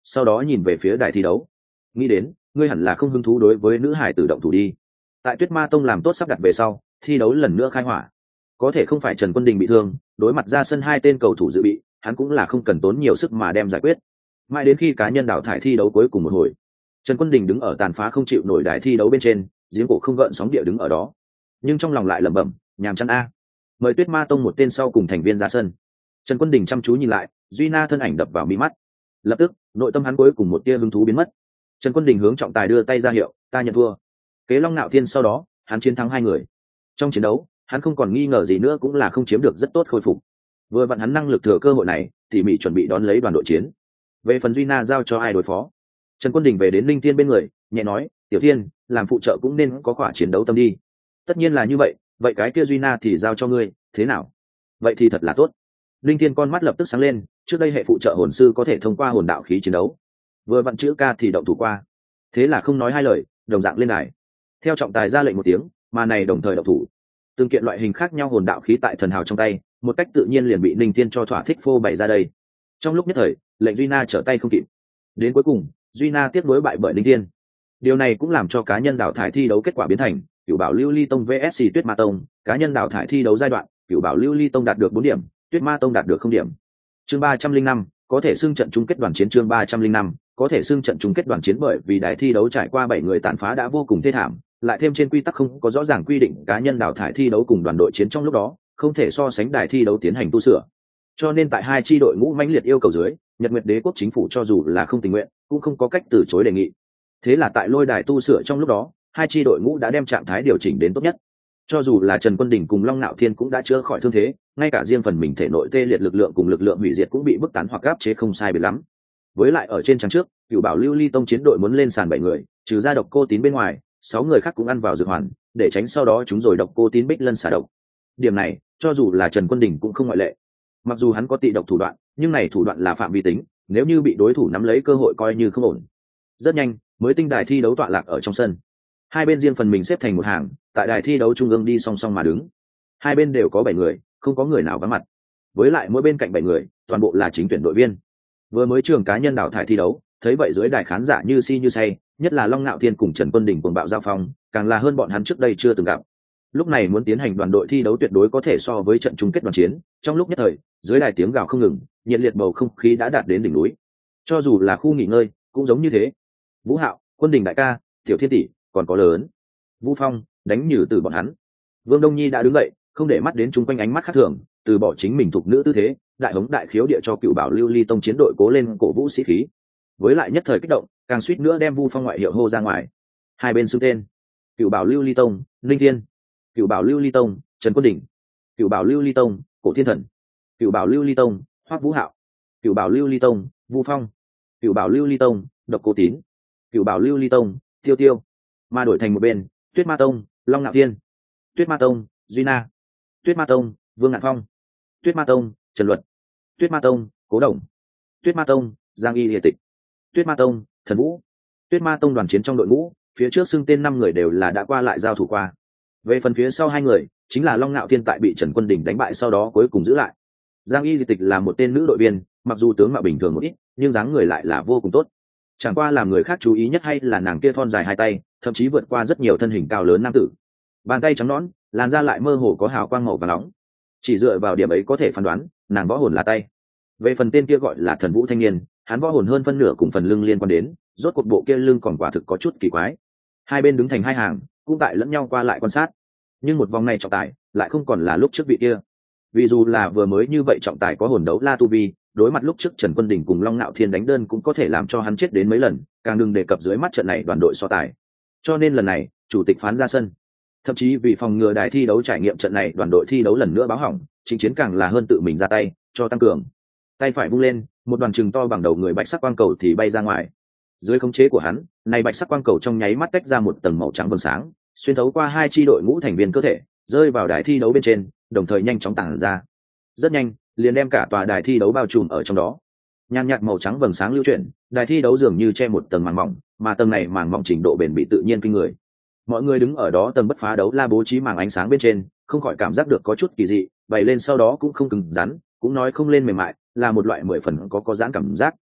sau đó nhìn về phía đài thi đấu. Nghĩ đến ngươi hẳn là không hứng thú đối với nữ hải tử động thủ đi. Tại Tuyết Ma Tông làm tốt sắp đặt về sau, thi đấu lần nữa khai hỏa. Có thể không phải Trần Quân Đình bị thương, đối mặt ra sân hai tên cầu thủ dự bị, hắn cũng là không cần tốn nhiều sức mà đem giải quyết. Mãi đến khi cá nhân đào thải thi đấu cuối cùng một hồi, Trần Quân Đình đứng ở tàn phá không chịu nổi đài thi đấu bên trên, giếng cổ không gợn sóng địa đứng ở đó, nhưng trong lòng lại lẩm bẩm, nhàm chán a. Mời Tuyết Ma Tông một tên sau cùng thành viên ra sân. Trần Quân Đình chăm chú nhìn lại, Duy Na thân ảnh đập vào mi mắt. Lập tức, nội tâm hắn cuối cùng một tia hứng thú biến mất. Trần Quân Đình hướng trọng tài đưa tay ra hiệu, ta nhận thua. Kế Long Nạo Thiên sau đó, hắn chiến thắng hai người. Trong chiến đấu, hắn không còn nghi ngờ gì nữa cũng là không chiếm được rất tốt khôi phục. Vừa vặn hắn năng lực thừa cơ hội này, tỉ mỉ chuẩn bị đón lấy đoàn đội chiến. Về phần Duy Na giao cho ai đối phó? Trần Quân Đình về đến Linh Thiên bên người, nhẹ nói, Tiểu Thiên, làm phụ trợ cũng nên có quả chiến đấu tâm đi. Tất nhiên là như vậy, vậy cái kia Duy Na thì giao cho ngươi, thế nào? Vậy thì thật là tốt. Linh Thiên con mắt lập tức sáng lên, trước đây hệ phụ trợ hồn sư có thể thông qua hồn đạo khí chiến đấu. Vừa vặn chữ ca thì động thủ qua. Thế là không nói hai lời, đồng dạng lên đài. Theo trọng tài ra lệnh một tiếng, mà này đồng thời động thủ. Từng kiện loại hình khác nhau hồn đạo khí tại thần hào trong tay, một cách tự nhiên liền bị Linh Thiên cho thỏa thích phô bày ra đây. Trong lúc nhất thời, lệnh Duy Na trở tay không kịp. Đến cuối cùng, Duy Na tiếp nối bại bởi Linh Thiên. Điều này cũng làm cho cá nhân đào thải thi đấu kết quả biến thành Cửu Bảo Lưu Ly Tông vs Tuyết Ma Tông, cá nhân đào thải thi đấu giai đoạn, Cửu Bảo Lưu Ly Tông đạt được 4 điểm, Tuyết Ma Tông đạt được 0 điểm. Chương 305, có thể xưng trận chung kết đoàn chiến. Chương 305, có thể xưng trận chung kết đoàn chiến bởi vì đài thi đấu trải qua 7 người tàn phá đã vô cùng thê thảm, lại thêm trên quy tắc không có rõ ràng quy định cá nhân đào thải thi đấu cùng đoàn đội chiến trong lúc đó, không thể so sánh đài thi đấu tiến hành tu sửa. Cho nên tại hai chi đội ngũ mãnh liệt yêu cầu dưới, Nhật Nguyệt Đế quốc chính phủ cho dù là không tình nguyện, cũng không có cách từ chối đề nghị. Thế là tại lôi đài tu sửa trong lúc đó, hai chi đội ngũ đã đem trạng thái điều chỉnh đến tốt nhất. Cho dù là Trần Quân Đình cùng Long Nạo Thiên cũng đã chữa khỏi thương thế, ngay cả riêng phần mình thể nội tê liệt lực lượng cùng lực lượng hủy diệt cũng bị bức tán hoặc áp chế không sai biệt lắm. Với lại ở trên trang trước, Cửu Bảo Lưu Ly Tông chiến đội muốn lên sàn 7 người, trừ ra Độc Cô Tín bên ngoài, 6 người khác cũng ăn vào dược hoàn, để tránh sau đó chúng rồi Độc Cô Tín bích lân xả độc. Điểm này, cho dù là Trần Quân Đình cũng không ngoại lệ. Mặc dù hắn có tị độc thủ đoạn, nhưng này thủ đoạn là phạm vi tính, nếu như bị đối thủ nắm lấy cơ hội coi như không ổn. Rất nhanh, mới tinh đài thi đấu tọa lạc ở trong sân. Hai bên riêng phần mình xếp thành một hàng, tại đài thi đấu trung ương đi song song mà đứng. Hai bên đều có 7 người, không có người nào vắng mặt. Với lại mỗi bên cạnh 7 người, toàn bộ là chính tuyển đội viên. Vừa mới trường cá nhân đào thải thi đấu, thấy vậy dưới đài khán giả như si như say, nhất là Long Nạo Thiên cùng Trần Quân Đình cuồng bạo giao phong, càng là hơn bọn hắn trước đây chưa từng gặp. Lúc này muốn tiến hành đoàn đội thi đấu tuyệt đối có thể so với trận chung kết đoàn chiến, trong lúc nhất thời, dưới đài tiếng gào không ngừng, nhiệt liệt bầu không khí đã đạt đến đỉnh núi. Cho dù là khu nghỉ ngơi, cũng giống như thế. Vũ Hạo, Quân Đình đại ca, Tiểu Thiên tỷ, còn có lớn. Vũ Phong, đánh nhử từ bọn hắn. Vương Đông Nhi đã đứng dậy, không để mắt đến chúng quanh ánh mắt khác thường, từ bỏ chính mình thuộc nữ tư thế, đại hống đại khiếu địa cho Cửu Bảo Lưu Ly Tông chiến đội cố lên cổ vũ sĩ khí. Với lại nhất thời kích động, càng suýt nữa đem Vu Phong ngoại hiệu hô ra ngoài. Hai bên xưng tên: Cửu Bảo Lưu Ly Tông, Linh Thiên; Cửu Bảo Lưu Ly Tông, Trần Quân Đình; Cửu Bảo Lưu Ly Tông, Cổ Thiên Thần; Cửu Bảo Lưu Ly Tông, Hoắc Vũ Hạo; Cửu Bảo Lưu Ly Tông, Vu Phong; Cửu Bảo Lưu Ly Tông, Độc Cô Tín; Cửu Bảo Lưu Ly Tông, Tiêu Tiêu. Mà đổi thành một bên, Tuyết Ma Tông, Long Nạo Thiên; Tuyết Ma Tông, Duy Na; Tuyết Ma Tông, Vương Ngạn Phong; Tuyết Ma Tông, Trần Luật; Tuyết Ma Tông, Cố Đồng; Tuyết Ma Tông, Giang Y Liệt Tịch; Tuyết Ma Tông, Thần Vũ. Tuyết Ma Tông đoàn chiến trong đội ngũ, phía trước xưng tên 5 người đều là đã qua lại giao thủ qua. Về phần phía sau 2 người, chính là Long Nạo Thiên tại bị Trần Quân Đình đánh bại sau đó cuối cùng giữ lại. Giang Y Liệt Tịch là một tên nữ đội viên, mặc dù tướng mạo bình thường một ít, nhưng dáng người lại là vô cùng tốt. Chẳng qua làm người khác chú ý nhất hay là nàng kia thon dài 2 tay, thậm chí vượt qua rất nhiều thân hình cao lớn nam tử. Bàn tay trắng nõn, làn da lại mơ hồ có hào quang màu vàng nóng. Chỉ dựa vào điểm ấy có thể phán đoán, nàng võ hồn là tay. Về phần tên kia gọi là Thần Vũ thanh niên, hắn võ hồn hơn phân nửa cùng phần lưng liên quan đến, rốt cuộc bộ kia lưng còn quả thực có chút kỳ quái. Hai bên đứng thành 2 hàng, cũng tại lẫn nhau qua lại quan sát. Nhưng một vòng này trọng tài lại không còn là lúc trước vị kia. Vì dù là vừa mới như vậy trọng tài có hồn đấu la tu vi, đối mặt lúc trước Trần Quân Đình cùng Long Nạo Thiên đánh đơn cũng có thể làm cho hắn chết đến mấy lần, càng đừng đề cập dưới mắt trận này đoàn đội so tài. Cho nên lần này, chủ tịch phán ra sân. Thậm chí vì phòng ngừa đài thi đấu trải nghiệm trận này đoàn đội thi đấu lần nữa báo hỏng, chính chiến càng là hơn tự mình ra tay, cho tăng cường. Tay phải vung lên, một đoàn chừng to bằng đầu người bạch sắc quang cầu thì bay ra ngoài. Dưới khống chế của hắn, này bạch sắc quang cầu trong nháy mắt tách ra một tầng màu trắng vầng sáng, xuyên thấu qua 2 chi đội ngũ thành viên cơ thể, rơi vào đài thi đấu bên trên, đồng thời nhanh chóng tản ra. Rất nhanh, liền đem cả tòa đài thi đấu bao trùm ở trong đó. Nhàn nhạt màu trắng vầng sáng lưu chuyển, đài thi đấu dường như che một tầng màng mỏng, mà tầng này màng mỏng trình độ bền bỉ tự nhiên kinh người. Mọi người đứng ở đó tầng bất phá đấu la bố trí màng ánh sáng bên trên, không khỏi cảm giác được có chút kỳ dị, bày lên sau đó cũng không cứng rắn, cũng nói không lên mềm mại, là một loại 10 phần có giãn cảm giác.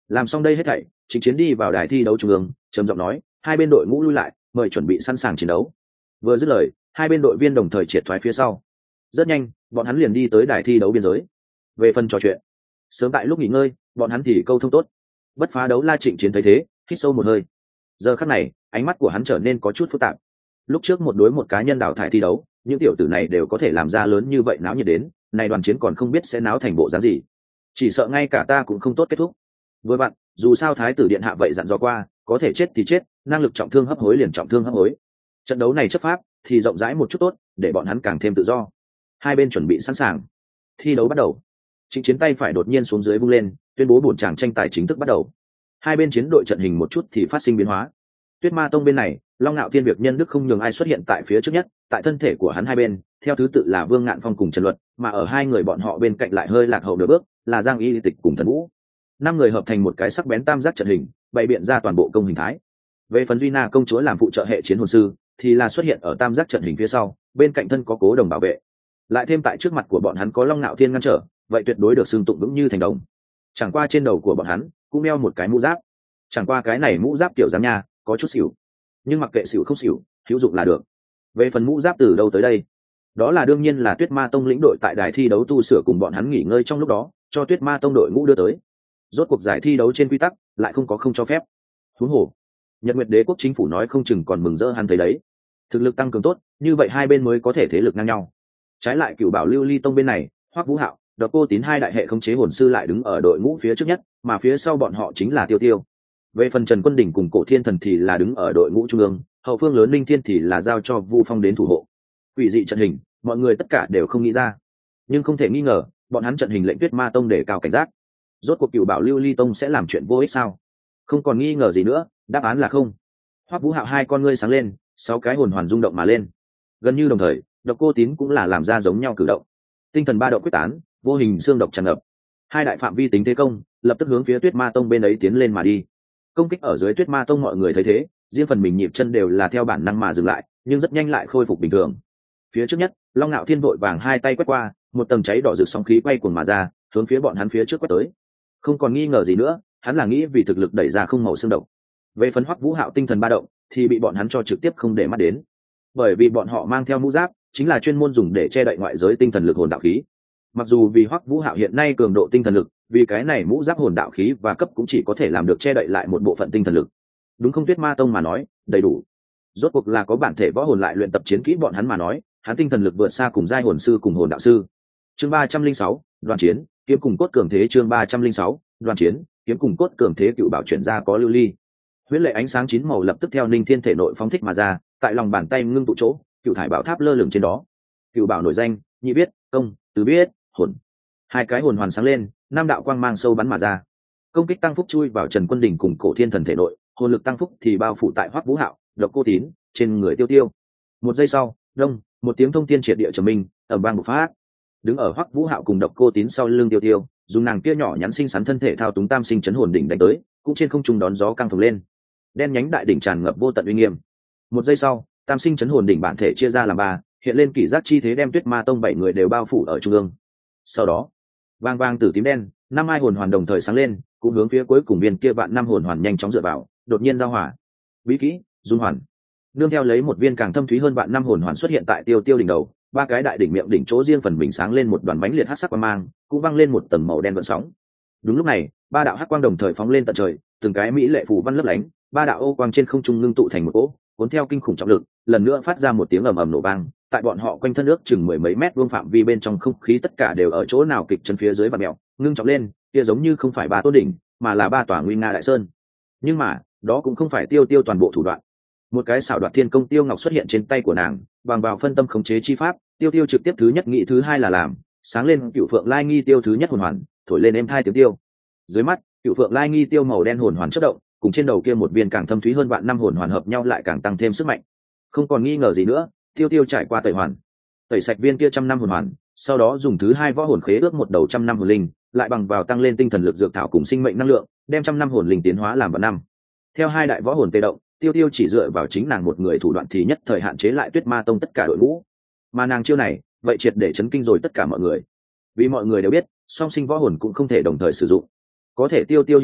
Làm xong đây hết thảy, Trịnh Chiến đi vào đài thi đấu trung ương, trầm giọng nói, hai bên đội ngũ lui lại, mời chuẩn bị sẵn sàng chiến đấu. Vừa dứt lời, hai bên đội viên đồng thời triệt thoái phía sau. Rất nhanh, bọn hắn liền đi tới đài thi đấu biên giới. Về phần trò chuyện, sớm tại lúc nghỉ ngơi, bọn hắn thì câu thông tốt. Bất phá đấu la Trịnh Chiến thấy thế, hít sâu một hơi. Giờ khắc này, ánh mắt của hắn trở nên có chút phức tạp. Lúc trước một đối một cá nhân đào thải thi đấu, những tiểu tử này đều có thể làm ra lớn như vậy náo nhiệt đến, này đoàn chiến còn không biết sẽ náo thành bộ dáng gì. Chỉ sợ ngay cả ta cũng không tốt kết thúc. Với bạn, dù sao thái tử điện hạ vậy dặn dò qua, có thể chết thì chết, năng lực trọng thương hấp hối liền trọng thương hấp hối. Trận đấu này chấp pháp thì rộng rãi một chút tốt, để bọn hắn càng thêm tự do. Hai bên chuẩn bị sẵn sàng. Thi đấu bắt đầu. Trịnh Chiến tay phải đột nhiên xuống dưới vung lên, tuyên bố buổi tràng tranh tài chính thức bắt đầu. Hai bên chiến đội trận hình một chút thì phát sinh biến hóa. Tuyết Ma Tông bên này, Long Nạo Thiên việc nhân đức không nhường ai xuất hiện tại phía trước nhất, tại thân thể của hắn hai bên, theo thứ tự là Vương Ngạn Phong cùng Trần Luật, mà ở hai người bọn họ bên cạnh lại hơi lạc hậu nửa bước, là Giang Y Tịch cùng Thần Vũ. Năm người hợp thành một cái sắc bén tam giác trận hình, bày biện ra toàn bộ công hình thái. Về phần Duy Na công chúa làm phụ trợ hệ chiến hồn sư, thì là xuất hiện ở tam giác trận hình phía sau, bên cạnh thân có cố đồng bảo vệ. Lại thêm tại trước mặt của bọn hắn có Long Nạo Thiên ngăn trở, vậy tuyệt đối được xưng tụng vững như thành đồng. Chẳng qua trên đầu của bọn hắn cũng đeo một cái mũ giáp. Chẳng qua cái này mũ giáp kiểu dáng nha, có chút xỉu. Nhưng mặc kệ xỉu không xỉu, hữu dụng là được. Về phần mũ giáp từ đâu tới đây, đó là đương nhiên là Tuyết Ma Tông lĩnh đội tại đài thi đấu tu sửa cùng bọn hắn nghỉ ngơi trong lúc đó, cho Tuyết Ma Tông đội ngũ đưa tới. Rốt cuộc giải thi đấu trên quy tắc lại không có không cho phép. Huống hồ, Nhật Nguyệt Đế quốc chính phủ nói không chừng còn mừng rỡ hắn thấy đấy. Thực lực tăng cường tốt, như vậy hai bên mới có thể thế lực ngang nhau. Trái lại Cửu Bảo Lưu Ly Tông bên này, Hoắc Vũ Hạo, Độc Cô Tín hai đại hệ khống chế hồn sư lại đứng ở đội ngũ phía trước nhất, mà phía sau bọn họ chính là Tiêu Tiêu. Về phần Trần Quân Đỉnh cùng Cổ Thiên Thần thì là đứng ở đội ngũ trung ương, hậu phương lớn Linh Thiên thì là giao cho Vu Phong đến thủ hộ. Quỷ dị trận hình, mọi người tất cả đều không nghĩ ra, nhưng không thể nghi ngờ, bọn hắn trận hình lệnh Tuyết Ma Tông để cao cảnh giác. Rốt cuộc Cửu Bảo Lưu Ly Tông sẽ làm chuyện vô ích sao? Không còn nghi ngờ gì nữa, đáp án là không. Hoắc Vũ Hạo hai con ngươi sáng lên, 6 cái hồn hoàn rung động mà lên. Gần như đồng thời, Độc Cô Tín cũng là làm ra giống nhau cử động. Tinh thần ba động quyết tán, vô hình xương độc tràn ngập. Hai đại phạm vi tính thế công, lập tức hướng phía Tuyết Ma Tông bên ấy tiến lên mà đi. Công kích ở dưới Tuyết Ma Tông mọi người thấy thế, riêng phần mình nhịp chân đều là theo bản năng mà dừng lại, nhưng rất nhanh lại khôi phục bình thường. Phía trước nhất, Long Nạo Thiên vội vàng hai tay quét qua, một tầng cháy đỏ rực sóng khí quay cuồng mà ra, hướng phía bọn hắn phía trước quét tới. Không còn nghi ngờ gì nữa, hắn là nghĩ vì thực lực đẩy ra không màu xương độc. Về phấn Hoắc Vũ Hạo tinh thần ba động, thì bị bọn hắn cho trực tiếp không để mắt đến, bởi vì bọn họ mang theo mũ giáp, chính là chuyên môn dùng để che đậy ngoại giới tinh thần lực hồn đạo khí. Mặc dù vì Hoắc Vũ Hạo hiện nay cường độ tinh thần lực, vì cái này mũ giáp hồn đạo khí và cấp cũng chỉ có thể làm được che đậy lại một bộ phận tinh thần lực. Đúng không Tuyết Ma Tông mà nói, đầy đủ. Rốt cuộc là có bản thể võ hồn lại luyện tập chiến kỹ bọn hắn mà nói, hắn tinh thần lực vượt xa cùng giai hồn sư cùng hồn đạo sư. Chương 306, đoàn chiến, kiếm cùng cốt cường thế. Chương 306, đoàn chiến, kiếm cùng cốt cường thế. Cựu bảo chuyển ra có lưu ly. Huyễn lệ ánh sáng chín màu lập tức theo Ninh Thiên thể nội phóng thích mà ra, tại lòng bàn tay ngưng tụ chỗ, cựu thải bảo tháp lơ lửng trên đó. Cựu bảo nổi danh, nhị biết, công, tứ biết, hồn. Hai cái hồn hoàn sáng lên, năm đạo quang mang sâu bắn mà ra. Công kích tăng phúc chui vào Trần Quân Đỉnh cùng Cổ Thiên Thần thể nội, hồn lực tăng phúc thì bao phủ tại Hoắc Vũ Hạo, Độc Cô Tín, trên người Tiêu Tiêu. Một giây sau, đông, một tiếng thông thiên triệt địa trầm minh, ầm vang bộc phát. Đứng ở Hoắc Vũ Hạo cùng Độc Cô Tín sau lưng Tiêu Tiêu, dùng nàng kia nhỏ nhắn xinh xắn thân thể thao túng tam sinh chấn hồn đỉnh đánh tới, cũng trên không trung đón gió căng phồng lên. Đen nhánh đại đỉnh tràn ngập vô tận uy nghiêm. Một giây sau, tam sinh chấn hồn đỉnh bản thể chia ra làm ba, hiện lên kỷ giác chi thế đem Tuyết Ma Tông 7 người đều bao phủ ở trung ương. Sau đó, vang vang tử tím đen, năm ai hồn hoàn đồng thời sáng lên, cũng hướng phía cuối cùng viên kia vạn năm hồn hoàn nhanh chóng dựa vào, đột nhiên giao hỏa. Bí kỹ, dung hoàn. Nương theo lấy một viên càng thâm thúy hơn vạn năm hồn hoàn xuất hiện tại Tiêu Tiêu đỉnh đầu, ba cái đại đỉnh miệng đỉnh chỗ riêng phần mình sáng lên một đoàn bánh liệt hắc sắc quang mang, cũng văng lên một tầng màu đen gợn sóng. Đúng lúc này, ba đạo hắc quang đồng thời phóng lên tận trời, từng cái mỹ lệ phù văn lấp lánh, ba đạo ô quang trên không trung ngưng tụ thành một cỗ, cuốn theo kinh khủng trọng lực, lần nữa phát ra một tiếng ầm ầm nổ vang, tại bọn họ quanh thân nước chừng mười mấy mét vuông phạm vi bên trong không khí tất cả đều ở chỗ nào kịch chân phía dưới và mèo, ngưng trọng lên, kia giống như không phải ba tôn đỉnh, mà là ba tòa nguy nga đại sơn. Nhưng mà, đó cũng không phải Tiêu Tiêu toàn bộ thủ đoạn. Một cái xảo đoạt thiên công tiêu ngọc xuất hiện trên tay của nàng, bằng vào phân tâm khống chế chi pháp, Tiêu Tiêu trực tiếp thứ nhất nghĩ thứ hai là làm, sáng lên Cựu Phượng Lai Nghi tiêu thứ nhất hồn hoàn, thổi lên êm thai tiếng tiêu. Dưới mắt, Cựu Phượng Lai Nghi tiêu màu đen hồn hoàn chớp động, cùng trên đầu kia một viên càng thâm thúy hơn vạn năm hồn hoàn hợp nhau lại càng tăng thêm sức mạnh. Không còn nghi ngờ gì nữa, Tiêu Tiêu trải qua tẩy hoàn, tẩy sạch viên kia trăm năm hồn hoàn, sau đó dùng thứ hai võ hồn khế ước một đầu trăm năm hồn linh, lại bằng vào tăng lên tinh thần lực dược thảo cùng sinh mệnh năng lượng, đem trăm năm hồn linh tiến hóa làm vạn năm. Theo hai đại võ hồn tê động, Tiêu Tiêu chỉ dựa vào chính nàng một người thủ đoạn thì nhất thời hạn chế lại Tuyết Ma Tông tất cả đội ngũ. Mà nàng chiêu này, vậy triệt để chấn kinh rồi tất cả mọi người. Vì mọi người đều biết, song sinh võ hồn cũng không thể đồng thời sử dụng. Có thể Tiêu Tiêu hiện tại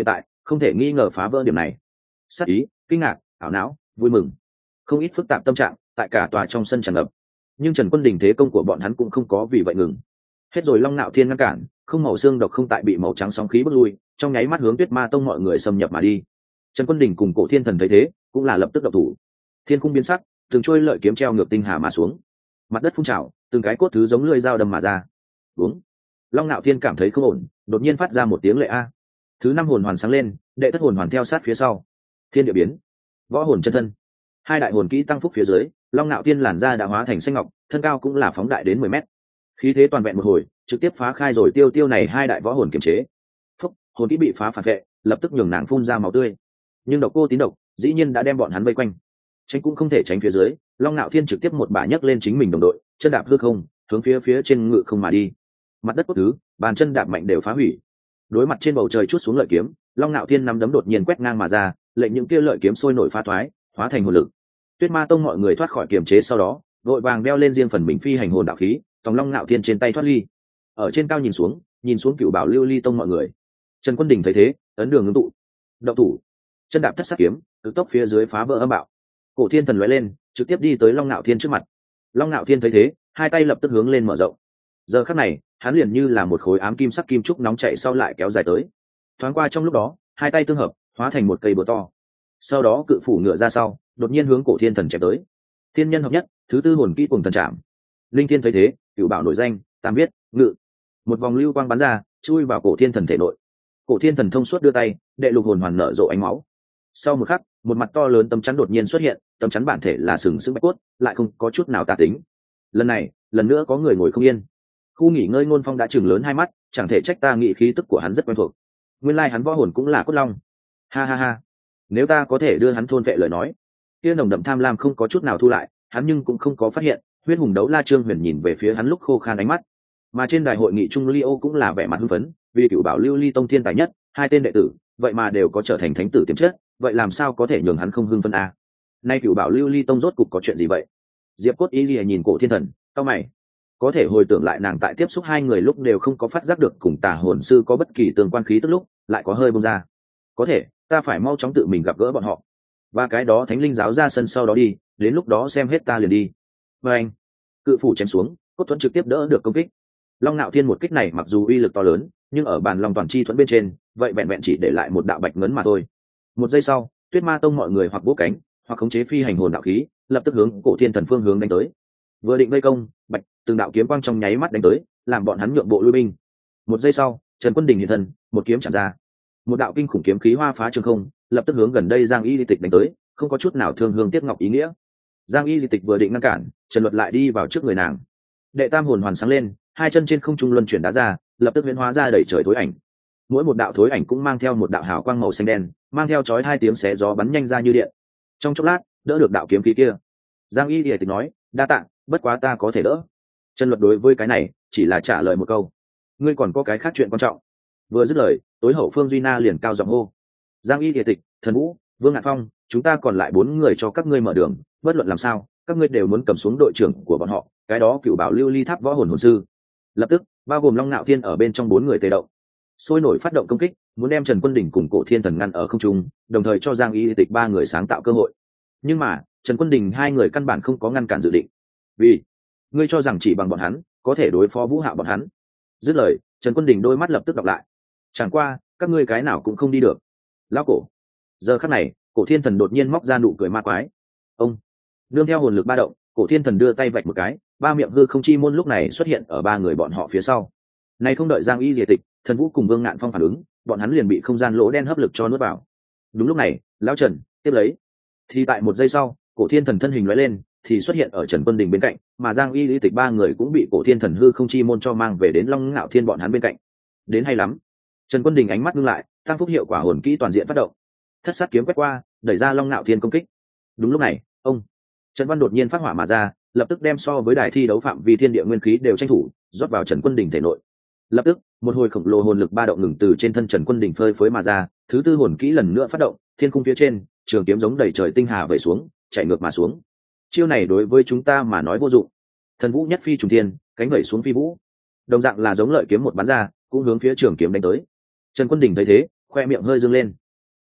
không thể nghi ngờ phá vỡ điểm này. Sắc ý, kinh ngạc, ảo não, vui mừng, không ít phức tạp tâm trạng tại cả tòa trong sân tràn ngập. Nhưng Trần Quân Đình thế công của bọn hắn cũng không có vì vậy ngừng. Hết rồi Long Nạo Thiên ngăn cản, không màu xương độc không tại bị màu trắng sóng khí bước lui, trong nháy mắt hướng Tuyết Ma Tông mọi người xâm nhập mà đi. Trần Quân Đình cùng Cổ Thiên Thần thấy thế, cũng là lập tức động thủ. Thiên khung biến sắc, từng trôi lợi kiếm treo ngược tinh hà mà xuống. Mặt đất phun trào, từng cái cốt thứ giống lưỡi dao đâm mà ra. Đúng. Long Nạo Thiên cảm thấy không ổn, đột nhiên phát ra một tiếng lệ a. Thứ năm hồn hoàn sáng lên, đệ thất hồn hoàn theo sát phía sau. Thiên địa biến, võ hồn chân thân, hai đại hồn kỹ tăng phúc phía dưới, Long Nạo Thiên làn da đã hóa thành xanh ngọc, thân cao cũng là phóng đại đến 10 mét. Khí thế toàn vẹn một hồi, trực tiếp phá khai rồi tiêu này hai đại võ hồn kiềm chế. Phúc, hồn kỹ bị phá phản vệ, lập tức nhường nàng phun ra máu tươi. Nhưng độc cô tín độc dĩ nhiên đã đem bọn hắn vây quanh, tránh cũng không thể tránh phía dưới. Long Nạo Thiên trực tiếp một bả nhấc lên chính mình đồng đội, chân đạp hư không, hướng phía trên ngự không mà đi. Mặt đất cốt thứ, bàn chân đạp mạnh đều phá hủy. Đối mặt trên bầu trời chút xuống lợi kiếm, Long Nạo Thiên nắm đấm đột nhiên quét ngang mà ra, lệnh những kia lợi kiếm sôi nổi phá thoái, hóa thành hồn lực. Tuyết Ma Tông mọi người thoát khỏi kiềm chế sau đó, vội vàng đeo lên riêng phần mình phi hành hồn đạo khí, tòng Long Nạo Thiên trên tay thoát ly. Ở trên cao nhìn xuống Cửu Bảo Lưu Ly Tông mọi người. Trần Quân Đình thấy thế, ấn đường ngưng tụ, động thủ, chân đạp thất sắc kiếm, cực tốc phía dưới phá vỡ âm bạo. Cổ Thiên Thần lóe lên, trực tiếp đi tới Long Nạo Thiên trước mặt. Long Nạo Thiên thấy thế, hai tay lập tức hướng lên mở rộng. Giờ khắc này, hắn liền như là một khối ám kim sắc kim trúc nóng chảy sau lại kéo dài tới. Thoáng qua trong lúc đó, hai tay tương hợp, hóa thành một cây búa to. Sau đó cự phủ ngựa ra sau, đột nhiên hướng Cổ Thiên Thần chém tới. Thiên nhân hợp nhất, thứ tư hồn kỹ cùng thần trảm. Linh Thiên thấy thế, Cửu Bảo nổi danh, tam viết, ngự. Một vòng lưu quang bắn ra, chui vào Cổ Thiên Thần thể nội. Cổ Thiên Thần thông suốt đưa tay, đệ lục hồn hoàn nở rộ ánh máu. Sau một khắc, một mặt to lớn tấm chắn đột nhiên xuất hiện, tấm chắn bản thể là sừng sững bạch cốt, lại không có chút nào tà tính. Lần này, lần nữa có người ngồi không yên. Khu nghỉ ngơi Ngôn Phong đã chừng lớn hai mắt, chẳng thể trách ta nghĩ khí tức của hắn rất quen thuộc. Nguyên lai hắn võ hồn cũng là cốt long. Ha ha ha, nếu ta có thể đưa hắn thôn vệ lời nói. Kia nồng đậm tham lam không có chút nào thu lại, hắn nhưng cũng không có phát hiện, huyết hùng đấu la Trương Huyền nhìn về phía hắn lúc khô khan ánh mắt. Mà trên đài hội nghị trung Liêu cũng là vẻ mặt hưng phấn, vì Cửu Bảo Lưu Ly Tông thiên tài nhất, hai tên đệ tử, vậy mà đều có trở thành thánh tử tiềm chất, vậy làm sao có thể nhường hắn không hưng phấn a? Nay Cửu Bảo Lưu Ly Tông rốt cục có chuyện gì vậy? Diệp Cốt Ý Lìa nhìn Cổ Thiên Thần, cau mày. Có thể hồi tưởng lại nàng tại tiếp xúc hai người lúc đều không có phát giác được cùng Tà Hồn sư có bất kỳ tương quan khí tức lúc, lại có hơi bông ra. Có thể, ta phải mau chóng tự mình gặp gỡ bọn họ. Và cái đó Thánh Linh giáo ra sân sau đó đi, đến lúc đó xem hết ta liền đi. Và anh, cự phủ chém xuống, cốt thuẫn trực tiếp đỡ được công kích. Long Nạo Thiên một kích này mặc dù uy lực to lớn, nhưng ở bàn long toàn chi thuẫn bên trên, vậy vẹn vẹn chỉ để lại một đạo bạch ngấn mà thôi. Một giây sau, Tuyết Ma Tông mọi người hoặc vỗ cánh, hoặc khống chế phi hành hồn đạo khí, lập tức hướng Cổ Thiên Thần phương hướng đánh tới. Vừa định vây công, bạch từng đạo kiếm quang trong nháy mắt đánh tới, làm bọn hắn nhượng bộ lui binh. Một giây sau, Trần Quân Đình hiện thân, một kiếm chạm ra. Một đạo kinh khủng kiếm khí hoa phá trường không, lập tức hướng gần đây Giang Y Di Tịch đánh tới, không có chút nào thương hương tiếc ngọc ý nghĩa. Giang Y Di Tịch vừa định ngăn cản, Trần Luật lại đi vào trước người nàng. Đệ tam hồn hoàn sáng lên, hai chân trên không trung luân chuyển đá ra, lập tức huyễn hóa ra đẩy trời thối ảnh. Mỗi một đạo thối ảnh cũng mang theo một đạo hào quang màu xanh đen, mang theo chói hai tiếng xé gió bắn nhanh ra như điện. Trong chốc lát, đỡ được đạo kiếm khí kia. Giang Y Di Tịch nói, đa tạ, bất quá ta có thể đỡ. Trần Luật đối với cái này chỉ là trả lời một câu, ngươi còn có cái khác chuyện quan trọng. Vừa dứt lời, tối hậu Phương Duy Na liền cao giọng hô, Giang Y Địa Tịch, Thần Vũ, Vương Ngạn Phong, chúng ta còn lại 4 người cho các ngươi mở đường, bất luận làm sao các ngươi đều muốn cầm xuống đội trưởng của bọn họ, cái đó Cửu Bảo Lưu Ly Tháp võ hồn hồn sư. Lập tức, bao gồm Long Nạo Thiên ở bên trong 4 người tề động, sôi nổi phát động công kích, muốn đem Trần Quân Đình cùng Cổ Thiên Thần ngăn ở không trung, đồng thời cho Giang Y Địa Tịch 3 người sáng tạo cơ hội. Nhưng mà Trần Quân Đình 2 người căn bản không có ngăn cản dự định. Vì ngươi cho rằng chỉ bằng bọn hắn có thể đối phó Vũ Hạo bọn hắn? Dứt lời, Trần Quân Đình đôi mắt lập tức đọc lại. Chẳng qua, các ngươi cái nào cũng không đi được. Lão Cổ. Giờ khắc này, Cổ Thiên Thần đột nhiên móc ra nụ cười ma quái. Ông. Nương theo hồn lực ba động, Cổ Thiên Thần đưa tay vạch một cái, ba miệng hư không chi môn lúc này xuất hiện ở 3 người bọn họ phía sau. Này không đợi Giang Y Diệ Tịch, Thần Vũ cùng Vương Ngạn Phong phản ứng, bọn hắn liền bị không gian lỗ đen hấp lực cho nuốt vào. Đúng lúc này, lão Trần tiếp lấy. Thì tại một giây sau, Cổ Thiên Thần thân hình lóe lên, thì xuất hiện ở Trần Quân Đình bên cạnh, mà Giang Y Lý Tịch 3 người cũng bị Cổ Thiên Thần hư không chi môn cho mang về đến Long Ngạo Thiên bọn hắn bên cạnh. Đến hay lắm. Trần Quân Đình ánh mắt ngưng lại, tăng phúc hiệu quả hồn kỹ toàn diện phát động. Thất sát kiếm quét qua, đẩy ra Long Ngạo Thiên công kích. Đúng lúc này, ông Trần Văn đột nhiên phát hỏa mà ra, lập tức đem so với đài thi đấu phạm vi thiên địa nguyên khí đều tranh thủ, rót vào Trần Quân Đình thể nội. Lập tức, một hồi khổng lồ hồn lực ba động ngừng từ trên thân Trần Quân Đình phơi phới mà ra, thứ tư hồn kỹ lần nữa phát động, thiên cung phía trên, trường kiếm giống đầy trời tinh hà vẩy xuống, chạy ngược mà xuống. Chiêu này đối với chúng ta mà nói vô dụng. Thần Vũ nhất phi trùng thiên, cánh vẩy xuống phi vũ. Đồng dạng là giống lợi kiếm một bắn ra, cũng hướng phía trường kiếm đánh tới. Trần Quân Đình thấy thế, khoe miệng hơi dương lên.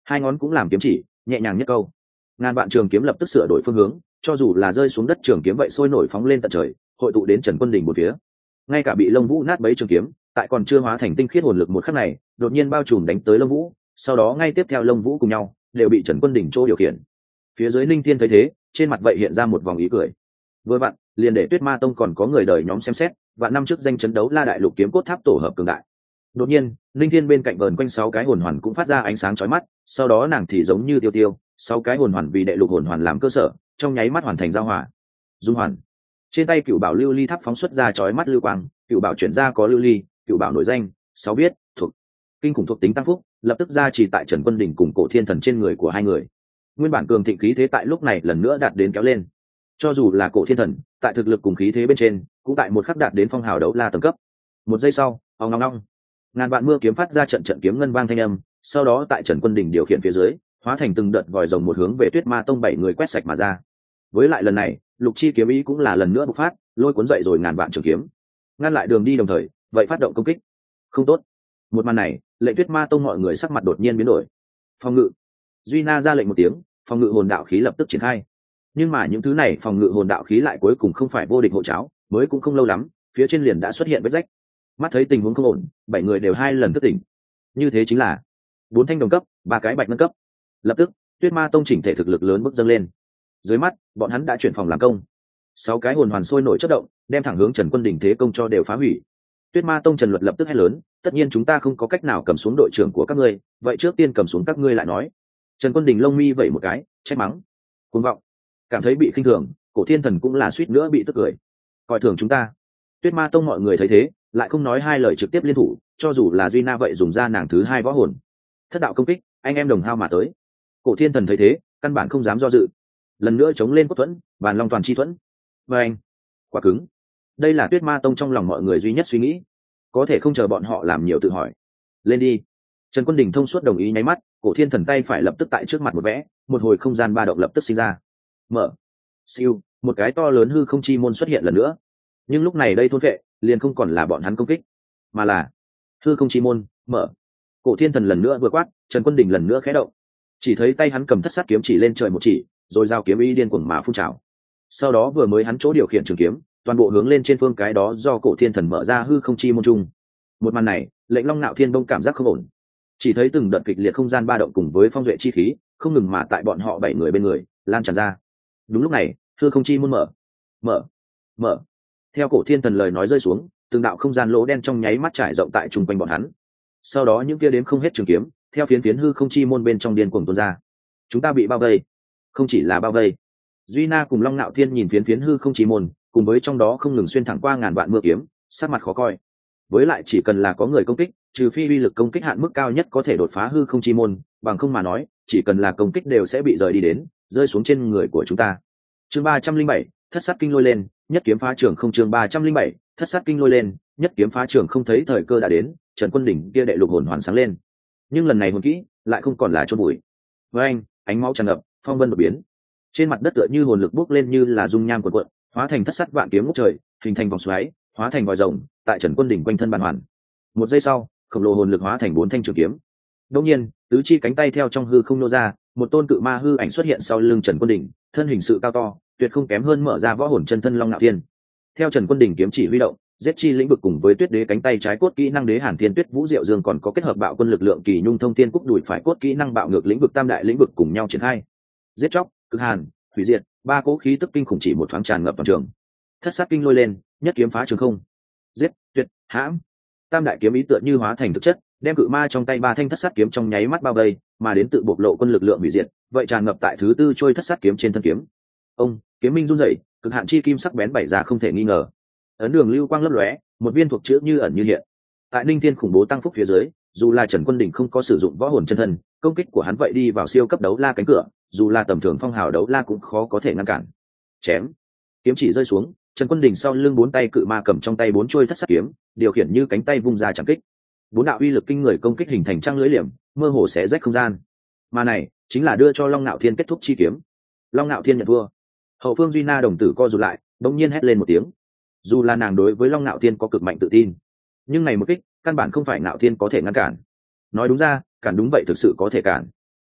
hai ngón cũng làm kiếm chỉ nhẹ nhàng nhất câu, ngàn vạn trường kiếm lập tức sửa đổi phương hướng, cho dù là rơi xuống đất trường kiếm vậy sôi nổi phóng lên tận trời, hội tụ đến Trần Quân Đình một phía. Ngay cả bị lông vũ nát bấy trường kiếm, tại còn chưa hóa thành tinh khiết hồn lực một khắc này, đột nhiên bao trùm đánh tới lông vũ, sau đó ngay tiếp theo lông vũ cùng nhau đều bị Trần Quân Đình chỗ điều khiển. Phía dưới Ninh Thiên thấy thế, trên mặt vậy hiện ra một vòng ý cười. Vừa vặn, liền để Tuyết Ma Tông còn có người đời nhóm xem xét, và năm trước danh chấn đấu La Đại Lục kiếm cốt tháp tổ hợp cường đại. Đột nhiên, Ninh Thiên bên cạnh vờn quanh 6 cái hồn hoàn cũng phát ra ánh sáng chói mắt, sau đó nàng thì giống như tiêu tiêu, 6 cái hồn hoàn vì đệ lục hồn hoàn làm cơ sở, trong nháy mắt hoàn thành giao hòa. Dung hoàn. Trên tay Cựu Bảo Lưu Ly tháp phóng xuất ra chói mắt lưu quang, Cựu Bảo chuyển ra có lưu ly, Cựu Bảo nổi danh, 6 biết, thuộc kinh khủng thuộc tính tăng phúc, lập tức ra chỉ tại Trần Quân Đình cùng Cổ Thiên Thần trên người của hai người. Nguyên bản cường thịnh khí thế tại lúc này lần nữa đạt đến kéo lên. Cho dù là Cổ Thiên Thần, tại thực lực cùng khí thế bên trên, cũng tại một khắc đạt đến phong hào đấu la tầng cấp. Một giây sau, ong ong ong, ngàn vạn mưa kiếm phát ra trận trận kiếm ngân vang thanh âm, sau đó tại Trần Quân Đình điều khiển phía dưới, hóa thành từng đợt vòi rồng một hướng về Tuyết Ma Tông 7 người quét sạch mà ra. Với lại lần này, Lục Chi kiếm ý cũng là lần nữa bộc phát, lôi cuốn dậy rồi ngàn vạn trường kiếm, ngăn lại đường đi đồng thời, vậy phát động công kích. Không tốt. Một màn này, lệnh Tuyết Ma Tông mọi người sắc mặt đột nhiên biến đổi. Phòng ngự. Duy Na ra lệnh một tiếng, phòng ngự hồn đạo khí lập tức triển khai. Nhưng mà những thứ này phòng ngự hồn đạo khí lại cuối cùng không phải vô địch hộ cháo, mới cũng không lâu lắm, phía trên liền đã xuất hiện vết rách. Mắt thấy tình huống không ổn, 7 người đều 2 lần thức tỉnh. Như thế chính là 4 thanh đồng cấp, 3 cái bạch nâng cấp. Lập tức, Tuyết Ma Tông chỉnh thể thực lực lớn bước dâng lên. Dưới mắt, bọn hắn đã chuyển phòng làm công. 6 cái hồn hoàn sôi nổi chớp động, đem thẳng hướng Trần Quân Đình thế công cho đều phá hủy. Tuyết Ma Tông Trần Luật lập tức hét lớn, tất nhiên chúng ta không có cách nào cầm xuống đội trưởng của các ngươi, vậy trước tiên cầm xuống các ngươi lại nói. Trần Quân Đình lông mi vẩy một cái, trách mắng. Cuồng vọng. Cảm thấy bị khinh thường, Cổ Thiên Thần cũng là suýt nữa bị tức cười. Coi thường chúng ta. Tuyết Ma Tông mọi người thấy thế, lại không nói hai lời trực tiếp liên thủ, cho dù là Duy Na vậy dùng ra nàng thứ 2 võ hồn. Thất đạo công kích, anh em đồng hao mà tới. Cổ Thiên Thần thấy thế, căn bản không dám do dự. Lần nữa chống lên cốt thuẫn, bàn long toàn chi thuẫn. Và anh, quá cứng. Đây là Tuyết Ma Tông trong lòng mọi người duy nhất suy nghĩ. Có thể không chờ bọn họ làm nhiều tự hỏi. Lên đi. Trần Quân Đình thông suốt đồng ý nháy mắt, Cổ Thiên Thần tay phải lập tức tại trước mặt một vẽ, một hồi không gian ba động lập tức sinh ra. Mở. Siêu, một cái to lớn hư không chi môn xuất hiện lần nữa. Nhưng lúc này đây thôn vệ, liền không còn là bọn hắn công kích, mà là hư không chi môn mở. Cổ Thiên Thần lần nữa vừa quát, Trần Quân Đình lần nữa khẽ động. Chỉ thấy tay hắn cầm thất sát kiếm chỉ lên trời một chỉ, rồi giao kiếm ý điên cuồng mà phun trào. Sau đó vừa mới hắn chỗ điều khiển trường kiếm, toàn bộ hướng lên trên phương cái đó do Cổ Thiên Thần mở ra hư không chi môn trung. Một màn này, lệnh Long Nạo Thiên Đông cảm giác không ổn. Chỉ thấy từng đợt kịch liệt không gian ba động cùng với phong duệ chi khí, không ngừng mà tại bọn họ 7 người bên người lan tràn ra. Đúng lúc này, hư không chi môn mở, mở, mở. Theo Cổ Thiên Thần lời nói rơi xuống, từng đạo không gian lỗ đen trong nháy mắt trải rộng tại trung quanh bọn hắn. Sau đó những kia đếm không hết trường kiếm, theo phiến phiến hư không chi môn bên trong điên cuồng tuôn ra. Chúng ta bị bao vây. Không chỉ là bao vây. Duy Na cùng Long Nạo Thiên nhìn phiến phiến hư không chi môn, cùng với trong đó không ngừng xuyên thẳng qua ngàn vạn mưa kiếm, sắc mặt khó coi. Với lại chỉ cần là có người công kích, trừ phi uy lực công kích hạn mức cao nhất có thể đột phá hư không chi môn, bằng không mà nói, chỉ cần là công kích đều sẽ bị rời đi đến, rơi xuống trên người của chúng ta. Chương 307, Thất sát kinh lôi lên, nhất kiếm phá trường không. Chương 307, Thất sát kinh lôi lên, nhất kiếm phá trường không. Thấy thời cơ đã đến, Trần Quân Đỉnh kia đệ lục hồn hoàn sáng lên. Nhưng lần này hồn kỹ lại không còn là chôn bụi. Với anh, ánh máu tràn ngập, phong vân đột biến. Trên mặt đất tựa như hồn lực bốc lên như là dung nham cuộn cuộn, hóa thành thất sát vạn kiếm ngút trời, hình thành vòng xoáy, hóa thành vòi rồng, tại Trần Quân Đỉnh quanh thân bàn hoàn. Một giây sau, khổng lồ hồn lực hóa thành 4 thanh trường kiếm. Đột nhiên, tứ chi cánh tay theo trong hư không nô ra, một tôn cự ma hư ảnh xuất hiện sau lưng Trần Quân Đỉnh, thân hình sự cao to, tuyệt không kém hơn mở ra võ hồn chân thân Long Nạo Thiên. Theo Trần Quân Đỉnh kiếm chỉ huy động, giết chi lĩnh vực cùng với Tuyết Đế cánh tay trái cốt kỹ năng Đế Hàn Thiên Tuyết Vũ Diệu Dương còn có kết hợp bạo quân lực lượng Kỳ Nhung Thông Thiên Cúc đùi phải cốt kỹ năng bạo ngược lĩnh vực tam đại lĩnh vực cùng nhau triển khai. Giết chóc, cực hàn, hủy diệt, 3 cỗ khí tức kinh khủng chỉ một thoáng tràn ngập toàn trường. Thất sát kinh lôi lên, nhất kiếm phá trường không. Giết, tuyệt, hãm. Tam đại kiếm ý tựa như hóa thành thực chất, đem cự ma trong tay 3 thanh thất sát kiếm trong nháy mắt bao vây, mà đến tự bộc lộ quân lực lượng hủy diệt, vậy tràn ngập tại thứ 4 trôi thất sát kiếm trên thân kiếm. Ông, kiếm minh run rẩy, cực hạn chi kim sắc bén bảy ra không thể nghi ngờ. Ấn đường lưu quang lấp lóe, một viên thuộc chữ như ẩn như hiện. Tại Ninh Thiên khủng bố tăng phúc phía dưới, dù là Trần Quân Đỉnh không có sử dụng võ hồn chân thân, công kích của hắn vậy đi vào siêu cấp đấu la cánh cửa, dù là tầm thường phong hào đấu la cũng khó có thể ngăn cản. Chém, kiếm chỉ rơi xuống, Trần Quân Đỉnh sau lưng 4 tay cự ma cầm trong tay 4 chuôi thất sát kiếm, điều khiển như cánh tay vung ra chạm kích. 4 đạo uy lực kinh người công kích hình thành trăng lưới liềm, mơ hồ xé rách không gian. Mà này chính là đưa cho Long Nạo Thiên kết thúc chi kiếm. Long Nạo Thiên nhận thua. Hậu phương Duy Na đồng tử co rụt lại, đống nhiên hét lên một tiếng. Dù là nàng đối với Long Nạo Thiên có cực mạnh tự tin, nhưng này một kích căn bản không phải Nạo Thiên có thể ngăn cản. Nói đúng ra, cản đúng vậy thực sự có thể cản.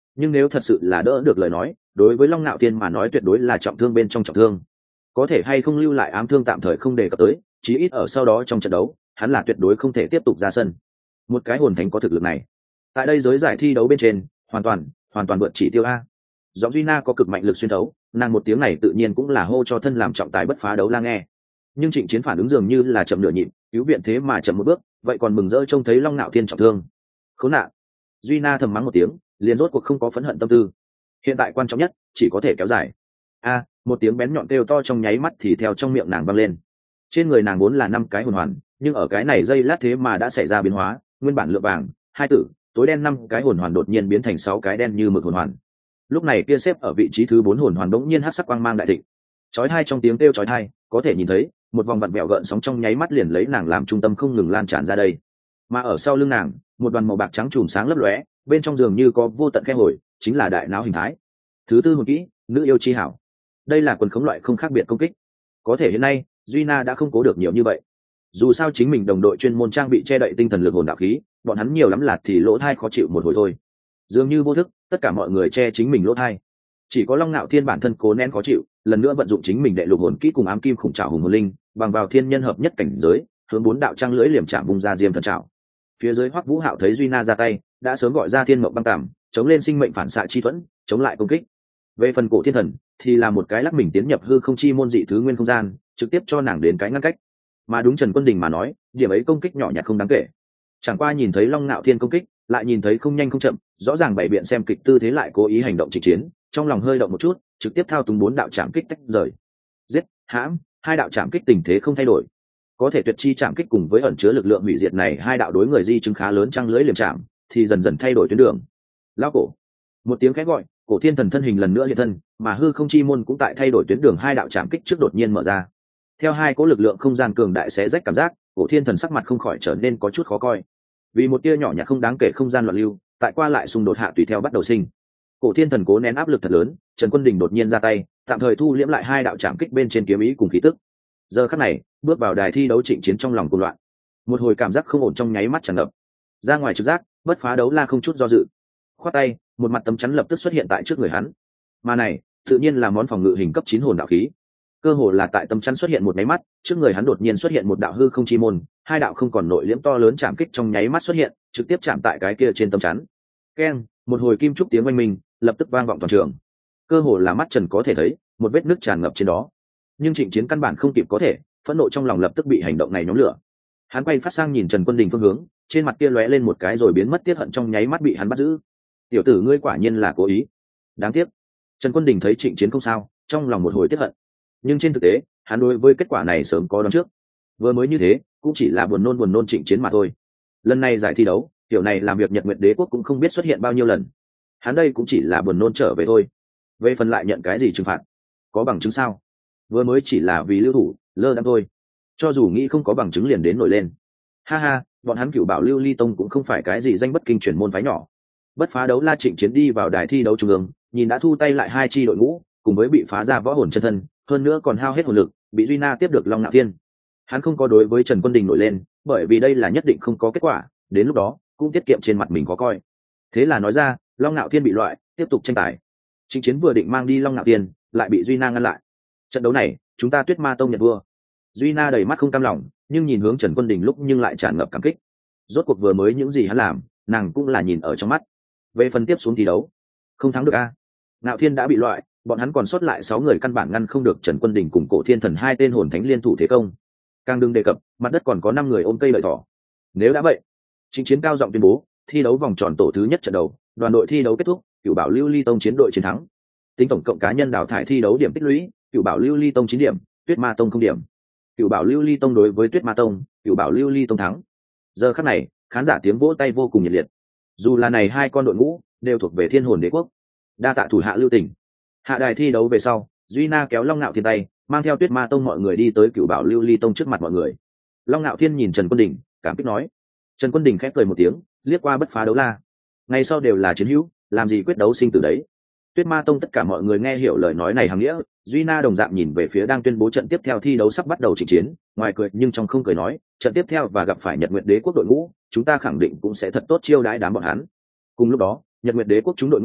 nhưng nếu thật sự là đỡ được lời nói, đối với Long Nạo Thiên mà nói tuyệt đối là trọng thương bên trong trọng thương. Có thể hay không lưu lại ám thương tạm thời không đề cập tới, chí ít ở sau đó trong trận đấu hắn là tuyệt đối không thể tiếp tục ra sân. Một cái hồn thánh có thực lực này tại đây giới giải thi đấu bên trên hoàn toàn vượt chỉ tiêu a. Giọng Duy Na có cực mạnh lực xuyên thấu, nàng một tiếng này tự nhiên cũng là hô cho thân làm trọng tài bất phá đấu la nghe. Nhưng Trịnh Chiến phản ứng dường như là chậm nửa nhịp, cứu viện thế mà chậm một bước, vậy còn mừng rỡ trông thấy Long Nạo Thiên trọng thương. Khốn nạn. Duy Na thầm mắng một tiếng, liền rốt cuộc không có phẫn hận tâm tư. Hiện tại quan trọng nhất chỉ có thể kéo dài. A, một tiếng bén nhọn kêu to trong nháy mắt thì theo trong miệng nàng vang lên. Trên người nàng vốn là 5 cái hồn hoàn, nhưng ở cái này giây lát thế mà đã xảy ra biến hóa, nguyên bản lượng vàng, 2 tử, tối đen 5 cái hồn hoàn đột nhiên biến thành 6 cái đen như mực hồn hoàn. Lúc này kia xếp ở vị trí thứ 4 hồn hoàn đống nhiên hắc sắc quang mang đại thịnh. Chói tai trong tiếng kêu chói tai, có thể nhìn thấy một vòng vặn vẹo gợn sóng trong nháy mắt liền lấy nàng làm trung tâm không ngừng lan tràn ra đây. Mà ở sau lưng nàng, một đoàn màu bạc trắng chùm sáng lấp lóe, bên trong dường như có vô tận khe hồi, chính là đại não hình thái. Thứ tư hồn kỹ, nữ yêu chi hảo. Đây là quần khống loại không khác biệt công kích. Có thể hiện nay, Duy Na đã không cố được nhiều như vậy. Dù sao chính mình đồng đội chuyên môn trang bị che đậy tinh thần lực hồn đạo khí, bọn hắn nhiều lắm là thì lỗ thai khó chịu một hồi thôi. Dường như vô thức, tất cả mọi người che chính mình lỗ thai. Chỉ có Long Nạo Thiên bản thân cố nén khó chịu, lần nữa vận dụng chính mình đệ lục hồn kỹ cùng ám kim khủng trảo hùng hồn linh, bằng vào thiên nhân hợp nhất cảnh giới, hướng 4 đạo trang lưỡi liềm chạm vùng ra diêm thần trảo. Phía dưới Hoắc Vũ Hạo thấy Duy Na ra tay, đã sớm gọi ra thiên mộng băng tạm, chống lên sinh mệnh phản xạ chi thuẫn, chống lại công kích. Về phần Cổ Thiên Thần, thì là một cái lắc mình tiến nhập hư không chi môn dị thứ nguyên không gian, trực tiếp cho nàng đến cái ngăn cách. Mà đúng Trần Quân Đình mà nói, điểm ấy công kích nhỏ nhặt không đáng kể. Chẳng qua nhìn thấy Long Nạo Thiên công kích, lại nhìn thấy không nhanh không chậm, rõ ràng bày biện xem kịch tư thế lại cố ý hành động trịch chiến, trong lòng hơi động một chút, trực tiếp thao túng 4 đạo chạm kích tách rời. Giết, hãm, 2 đạo chạm kích tình thế không thay đổi. Có thể tuyệt chi chạm kích cùng với ẩn chứa lực lượng hủy diệt này 2 đạo đối người di chứng khá lớn trăng lưới liềm chạm, thì dần dần thay đổi tuyến đường. Lao cổ. Một tiếng khẽ gọi, Cổ Thiên Thần thân hình lần nữa hiện thân, mà hư không chi môn cũng tại thay đổi tuyến đường 2 đạo chạm kích trước đột nhiên mở ra. Theo 2 cỗ lực lượng không gian cường đại xé rách cảm giác, Cổ Thiên Thần sắc mặt không khỏi trở nên có chút khó coi. Vì một tia nhỏ nhặt không đáng kể không gian loạn lưu, tại qua lại xung đột hạ tùy theo bắt đầu sinh. Cổ Thiên Thần cố nén áp lực thật lớn, Trần Quân Đình đột nhiên ra tay, tạm thời thu liễm lại 2 đạo chạm kích bên trên kiếm ý cùng khí tức. Giờ khắc này, bước vào đài thi đấu Trịnh Chiến trong lòng cuồng loạn. Một hồi cảm giác không ổn trong nháy mắt tràn ngập. Ra ngoài trực giác, bất phá đấu la không chút do dự. Khoát tay, một mặt tấm chắn lập tức xuất hiện tại trước người hắn. Mà này, tự nhiên là món phòng ngự hình cấp 9 hồn đạo khí. Cơ hồ là tại tấm chắn xuất hiện một máy mắt, trước người hắn đột nhiên xuất hiện một đạo hư không chi môn, 2 đạo không còn nội liễm to lớn chạm kích trong nháy mắt xuất hiện, trực tiếp chạm tại cái kia trên tấm chắn. Keng, một hồi kim trúc tiếng oanh minh, lập tức vang vọng toàn trường. Cơ hồ là mắt Trần có thể thấy, một vết nứt tràn ngập trên đó. Nhưng Trịnh Chiến căn bản không kịp có thể, phẫn nộ trong lòng lập tức bị hành động này nhóm lửa. Hắn quay phát sang nhìn Trần Quân Đình phương hướng, trên mặt kia lóe lên một cái rồi biến mất tiết hận trong nháy mắt bị hắn bắt giữ. Tiểu tử ngươi quả nhiên là cố ý. Đáng tiếc. Trần Quân Đình thấy Trịnh Chiến không sao, trong lòng một hồi tiết hận. Nhưng trên thực tế, hắn đối với kết quả này sớm có đoán trước. Vừa mới như thế, cũng chỉ là buồn nôn Trịnh Chiến mà thôi. Lần này giải thi đấu, kiểu này làm việc Nhật Nguyệt Đế quốc cũng không biết xuất hiện bao nhiêu lần. Hắn đây cũng chỉ là buồn nôn trở về thôi. Về phần lại nhận cái gì trừng phạt, có bằng chứng sao? Vừa mới chỉ là vì lưu thủ, lơ đãng thôi. Cho dù nghĩ không có bằng chứng liền đến nổi lên. Ha ha, bọn hắn Cửu Bảo Lưu Ly Tông cũng không phải cái gì danh bất kinh truyền môn phái nhỏ. Bất phá đấu la Trịnh Chiến đi vào đài thi đấu trung ương, nhìn đã thu tay lại 2 chi đội ngũ, cùng với bị phá ra võ hồn chân thân, hơn nữa còn hao hết hồn lực, bị Duy Na tiếp được Long Nạo Thiên. Hắn không có đối với Trần Quân Đình nổi lên, bởi vì đây là nhất định không có kết quả, đến lúc đó cũng tiết kiệm trên mặt mình khó coi. Thế là nói ra, Long Nạo Thiên bị loại, tiếp tục tranh tài. Trịnh Chiến vừa định mang đi Long Nạo Thiên, lại bị Duy Na ngăn lại. Trận đấu này, chúng ta Tuyết Ma Tông nhận vua. Duy Na đầy mắt không cam lòng, nhưng nhìn hướng Trần Quân Đình lúc nhưng lại tràn ngập cảm kích. Rốt cuộc vừa mới những gì hắn làm, nàng cũng là nhìn ở trong mắt. Về phần tiếp xuống thi đấu, không thắng được a. Nạo Thiên đã bị loại, bọn hắn còn sót lại 6 người căn bản ngăn không được Trần Quân Đình cùng Cổ Thiên Thần 2 tên hồn thánh liên thủ thế công. Càng đừng đề cập, mặt đất còn có 5 người ôm cây lợi thỏ. Nếu đã vậy, Trịnh Chiến cao giọng tuyên bố, thi đấu vòng tròn tổ thứ nhất trận đầu, đoàn đội thi đấu kết thúc, Cửu Bảo Lưu Ly Tông chiến đội chiến thắng. Tính tổng cộng cá nhân đào thải thi đấu điểm tích lũy, Cửu Bảo Lưu Ly Tông 9 điểm, Tuyết Ma Tông 0 điểm. Cửu Bảo Lưu Ly Tông đối với Tuyết Ma Tông, Cửu Bảo Lưu Ly Tông thắng. Giờ khắc này, khán giả tiếng vỗ tay vô cùng nhiệt liệt. Dù là này 2 con đội ngũ đều thuộc về Thiên Hồn Đế quốc. Đa tạ thủ hạ lưu tình. Hạ đài thi đấu về sau, Duy Na kéo Long Nạo Thiên tay, mang theo Tuyết Ma Tông mọi người đi tới Cửu Bảo Lưu Ly Tông trước mặt mọi người. Long Nạo Thiên nhìn Trần Quân Đình, cảm kích nói. Trần Quân Đình khẽ cười một tiếng, liếc qua bất phá đấu la. Ngày sau đều là chiến hữu, làm gì quyết đấu sinh tử đấy. Tuyết Ma Tông tất cả mọi người nghe hiểu lời nói này hàm nghĩa, Duy Na đồng dạng nhìn về phía đang tuyên bố trận tiếp theo thi đấu sắp bắt đầu Trịnh Chiến, ngoài cười nhưng trong không cười nói, trận tiếp theo và gặp phải Nhật Nguyệt Đế quốc đội ngũ, chúng ta khẳng định cũng sẽ thật tốt chiêu đãi đám bọn hắn. Cùng lúc đó, Nhật Nguyệt Đế quốc chúng đội ngũ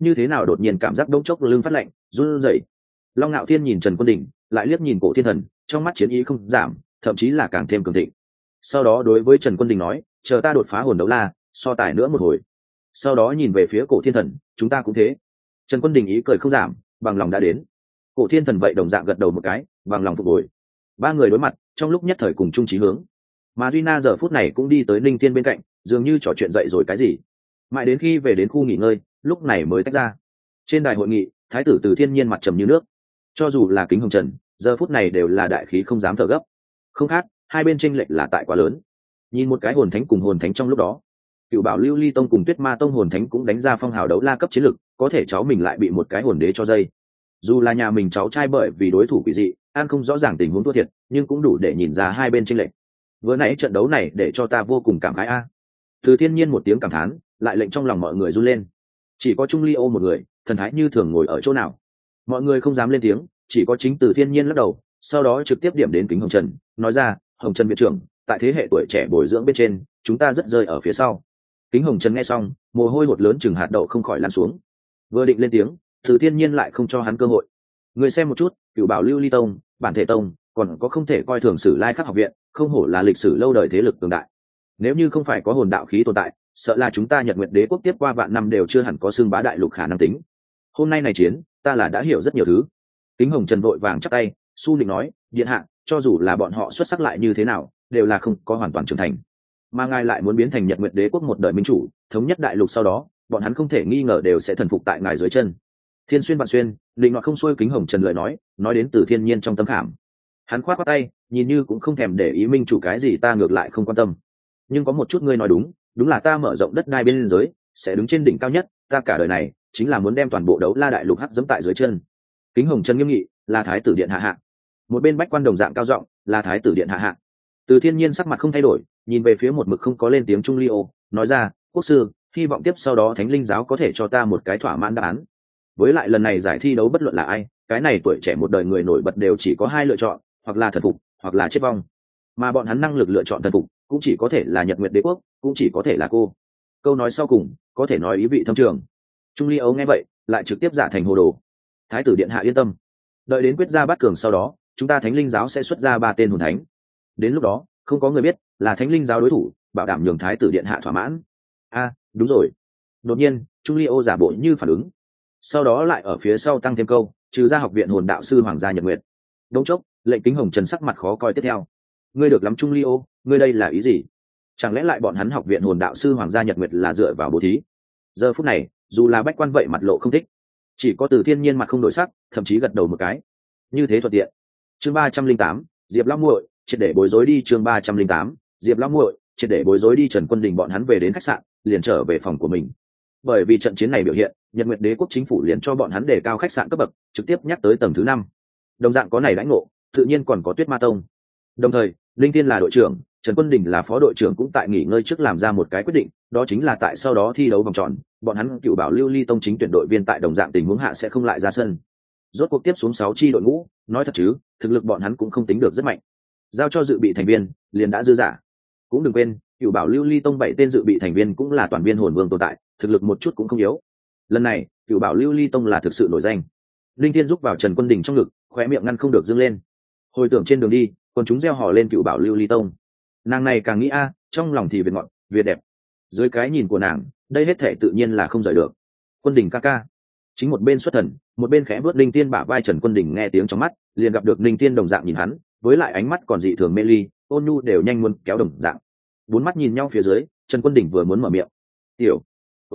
như thế nào đột nhiên cảm giác đống chốc lưng phát lạnh run rẩy. Long Nạo Thiên nhìn Trần Quân Đình, lại liếc nhìn Cổ Thiên Thần, trong mắt chiến ý không giảm, thậm chí là càng thêm cường thịnh. Sau đó đối với Trần Quân Đình nói, chờ ta đột phá hồn đấu la, so tài nữa một hồi. Sau đó nhìn về phía Cổ Thiên Thần, chúng ta cũng thế. Trần Quân Đình ý cười không giảm, bằng lòng đã đến. Cổ Thiên Thần vậy đồng dạng gật đầu một cái, bằng lòng phục hồi. Ba người đối mặt, trong lúc nhất thời cùng chung chí hướng. Mà Duy Na giờ phút này cũng đi tới Linh Thiên bên cạnh, dường như trò chuyện dậy rồi cái gì. Mãi đến khi về đến khu nghỉ ngơi, lúc này mới tách ra. Trên đài hội nghị, Thái tử Từ Thiên Nhiên mặt trầm như nước. Cho dù là Kính Hồng Trần, giờ phút này đều là đại khí không dám thở gấp. Không khác, hai bên chênh lệch là tại quá lớn. Nhìn một cái hồn thánh cùng hồn thánh trong lúc đó, Cựu Bảo Lưu Ly Tông cùng Tuyết Ma Tông hồn thánh cũng đánh ra phong hào đấu la cấp chiến lực, có thể cháu mình lại bị một cái hồn đế cho dây. Dù là nhà mình cháu trai bởi vì đối thủ quỷ dị, an không rõ ràng tình huống thua thiệt, nhưng cũng đủ để nhìn ra hai bên chênh lệch. Vừa nãy trận đấu này để cho ta vô cùng cảm khái a. Từ Thiên Nhiên một tiếng cảm thán, lại lệnh trong lòng mọi người run lên. Chỉ có Trung Ly Ô một người, thần thái như thường ngồi ở chỗ nào. Mọi người không dám lên tiếng, chỉ có chính Từ Thiên Nhiên lắc đầu, sau đó trực tiếp điểm đến Kính Hồng Trần, nói ra, Hồng Trần viện trưởng, tại thế hệ tuổi trẻ bồi dưỡng bên trên, chúng ta rất rơi ở phía sau. Kính Hồng Trần nghe xong, mồ hôi hột lớn chừng hạt đậu không khỏi lăn xuống. Vừa định lên tiếng, Từ Thiên Nhiên lại không cho hắn cơ hội. Người xem một chút, Cựu Bảo Lưu Ly Tông, Bản Thể Tông, còn có không thể coi thường Sử Lai Khắc học viện, không hổ là lịch sử lâu đời thế lực cường đại. Nếu như không phải có hồn đạo khí tồn tại, sợ là chúng ta Nhật Nguyệt Đế quốc tiếp qua vạn năm đều chưa hẳn có xương bá đại lục khả năng tính. Hôm nay này chiến, ta là đã hiểu rất nhiều thứ. Kính Hồng Trần vội vàng chắp tay, su định nói, điện hạ, cho dù là bọn họ xuất sắc lại như thế nào, đều là không có hoàn toàn trưởng thành. Mà ngài lại muốn biến thành Nhật Nguyệt Đế quốc một đời minh chủ, thống nhất đại lục sau đó, bọn hắn không thể nghi ngờ đều sẽ thần phục tại ngài dưới chân. Thiên xuyên vạn xuyên, định nọt không xuôi. Kính Hồng Trần lời nói đến từ thiên nhiên trong tâm khảm. Hắn khoát khoát tay, nhìn như cũng không thèm để ý minh chủ cái gì, ta ngược lại không quan tâm. Nhưng có một chút ngươi nói đúng, đúng là ta mở rộng đất đai bên giới, sẽ đứng trên đỉnh cao nhất, ta cả đời này chính là muốn đem toàn bộ đấu la đại lục hắc dẫm tại dưới chân. Kính Hồng Trần nghiêm nghị, là thái tử điện hạ hạ. Một bên bách quan đồng dạng cao giọng, là thái tử điện hạ hạ. Từ Thiên Nhiên sắc mặt không thay đổi, nhìn về phía một mực không có lên tiếng Trung Ly Ô, nói ra, quốc sư, hy vọng tiếp sau đó Thánh Linh giáo có thể cho ta một cái thỏa mãn đáp án. Với lại lần này giải thi đấu bất luận là ai, cái này tuổi trẻ một đời người nổi bật đều chỉ có hai lựa chọn, hoặc là thần phục, hoặc là chết vong. Mà bọn hắn năng lực lựa chọn thần phục, cũng chỉ có thể là Nhật Nguyệt Đế quốc, cũng chỉ có thể là cô. Câu nói sau cùng, có thể nói ý vị thâm trường. Trung Ly Âu nghe vậy, lại trực tiếp giả thành hồ đồ. Thái tử điện hạ yên tâm, đợi đến quyết ra bát cường sau đó, chúng ta Thánh Linh giáo sẽ xuất ra 3 tên hồn thánh. Đến lúc đó, không có người biết là Thánh Linh giáo đối thủ, bảo đảm nhường thái tử điện hạ thỏa mãn. Đúng rồi. Đột nhiên, Trung Ly Ô giả bộ như phản ứng, sau đó lại ở phía sau tăng thêm câu, trừ ra học viện hồn đạo sư Hoàng gia Nhật Nguyệt. Đống chốc, lệnh Kính Hồng Trần sắc mặt khó coi tiếp theo. Ngươi được lắm Trung Ly Ô, ngươi đây là ý gì? Chẳng lẽ lại bọn hắn học viện hồn đạo sư Hoàng gia Nhật Nguyệt là dựa vào bố thí? Giờ phút này, dù là bách quan vậy mặt lộ không thích, chỉ có Từ Thiên Nhiên mặt không đổi sắc, thậm chí gật đầu một cái. Như thế thuận tiện. Chương 308, Diệp Lão muội, triệt để bối rối đi. Chương 308, Diệp Lão muội, triệt để bối rối đi. Trần Quân Đình bọn hắn về đến khách sạn, liền trở về phòng của mình. Bởi vì trận chiến này biểu hiện, Nhật Nguyệt Đế quốc chính phủ liền cho bọn hắn đề cao khách sạn cấp bậc, trực tiếp nhắc tới tầng thứ 5. Đồng dạng có này đãi ngộ, tự nhiên còn có Tuyết Ma Tông. Đồng thời, Linh Tiên là đội trưởng, Trần Quân Đình là phó đội trưởng cũng tại nghỉ ngơi trước làm ra một cái quyết định, đó chính là tại sau đó thi đấu vòng tròn, bọn hắn Cựu Bảo Lưu Ly Tông chính tuyển đội viên tại đồng dạng tình huống hạ sẽ không lại ra sân. Rốt cuộc tiếp xuống 6 chi đội ngũ, nói thật chứ, thực lực bọn hắn cũng không tính được rất mạnh. Giao cho dự bị thành viên, liền đã dư giả. Cũng đừng quên, Cựu Bảo Lưu Ly Tông 7 tên dự bị thành viên cũng là toàn viên hồn vương tồn tại, thực lực một chút cũng không yếu. Lần này, Cựu Bảo Lưu Ly Tông là thực sự nổi danh. Linh Thiên giúp vào Trần Quân Đình trong ngực, khóe miệng ngăn không được dương lên. Hồi tưởng trên đường đi, còn chúng reo hò lên Cựu Bảo Lưu Ly Tông. Nàng này càng nghĩ trong lòng thì việt ngọt, việt đẹp. Dưới cái nhìn của nàng, đây hết thể tự nhiên là không rời được. Quân Đình ca ca. Chính một bên xuất thần, một bên khẽ vớt Linh Tiên bả vai. Trần Quân Đình nghe tiếng trong mắt, liền gặp được Linh Tiên đồng dạng nhìn hắn, với lại ánh mắt còn dị thường mê ly, ôn nhu đều nhanh muốn kéo đồng dạng. Bốn mắt nhìn nhau phía dưới, Trần Quân Đình vừa muốn mở miệng. Tiểu.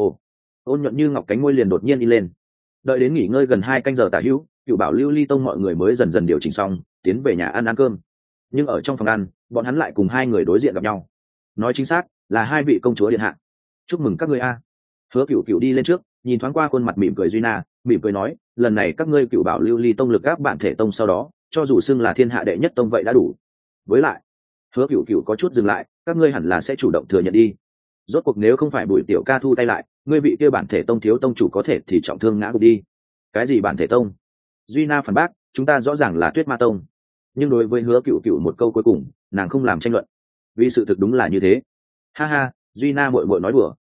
Ôn nhuận như ngọc cánh môi liền đột nhiên đi lên. Đợi đến nghỉ ngơi gần 2 canh giờ tả hữu, Cựu Bảo Lưu Ly Tông mọi người mới dần dần điều chỉnh xong, tiến về nhà ăn cơm. Nhưng ở trong phòng ăn, bọn hắn lại cùng 2 người đối diện gặp nhau. Nói chính xác, là 2 vị công chúa điện hạ. Chúc mừng các ngươi a. Hứa Cửu Cửu đi lên trước, nhìn thoáng qua khuôn mặt mỉm cười Duy Na, mỉm cười nói, lần này các ngươi Cựu Bảo Lưu Ly Tông lực áp Bản Thể Tông sau đó, cho dù xưng là thiên hạ đệ nhất tông vậy đã đủ. Với lại, Hứa Cửu Cửu có chút dừng lại, các ngươi hẳn là sẽ chủ động thừa nhận đi. Rốt cuộc nếu không phải Bùi tiểu ca thu tay lại, ngươi vị kia Bản Thể Tông thiếu tông chủ có thể thì trọng thương ngã gục đi. Cái gì Bản Thể Tông? Duy Na phản bác, chúng ta rõ ràng là Tuyết Ma Tông. Nhưng đối với Hứa Cửu Cửu một câu cuối cùng, nàng không làm tranh luận, vì sự thực đúng là như thế. Ha ha, Duy Na muội muội nói đùa.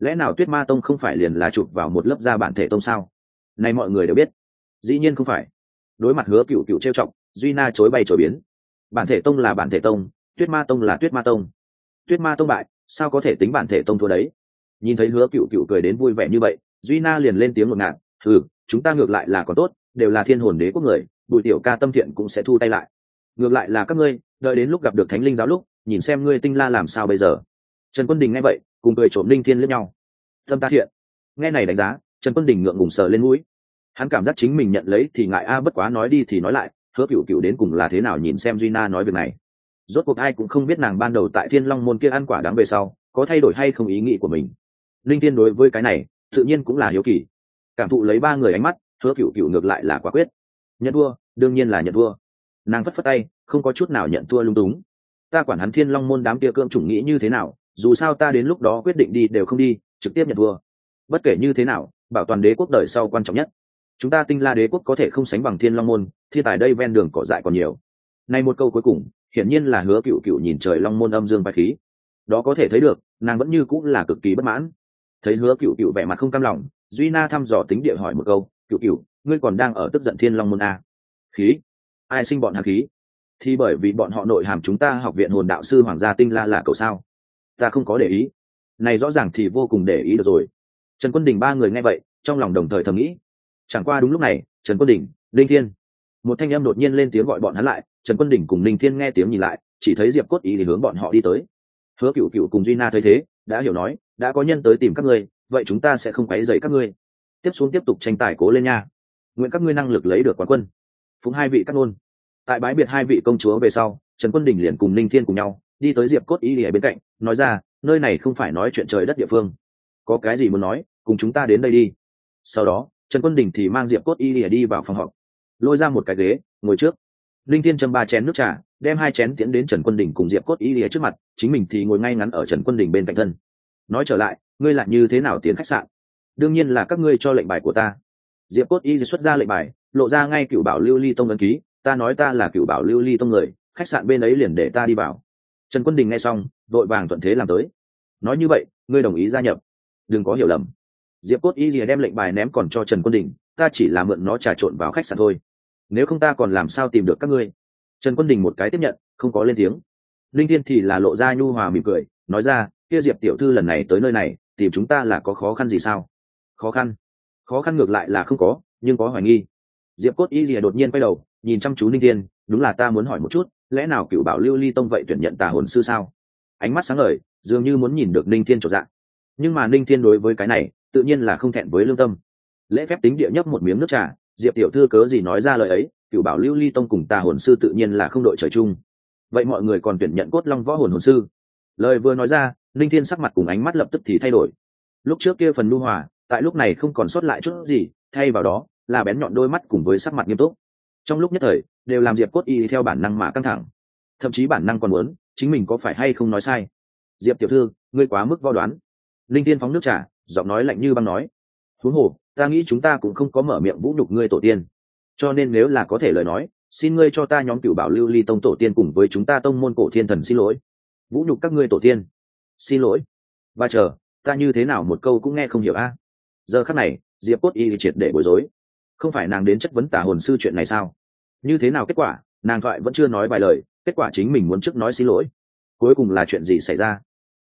lẽ nào Tuyết Ma Tông không phải liền là chụp vào một lớp da bản thể tông sao? Này mọi người đều biết. Dĩ nhiên không phải. Đối mặt Hứa Cửu Cửu trêu chọc, Duy Na chối bay chối biến. Bản thể tông là bản thể tông, Tuyết Ma Tông là Tuyết Ma Tông. Tuyết Ma Tông bại, sao có thể tính bản thể tông thua đấy? Nhìn thấy Hứa Cửu Cửu cười đến vui vẻ như vậy, Duy Na liền lên tiếng ngột ngạt, chúng ta ngược lại là còn tốt, đều là Thiên Hồn Đế quốc người, Bùi tiểu ca tâm thiện cũng sẽ thu tay lại. Ngược lại là các ngươi, đợi đến lúc gặp được Thánh Linh giáo lúc, nhìn xem ngươi Tinh La làm sao bây giờ. Trần Quân Đình nghe vậy, cùng cười trộm Linh Thiên liếc nhau. Tâm ta thiện. Nghe này đánh giá, Trần Quân Đình ngượng ngùng sờ lên mũi. Hắn cảm giác chính mình nhận lấy thì ngại bất quá nói đi thì nói lại, Hứa Cửu Cửu đến cùng là thế nào nhìn xem Duy Na nói việc này. Rốt cuộc ai cũng không biết nàng ban đầu tại Thiên Long môn kia ăn quả đắng về sau, có thay đổi hay không ý nghĩ của mình. Linh Thiên đối với cái này, tự nhiên cũng là hiếu kỳ. Cảm thụ lấy ba người ánh mắt, Hứa Cửu Cửu ngược lại là quả quyết. Nhận thua, đương nhiên là nhận thua. Nàng phất phất tay, không có chút nào nhận thua lung túng. Ta quản hắn Thiên Long môn đám kia cưỡng chủng nghĩ như thế nào, dù sao ta đến lúc đó quyết định đi đều không đi, trực tiếp nhận thua. Bất kể như thế nào, bảo toàn đế quốc đời sau quan trọng nhất. Chúng ta Tinh La đế quốc có thể không sánh bằng Thiên Long môn, thiên tài đây ven đường cỏ dại còn nhiều. Này một câu cuối cùng, hiển nhiên là Hứa Cửu Cửu nhìn trời Long môn âm dương bá khí. Đó có thể thấy được, nàng vẫn như cũng là cực kỳ bất mãn. Thấy Hứa Cửu Cửu vẻ mặt không cam lòng, Duy Na thăm dò tính địa hỏi một câu, "Cửu Cửu, ngươi còn đang ở tức giận Thiên Long môn à? Khí? Ai sinh bọn hắn khí? Thì bởi vì bọn họ nội hàm chúng ta học viện hồn đạo sư Hoàng gia Tinh La là cậu sao? Ta không có để ý." Này rõ ràng thì vô cùng để ý được rồi. Trần Quân Đình ba người nghe vậy, trong lòng đồng thời thầm nghĩ. Chẳng qua đúng lúc này, Trần Quân Đình, Linh Thiên, một thanh âm đột nhiên lên tiếng gọi bọn hắn lại. Trần Quân Đình cùng Linh Thiên nghe tiếng nhìn lại, chỉ thấy Diệp Cốt Ý thì hướng bọn họ đi tới. Hứa Cửu Cửu cùng Duy Na thấy thế, đã hiểu nói, đã có nhân tới tìm các ngươi, vậy chúng ta sẽ không quấy rầy các ngươi. Tiếp xuống tiếp tục tranh tài cố lên nha. Nguyện các ngươi năng lực lấy được quán quân. Phụng hai vị các ngôn. Tại bái biệt hai vị công chúa về sau, Trần Quân Đình liền cùng Linh Thiên cùng nhau đi tới Diệp Cốt Ý ở bên cạnh, nói ra, nơi này không phải nói chuyện trời đất địa phương, có cái gì muốn nói, cùng chúng ta đến đây đi. Sau đó, Trần Quân Đình thì mang Diệp Cốt Ý đi vào phòng họp, lôi ra một cái ghế, ngồi trước. Linh Thiên châm 3 chén nước trà, đem 2 chén tiến đến Trần Quân Đình cùng Diệp Cốt Ý trước mặt, chính mình thì ngồi ngay ngắn ở Trần Quân Đình bên cạnh thân. Nói trở lại, ngươi lại như thế nào tiến khách sạn? Đương nhiên là các ngươi cho lệnh bài của ta. Diệp Cốt Ý xuất ra lệnh bài, lộ ra ngay Cửu Bảo Lưu Ly Tông ấn ký, ta nói ta là Cửu Bảo Lưu Ly Tông người, khách sạn bên ấy liền để ta đi vào. Trần Quân Đình nghe xong, vội vàng thuận thế làm tới. Nói như vậy, ngươi đồng ý gia nhập? Đừng có hiểu lầm. Diệp Cốt Y đem lệnh bài ném còn cho Trần Quân Đình, ta chỉ là mượn nó trà trộn vào khách sạn thôi. Nếu không ta còn làm sao tìm được các ngươi? Trần Quân Đình một cái tiếp nhận, không có lên tiếng. Linh Thiên thì là lộ ra nhu hòa mỉm cười, nói ra, kia Diệp tiểu thư lần này tới nơi này, tìm chúng ta là có khó khăn gì sao? Khó khăn? Khó khăn ngược lại là không có, nhưng có hoài nghi. Diệp Cốt Y đột nhiên quay đầu, nhìn chăm chú Linh Thiên, đúng là ta muốn hỏi một chút, lẽ nào Cửu Bảo Lưu Ly Tông vậy tuyển nhận tà hồn sư sao? Ánh mắt sáng ngời, dường như muốn nhìn được Linh Thiên chột dạ. Nhưng mà Linh Thiên đối với cái này, tự nhiên là không thẹn với lương tâm. Lễ phép tính địa nhấp một miếng nước trà, Diệp tiểu thư cớ gì nói ra lời ấy, Cửu Bảo Lưu Ly Tông cùng tà hồn sư tự nhiên là không đội trời chung. Vậy mọi người còn tuyển nhận Cốt Long võ hồn hồn sư? Lời vừa nói ra, Linh Thiên sắc mặt cùng ánh mắt lập tức thì thay đổi. Lúc trước kia phần nhu hòa, tại lúc này không còn sót lại chút gì, thay vào đó là bén nhọn đôi mắt cùng với sắc mặt nghiêm túc. Trong lúc nhất thời, đều làm Diệp Cốt Y theo bản năng mà căng thẳng. Thậm chí bản năng còn muốn, chính mình có phải hay không nói sai. Diệp tiểu thư, ngươi quá mức vo đoán. Linh Thiên phóng nước trà, giọng nói lạnh như băng nói, huống hồ, ta nghĩ chúng ta cũng không có mở miệng vũ nhục ngươi tổ tiên, cho nên nếu là có thể lời nói, xin ngươi cho ta nhóm Cửu Bảo Lưu Ly Tông tổ tiên cùng với chúng ta tông môn Cổ Thiên Thần xin lỗi. Vũ nhục các ngươi tổ tiên? Xin lỗi? Và chờ, ta như thế nào một câu cũng nghe không hiểu a. Giờ khắc này, Diệp Cốt Y triệt để bối rối. Không phải nàng đến chất vấn tà hồn sư chuyện này sao? Như thế nào kết quả, nàng thoại vẫn chưa nói vài lời, kết quả chính mình muốn trước nói xin lỗi. Cuối cùng là chuyện gì xảy ra?